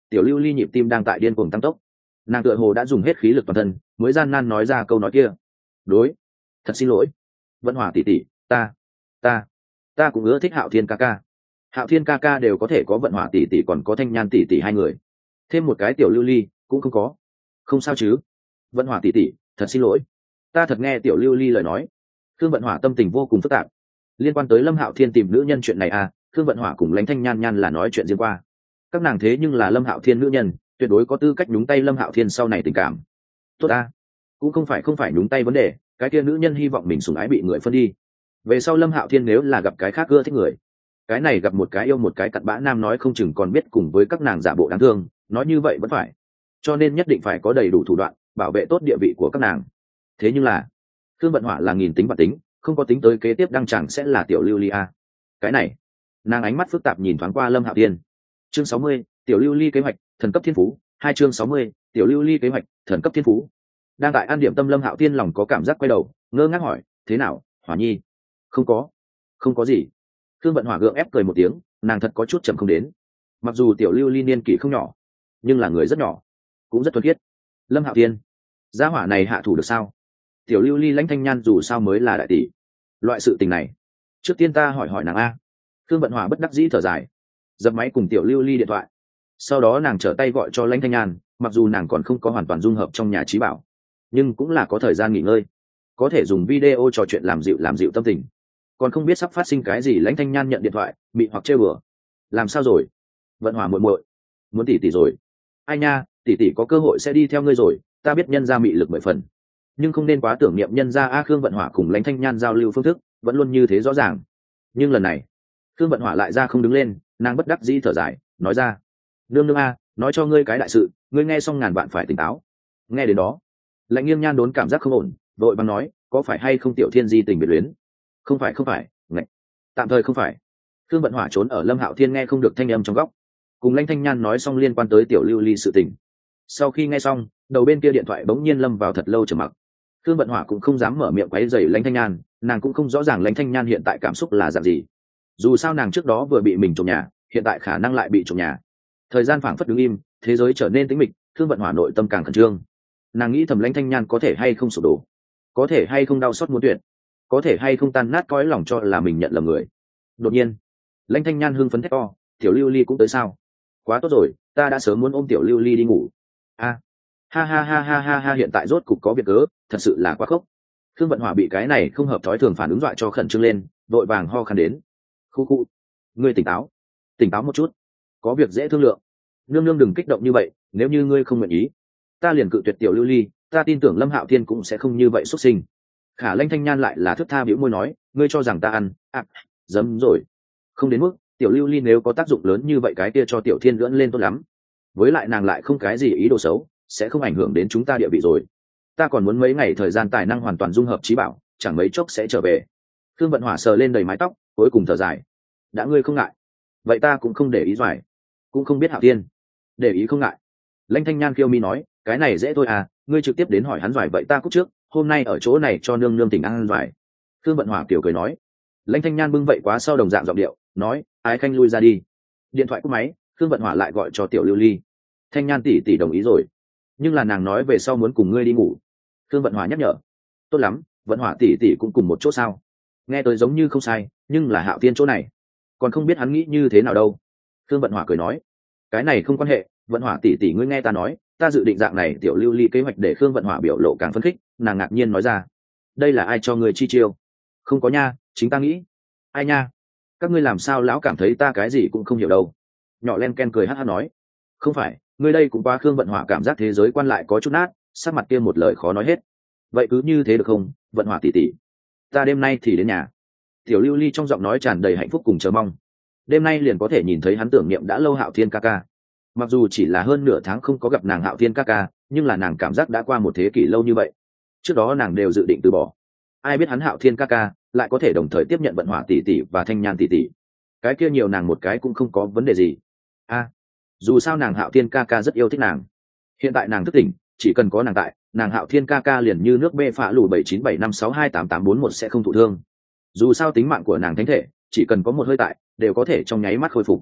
tiểu lưu ly nhịp tim đang tại điên cuồng tăng tốc. Nàng tựa hồ đã dùng hết khí lực toàn thân mới gian nan nói ra câu nói kia. Đối, thật xin lỗi, Vận Hỏa tỷ tỷ, ta ta ta cũng ưa thích Hạo Thiên ca ca. Hạo Thiên ca ca đều có thể có Vận Hỏa tỷ tỷ còn có Thanh Nhan tỷ tỷ hai người, thêm một cái tiểu lưu ly cũng không có. Không sao chứ, Vận Hỏa tỷ tỷ, thật xin lỗi, ta thật nghe tiểu lưu ly lời nói. Thương Vận Hỏa tâm tình vô cùng phức tạp. Liên quan tới Lâm Hạo Thiên tìm nữ nhân chuyện này à, Thương Vận Hỏa cùng Lãnh Thanh Nhan Nhan là nói chuyện riêng qua. Các nàng thế nhưng là Lâm Hạo Thiên nữ nhân, tuyệt đối có tư cách nhúng tay Lâm Hạo Thiên sau này tình cảm. Tốt à, cũng không phải không phải nhúng tay vấn đề, cái kia nữ nhân hy vọng mình sủng ái bị người phân đi. Về sau Lâm Hạo Thiên nếu là gặp cái khác ưa thích người, cái này gặp một cái yêu một cái cặn bã nam nói không chừng còn biết cùng với các nàng giả bộ đáng thương, nói như vậy vẫn phải. Cho nên nhất định phải có đầy đủ thủ đoạn bảo vệ tốt địa vị của các nàng. Thế nhưng là Thương Vận Hỏa là nghìn tính và tính, không có tính tới kế tiếp đăng chẳng sẽ là tiểu lưu ly a. Cái này, nàng ánh mắt phức tạp nhìn thoáng qua Lâm Hạo Thiên. Chương sáu mươi, tiểu lưu ly kế hoạch, thần cấp thiên phú. Hai chương sáu mươi, tiểu lưu ly kế hoạch, thần cấp thiên phú. Đang tại an điểm tâm Lâm Hạo Thiên lòng có cảm giác quay đầu, ngơ ngác hỏi, thế nào, Hỏa Nhi? Không có, không có gì. Thương Vận Hỏa gượng ép cười một tiếng, nàng thật có chút chậm không đến. Mặc dù tiểu lưu ly niên kỷ không nhỏ, nhưng là người rất nhỏ, cũng rất thuần khiết. Lâm Hạo Thiên, gia hỏa này hạ thủ được sao? Tiểu lưu ly Lãnh Thanh Nhan dù sao mới là đại tỷ, loại sự tình này trước tiên ta hỏi hỏi nàng a. Thương Vận Hỏa bất đắc dĩ thở dài, dập máy cùng tiểu lưu ly điện thoại. Sau đó nàng trở tay gọi cho Lãnh Thanh Nhan, mặc dù nàng còn không có hoàn toàn dung hợp trong nhà trí bảo, nhưng cũng là có thời gian nghỉ ngơi, có thể dùng video trò chuyện làm dịu làm dịu tâm tình. Còn không biết sắp phát sinh cái gì. Lãnh Thanh Nhan nhận điện thoại bị hoặc trêu bừa, làm sao rồi? Vận Hỏa muội muội, muốn tỷ tỷ rồi. Ai nha, tỷ tỷ có cơ hội sẽ đi theo ngươi rồi, ta biết nhân gia mị lực mười phần, nhưng không nên quá tưởng niệm nhân gia a. Khương Vận Hỏa cùng Lãnh Thanh Nhan giao lưu phương thức vẫn luôn như thế rõ ràng, nhưng lần này Khương Vận Hỏa lại ra không đứng lên, nàng bất đắc dĩ thở dài nói ra, nương nương a, nói cho ngươi cái đại sự, ngươi nghe xong ngàn vạn phải tỉnh táo. Nghe đến đó Lãnh Nghiêng Nhan đốn cảm giác không ổn, vội vàng nói, có phải hay không tiểu thiên di tình biệt luyến? Không phải không phải, ngạch, tạm thời không phải. Khương Vận Hỏa trốn ở Lâm Hạo Thiên nghe không được thanh âm trong góc, cùng Lãnh Thanh Nhan nói xong liên quan tới tiểu lưu ly sự tình. Sau khi nghe xong, đầu bên kia điện thoại bỗng nhiên lâm vào thật lâu trầm mặc. Khương Vận Hỏa cũng không dám mở miệng quấy rầy Lãnh Thanh Nhan, nàng cũng không rõ ràng Lãnh Thanh Nhan hiện tại cảm xúc là dạng gì. Dù sao nàng trước đó vừa bị mình trộm nhà, hiện tại khả năng lại bị trộm nhà. Thời gian phảng phất đứng im, thế giới trở nên tĩnh mịch, Khương Vận Hỏa nội tâm càng khẩn trương. Nàng nghĩ thầm Lãnh Thanh Nhan có thể hay không sụp đổ, có thể hay không đau xót muốn tuyệt, có thể hay không tan nát cõi lòng cho là mình nhận lầm người. Đột nhiên Lãnh Thanh Nhan hưng phấn thét to, tiểu lưu ly cũng tới sao? Quá tốt rồi, ta đã sớm muốn ôm tiểu lưu ly đi ngủ. A, ha ha ha ha ha ha, hiện tại rốt cục có việc cớ, thật sự là quá khốc. Khương Vận Hỏa bị cái này không hợp thói thường phản ứng dọa cho khẩn trương lên, vội vàng ho khan đến. Khu khu, ngươi tỉnh táo, tỉnh táo một chút, có việc dễ thương lượng. Nương nương đừng kích động như vậy, nếu như ngươi không nguyện ý, ta liền cự tuyệt tiểu lưu ly, ta tin tưởng Lâm Hạo Thiên cũng sẽ không như vậy xuất sinh. Khả Lãnh Thanh Nhan lại là thước tha bĩu môi nói, ngươi cho rằng ta ăn, à, dấm rồi. Không đến mức, tiểu lưu ly nếu có tác dụng lớn như vậy cái kia cho tiểu thiên lưỡn lên tốt lắm. Với lại nàng lại không cái gì ý đồ xấu, sẽ không ảnh hưởng đến chúng ta địa vị rồi. Ta còn muốn mấy ngày thời gian tài năng hoàn toàn dung hợp trí bảo, chẳng mấy chốc sẽ trở về. Thương Vận Hỏa sờ lên đầy mái tóc, cuối cùng thở dài. Đã ngươi không ngại, vậy ta cũng không để ý doài, cũng không biết Hạo Thiên để ý không ngại. Lãnh Thanh Nhan khiêu mi nói, cái này dễ thôi à, ngươi trực tiếp đến hỏi hắn doài vậy ta cúc trước, hôm nay ở chỗ này cho nương nương tỉnh ăn doài. Thương Vận Hỏa kiểu cười nói. Lãnh Thanh Nhan bưng vậy quá sau đồng dạng giọng điệu, nói, ái khanh lui ra đi. Điện thoại cúp máy, Thương Vận Hỏa lại gọi cho tiểu lưu ly. Thanh Nhan tỷ tỷ đồng ý rồi, nhưng là nàng nói về sau muốn cùng ngươi đi ngủ. Thương Vận Hỏa nhắc nhở. Tốt lắm, Vận Hỏa tỷ tỷ cũng cùng một chỗ sao? Nghe tới giống như không sai, nhưng là Hạo Thiên chỗ này, còn không biết hắn nghĩ như thế nào đâu. Thương Vận Hỏa cười nói, cái này không quan hệ, Vận Hỏa tỷ tỷ ngươi nghe ta nói, ta dự định dạng này tiểu lưu ly kế hoạch để Khương Vận Hỏa biểu lộ càng phấn khích, nàng ngạc nhiên nói ra, đây là ai cho ngươi chi chiêu? Không có nha, chính ta nghĩ. Ai nha? Các ngươi làm sao lão cảm thấy ta cái gì cũng không hiểu đâu. Nhỏ len ken cười hát hát nói, không phải, ngươi đây cũng qua. Khương Vận Hỏa cảm giác thế giới quan lại có chút nát, sắc mặt kia một lời khó nói hết. Vậy cứ như thế được không, Vận Hỏa tỷ tỷ? Ta đêm nay thì đến nhà. Tiểu lưu ly trong giọng nói tràn đầy hạnh phúc cùng chờ mong. Đêm nay liền có thể nhìn thấy hắn tưởng niệm đã lâu Hạo Thiên ca ca. Mặc dù chỉ là hơn nửa tháng không có gặp nàng Hạo Thiên ca ca, nhưng là nàng cảm giác đã qua một thế kỷ lâu như vậy. Trước đó nàng đều dự định từ bỏ, ai biết hắn Hạo Thiên ca ca lại có thể đồng thời tiếp nhận Vận Hỏa tỷ tỷ và Thanh Nhan tỷ tỷ, cái kia nhiều nàng một cái cũng không có vấn đề gì. A, à, dù sao nàng Hạo Thiên ca ca rất yêu thích nàng. Hiện tại nàng thức tỉnh, chỉ cần có nàng tại, nàng Hạo Thiên ca ca liền như nước bê phạ lù bảy chín bảy năm sáu hai tám tám bốn một sẽ không thụ thương. Dù sao tính mạng của nàng thánh thể, chỉ cần có một hơi tại, đều có thể trong nháy mắt khôi phục.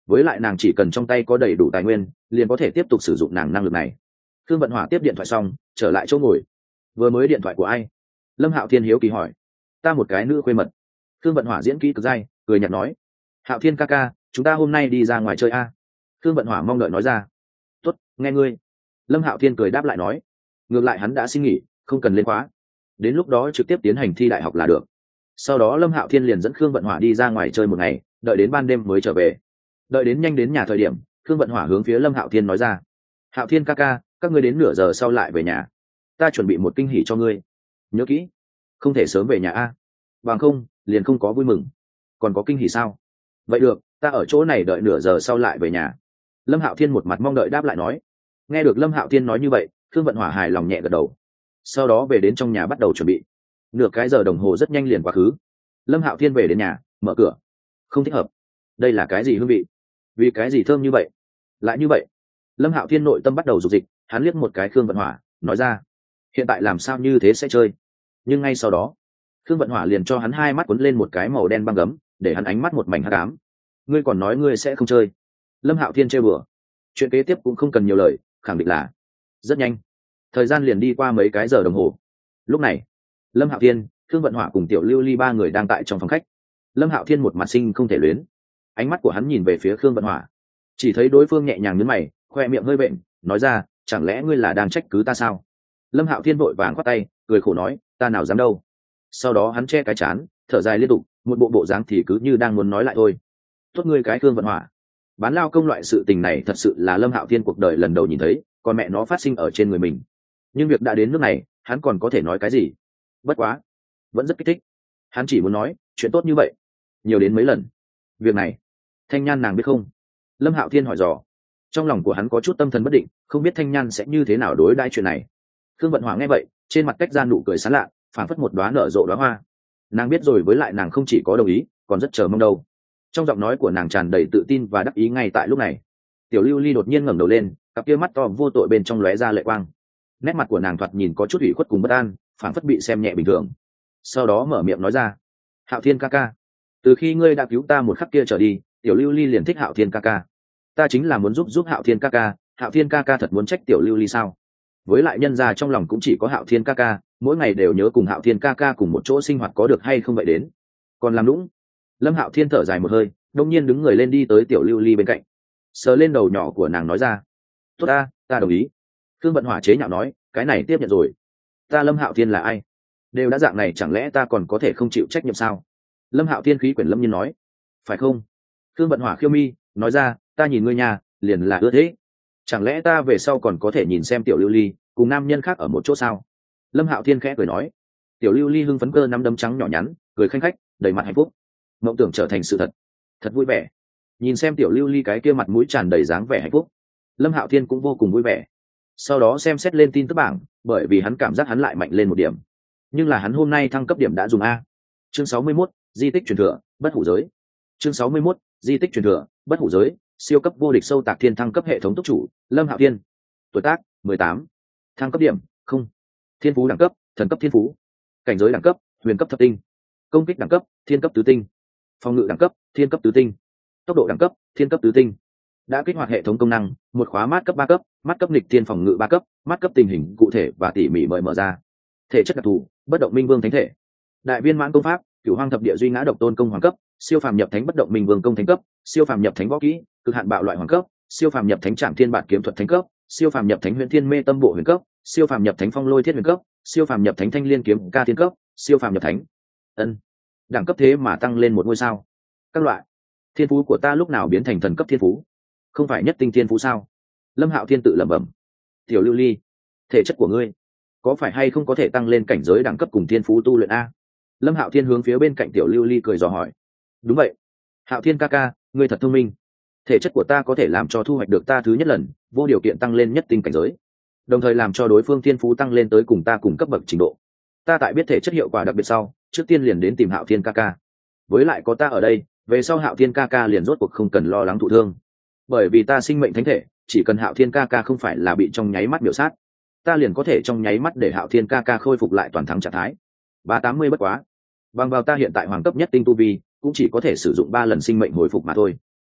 với lại nàng chỉ cần trong tay có đầy đủ tài nguyên liền có thể tiếp tục sử dụng nàng năng lực này. Khương Vận Hỏa tiếp điện thoại xong trở lại chỗ ngồi. Vừa mới điện thoại của ai? Lâm Hạo Thiên hiếu kỳ hỏi. Ta một cái nữ khuê mật. Khương Vận Hỏa diễn kỹ cực dai, cười nhạt nói. Hạo Thiên ca ca, chúng ta hôm nay đi ra ngoài chơi a. Khương Vận Hỏa mong đợi nói ra. Tốt, nghe ngươi. Lâm Hạo Thiên cười đáp lại nói. Ngược lại hắn đã xin nghỉ, không cần lên khóa, đến lúc đó trực tiếp tiến hành thi đại học là được. Sau đó Lâm Hạo Thiên liền dẫn Khương Vận Hỏa đi ra ngoài chơi một ngày, đợi đến ban đêm mới trở về. Đợi đến nhanh đến nhà thời điểm, Khương Vận Hỏa hướng phía Lâm Hạo Thiên nói ra. Hạo Thiên ca ca, các ngươi đến nửa giờ sau lại về nhà, ta chuẩn bị một kinh hỉ cho ngươi, nhớ kỹ không thể sớm về nhà a, bằng không liền không có vui mừng. Còn có kinh hỉ sao? Vậy được, ta ở chỗ này đợi nửa giờ sau lại về nhà. Lâm Hạo Thiên một mặt mong đợi đáp lại nói. Nghe được Lâm Hạo Thiên nói như vậy, Khương Vận Hỏa hài lòng nhẹ gật đầu. Sau đó về đến trong nhà bắt đầu chuẩn bị. Nửa cái giờ đồng hồ rất nhanh liền quá khứ. Lâm Hạo Thiên về đến nhà, mở cửa. Không thích hợp. Đây là cái gì hương vị? Vì cái gì thơm như vậy? Lại như vậy. Lâm Hạo Thiên nội tâm bắt đầu rục dịch, hắn liếc một cái Khương Vận Hỏa, nói ra. Hiện tại làm sao như thế sẽ chơi? Nhưng ngay sau đó, Khương Vận Hỏa liền cho hắn hai mắt cuốn lên một cái màu đen băng gấm, để hắn ánh mắt một mảnh hắc ám. Ngươi còn nói ngươi sẽ không chơi? Lâm Hạo Thiên trêu bừa. Chuyện kế tiếp cũng không cần nhiều lời, khẳng định là rất nhanh. Thời gian liền đi qua mấy cái giờ đồng hồ. Lúc này, Lâm Hạo Thiên, Khương Vận Hỏa cùng Tiểu Lưu Ly ba người đang tại trong phòng khách. Lâm Hạo Thiên một mặt sinh không thể luyến, ánh mắt của hắn nhìn về phía Khương Vận Hỏa, chỉ thấy đối phương nhẹ nhàng nhướng mày, khoe miệng hơi vện, nói ra, chẳng lẽ ngươi là đang trách cứ ta sao? Lâm Hạo Thiên vội vàng quát tay, cười khổ nói, ta nào dám đâu. Sau đó hắn che cái chán, thở dài liên tục, một bộ bộ dáng thì cứ như đang muốn nói lại thôi. Tốt ngươi cái Khương Vận Hỏa, bán lao công loại sự tình này thật sự là Lâm Hạo Thiên cuộc đời lần đầu nhìn thấy, còn mẹ nó phát sinh ở trên người mình. Nhưng việc đã đến nước này, hắn còn có thể nói cái gì? Bất quá, vẫn rất kích thích. Hắn chỉ muốn nói, chuyện tốt như vậy, nhiều đến mấy lần. Việc này, Thanh Nhan nàng biết không? Lâm Hạo Thiên hỏi dò. Trong lòng của hắn có chút tâm thần bất định, không biết Thanh Nhan sẽ như thế nào đối đãi chuyện này. Khương Vận Hỏa nghe vậy, trên mặt cách ra nụ cười sán lạ, phảng phất một đóa nở rộ đóa hoa. Nàng biết rồi, với lại nàng không chỉ có đồng ý, còn rất chờ mong đâu. Trong giọng nói của nàng tràn đầy tự tin và đắc ý. Ngay tại lúc này, Tiểu Lưu Ly đột nhiên ngẩng đầu lên, cặp kia mắt to vô tội bên trong lóe ra lệ quang. Nét mặt của nàng thoạt nhìn có chút ủy khuất cùng bất an, phảng phất bị xem nhẹ bình thường. Sau đó mở miệng nói ra, Hạo Thiên ca ca, từ khi ngươi đã cứu ta một khắc kia trở đi, Tiểu Lưu Ly liền thích Hạo Thiên ca ca. Ta chính là muốn giúp giúp Hạo Thiên ca ca. Hạo Thiên ca ca thật muốn trách Tiểu Lưu Ly sao? Với lại nhân gia trong lòng cũng chỉ có Hạo Thiên ca ca, mỗi ngày đều nhớ cùng Hạo Thiên ca ca cùng một chỗ sinh hoạt, có được hay không vậy đến. Còn làm nũng. Lâm Hạo Thiên thở dài một hơi, đông nhiên đứng người lên đi tới Tiểu Lưu Ly bên cạnh, sờ lên đầu nhỏ của nàng nói ra, tốt ta, ta đồng ý. Khương Vận Hỏa chế nhạo nói, cái này tiếp nhận rồi. Ta Lâm Hạo Thiên là ai? Đều đã dạng này, chẳng lẽ ta còn có thể không chịu trách nhiệm sao? Lâm Hạo Thiên khí quyển lâm nhiên nói, phải không? Khương Vận Hỏa khiêu mi nói ra, ta nhìn ngươi nhà liền là ưa thế, chẳng lẽ ta về sau còn có thể nhìn xem Tiểu Lưu Ly cùng nam nhân khác ở một chỗ sao? Lâm Hạo Thiên khẽ cười nói. Tiểu Lưu Ly hưng phấn cơ nắm đấm trắng nhỏ nhắn, cười khanh khách, đầy mặt hạnh phúc. Mộng tưởng trở thành sự thật, thật vui vẻ. Nhìn xem Tiểu Lưu Ly cái kia mặt mũi tràn đầy dáng vẻ hạnh phúc, Lâm Hạo Thiên cũng vô cùng vui vẻ. Sau đó xem xét lên tin tức bảng, bởi vì hắn cảm giác hắn lại mạnh lên một điểm. Nhưng là hắn hôm nay thăng cấp điểm đã dùng A. Chương sáu mươi mốt, di tích truyền thừa, bất hủ giới. Chương sáu mươi mốt, di tích truyền thừa, bất hủ giới, siêu cấp vô địch sâu tạc thiên thăng cấp hệ thống tốc chủ, Lâm Hạo Thiên. Tuổi tác, mười tám. Thăng cấp điểm, không. Thiên phú đẳng cấp, thần cấp thiên phú. Cảnh giới đẳng cấp, huyền cấp thập tinh. Công kích đẳng cấp, thiên cấp tứ tinh. Phòng ngự đẳng cấp, thiên cấp tứ tinh. Tốc độ đẳng cấp, thiên cấp tứ tinh. Đã kích hoạt hệ thống công năng, một khóa mát cấp ba cấp, mắt cấp nghịch thiên phòng ngự ba cấp, mắt cấp tình hình cụ thể và tỉ mỉ mời mở ra. Thể chất đặc thù, bất động minh vương thánh thể. Đại viên mãn công pháp, cửu hoang thập địa duy ngã độc tôn công hoàng cấp, siêu phàm nhập thánh bất động minh vương công thánh cấp, siêu phàm nhập thánh võ kỹ, cực hạn bạo loại hoàng cấp, siêu phàm nhập thánh trảm thiên bản kiếm thuật thánh cấp, siêu phàm nhập thánh huyền thiên mê tâm bộ huyền cấp, siêu phàm nhập thánh phong lôi thiết huyền cấp, siêu phàm nhập thánh thanh liên kiếm ca thiên cấp, siêu phàm nhập thánh. Ân, đẳng cấp thế mà tăng lên một ngôi sao. Các loại thiên phú của ta lúc nào biến thành thần cấp thiên phú? Không phải nhất tinh thiên phú sao? Lâm Hạo Thiên tự lẩm bẩm. Tiểu Lưu Ly, thể chất của ngươi có phải hay không có thể tăng lên cảnh giới đẳng cấp cùng thiên phú tu luyện a? Lâm Hạo Thiên hướng phía bên cạnh Tiểu Lưu Ly cười dò hỏi. Đúng vậy, Hạo Thiên ca ca, ngươi thật thông minh. Thể chất của ta có thể làm cho thu hoạch được ta thứ nhất lần vô điều kiện tăng lên nhất tinh cảnh giới, đồng thời làm cho đối phương thiên phú tăng lên tới cùng ta cùng cấp bậc trình độ. Ta tại biết thể chất hiệu quả đặc biệt sau, trước tiên liền đến tìm Hạo Thiên ca ca. Với lại có ta ở đây, về sau Hạo Thiên ca ca liền rốt cuộc không cần lo lắng thụ thương, bởi vì ta sinh mệnh thánh thể, chỉ cần Hạo Thiên ca ca không phải là bị trong nháy mắt biểu sát, ta liền có thể trong nháy mắt để Hạo Thiên ca ca khôi phục lại toàn thắng trạng thái. Ba tám mươi bất quá, bằng vào ta hiện tại hoàng cấp nhất tinh tu vi, cũng chỉ có thể sử dụng ba lần sinh mệnh hồi phục mà thôi.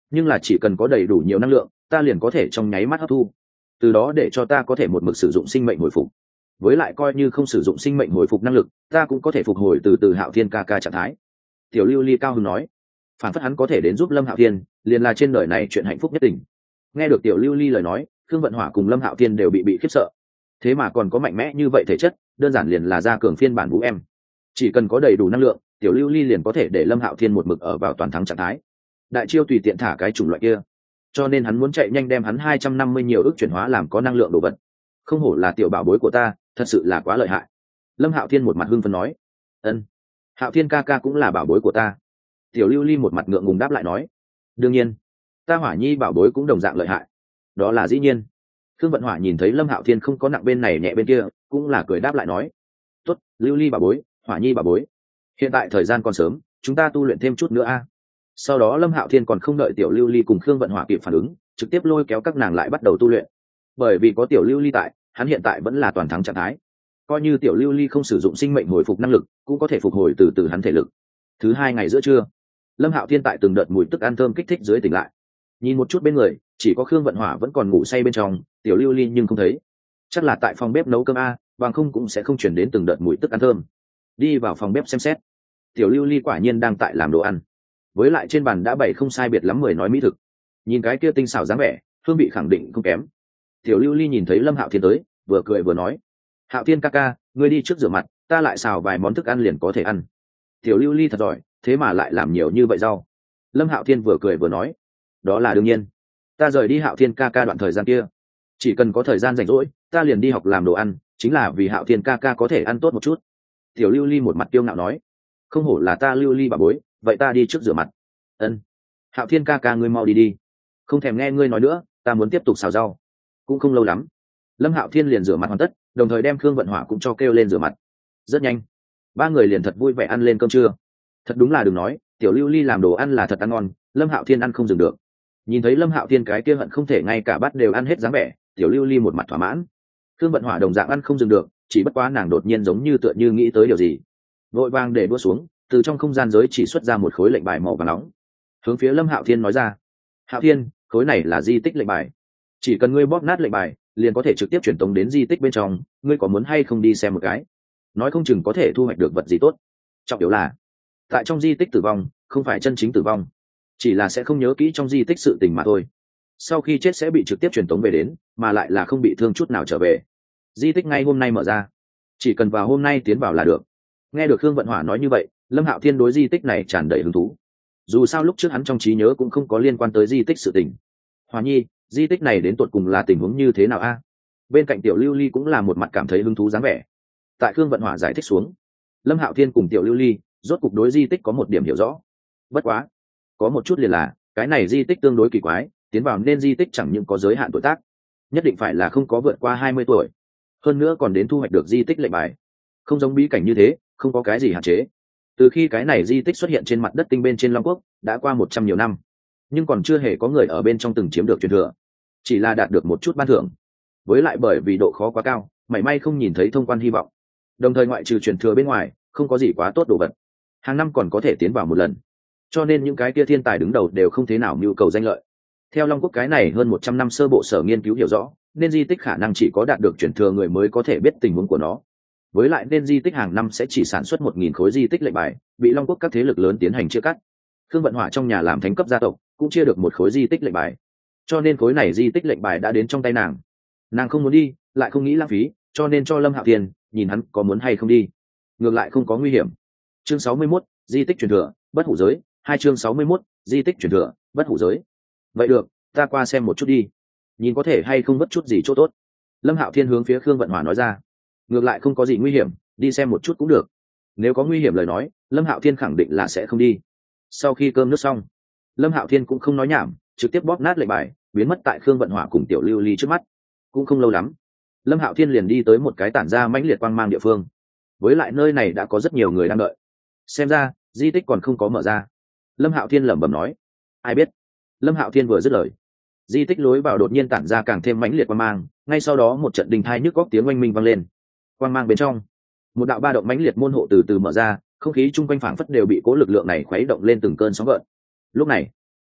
nhưng là chỉ cần có đầy đủ nhiều năng lượng ta liền có thể trong nháy mắt hấp thu, từ đó để cho ta có thể một mực sử dụng sinh mệnh hồi phục. Với lại coi như không sử dụng sinh mệnh hồi phục năng lực ta cũng có thể phục hồi từ từ Hạo Thiên ca ca trạng thái. Tiểu Lưu Ly cao hứng nói, phản phất hắn có thể đến giúp Lâm Hạo Thiên liền là trên đời này chuyện hạnh phúc nhất tình. Nghe được Tiểu Lưu Ly lời nói, Khương Vận Hỏa cùng Lâm Hạo Thiên đều bị bị khiếp sợ, thế mà còn có mạnh mẽ như vậy thể chất, đơn giản liền là gia cường phiên bản vũ em. Chỉ cần có đầy đủ năng lượng Tiểu Lưu Ly liền có thể để Lâm Hạo Thiên một mực ở vào toàn thắng trạng thái, đại chiêu tùy tiện thả cái chủng loại kia, cho nên hắn muốn chạy nhanh đem hắn hai trăm năm mươi nhiều ước chuyển hóa làm có năng lượng đồ vật. Không hổ là tiểu bảo bối của ta, thật sự là quá lợi hại. Lâm Hạo Thiên một mặt hưng phấn nói. Ân, Hạo Thiên ca ca cũng là bảo bối của ta. Tiểu Lưu Ly một mặt ngượng ngùng đáp lại nói. Đương nhiên, ta Hỏa Nhi bảo bối cũng đồng dạng lợi hại. Đó là dĩ nhiên. Khương Vận Hỏa nhìn thấy Lâm Hạo Thiên không có nặng bên này nhẹ bên kia, cũng là cười đáp lại nói. Tốt, Lưu Ly bảo bối, Hỏa Nhi bảo bối. Hiện tại thời gian còn sớm, chúng ta tu luyện thêm chút nữa a. Sau đó Lâm Hạo Thiên còn không đợi Tiểu Lưu Ly cùng Khương Vận Hỏa kịp phản ứng, trực tiếp lôi kéo các nàng lại bắt đầu tu luyện. Bởi vì có Tiểu Lưu Ly tại, hắn hiện tại vẫn là toàn thắng trạng thái. Coi như Tiểu Lưu Ly không sử dụng sinh mệnh hồi phục năng lực, cũng có thể phục hồi từ từ hắn thể lực. Thứ hai ngày giữa trưa, Lâm Hạo Thiên tại từng đợt mùi tức ăn thơm kích thích dưới tỉnh lại. Nhìn một chút bên người, chỉ có Khương Vận Hỏa vẫn còn ngủ say bên trong, Tiểu Lưu Ly nhưng không thấy. Chắc là tại phòng bếp nấu cơm a, bằng không cũng sẽ không chuyển đến từng đợt mùi tức ăn thơm. Đi vào phòng bếp xem xét, Tiểu Lưu Ly quả nhiên đang tại làm đồ ăn. Với lại trên bàn đã bày không sai biệt lắm mười nói mỹ thực. Nhìn cái kia tinh xảo dáng vẻ, hương vị khẳng định không kém. Tiểu Lưu Ly nhìn thấy Lâm Hạo Thiên tới, vừa cười vừa nói: Hạo Thiên ca ca, ngươi đi trước rửa mặt, ta lại xào vài món thức ăn liền có thể ăn. Tiểu Lưu Ly thật giỏi, thế mà lại làm nhiều như vậy rau. Lâm Hạo Thiên vừa cười vừa nói: đó là đương nhiên, ta rời đi Hạo Thiên ca ca đoạn thời gian kia, chỉ cần có thời gian rảnh rỗi ta liền đi học làm đồ ăn, chính là vì Hạo Thiên ca ca có thể ăn tốt một chút. Tiểu Lưu Ly một mặt kiêu ngạo nói: không hổ là ta Lưu Ly bà bối, vậy ta đi trước rửa mặt. Ân, Hạo Thiên ca ca ngươi mau đi đi, không thèm nghe ngươi nói nữa, ta muốn tiếp tục xào rau. Cũng không lâu lắm, Lâm Hạo Thiên liền rửa mặt hoàn tất, đồng thời đem Khương Vận Hỏa cũng cho kêu lên rửa mặt. Rất nhanh, ba người liền thật vui vẻ ăn lên cơm trưa. Thật đúng là đừng nói, Tiểu Lưu Ly làm đồ ăn là thật ăn ngon, Lâm Hạo Thiên ăn không dừng được. Nhìn thấy Lâm Hạo Thiên cái kia hận không thể ngay cả bát đều ăn hết dáng vẻ, Tiểu Lưu Ly một mặt thỏa mãn. Khương Vận Hỏa đồng dạng ăn không dừng được, chỉ bất quá nàng đột nhiên giống như tựa như nghĩ tới điều gì, vội vàng để đũa xuống, từ trong không gian giới chỉ xuất ra một khối lệnh bài màu vàng nóng, hướng phía Lâm Hạo Thiên nói ra: Hạo Thiên, khối này là di tích lệnh bài, chỉ cần ngươi bóp nát lệnh bài liền có thể trực tiếp truyền tống đến di tích bên trong, ngươi có muốn hay không đi xem một cái, nói không chừng có thể thu hoạch được vật gì tốt. Trọng yếu là tại trong di tích tử vong không phải chân chính tử vong, chỉ là sẽ không nhớ kỹ trong di tích sự tình mà thôi, sau khi chết sẽ bị trực tiếp truyền tống về đến, mà lại là không bị thương chút nào trở về. Di tích ngay hôm nay mở ra, chỉ cần vào hôm nay tiến vào là được. Nghe được Khương Vận Hỏa nói như vậy, Lâm Hạo Thiên đối di tích này tràn đầy hứng thú. Dù sao lúc trước hắn trong trí nhớ cũng không có liên quan tới di tích sự tình. Hòa Nhi, di tích này đến tột cùng là tình huống như thế nào a? Bên cạnh Tiểu Lưu Ly cũng là một mặt cảm thấy hứng thú dáng vẻ. Tại Khương Vận Hỏa giải thích xuống, Lâm Hạo Thiên cùng Tiểu Lưu Ly rốt cục đối di tích có một điểm hiểu rõ. Bất quá, có một chút liền là, cái này di tích tương đối kỳ quái, tiến vào nên di tích chẳng những có giới hạn tuổi tác, nhất định phải là không có vượt qua hai mươi tuổi, hơn nữa còn đến thu hoạch được di tích lệnh bài. Không giống bí cảnh như thế, không có cái gì hạn chế. Từ khi cái này di tích xuất hiện trên mặt đất tinh bên trên Long Quốc, đã qua một trăm nhiều năm, nhưng còn chưa hề có người ở bên trong từng chiếm được truyền thừa, chỉ là đạt được một chút ban thưởng. Với lại bởi vì độ khó quá cao, mảy may không nhìn thấy thông quan hy vọng. Đồng thời ngoại trừ truyền thừa bên ngoài, không có gì quá tốt đồ vật. Hàng năm còn có thể tiến vào một lần, cho nên những cái kia thiên tài đứng đầu đều không thế nào nhu cầu danh lợi. Theo Long Quốc cái này hơn một trăm năm sơ bộ sở nghiên cứu hiểu rõ, nên di tích khả năng chỉ có đạt được truyền thừa người mới có thể biết tình huống của nó. Với lại nên di tích hàng năm sẽ chỉ sản xuất một nghìn khối di tích lệnh bài, bị Long Quốc các thế lực lớn tiến hành chia cắt. Khương Vận Hỏa trong nhà làm thánh cấp gia tộc, cũng chia được một khối di tích lệnh bài, cho nên khối này di tích lệnh bài đã đến trong tay nàng. Nàng không muốn đi, lại không nghĩ lãng phí, cho nên cho Lâm Hạo Thiên, nhìn hắn có muốn hay không đi. Ngược lại không có nguy hiểm. Chương sáu mươi mốt, di tích truyền thừa, bất hủ giới. Hai chương sáu mươi mốt, di tích truyền thừa, bất hủ giới. Vậy được, ta qua xem một chút đi, nhìn có thể hay không bất chút gì chỗ tốt. Lâm Hạo Thiên hướng phía Khương Vận Hỏa nói ra. Ngược lại không có gì nguy hiểm, đi xem một chút cũng được. Nếu có nguy hiểm lời nói, Lâm Hạo Thiên khẳng định là sẽ không đi. Sau khi cơm nước xong, Lâm Hạo Thiên cũng không nói nhảm, trực tiếp bóp nát lệnh bài, biến mất tại Khương Vận Hỏa cùng Tiểu Lưu Ly trước mắt. Cũng không lâu lắm, Lâm Hạo Thiên liền đi tới một cái tản ra mãnh liệt quang mang địa phương. Với lại nơi này đã có rất nhiều người đang đợi. Xem ra di tích còn không có mở ra. Lâm Hạo Thiên lẩm bẩm nói. Ai biết? Lâm Hạo Thiên vừa dứt lời, di tích lối vào đột nhiên tản ra càng thêm mãnh liệt quang mang, ngay sau đó một trận đình thai nhức góc tiếng oanh minh vang lên. Quang mang bên trong, một đạo ba động mãnh liệt môn hộ từ từ mở ra, không khí chung quanh phảng phất đều bị cố lực lượng này khuấy động lên từng cơn sóng gợn. Lúc này,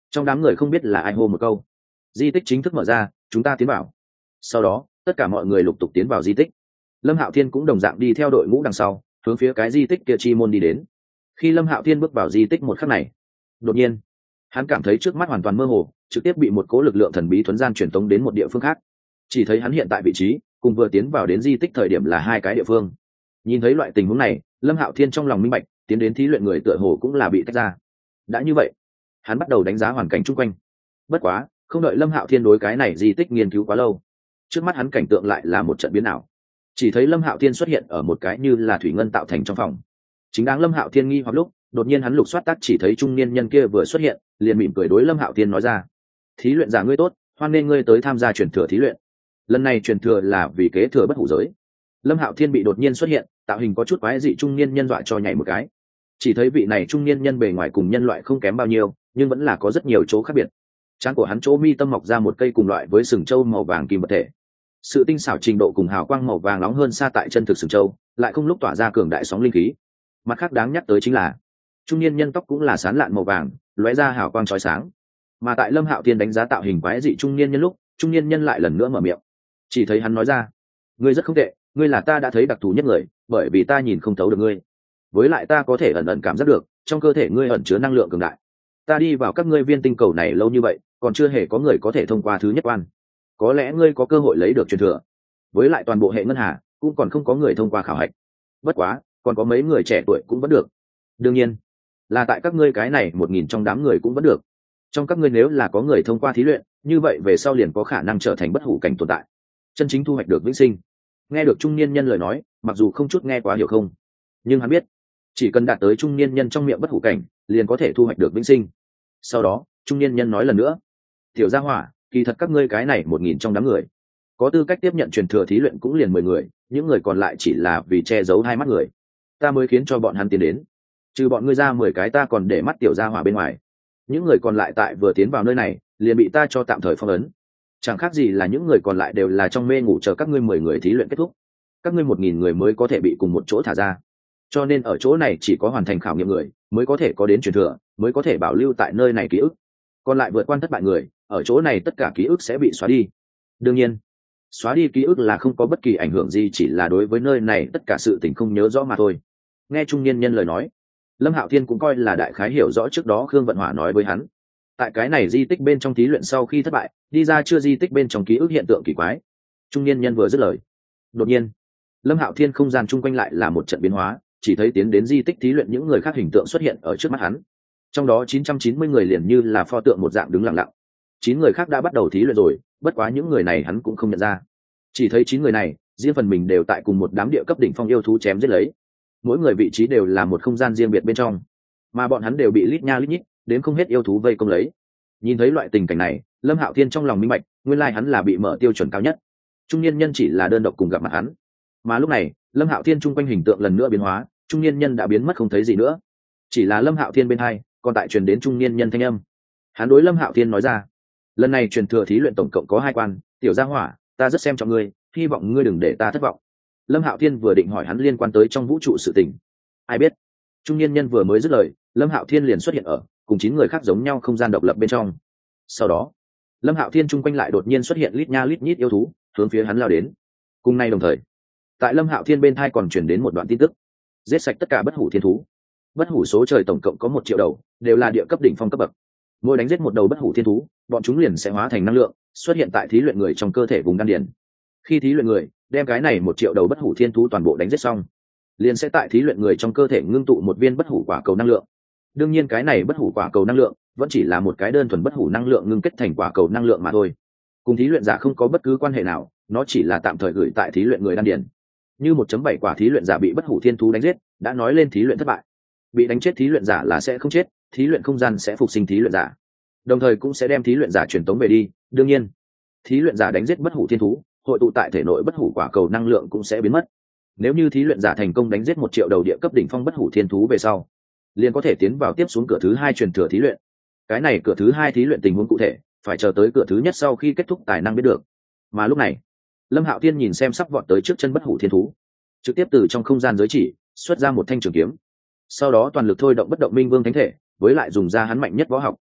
Trong đám người không biết là ai hô một câu, di tích chính thức mở ra, chúng ta tiến vào. Sau đó tất cả mọi người lục tục tiến vào di tích. Lâm Hạo Thiên cũng đồng dạng đi theo đội ngũ đằng sau, hướng phía cái di tích kia chi môn đi đến. Khi Lâm Hạo Thiên bước vào di tích một khắc này, đột nhiên hắn cảm thấy trước mắt hoàn toàn mơ hồ, trực tiếp bị một cố lực lượng thần bí thuấn gian truyền tống đến một địa phương khác. Chỉ thấy hắn hiện tại vị trí cùng vừa tiến vào đến di tích thời điểm là hai cái địa phương. Nhìn thấy loại tình huống này, Lâm Hạo Thiên trong lòng minh bạch, tiến đến thí luyện người tựa hồ cũng là bị tách ra. Đã như vậy, hắn bắt đầu đánh giá hoàn cảnh chung quanh. Bất quá không đợi Lâm Hạo Thiên đối cái này di tích nghiên cứu quá lâu, trước mắt hắn cảnh tượng lại là một trận biến ảo. Chỉ thấy Lâm Hạo Thiên xuất hiện ở một cái như là thủy ngân tạo thành trong phòng. Chính đáng Lâm Hạo Thiên nghi hoặc lúc, đột nhiên hắn lục soát tắt chỉ thấy trung niên nhân kia vừa xuất hiện, liền mỉm cười đối Lâm Hạo Thiên nói ra: "Thí luyện giả ngươi tốt, hoan nên ngươi tới tham gia truyền thừa thí luyện. Lần này truyền thừa là vì kế thừa bất hủ giới." Lâm Hạo Thiên bị đột nhiên xuất hiện, tạo hình có chút quái dị trung niên nhân dọa cho nhảy một cái. Chỉ thấy vị này trung niên nhân bề ngoài cùng nhân loại không kém bao nhiêu, nhưng vẫn là có rất nhiều chỗ khác biệt. Trán của hắn chỗ mi tâm mọc ra một cây cùng loại với sừng trâu màu vàng kim vật thể. Sự tinh xảo trình độ cùng hào quang màu vàng nóng hơn xa tại chân thực sừng trâu, lại không lúc tỏa ra cường đại sóng linh khí. Mặt khác đáng nhắc tới chính là, trung niên nhân tóc cũng là sán lạn màu vàng, lóe ra hào quang chói sáng. Mà tại Lâm Hạo Thiên đánh giá tạo hình quái dị trung niên nhân lúc, trung niên nhân lại lần nữa mở miệng. Chỉ thấy hắn nói ra: "Ngươi rất không tệ, ngươi là ta đã thấy đặc thù nhất người, bởi vì ta nhìn không thấu được ngươi. Với lại ta có thể ẩn ẩn cảm giác được, trong cơ thể ngươi ẩn chứa năng lượng cường đại. Ta đi vào các ngươi viên tinh cầu này lâu như vậy, còn chưa hề có người có thể thông qua thứ nhất quan. Có lẽ ngươi có cơ hội lấy được truyền thừa. Với lại toàn bộ hệ ngân hà cũng còn không có người thông qua khảo hạch. Bất quá, còn có mấy người trẻ tuổi cũng vẫn được. Đương nhiên, là tại các ngươi cái này một nghìn trong đám người cũng vẫn được. Trong các ngươi nếu là có người thông qua thí luyện, như vậy về sau liền có khả năng trở thành bất hủ cảnh tồn tại, chân chính thu hoạch được vĩnh sinh." Nghe được trung niên nhân lời nói, mặc dù không chút nghe quá hiểu không, nhưng hắn biết, chỉ cần đạt tới trung niên nhân trong miệng bất hủ cảnh, liền có thể thu hoạch được vĩnh sinh. Sau đó, trung niên nhân nói lần nữa: "Tiểu gia hỏa, kỳ thật các ngươi cái này một nghìn trong đám người, có tư cách tiếp nhận truyền thừa thí luyện cũng liền mười người, những người còn lại chỉ là vì che giấu hai mắt người, ta mới khiến cho bọn hắn tiến đến. Trừ bọn ngươi ra mười cái ta còn để mắt tiểu gia hỏa bên ngoài. Những người còn lại tại vừa tiến vào nơi này, liền bị ta cho tạm thời phong ấn. Chẳng khác gì là những người còn lại đều là trong mê ngủ chờ các ngươi mười người thí luyện kết thúc. Các ngươi một nghìn người mới có thể bị cùng một chỗ thả ra. Cho nên ở chỗ này chỉ có hoàn thành khảo nghiệm người mới có thể có đến truyền thừa, mới có thể bảo lưu tại nơi này ký ức. Còn lại vượt qua thất bại người, ở chỗ này tất cả ký ức sẽ bị xóa đi. Đương nhiên, xóa đi ký ức là không có bất kỳ ảnh hưởng gì, chỉ là đối với nơi này tất cả sự tình không nhớ rõ mà thôi." Nghe trung niên nhân lời nói, Lâm Hạo Thiên cũng coi là đại khái hiểu rõ trước đó Khương Vận Hỏa nói với hắn. Tại cái này di tích bên trong thí luyện sau khi thất bại, đi ra chưa di tích bên trong ký ức hiện tượng kỳ quái. Trung niên nhân vừa dứt lời, đột nhiên, Lâm Hạo Thiên không gian chung quanh lại là một trận biến hóa, chỉ thấy tiến đến di tích thí luyện những người khác hình tượng xuất hiện ở trước mắt hắn. Trong đó chín trăm chín mươi người liền như là pho tượng một dạng đứng lặng lặng. Chín người khác đã bắt đầu thí luyện rồi, bất quá những người này hắn cũng không nhận ra. Chỉ thấy chín người này, riêng phần mình đều tại cùng một đám địa cấp đỉnh phong yêu thú chém giết lấy. Mỗi người vị trí đều là một không gian riêng biệt bên trong, mà bọn hắn đều bị lít nha lít nhít, đến không hết yêu thú vây công lấy. Nhìn thấy loại tình cảnh này, Lâm Hạo Thiên trong lòng minh bạch, nguyên lai hắn là bị mở tiêu chuẩn cao nhất. Trung niên nhân chỉ là đơn độc cùng gặp mặt hắn. Mà lúc này, Lâm Hạo Thiên chung quanh hình tượng lần nữa biến hóa, trung niên nhân đã biến mất không thấy gì nữa. Chỉ là Lâm Hạo Thiên bên hai, còn tại truyền đến trung niên nhân thanh âm. Hắn đối Lâm Hạo Thiên nói ra: "Lần này truyền thừa thí luyện tổng cộng có hai quan, tiểu gia hỏa, ta rất xem trọng ngươi, hy vọng ngươi đừng để ta thất vọng." Lâm Hạo Thiên vừa định hỏi hắn liên quan tới trong vũ trụ sự tình, ai biết, trung niên nhân vừa mới dứt lời, Lâm Hạo Thiên liền xuất hiện ở cùng chín người khác giống nhau không gian độc lập bên trong. Sau đó, Lâm Hạo Thiên chung quanh lại đột nhiên xuất hiện lít nha lít nhít yêu thú, hướng phía hắn lao đến. Cùng nay đồng thời, tại Lâm Hạo Thiên bên thai còn truyền đến một đoạn tin tức: giết sạch tất cả bất hủ thiên thú. Bất hủ số trời tổng cộng có một triệu đầu, đều là địa cấp đỉnh phong cấp bậc. Mỗi đánh giết một đầu bất hủ thiên thú, bọn chúng liền sẽ hóa thành năng lượng, xuất hiện tại thí luyện người trong cơ thể vùng đan điền. Khi thí luyện người đem cái này một triệu đầu bất hủ thiên thú toàn bộ đánh giết xong, liền sẽ tại thí luyện người trong cơ thể ngưng tụ một viên bất hủ quả cầu năng lượng. Đương nhiên cái này bất hủ quả cầu năng lượng vẫn chỉ là một cái đơn thuần bất hủ năng lượng ngưng kết thành quả cầu năng lượng mà thôi, cùng thí luyện giả không có bất cứ quan hệ nào, nó chỉ là tạm thời gửi tại thí luyện người đan điền. Như một chấm bảy quả thí luyện giả bị bất hủ thiên thú đánh giết, đã nói lên thí luyện thất bại. Bị đánh chết thí luyện giả là sẽ không chết, thí luyện không gian sẽ phục sinh thí luyện giả, đồng thời cũng sẽ đem thí luyện giả truyền tống về đi. Đương nhiên, thí luyện giả đánh giết bất hủ thiên thú, hội tụ tại thể nội bất hủ quả cầu năng lượng cũng sẽ biến mất. Nếu như thí luyện giả thành công đánh giết một triệu đầu địa cấp đỉnh phong bất hủ thiên thú về sau, liền có thể tiến vào tiếp xuống cửa thứ hai truyền thừa thí luyện. Cái này cửa thứ hai thí luyện tình huống cụ thể, phải chờ tới cửa thứ nhất sau khi kết thúc tài năng biết được. Mà lúc này, Lâm Hạo Thiên nhìn xem sắp vọt tới trước chân bất hủ thiên thú, trực tiếp từ trong không gian giới chỉ xuất ra một thanh trường kiếm, sau đó toàn lực thôi động bất động minh vương thánh thể, với lại dùng ra hắn mạnh nhất võ học.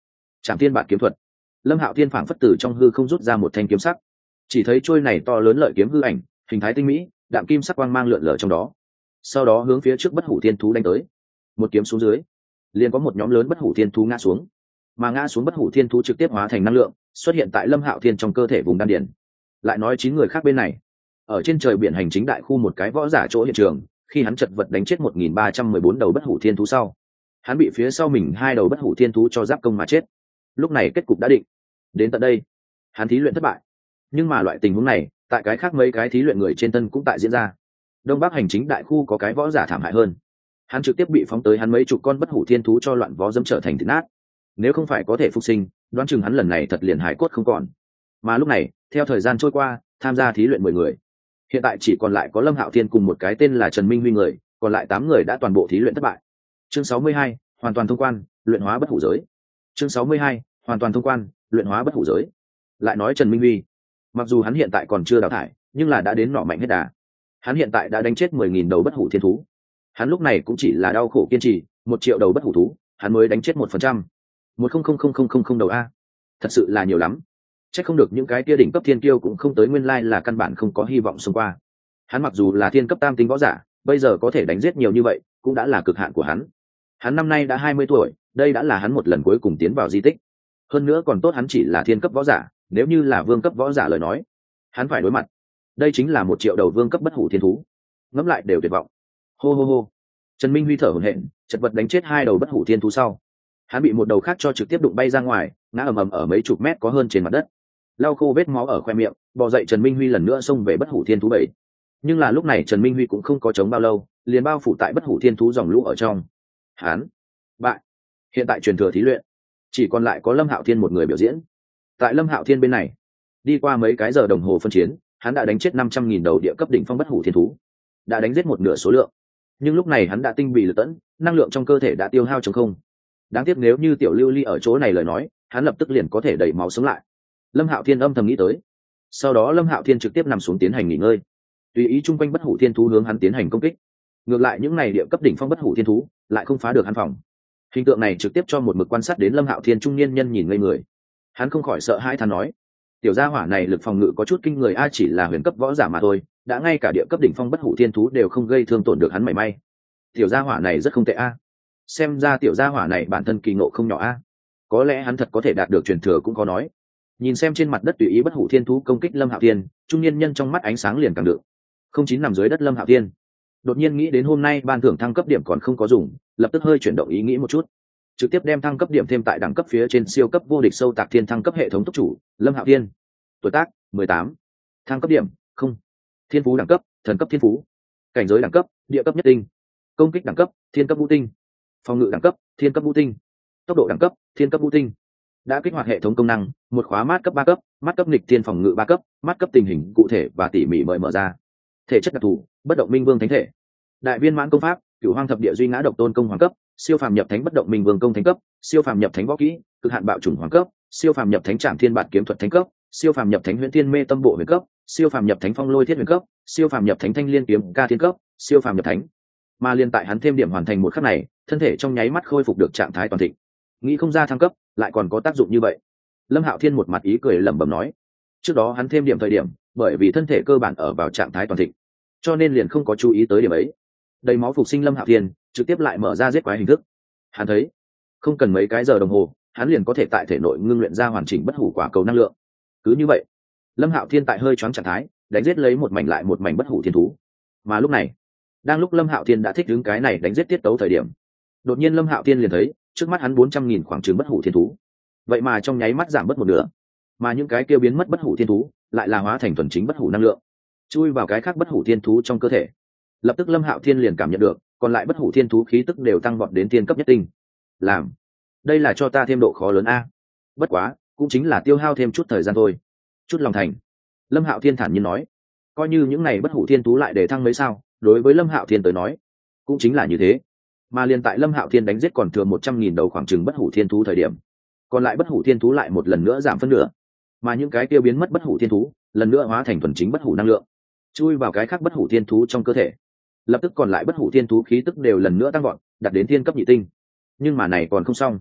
Trảm Thiên Bạt kiếm thuật. Lâm Hạo Thiên phảng phất từ trong hư không rút ra một thanh kiếm sắc, chỉ thấy trôi này to lớn lợi kiếm hư ảnh, hình thái tinh mỹ, đạm kim sắc quang mang lượn lờ trong đó. Sau đó hướng phía trước bất hủ thiên thú đánh tới. Một kiếm xuống dưới, liền có một nhóm lớn bất hủ thiên thú ngã xuống, mà ngã xuống bất hủ thiên thú trực tiếp hóa thành năng lượng, xuất hiện tại Lâm Hạo Thiên trong cơ thể vùng đan điền. Lại nói chín người khác bên này, ở trên trời biển hành chính đại khu một cái võ giả chỗ hiện trường, khi hắn chật vật đánh chết một nghìn ba trăm mười bốn đầu bất hủ thiên thú sau, hắn bị phía sau mình hai đầu bất hủ thiên thú cho giáp công mà chết. Lúc này kết cục đã định. Đến tận đây, hắn thí luyện thất bại. Nhưng mà loại tình huống này, tại cái khác mấy cái thí luyện người trên tân cũng tại diễn ra. Đông Bắc hành chính đại khu có cái võ giả thảm hại hơn, hắn trực tiếp bị phóng tới hắn mấy chục con bất hủ thiên thú cho loạn vó dẫm trở thành thịt nát. Nếu không phải có thể phục sinh, đoán chừng hắn lần này thật liền hải cốt không còn. Mà lúc này, theo thời gian trôi qua, tham gia thí luyện mười người, hiện tại chỉ còn lại có Lâm Hạo Thiên cùng một cái tên là Trần Minh Huy người, còn lại tám người đã toàn bộ thí luyện thất bại. Chương sáu mươi hai, hoàn toàn thông quan, luyện hóa bất hủ giới. Chương sáu mươi hai, hoàn toàn thông quan, luyện hóa bất hủ giới. Lại nói Trần Minh Huy, mặc dù hắn hiện tại còn chưa đào thải, nhưng là đã đến nỏ mạnh hết đà. Hắn hiện tại đã đánh chết mười nghìn đầu bất hủ thiên thú. Hắn lúc này cũng chỉ là đau khổ kiên trì, một triệu đầu bất hủ thú, hắn mới đánh chết một phần trăm, một không không không không không không đầu a, thật sự là nhiều lắm. Chắc không được những cái tia đỉnh cấp thiên kiêu cũng không tới, nguyên lai là căn bản không có hy vọng xông qua. Hắn mặc dù là thiên cấp tam tinh võ giả, bây giờ có thể đánh giết nhiều như vậy, cũng đã là cực hạn của hắn. Hắn năm nay đã hai mươi tuổi, đây đã là hắn một lần cuối cùng tiến vào di tích. Hơn nữa còn tốt hắn chỉ là thiên cấp võ giả, nếu như là vương cấp võ giả lời nói, hắn phải đối mặt. Đây chính là một triệu đầu vương cấp bất hủ thiên thú. Ngẫm lại đều tuyệt vọng. Hô hô hô. Trần Minh Huy thở hổn hển, chật vật đánh chết hai đầu bất hủ thiên thú sau, hắn bị một đầu khác cho trực tiếp đụng bay ra ngoài, ngã ầm ầm ở mấy chục mét có hơn trên mặt đất. Lau khô vết máu ở khoe miệng, bò dậy Trần Minh Huy lần nữa xông về bất hủ thiên thú bảy. Nhưng là lúc này Trần Minh Huy cũng không có chống bao lâu, liền bao phủ tại bất hủ thiên thú dòng lũ ở trong. Hắn bại. Hiện tại truyền thừa thí luyện, chỉ còn lại có Lâm Hạo Thiên một người biểu diễn. Tại Lâm Hạo Thiên bên này, đi qua mấy cái giờ đồng hồ phân chiến, hắn đã đánh chết năm trăm nghìn đầu địa cấp đỉnh phong bất hủ thiên thú, đã đánh giết một nửa số lượng. Nhưng lúc này hắn đã tinh bị lực tẫn, năng lượng trong cơ thể đã tiêu hao trống không. Đáng tiếc nếu như tiểu Lưu Ly ở chỗ này lời nói, hắn lập tức liền có thể đẩy máu sống lại. Lâm Hạo Thiên âm thầm nghĩ tới. Sau đó Lâm Hạo Thiên trực tiếp nằm xuống tiến hành nghỉ ngơi, tùy ý chung quanh bất hủ thiên thú hướng hắn tiến hành công kích. Ngược lại những này địa cấp đỉnh phong bất hủ thiên thú lại không phá được hắn phòng. Hình tượng này trực tiếp cho một mực quan sát đến Lâm Hạo Thiên trung niên nhân nhìn ngây người. Hắn không khỏi sợ hãi than nói: tiểu gia hỏa này lực phòng ngự có chút kinh người a, chỉ là huyền cấp võ giả mà thôi, đã ngay cả địa cấp đỉnh phong bất hủ thiên thú đều không gây thương tổn được hắn mảy may. Tiểu gia hỏa này rất không tệ a. Xem ra tiểu gia hỏa này bản thân kỳ ngộ không nhỏ a. Có lẽ hắn thật có thể đạt được truyền thừa cũng có nói. Nhìn xem trên mặt đất tùy ý bất hủ thiên thú công kích Lâm Hạo Thiên, trung niên nhân trong mắt ánh sáng liền càng đựng. Không chín nằm dưới đất Lâm Hạo Thiên đột nhiên nghĩ đến hôm nay ban thưởng thăng cấp điểm còn không có dùng, lập tức hơi chuyển động ý nghĩ một chút, trực tiếp đem thăng cấp điểm thêm tại đẳng cấp phía trên siêu cấp vô địch sâu tạc thiên thăng cấp hệ thống tốc chủ Lâm Hạo Thiên. Tuổi tác mười tám. Thăng cấp điểm không. Thiên phú đẳng cấp thần cấp thiên phú. Cảnh giới đẳng cấp địa cấp nhất tinh. Công kích đẳng cấp thiên cấp ngũ tinh. Phòng ngự đẳng cấp thiên cấp ngũ tinh. Tốc độ đẳng cấp thiên cấp ngũ tinh. Đã kích hoạt hệ thống công năng, một khóa mát cấp ba cấp, mát cấp nghịch thiên phòng ngự ba cấp, mát cấp tình hình cụ thể và tỉ mỉ mời mở ra. Thể chất đặc thù bất động minh vương thánh thể. Đại viên mãn công pháp cửu hoang thập địa duy ngã độc tôn công hoàng cấp, siêu phàm nhập thánh bất động minh vương công thánh cấp, siêu phàm nhập thánh võ kỹ cực hạn bạo chủng hoàng cấp, siêu phàm nhập thánh trảm thiên bạt kiếm thuật thánh cấp, siêu phàm nhập thánh huyễn thiên mê tâm bộ huyền cấp, siêu phàm nhập thánh phong lôi thiết huyền cấp, siêu phàm nhập thánh thanh liên kiếm ca thiên cấp, siêu phàm nhập thánh. Mà liên tại hắn thêm điểm hoàn thành một khắc này, thân thể trong nháy mắt khôi phục được trạng thái toàn thịnh. Nghĩ không ra thăng cấp lại còn có tác dụng như vậy. Lâm Hạo Thiên một mặt ý cười lẩm bẩm nói. Trước đó hắn thêm điểm thời điểm, bởi vì thân thể cơ bản ở vào trạng thái toàn thịnh, cho nên liền không có chú ý tới điểm ấy. Đầy máu phục sinh Lâm Hạo Thiên trực tiếp lại mở ra giết quái hình thức. Hắn thấy không cần mấy cái giờ đồng hồ, hắn liền có thể tại thể nội ngưng luyện ra hoàn chỉnh bất hủ quả cầu năng lượng. Cứ như vậy, Lâm Hạo Thiên tại hơi choáng trạng thái, đánh giết lấy một mảnh lại một mảnh bất hủ thiên thú. Mà lúc này, đang lúc Lâm Hạo Thiên đã thích ứng cái này đánh giết tiết tấu thời điểm, đột nhiên Lâm Hạo Thiên liền thấy trước mắt hắn bốn trăm nghìn khoảng chừng bất hủ thiên thú, vậy mà trong nháy mắt giảm bớt một nửa, mà những cái kia biến mất bất hủ thiên thú lại là hóa thành thuần chính bất hủ năng lượng, chui vào cái khác bất hủ thiên thú trong cơ thể. Lập tức Lâm Hạo Thiên liền cảm nhận được, còn lại bất hủ thiên thú khí tức đều tăng vọt đến tiên cấp nhất tinh. Làm, đây là cho ta thêm độ khó lớn a. Bất quá, cũng chính là tiêu hao thêm chút thời gian thôi. Chút lòng thành. Lâm Hạo Thiên thản nhiên nói, coi như những này bất hủ thiên thú lại để thăng mấy sao, đối với Lâm Hạo Thiên tới nói, cũng chính là như thế. Mà liền tại Lâm Hạo Thiên đánh giết còn thừa một trăm nghìn đầu khoảng chừng bất hủ thiên thú thời điểm, còn lại bất hủ thiên thú lại một lần nữa giảm phân nửa, mà những cái kia biến mất bất hủ thiên thú lần nữa hóa thành thuần chính bất hủ năng lượng, chui vào cái khác bất hủ thiên thú trong cơ thể. Lập tức còn lại bất hủ thiên thú khí tức đều lần nữa tăng vọt, đạt đến thiên cấp nhị tinh. Nhưng mà này còn không xong.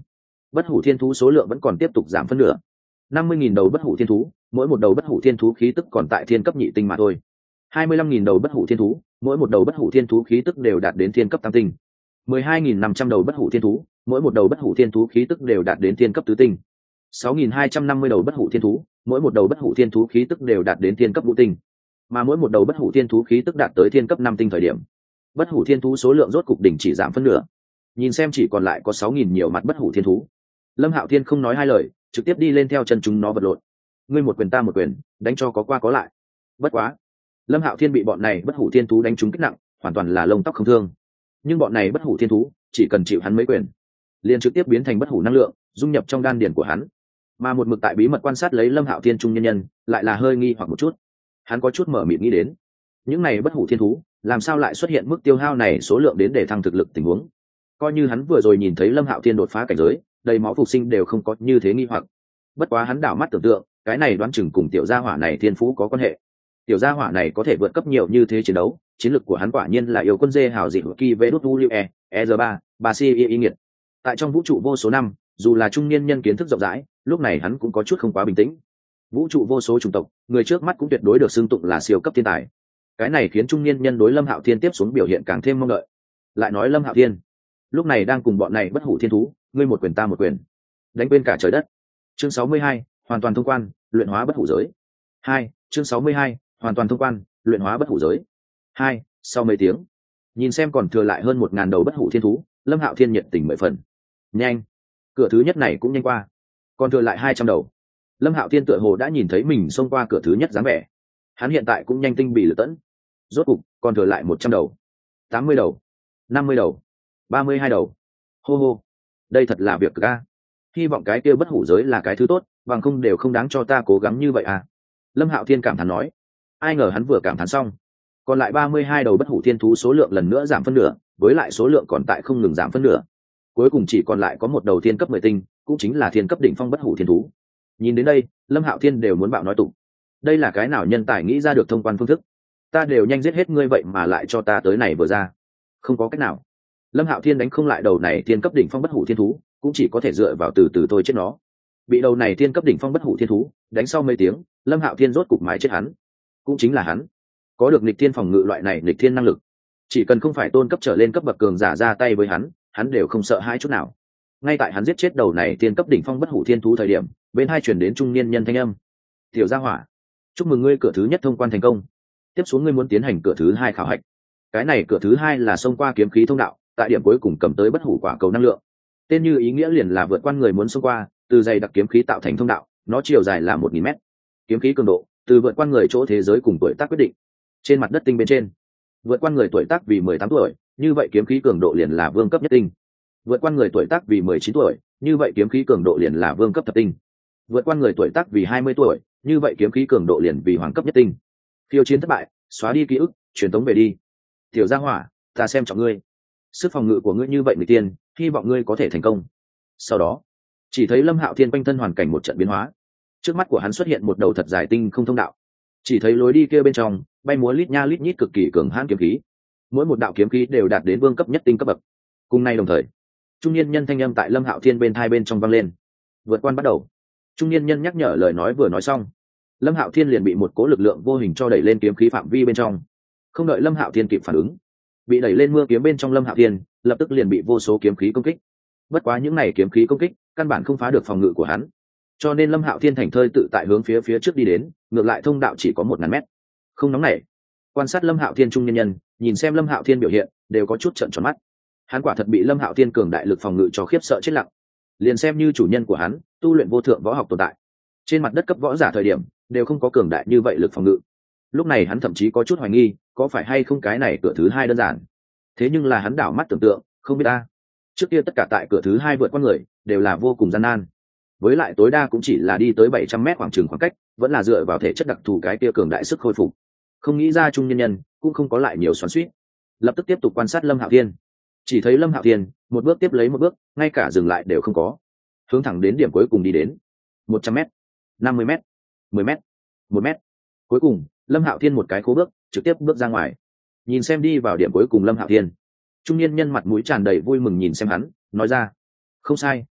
bất hủ thiên thú số lượng vẫn còn tiếp tục giảm phân nửa. năm mươi nghìn đầu bất hủ thiên thú, mỗi một đầu bất hủ thiên thú khí tức còn tại thiên cấp nhị tinh mà thôi. hai mươi lăm nghìn đầu bất hủ thiên thú, mỗi một đầu bất hủ thiên thú khí tức đều đạt đến thiên cấp tam tinh. mười hai nghìn năm trăm đầu bất hủ thiên thú, mỗi một đầu bất hủ thiên thú khí tức đều đạt đến thiên cấp tứ tinh. sáu nghìn hai trăm năm mươi đầu bất hủ thiên thú, mỗi một đầu bất hủ thiên thú khí tức đều đạt đến thiên cấp ngũ tinh. Mà mỗi một đầu bất hủ thiên thú khí tức đạt tới thiên cấp năm tinh thời điểm, bất hủ thiên thú số lượng rốt cục đỉnh chỉ giảm phân nửa. Nhìn xem chỉ còn lại có sáu nghìn nhiều mặt bất hủ thiên thú, Lâm Hạo Thiên không nói hai lời, trực tiếp đi lên theo chân chúng nó vật lộn. Ngươi một quyền ta một quyền, đánh cho có qua có lại. Bất quá, Lâm Hạo Thiên bị bọn này bất hủ thiên thú đánh trúng kích nặng, hoàn toàn là lông tóc không thương. Nhưng bọn này bất hủ thiên thú, chỉ cần chịu hắn mấy quyền, liền trực tiếp biến thành bất hủ năng lượng, dung nhập trong đan điền của hắn. Mà một mực tại bí mật quan sát lấy Lâm Hạo Thiên trung nhân nhân, lại là hơi nghi hoặc một chút. Hắn có chút mở mịt nghĩ đến, những này bất hủ thiên thú, làm sao lại xuất hiện mức tiêu hao này số lượng đến để thăng thực lực tình huống. Coi như hắn vừa rồi nhìn thấy Lâm Hạo Thiên đột phá cảnh giới, đầy máu phục sinh đều không có như thế nghi hoặc. Bất quá hắn đảo mắt tưởng tượng, cái này đoán chừng cùng tiểu gia hỏa này thiên phú có quan hệ. Tiểu gia hỏa này có thể vượt cấp nhiều như thế chiến đấu, chiến lực của hắn quả nhiên là yêu quân dê hào dị kỳ vê đút e e r ba ba si y nghiệt. Tại trong vũ trụ vô số năm, dù là trung niên nhân kiến thức rộng rãi, lúc này hắn cũng có chút không quá bình tĩnh. Vũ trụ vô số chủng tộc, người trước mắt cũng tuyệt đối được xưng tụng là siêu cấp thiên tài. Cái này khiến trung niên nhân đối Lâm Hạo Thiên tiếp xuống biểu hiện càng thêm mong đợi. Lại nói Lâm Hạo Thiên, lúc này đang cùng bọn này bất hủ thiên thú, ngươi một quyền ta một quyền, đánh quên cả trời đất. Chương sáu mươi hai, hoàn toàn thông quan, luyện hóa bất hủ giới. Hai, chương sáu mươi hai, hoàn toàn thông quan, luyện hóa bất hủ giới. Hai, sau mấy tiếng, nhìn xem còn thừa lại hơn một ngàn đầu bất hủ thiên thú, Lâm Hạo Thiên nhiệt tình mười phần. Nhanh, cửa thứ nhất này cũng nhanh qua, còn thừa lại hai trăm đầu. Lâm Hạo Thiên tựa hồ đã nhìn thấy mình xông qua cửa thứ nhất dáng vẻ. Hắn hiện tại cũng nhanh tinh bị lửa tẫn. Rốt cục, còn thừa lại một trăm đầu, tám mươi đầu, năm mươi đầu, ba mươi hai đầu. Hô hô, đây thật là việc cực a. Hy vọng cái kia bất hủ giới là cái thứ tốt, bằng không đều không đáng cho ta cố gắng như vậy à. Lâm Hạo Thiên cảm thán nói. Ai ngờ hắn vừa cảm thán xong, còn lại ba mươi hai đầu bất hủ thiên thú số lượng lần nữa giảm phân nửa, với lại số lượng còn tại không ngừng giảm phân nửa. Cuối cùng chỉ còn lại có một đầu thiên cấp mười tinh, cũng chính là thiên cấp đỉnh phong bất hủ thiên thú. Nhìn đến đây, Lâm Hạo Thiên đều muốn bạo nói tụng. Đây là cái nào nhân tài nghĩ ra được thông quan phương thức? Ta đều nhanh giết hết ngươi vậy mà lại cho ta tới này vừa ra. Không có cách nào. Lâm Hạo Thiên đánh không lại đầu này thiên cấp đỉnh phong bất hủ thiên thú, cũng chỉ có thể dựa vào từ từ thôi chết nó. Bị đầu này thiên cấp đỉnh phong bất hủ thiên thú đánh sau mấy tiếng, Lâm Hạo Thiên rốt cục mái chết hắn. Cũng chính là hắn có được nghịch thiên phòng ngự loại này nghịch thiên năng lực, chỉ cần không phải tôn cấp trở lên cấp bậc cường giả ra tay với hắn, hắn đều không sợ hãi chút nào. Ngay tại hắn giết chết đầu này thiên cấp đỉnh phong bất hủ thiên thú thời điểm, bên hai truyền đến trung niên nhân thanh âm. Tiểu gia hỏa, chúc mừng ngươi cửa thứ nhất thông quan thành công. Tiếp xuống ngươi muốn tiến hành cửa thứ hai khảo hạch. Cái này cửa thứ hai là xông qua kiếm khí thông đạo, tại điểm cuối cùng cầm tới bất hủ quả cầu năng lượng. Tên như ý nghĩa liền là vượt qua người muốn xông qua, từ dày đặc kiếm khí tạo thành thông đạo, nó chiều dài là một nghìn mét. Kiếm khí cường độ, từ vượt qua người chỗ thế giới cùng tuổi tác quyết định. Trên mặt đất tinh bên trên, vượt qua người tuổi tác vì mười tám tuổi, như vậy kiếm khí cường độ liền là vương cấp nhất tinh. Vượt qua người tuổi tác vì mười chín tuổi, như vậy kiếm khí cường độ liền là vương cấp thập tinh. Vượt qua người tuổi tác vì hai mươi tuổi, như vậy kiếm khí cường độ liền vì hoàng cấp nhất tinh. Khiêu chiến thất bại, xóa đi ký ức, truyền tống về đi. Tiểu gia hỏa, ta xem trọng ngươi. Sức phòng ngự của ngươi như vậy người tiên, hy vọng ngươi có thể thành công. Sau đó, chỉ thấy Lâm Hạo Thiên quanh thân hoàn cảnh một trận biến hóa. Trước mắt của hắn xuất hiện một đầu thật dài tinh không thông đạo. Chỉ thấy lối đi kia bên trong, bay múa lít nha lít nhít cực kỳ cường hãn kiếm khí. Mỗi một đạo kiếm khí đều đạt đến vương cấp nhất tinh cấp bậc. Cùng nay đồng thời, trung niên nhân thanh âm tại Lâm Hạo Thiên bên thai bên trong vang lên. Vượt quan bắt đầu. Trung niên nhân nhắc nhở lời nói vừa nói xong, Lâm Hạo Thiên liền bị một cố lực lượng vô hình cho đẩy lên kiếm khí phạm vi bên trong. Không đợi Lâm Hạo Thiên kịp phản ứng, bị đẩy lên mưa kiếm bên trong Lâm Hạo Thiên lập tức liền bị vô số kiếm khí công kích. Bất quá những này kiếm khí công kích căn bản không phá được phòng ngự của hắn, cho nên Lâm Hạo Thiên thành thơi tự tại hướng phía phía trước đi đến, ngược lại thông đạo chỉ có một ngàn mét. Không nóng nảy. Quan sát Lâm Hạo Thiên trung nhân nhân, nhìn xem Lâm Hạo Thiên biểu hiện, đều có chút trợn tròn mắt. Hắn quả thật bị Lâm Hạo Thiên cường đại lực phòng ngự cho khiếp sợ chết lặng. Liền xem như chủ nhân của hắn, tu luyện vô thượng võ học tồn tại, trên mặt đất cấp võ giả thời điểm, đều không có cường đại như vậy lực phòng ngự. Lúc này hắn thậm chí có chút hoài nghi, có phải hay không cái này cửa thứ hai đơn giản. Thế nhưng là hắn đảo mắt tưởng tượng, không biết ta. Trước kia tất cả tại cửa thứ hai vượt qua người, đều là vô cùng gian nan. Với lại tối đa cũng chỉ là đi tới bảy trăm mét khoảng chừng khoảng cách, vẫn là dựa vào thể chất đặc thù cái kia cường đại sức khôi phục. Không nghĩ ra trung nhân nhân cũng không có lại nhiều xoắn xuýt, lập tức tiếp tục quan sát Lâm Hạo Thiên. Chỉ thấy Lâm Hạo Thiên một bước tiếp lấy một bước, ngay cả dừng lại đều không có, hướng thẳng đến điểm cuối cùng đi đến. một trăm mét, năm mươi mét, mười mét, một mét. Cuối cùng, Lâm Hạo Thiên một cái khố bước, trực tiếp bước ra ngoài. Nhìn xem đi vào điểm cuối cùng Lâm Hạo Thiên, trung niên nhân mặt mũi tràn đầy vui mừng nhìn xem hắn, nói ra: "Không sai,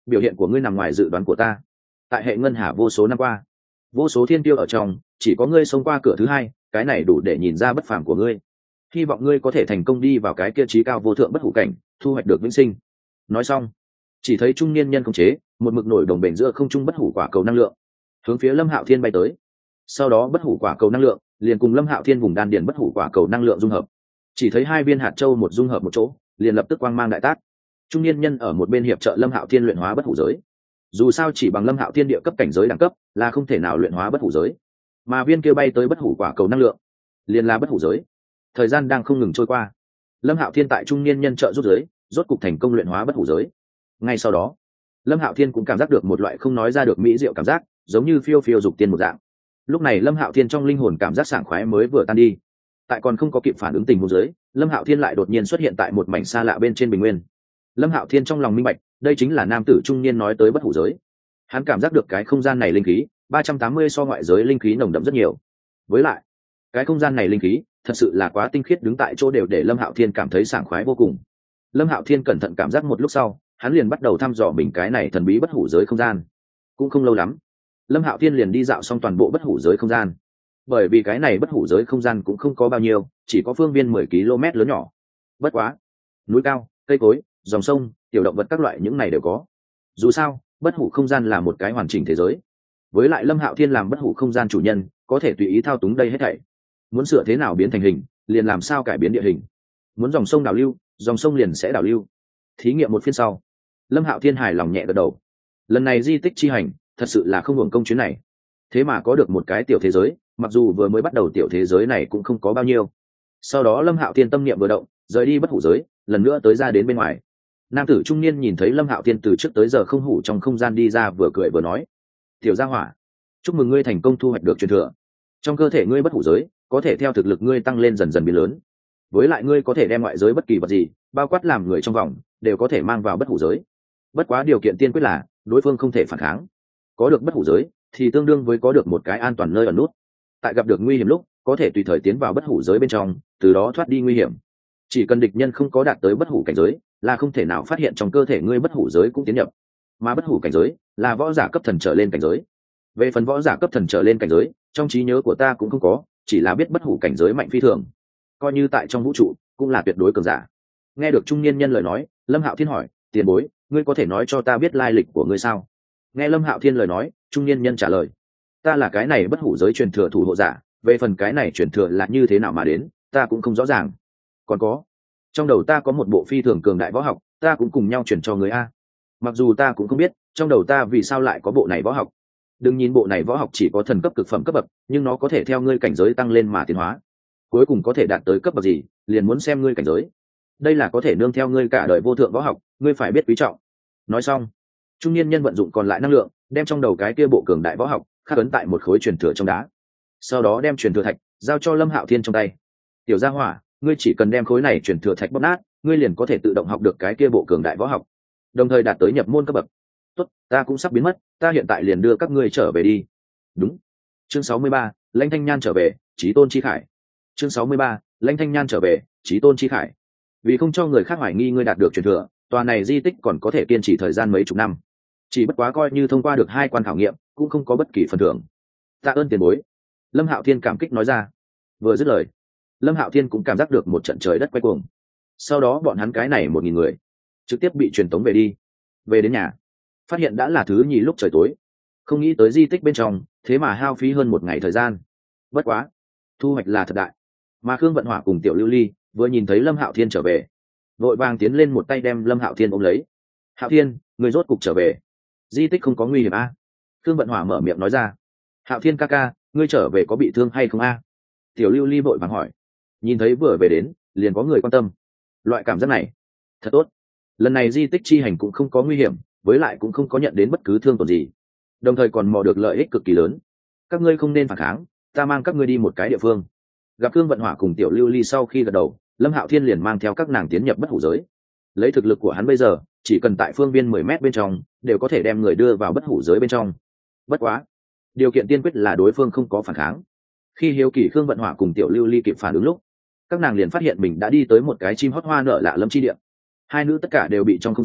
biểu hiện của ngươi nằm ngoài dự đoán của ta. Tại hệ ngân hà vô số năm qua, vô số thiên tiêu ở trong, chỉ có ngươi xông qua cửa thứ hai, cái này đủ để nhìn ra bất phàm của ngươi. Hy vọng ngươi có thể thành công đi vào cái kia trí cao vô thượng bất hủ cảnh, thu hoạch được vĩnh sinh. Nói xong, chỉ thấy trung niên nhân khống chế một mực nổi đồng bền giữa không trung bất hủ quả cầu năng lượng, hướng phía Lâm Hạo Thiên bay tới. Sau đó bất hủ quả cầu năng lượng liền cùng Lâm Hạo Thiên vùng đan điền bất hủ quả cầu năng lượng dung hợp. Chỉ thấy hai viên hạt châu một dung hợp một chỗ, liền lập tức quang mang đại tác. Trung niên nhân ở một bên hiệp trợ Lâm Hạo Thiên luyện hóa bất hủ giới. Dù sao chỉ bằng Lâm Hạo Thiên địa cấp cảnh giới đẳng cấp là không thể nào luyện hóa bất hủ giới, mà viên kia bay tới bất hủ quả cầu năng lượng liền là bất hủ giới. Thời gian đang không ngừng trôi qua, Lâm Hạo Thiên tại trung niên nhân trợ giúp giới rốt cục thành công luyện hóa bất hủ giới. Ngay sau đó, Lâm Hạo Thiên cũng cảm giác được một loại không nói ra được mỹ diệu cảm giác, giống như phiêu phiêu dục tiên một dạng. Lúc này Lâm Hạo Thiên trong linh hồn cảm giác sảng khoái mới vừa tan đi, tại còn không có kịp phản ứng tình huống dưới, Lâm Hạo Thiên lại đột nhiên xuất hiện tại một mảnh xa lạ bên trên bình nguyên. Lâm Hạo Thiên trong lòng minh bạch, đây chính là nam tử trung niên nói tới bất hủ giới. Hắn cảm giác được cái không gian này linh khí ba trăm tám mươi so ngoại giới linh khí nồng đậm rất nhiều. Với lại, cái không gian này linh khí thật sự là quá tinh khiết, đứng tại chỗ đều để Lâm Hạo Thiên cảm thấy sảng khoái vô cùng. Lâm Hạo Thiên cẩn thận cảm giác một lúc sau, hắn liền bắt đầu thăm dò mình cái này thần bí bất hủ giới không gian. Cũng không lâu lắm, Lâm Hạo Thiên liền đi dạo xong toàn bộ bất hủ giới không gian. Bởi vì cái này bất hủ giới không gian cũng không có bao nhiêu, chỉ có phương viên mười ki lô mét lớn nhỏ. Bất quá, núi cao, cây cối, dòng sông, tiểu động vật các loại những này đều có. Dù sao, bất hủ không gian là một cái hoàn chỉnh thế giới. Với lại Lâm Hạo Thiên làm bất hủ không gian chủ nhân, có thể tùy ý thao túng đây hết thảy. Muốn sửa thế nào biến thành hình, liền làm sao cải biến địa hình. Muốn dòng sông đảo lưu, dòng sông liền sẽ đảo lưu. Thí nghiệm một phiên sau, Lâm Hạo Thiên hài lòng nhẹ gật đầu. Lần này di tích chi hành, thật sự là không hưởng công chuyến này. Thế mà có được một cái tiểu thế giới, mặc dù vừa mới bắt đầu tiểu thế giới này cũng không có bao nhiêu. Sau đó Lâm Hạo Thiên tâm niệm vừa động, rời đi bất hủ giới, lần nữa tới ra đến bên ngoài. Nam tử trung niên nhìn thấy Lâm Hạo Thiên từ trước tới giờ không hủ trong không gian đi ra, vừa cười vừa nói: "Tiểu gia hỏa, chúc mừng ngươi thành công thu hoạch được truyền thừa. Trong cơ thể ngươi bất hủ giới có thể theo thực lực ngươi tăng lên dần dần biến lớn. Với lại ngươi có thể đem ngoại giới bất kỳ vật gì, bao quát làm người trong vòng, đều có thể mang vào bất hủ giới. Bất quá điều kiện tiên quyết là đối phương không thể phản kháng. Có được bất hủ giới thì tương đương với có được một cái an toàn nơi ẩn nút. Tại gặp được nguy hiểm lúc, có thể tùy thời tiến vào bất hủ giới bên trong, từ đó thoát đi nguy hiểm. Chỉ cần địch nhân không có đạt tới bất hủ cảnh giới, là không thể nào phát hiện trong cơ thể ngươi bất hủ giới cũng tiến nhập. Mà bất hủ cảnh giới là võ giả cấp thần trở lên cảnh giới. Về phần võ giả cấp thần trở lên cảnh giới, trong trí nhớ của ta cũng không có, chỉ là biết bất hủ cảnh giới mạnh phi thường, coi như tại trong vũ trụ cũng là tuyệt đối cường giả." Nghe được trung niên nhân lời nói, Lâm Hạo Thiên hỏi: "Tiền bối, ngươi có thể nói cho ta biết lai lịch của ngươi sao?" Nghe Lâm Hạo Thiên lời nói, trung niên nhân trả lời: "Ta là cái này bất hủ giới truyền thừa thủ hộ giả, về phần cái này truyền thừa là như thế nào mà đến, ta cũng không rõ ràng. Còn có, trong đầu ta có một bộ phi thường cường đại võ học, ta cũng cùng nhau truyền cho người a. Mặc dù ta cũng không biết trong đầu ta vì sao lại có bộ này võ học. Đừng nhìn bộ này võ học chỉ có thần cấp cực phẩm cấp bậc, nhưng nó có thể theo ngươi cảnh giới tăng lên mà tiến hóa. Cuối cùng có thể đạt tới cấp bậc gì, liền muốn xem ngươi cảnh giới. Đây là có thể nương theo ngươi cả đời vô thượng võ học, ngươi phải biết quý trọng." Nói xong, trung niên nhân vận dụng còn lại năng lượng, đem trong đầu cái kia bộ cường đại võ học khắc ấn tại một khối truyền thừa trong đá. Sau đó đem truyền thừa thạch giao cho Lâm Hạo Thiên trong tay. "Tiểu gia hỏa, ngươi chỉ cần đem khối này truyền thừa thạch bóp nát, ngươi liền có thể tự động học được cái kia bộ cường đại võ học, đồng thời đạt tới nhập môn cấp bậc." "Tốt, ta cũng sắp biến mất, ta hiện tại liền đưa các ngươi trở về đi." Đúng. Chương sáu mươi ba, Lãnh Thanh Nhan trở về, Chí Tôn Chi Khải. Chương sáu mươi ba, Lãnh Thanh Nhan trở về, Chí Tôn Chi Khải. Vì không cho người khác hoài nghi ngươi đạt được truyền thừa, tòa này di tích còn có thể kiên trì thời gian mấy chục năm. Chỉ bất quá coi như thông qua được hai quan khảo nghiệm, cũng không có bất kỳ phần thưởng. "Tạ ơn tiền bối." Lâm Hạo Thiên cảm kích nói ra. Vừa dứt lời, Lâm Hạo Thiên cũng cảm giác được một trận trời đất quay cuồng. Sau đó bọn hắn cái này một nghìn người trực tiếp bị truyền tống về đi. Về đến nhà, phát hiện đã là thứ nhì lúc trời tối. Không nghĩ tới di tích bên trong thế mà hao phí hơn một ngày thời gian. Bất quá, thu hoạch là thật đại. Mà Khương Vận Hỏa cùng Tiểu Lưu Ly vừa nhìn thấy Lâm Hạo Thiên trở về, vội vàng tiến lên một tay đem Lâm Hạo Thiên ôm lấy. "Hạo Thiên, người rốt cục trở về. Di tích không có nguy hiểm a?" À? Khương Vận Hỏa mở miệng nói ra. "Hạo Thiên ca ca, ngươi trở về có bị thương hay không a?" À? Tiểu Lưu Ly vội vàng hỏi. Nhìn thấy vừa về đến, liền có người quan tâm. Loại cảm giác này thật tốt. Lần này di tích chi hành cũng không có nguy hiểm, với lại cũng không có nhận đến bất cứ thương tổn gì, đồng thời còn mò được lợi ích cực kỳ lớn. Các ngươi không nên phản kháng, ta mang các ngươi đi một cái địa phương. Gặp Khương Vận Hỏa cùng Tiểu Lưu Ly sau khi gật đầu, Lâm Hạo Thiên liền mang theo các nàng tiến nhập bất hủ giới. Lấy thực lực của hắn bây giờ, chỉ cần tại phương viên mười mét bên trong, đều có thể đem người đưa vào bất hủ giới bên trong. Bất quá, điều kiện tiên quyết là đối phương không có phản kháng. Khi hiếu kỳ Khương Vận Hỏa cùng Tiểu Lưu Ly kịp phản ứng lúc, các nàng liền phát hiện mình đã đi tới một cái chim hót hoa nở lạ lâm chi địa. Hai nữ tất cả đều bị trong không gian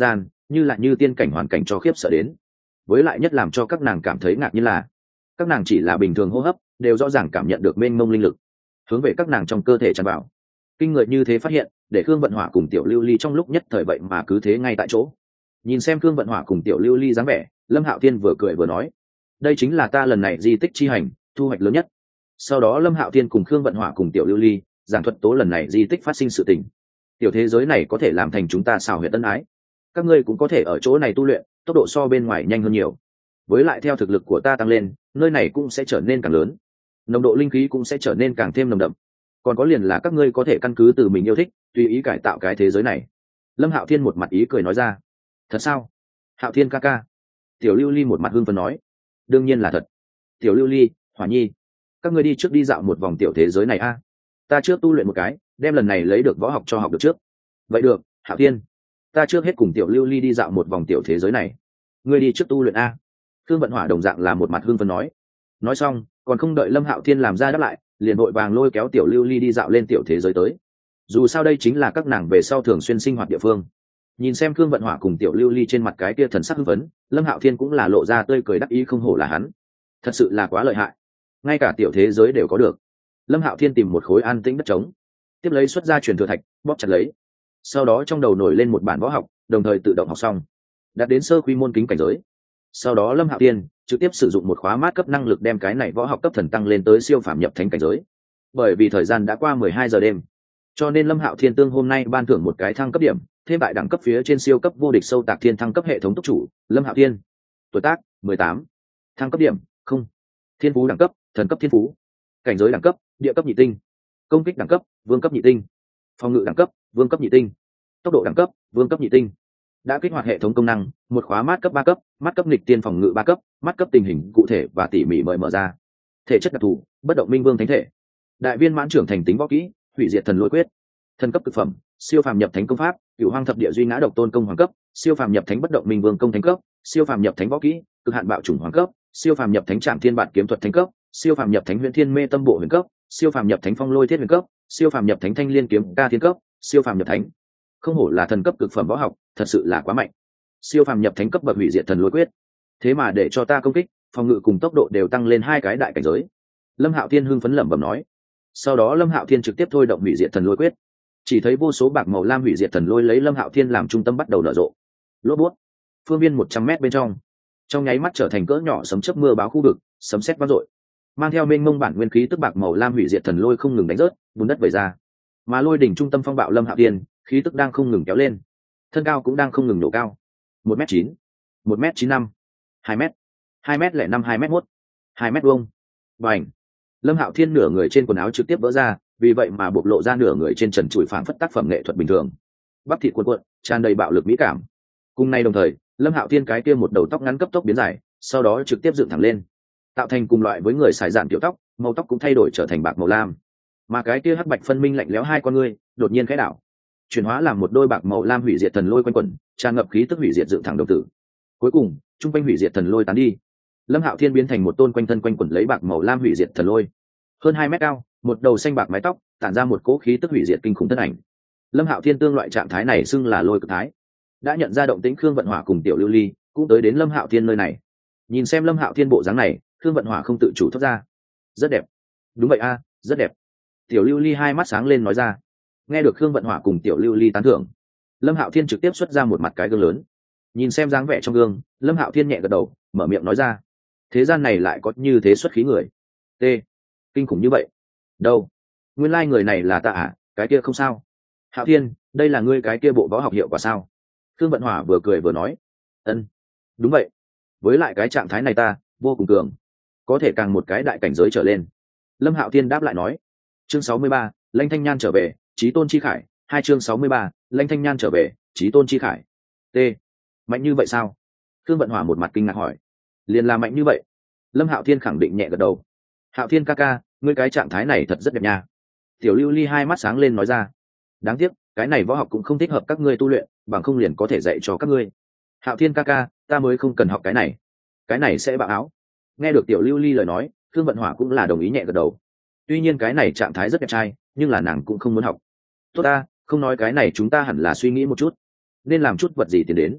như là như tiên cảnh hoàn cảnh cho khiếp sợ đến. Với lại nhất làm cho các nàng cảm thấy ngạc nhiên là các nàng chỉ là bình thường hô hấp đều rõ ràng cảm nhận được mênh mông linh lực hướng về các nàng trong cơ thể tràn vào. Kinh người như thế phát hiện để Khương Vận Hỏa cùng Tiểu Lưu Ly trong lúc nhất thời vậy mà cứ thế ngay tại chỗ. Nhìn xem Khương Vận Hỏa cùng Tiểu Lưu Ly dáng vẻ, Lâm Hạo Thiên vừa cười vừa nói, đây chính là ta lần này di tích chi hành thu hoạch lớn nhất. Sau đó Lâm Hạo Thiên cùng Khương Vận Hỏa cùng Tiểu Lưu Ly giảng thuật tố lần này di tích phát sinh sự tình. Tiểu thế giới này có thể làm thành chúng ta xào huyệt tân ái, các ngươi cũng có thể ở chỗ này tu luyện, tốc độ so bên ngoài nhanh hơn nhiều. Với lại theo thực lực của ta tăng lên, nơi này cũng sẽ trở nên càng lớn, nồng độ linh khí cũng sẽ trở nên càng thêm nồng đậm. Còn có liền là các ngươi có thể căn cứ từ mình yêu thích tùy ý cải tạo cái thế giới này. Lâm Hạo Thiên một mặt ý cười nói ra. Thật sao? Hạo Thiên ca ca. Tiểu Lưu Ly một mặt hưng phấn nói. Đương nhiên là thật. Tiểu Lưu Ly, Hỏa Nhi, các ngươi đi trước đi dạo một vòng tiểu thế giới này a. Ta trước tu luyện một cái, đem lần này lấy được võ học cho học được trước. Vậy được, Hạo Thiên, ta trước hết cùng Tiểu Lưu Ly đi dạo một vòng tiểu thế giới này. Ngươi đi trước tu luyện a. Thương Vận Hỏa đồng dạng là một mặt hưng phấn nói. Nói xong, còn không đợi Lâm Hạo Thiên làm ra đáp lại, liền vội vàng lôi kéo Tiểu Lưu Ly đi dạo lên tiểu thế giới tới. Dù sao đây chính là các nàng về sau thường xuyên sinh hoạt địa phương. Nhìn xem Khương Vận Hỏa cùng Tiểu Lưu Ly trên mặt cái kia thần sắc hưng phấn, Lâm Hạo Thiên cũng là lộ ra tươi cười đắc ý không hổ là hắn. Thật sự là quá lợi hại, ngay cả tiểu thế giới đều có được. Lâm Hạo Thiên tìm một khối an tĩnh đất trống, tiếp lấy xuất ra truyền thừa thạch, bóp chặt lấy. Sau đó trong đầu nổi lên một bản võ học, đồng thời tự động học xong, đạt đến sơ quy môn kính cảnh giới. Sau đó Lâm Hạo Thiên trực tiếp sử dụng một khóa mát cấp năng lực đem cái này võ học cấp thần tăng lên tới siêu phàm nhập thánh cảnh giới. Bởi vì thời gian đã qua mười hai giờ đêm, cho nên Lâm Hạo Thiên tương hôm nay ban thưởng một cái thăng cấp điểm, thêm tại đẳng cấp phía trên siêu cấp vô địch sâu tạc thiên thăng cấp hệ thống túc chủ Lâm Hạo Thiên. Tuổi tác mười tám, thăng cấp điểm không, thiên phú đẳng cấp thần cấp thiên phú, cảnh giới đẳng cấp địa cấp nhị tinh, công kích đẳng cấp vương cấp nhị tinh, phòng ngự đẳng cấp vương cấp nhị tinh, tốc độ đẳng cấp vương cấp nhị tinh. Đã kích hoạt hệ thống công năng, một khóa mát cấp ba cấp, mắt cấp nghịch tiên phòng ngự ba cấp, mắt cấp tình hình cụ thể và tỉ mỉ mời mở ra. Thể chất đặc thù, bất động minh vương thánh thể. Đại viên mãn trưởng thành tính võ kỹ, hủy diệt thần lôi quyết. Thần cấp cực phẩm, siêu phàm nhập thánh công pháp, cửu hoang thập địa duy ngã độc tôn công hoàng cấp, siêu phàm nhập thánh bất động minh vương công thánh cấp, siêu phàm nhập thánh võ kỹ, cực hạn bạo chủng hoàng cấp, siêu phàm nhập thánh trạm thiên bản kiếm thuật thánh cấp, siêu phàm nhập thánh huyền thiên mê tâm bộ huyền cấp, siêu phàm nhập thánh phong lôi thiết huyền cấp, siêu phàm nhập thánh thanh liên kiếm ca thiên cấp, siêu phàm nhập thánh. Không hổ là thần cấp cực phẩm võ học, thật sự là quá mạnh. Siêu phàm nhập thánh cấp bậc hủy diệt thần lôi quyết, thế mà để cho ta công kích, phòng ngự cùng tốc độ đều tăng lên hai cái đại cảnh giới. Lâm Hạo Thiên hưng phấn lẩm bẩm nói. Sau đó Lâm Hạo Thiên trực tiếp thôi động hủy diệt thần lôi quyết, chỉ thấy vô số bạc màu lam hủy diệt thần lôi lấy Lâm Hạo Thiên làm trung tâm bắt đầu nở rộ. Lốp bút, phương viên một trăm mét bên trong, trong nháy mắt trở thành cỡ nhỏ sấm chớp mưa báo khu vực, sấm sét vang dội, mang theo mênh mông bản nguyên khí tức bạc màu lam hủy diệt thần lôi không ngừng đánh rớt, bùn đất vẩy ra. Mà lôi đỉnh trung tâm phong bạo Lâm Hạo Thiên, khí tức đang không ngừng kéo lên, thân cao cũng đang không ngừng nổ cao. một mét chín, một mét chín năm, hai mét, hai mét lẻ năm, hai mét một, hai mét vuông. Bành! Lâm Hạo Thiên nửa người trên quần áo trực tiếp vỡ ra, vì vậy mà bộc lộ ra nửa người trên trần trụi phảng phất tác phẩm nghệ thuật bình thường. Bắp thịt cuộn cuộn, tràn đầy bạo lực mỹ cảm. Cùng nay đồng thời, Lâm Hạo Thiên cái kia một đầu tóc ngắn cấp tốc biến dài, sau đó trực tiếp dựng thẳng lên, tạo thành cùng loại với người xài dạn tiểu tóc, màu tóc cũng thay đổi trở thành bạc màu lam. Mà cái kia hắc bạch phân minh lạnh lẽo hai con ngươi, đột nhiên khẽ đảo, chuyển hóa làm một đôi bạc màu lam hủy diệt thần lôi quanh quẩn, tràn ngập khí tức hủy diệt dựng thẳng đồng tử. Cuối cùng, trung quanh hủy diệt thần lôi tán đi, Lâm Hạo Thiên biến thành một tôn quanh thân quanh quẩn lấy bạc màu lam hủy diệt thần lôi, hơn hai mét cao, một đầu xanh bạc mái tóc, tản ra một cỗ khí tức hủy diệt kinh khủng thân ảnh. Lâm Hạo Thiên tương loại trạng thái này xưng là lôi cực thái. Đã nhận ra động tĩnh, Khương Vận Hỏa cùng Tiểu Lưu Ly cũng tới đến Lâm Hạo Thiên nơi này. Nhìn xem Lâm Hạo Thiên bộ dáng này, Khương Vận Hỏa không tự chủ thốt ra: rất đẹp. Đúng vậy a, rất đẹp. Tiểu Lưu Ly hai mắt sáng lên nói ra. Nghe được Khương Vận Hỏa cùng Tiểu Lưu Ly tán thưởng, Lâm Hạo Thiên trực tiếp xuất ra một mặt cái gương lớn. Nhìn xem dáng vẻ trong gương, Lâm Hạo Thiên nhẹ gật đầu, mở miệng nói ra: thế gian này lại có như thế xuất khí người. T. Kinh khủng như vậy. Đâu? Nguyên lai người này là ta à? Cái kia không sao. Hạo Thiên, đây là ngươi cái kia bộ võ học hiệu quả sao? Khương Vận Hỏa vừa cười vừa nói. Ân, đúng vậy. Với lại cái trạng thái này ta vô cùng cường, có thể càng một cái đại cảnh giới trở lên. Lâm Hạo Thiên đáp lại nói. Chương sáu mươi ba, Lãnh Thanh Nhan trở về, Chí Tôn Chi Khải. Hai chương sáu mươi ba, Lãnh Thanh Nhan trở về, Chí Tôn Chi Khải. T. Mạnh như vậy sao? Khương Vận Hỏa một mặt kinh ngạc hỏi. Liền là mạnh như vậy. Lâm Hạo Thiên khẳng định nhẹ gật đầu. Hạo Thiên ca ca, ngươi cái trạng thái này thật rất đẹp nha. Tiểu Lưu Ly hai mắt sáng lên nói ra. Đáng tiếc, cái này võ học cũng không thích hợp các ngươi tu luyện, bằng không liền có thể dạy cho các ngươi. Hạo Thiên ca ca, ta mới không cần học cái này, cái này sẽ bạo áo. Nghe được Tiểu Lưu Ly lời nói, Khương Vận Hỏa cũng là đồng ý nhẹ gật đầu. Tuy nhiên cái này trạng thái rất đẹp trai, nhưng là nàng cũng không muốn học. Tốt ta, không nói cái này, chúng ta hẳn là suy nghĩ một chút, nên làm chút vật gì tiến đến.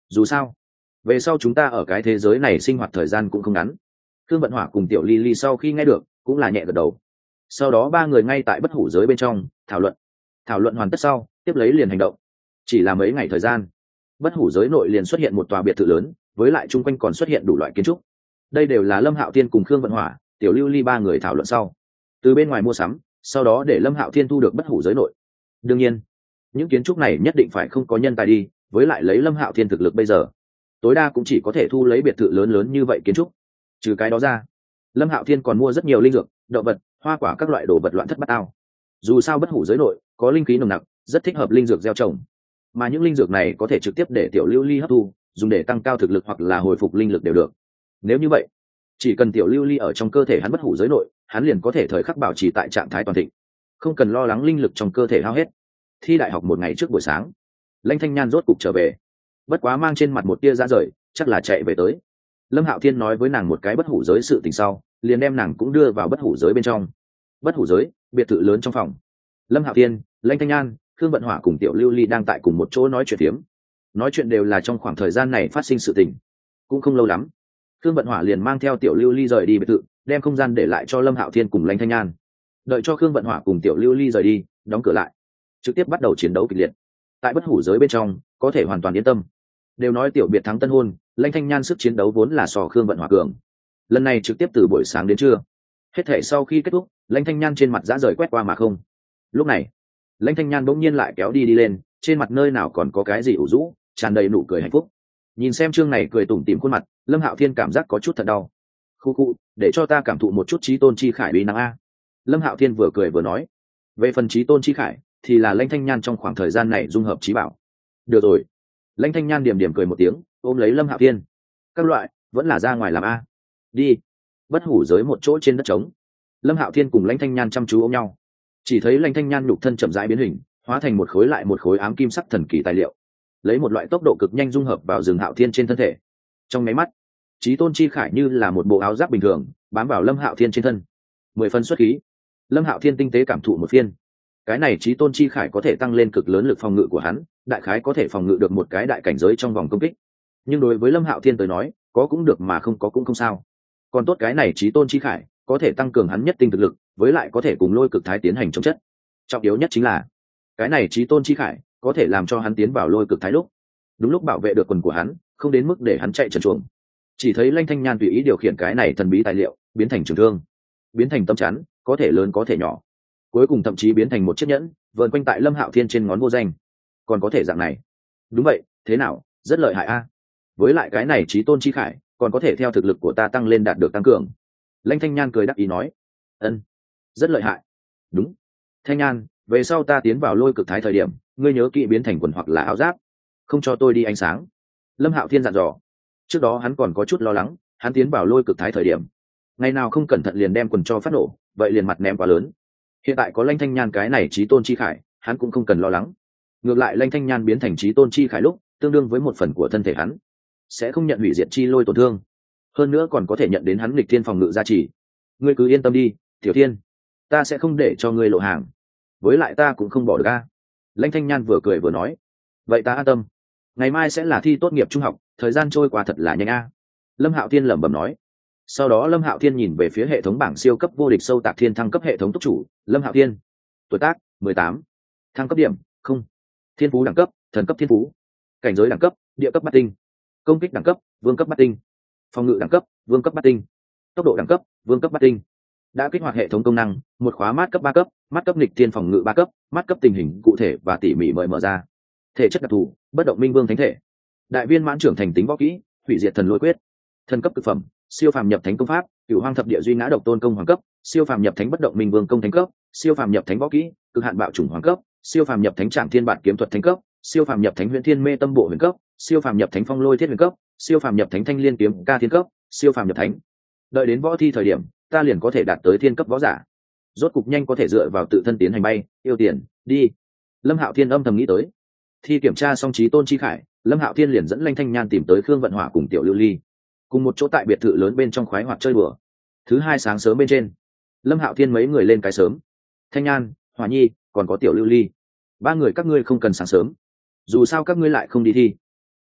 dù sao về sau chúng ta ở cái thế giới này sinh hoạt thời gian cũng không ngắn. Thương Vận Hỏa cùng Tiểu Ly Ly sau khi nghe được cũng là nhẹ gật đầu. Sau đó ba người ngay tại bất hủ giới bên trong thảo luận thảo luận hoàn tất sau tiếp lấy liền hành động. Chỉ là mấy ngày thời gian, bất hủ giới nội liền xuất hiện một tòa biệt thự lớn, với lại chung quanh còn xuất hiện đủ loại kiến trúc. Đây đều là Lâm Hạo Thiên cùng Khương Vận Hỏa, Tiểu Lưu Ly ba người thảo luận sau từ bên ngoài mua sắm, sau đó để Lâm Hạo Thiên thu được bất hủ giới nội. Đương nhiên những kiến trúc này nhất định phải không có nhân tài đi, với lại lấy Lâm Hạo Thiên thực lực bây giờ tối đa cũng chỉ có thể thu lấy biệt thự lớn lớn như vậy kiến trúc. Trừ cái đó ra, Lâm Hạo Thiên còn mua rất nhiều linh dược, động vật, hoa quả, các loại đồ vật loạn thất bát ao. Dù sao bất hủ giới nội có linh khí nồng nặc, rất thích hợp linh dược gieo trồng, mà những linh dược này có thể trực tiếp để Tiểu Lưu Ly hấp thu, dùng để tăng cao thực lực hoặc là hồi phục linh lực đều được. Nếu như vậy, chỉ cần Tiểu Lưu Ly ở trong cơ thể hắn bất hủ giới nội, hắn liền có thể thời khắc bảo trì tại trạng thái toàn thịnh, không cần lo lắng linh lực trong cơ thể hao hết. Thi đại học một ngày trước buổi sáng, Lãnh Thanh Nhan rốt cục trở về, bất quá mang trên mặt một tia ra rời, chắc là chạy về tới. Lâm Hạo Thiên nói với nàng một cái bất hủ giới sự tình sau, liền đem nàng cũng đưa vào bất hủ giới bên trong. Bất hủ giới, biệt thự lớn trong phòng, Lâm Hạo Thiên, Lãnh Thanh Nhan, Khương Vận Hỏa cùng Tiểu Lưu Ly đang tại cùng một chỗ nói chuyện phiếm. Nói chuyện đều là trong khoảng thời gian này phát sinh sự tình. Cũng không lâu lắm, Khương Vận Hỏa liền mang theo Tiểu Lưu Ly rời đi biệt thự, đem không gian để lại cho Lâm Hạo Thiên cùng Lãnh Thanh Nhan. Đợi cho Khương Vận Hỏa cùng Tiểu Lưu Ly rời đi, đóng cửa lại, trực tiếp bắt đầu chiến đấu kịch liệt. Tại bất hủ giới bên trong, có thể hoàn toàn yên tâm. Đều nói tiểu biệt thắng tân hôn, Lãnh Thanh Nhan sức chiến đấu vốn là so Khương Vận Hỏa cường. Lần này trực tiếp từ buổi sáng đến trưa, hết thể sau khi kết thúc, Lãnh Thanh Nhan trên mặt dã rời quét qua mà không. Lúc này, Lãnh Thanh Nhan bỗng nhiên lại kéo đi đi lên, trên mặt nơi nào còn có cái gì ủ rũ, tràn đầy nụ cười hạnh phúc. Nhìn xem chương này cười tủm tỉm khuôn mặt, Lâm Hạo Thiên cảm giác có chút thật đau. Khu khu, để cho ta cảm thụ một chút chí tôn chi khải uy năng a. Lâm Hạo Thiên vừa cười vừa nói. Về phần chí tôn chi khải, thì là Lãnh Thanh Nhan trong khoảng thời gian này dung hợp chí bảo. Được rồi. Lãnh Thanh Nhan điểm điểm cười một tiếng, ôm lấy Lâm Hạo Thiên. Các loại, vẫn là ra ngoài làm a. Đi. Bất hủ giới một chỗ trên đất trống, Lâm Hạo Thiên cùng Lãnh Thanh Nhan chăm chú ôm nhau. Chỉ thấy Lãnh Thanh Nhan nhục thân chậm rãi biến hình, hóa thành một khối lại một khối ám kim sắc thần kỳ tài liệu, lấy một loại tốc độ cực nhanh dung hợp vào rừng Hạo Thiên trên thân thể. Trong máy mắt, chí tôn chi khải như là một bộ áo giáp bình thường bám vào Lâm Hạo Thiên trên thân, mười phân xuất khí. Lâm Hạo Thiên tinh tế cảm thụ một phiên, cái này chí tôn chi khải có thể tăng lên cực lớn lực phòng ngự của hắn, đại khái có thể phòng ngự được một cái đại cảnh giới trong vòng công kích. Nhưng đối với Lâm Hạo Thiên tới nói, có cũng được mà không có cũng không sao. Còn tốt cái này chí tôn chi khải có thể tăng cường hắn nhất tinh thực lực, với lại có thể cùng lôi cực thái tiến hành chống chất. Trọng yếu nhất chính là cái này chí tôn chi khải có thể làm cho hắn tiến vào lôi cực thái lúc đúng lúc bảo vệ được quần của hắn, không đến mức để hắn chạy trần truồng. Chỉ thấy Lãnh Thanh Nhan tùy ý điều khiển cái này thần bí tài liệu, biến thành trường thương, biến thành tâm chắn, có thể lớn có thể nhỏ, cuối cùng thậm chí biến thành một chiếc nhẫn vờn quanh tại Lâm Hạo Thiên trên ngón vô danh. Còn có thể dạng này? Đúng vậy, thế nào, rất lợi hại a. Với lại cái này chí tôn chi khải còn có thể theo thực lực của ta tăng lên đạt được tăng cường. Lãnh Thanh Nhan cười đắc ý nói. Ân, rất lợi hại. Đúng. Thanh Nhan, về sau ta tiến vào lôi cực thái thời điểm, ngươi nhớ kỹ biến thành quần hoặc là áo giáp, không cho tôi đi ánh sáng. Lâm Hạo Thiên dặn dò. Trước đó hắn còn có chút lo lắng, hắn tiến vào lôi cực thái thời điểm, ngày nào không cẩn thận liền đem quần cho phát nổ, vậy liền mặt ném quá lớn. Hiện tại có Lãnh Thanh Nhan cái này chí tôn chi khải, hắn cũng không cần lo lắng. Ngược lại Lãnh Thanh Nhan biến thành chí tôn chi khải lúc, tương đương với một phần của thân thể hắn, sẽ không nhận hủy diệt chi lôi tổn thương, hơn nữa còn có thể nhận đến hắn nghịch thiên phòng ngự gia trì. Ngươi cứ yên tâm đi, Tiểu Thiên, ta sẽ không để cho ngươi lộ hàng, với lại ta cũng không bỏ được a. Lãnh Thanh Nhan vừa cười vừa nói. Vậy ta an tâm, ngày mai sẽ là thi tốt nghiệp trung học, thời gian trôi qua thật là nhanh a. Lâm Hạo Thiên lẩm bẩm nói. Sau đó Lâm Hạo Thiên nhìn về phía hệ thống bảng siêu cấp vô địch sâu tạc thiên thăng cấp hệ thống túc chủ Lâm Hạo Thiên. Tuổi tác mười tám, thăng cấp điểm không, thiên phú đẳng cấp thần cấp thiên phú, cảnh giới đẳng cấp địa cấp bát tinh, công kích đẳng cấp vương cấp bát tinh, phòng ngự đẳng cấp vương cấp bát tinh, tốc độ đẳng cấp vương cấp bát tinh. Đã kích hoạt hệ thống công năng, một khóa mát cấp ba cấp, mát cấp nghịch thiên phòng ngự ba cấp, mát cấp tình hình cụ thể và tỉ mỉ mời mở ra. Thể chất đặc thù, bất động minh vương thánh thể. Đại viên mãn trưởng thành tính võ kỹ, hủy diệt thần lôi quyết. Thần cấp cực phẩm, siêu phàm nhập thánh công pháp, cửu hoang thập địa duy ngã độc tôn công hoàng cấp, siêu phàm nhập thánh bất động minh vương công thánh cấp, siêu phàm nhập thánh võ kỹ, cực hạn bạo chủng hoàng cấp, siêu phàm nhập thánh trảm thiên bản kiếm thuật thánh cấp, siêu phàm nhập thánh huyền thiên mê tâm bộ huyền cấp, siêu phàm nhập thánh phong lôi thiết huyền cấp, siêu phàm nhập thánh thanh liên kiếm ca thiên cấp, siêu phàm nhập thánh. Đợi đến võ thi thời điểm, ta liền có thể đạt tới thiên cấp võ giả. Rốt cục nhanh có thể dựa vào tự thân tiến hành bay, yêu tiền, đi. Lâm Hạo Thiên âm thầm nghĩ tới. Thi kiểm tra xong chí tôn chi khải, Lâm Hạo Thiên liền dẫn Lãnh Thanh Nhan tìm tới Khương Vận Hỏa cùng Tiểu Lưu Ly, cùng một chỗ tại biệt thự lớn bên trong khoái hoạt chơi đùa. Thứ hai sáng sớm bên trên, Lâm Hạo Thiên mấy người lên cái sớm. Thanh Nhan, Hỏa Nhi, còn có Tiểu Lưu Ly, ba người các ngươi không cần sáng sớm, dù sao các ngươi lại không đi thi.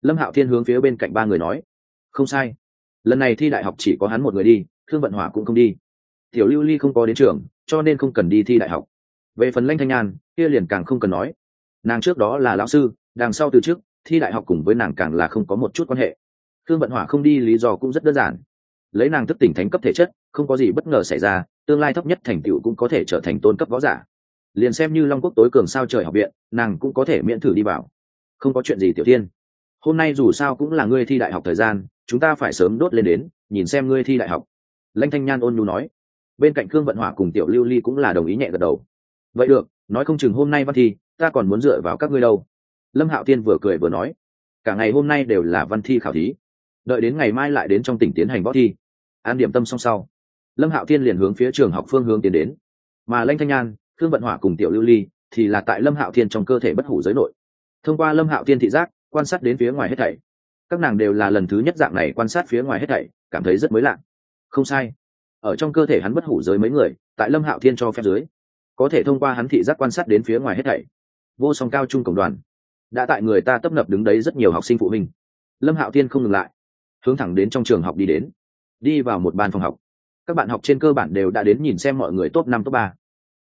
Lâm Hạo Thiên hướng phía bên cạnh ba người nói. Không sai, lần này thi đại học chỉ có hắn một người đi, Thương Vận Hỏa cũng không đi. Tiểu Lưu Ly không có đến trường, cho nên không cần đi thi đại học. Về phần Lanh Thanh Nhan, kia liền càng không cần nói. Nàng trước đó là lão sư, đằng sau từ trước, thi đại học cùng với nàng càng là không có một chút quan hệ. Thương Vận Hỏa không đi lý do cũng rất đơn giản. Lấy nàng thức tỉnh thánh cấp thể chất, không có gì bất ngờ xảy ra, tương lai thấp nhất thành tựu cũng có thể trở thành tôn cấp võ giả. Liền xem như Long Quốc tối cường sao trời học viện, nàng cũng có thể miễn thử đi vào. Không có chuyện gì Tiểu Thiên. Hôm nay dù sao cũng là ngươi thi đại học thời gian, chúng ta phải sớm đốt lên đến, nhìn xem ngươi thi đại học. Lanh Thanh Nhan ôn nhu nói. Bên cạnh Khương Vận Hỏa cùng Tiểu Lưu Ly cũng là đồng ý nhẹ gật đầu. Vậy được, nói không chừng hôm nay văn thi, ta còn muốn dựa vào các ngươi đâu. Lâm Hạo Thiên vừa cười vừa nói. Cả ngày hôm nay đều là văn thi khảo thí, đợi đến ngày mai lại đến trong tỉnh tiến hành võ thi. An điểm tâm xong sau, Lâm Hạo Thiên liền hướng phía trường học phương hướng tiến đến, mà Lanh Thanh Nhan, Khương Vận Hỏa cùng Tiểu Lưu Ly thì là tại Lâm Hạo Thiên trong cơ thể bất hủ giới nội, thông qua Lâm Hạo Thiên thị giác quan sát đến phía ngoài hết thảy. Các nàng đều là lần thứ nhất dạng này quan sát phía ngoài hết thảy, cảm thấy rất mới lạ. Không sai, ở trong cơ thể hắn bất hủ giới mấy người, tại Lâm Hạo Thiên cho phép dưới, có thể thông qua hắn thị giác quan sát đến phía ngoài hết thảy. Vô Song cao trung cổng đoàn đã tại người ta tấp nập đứng đấy rất nhiều học sinh phụ huynh. Lâm Hạo Thiên không ngừng lại, hướng thẳng đến trong trường học đi đến. Đi vào một ban phòng học, các bạn học trên cơ bản đều đã đến nhìn xem mọi người top năm top ba.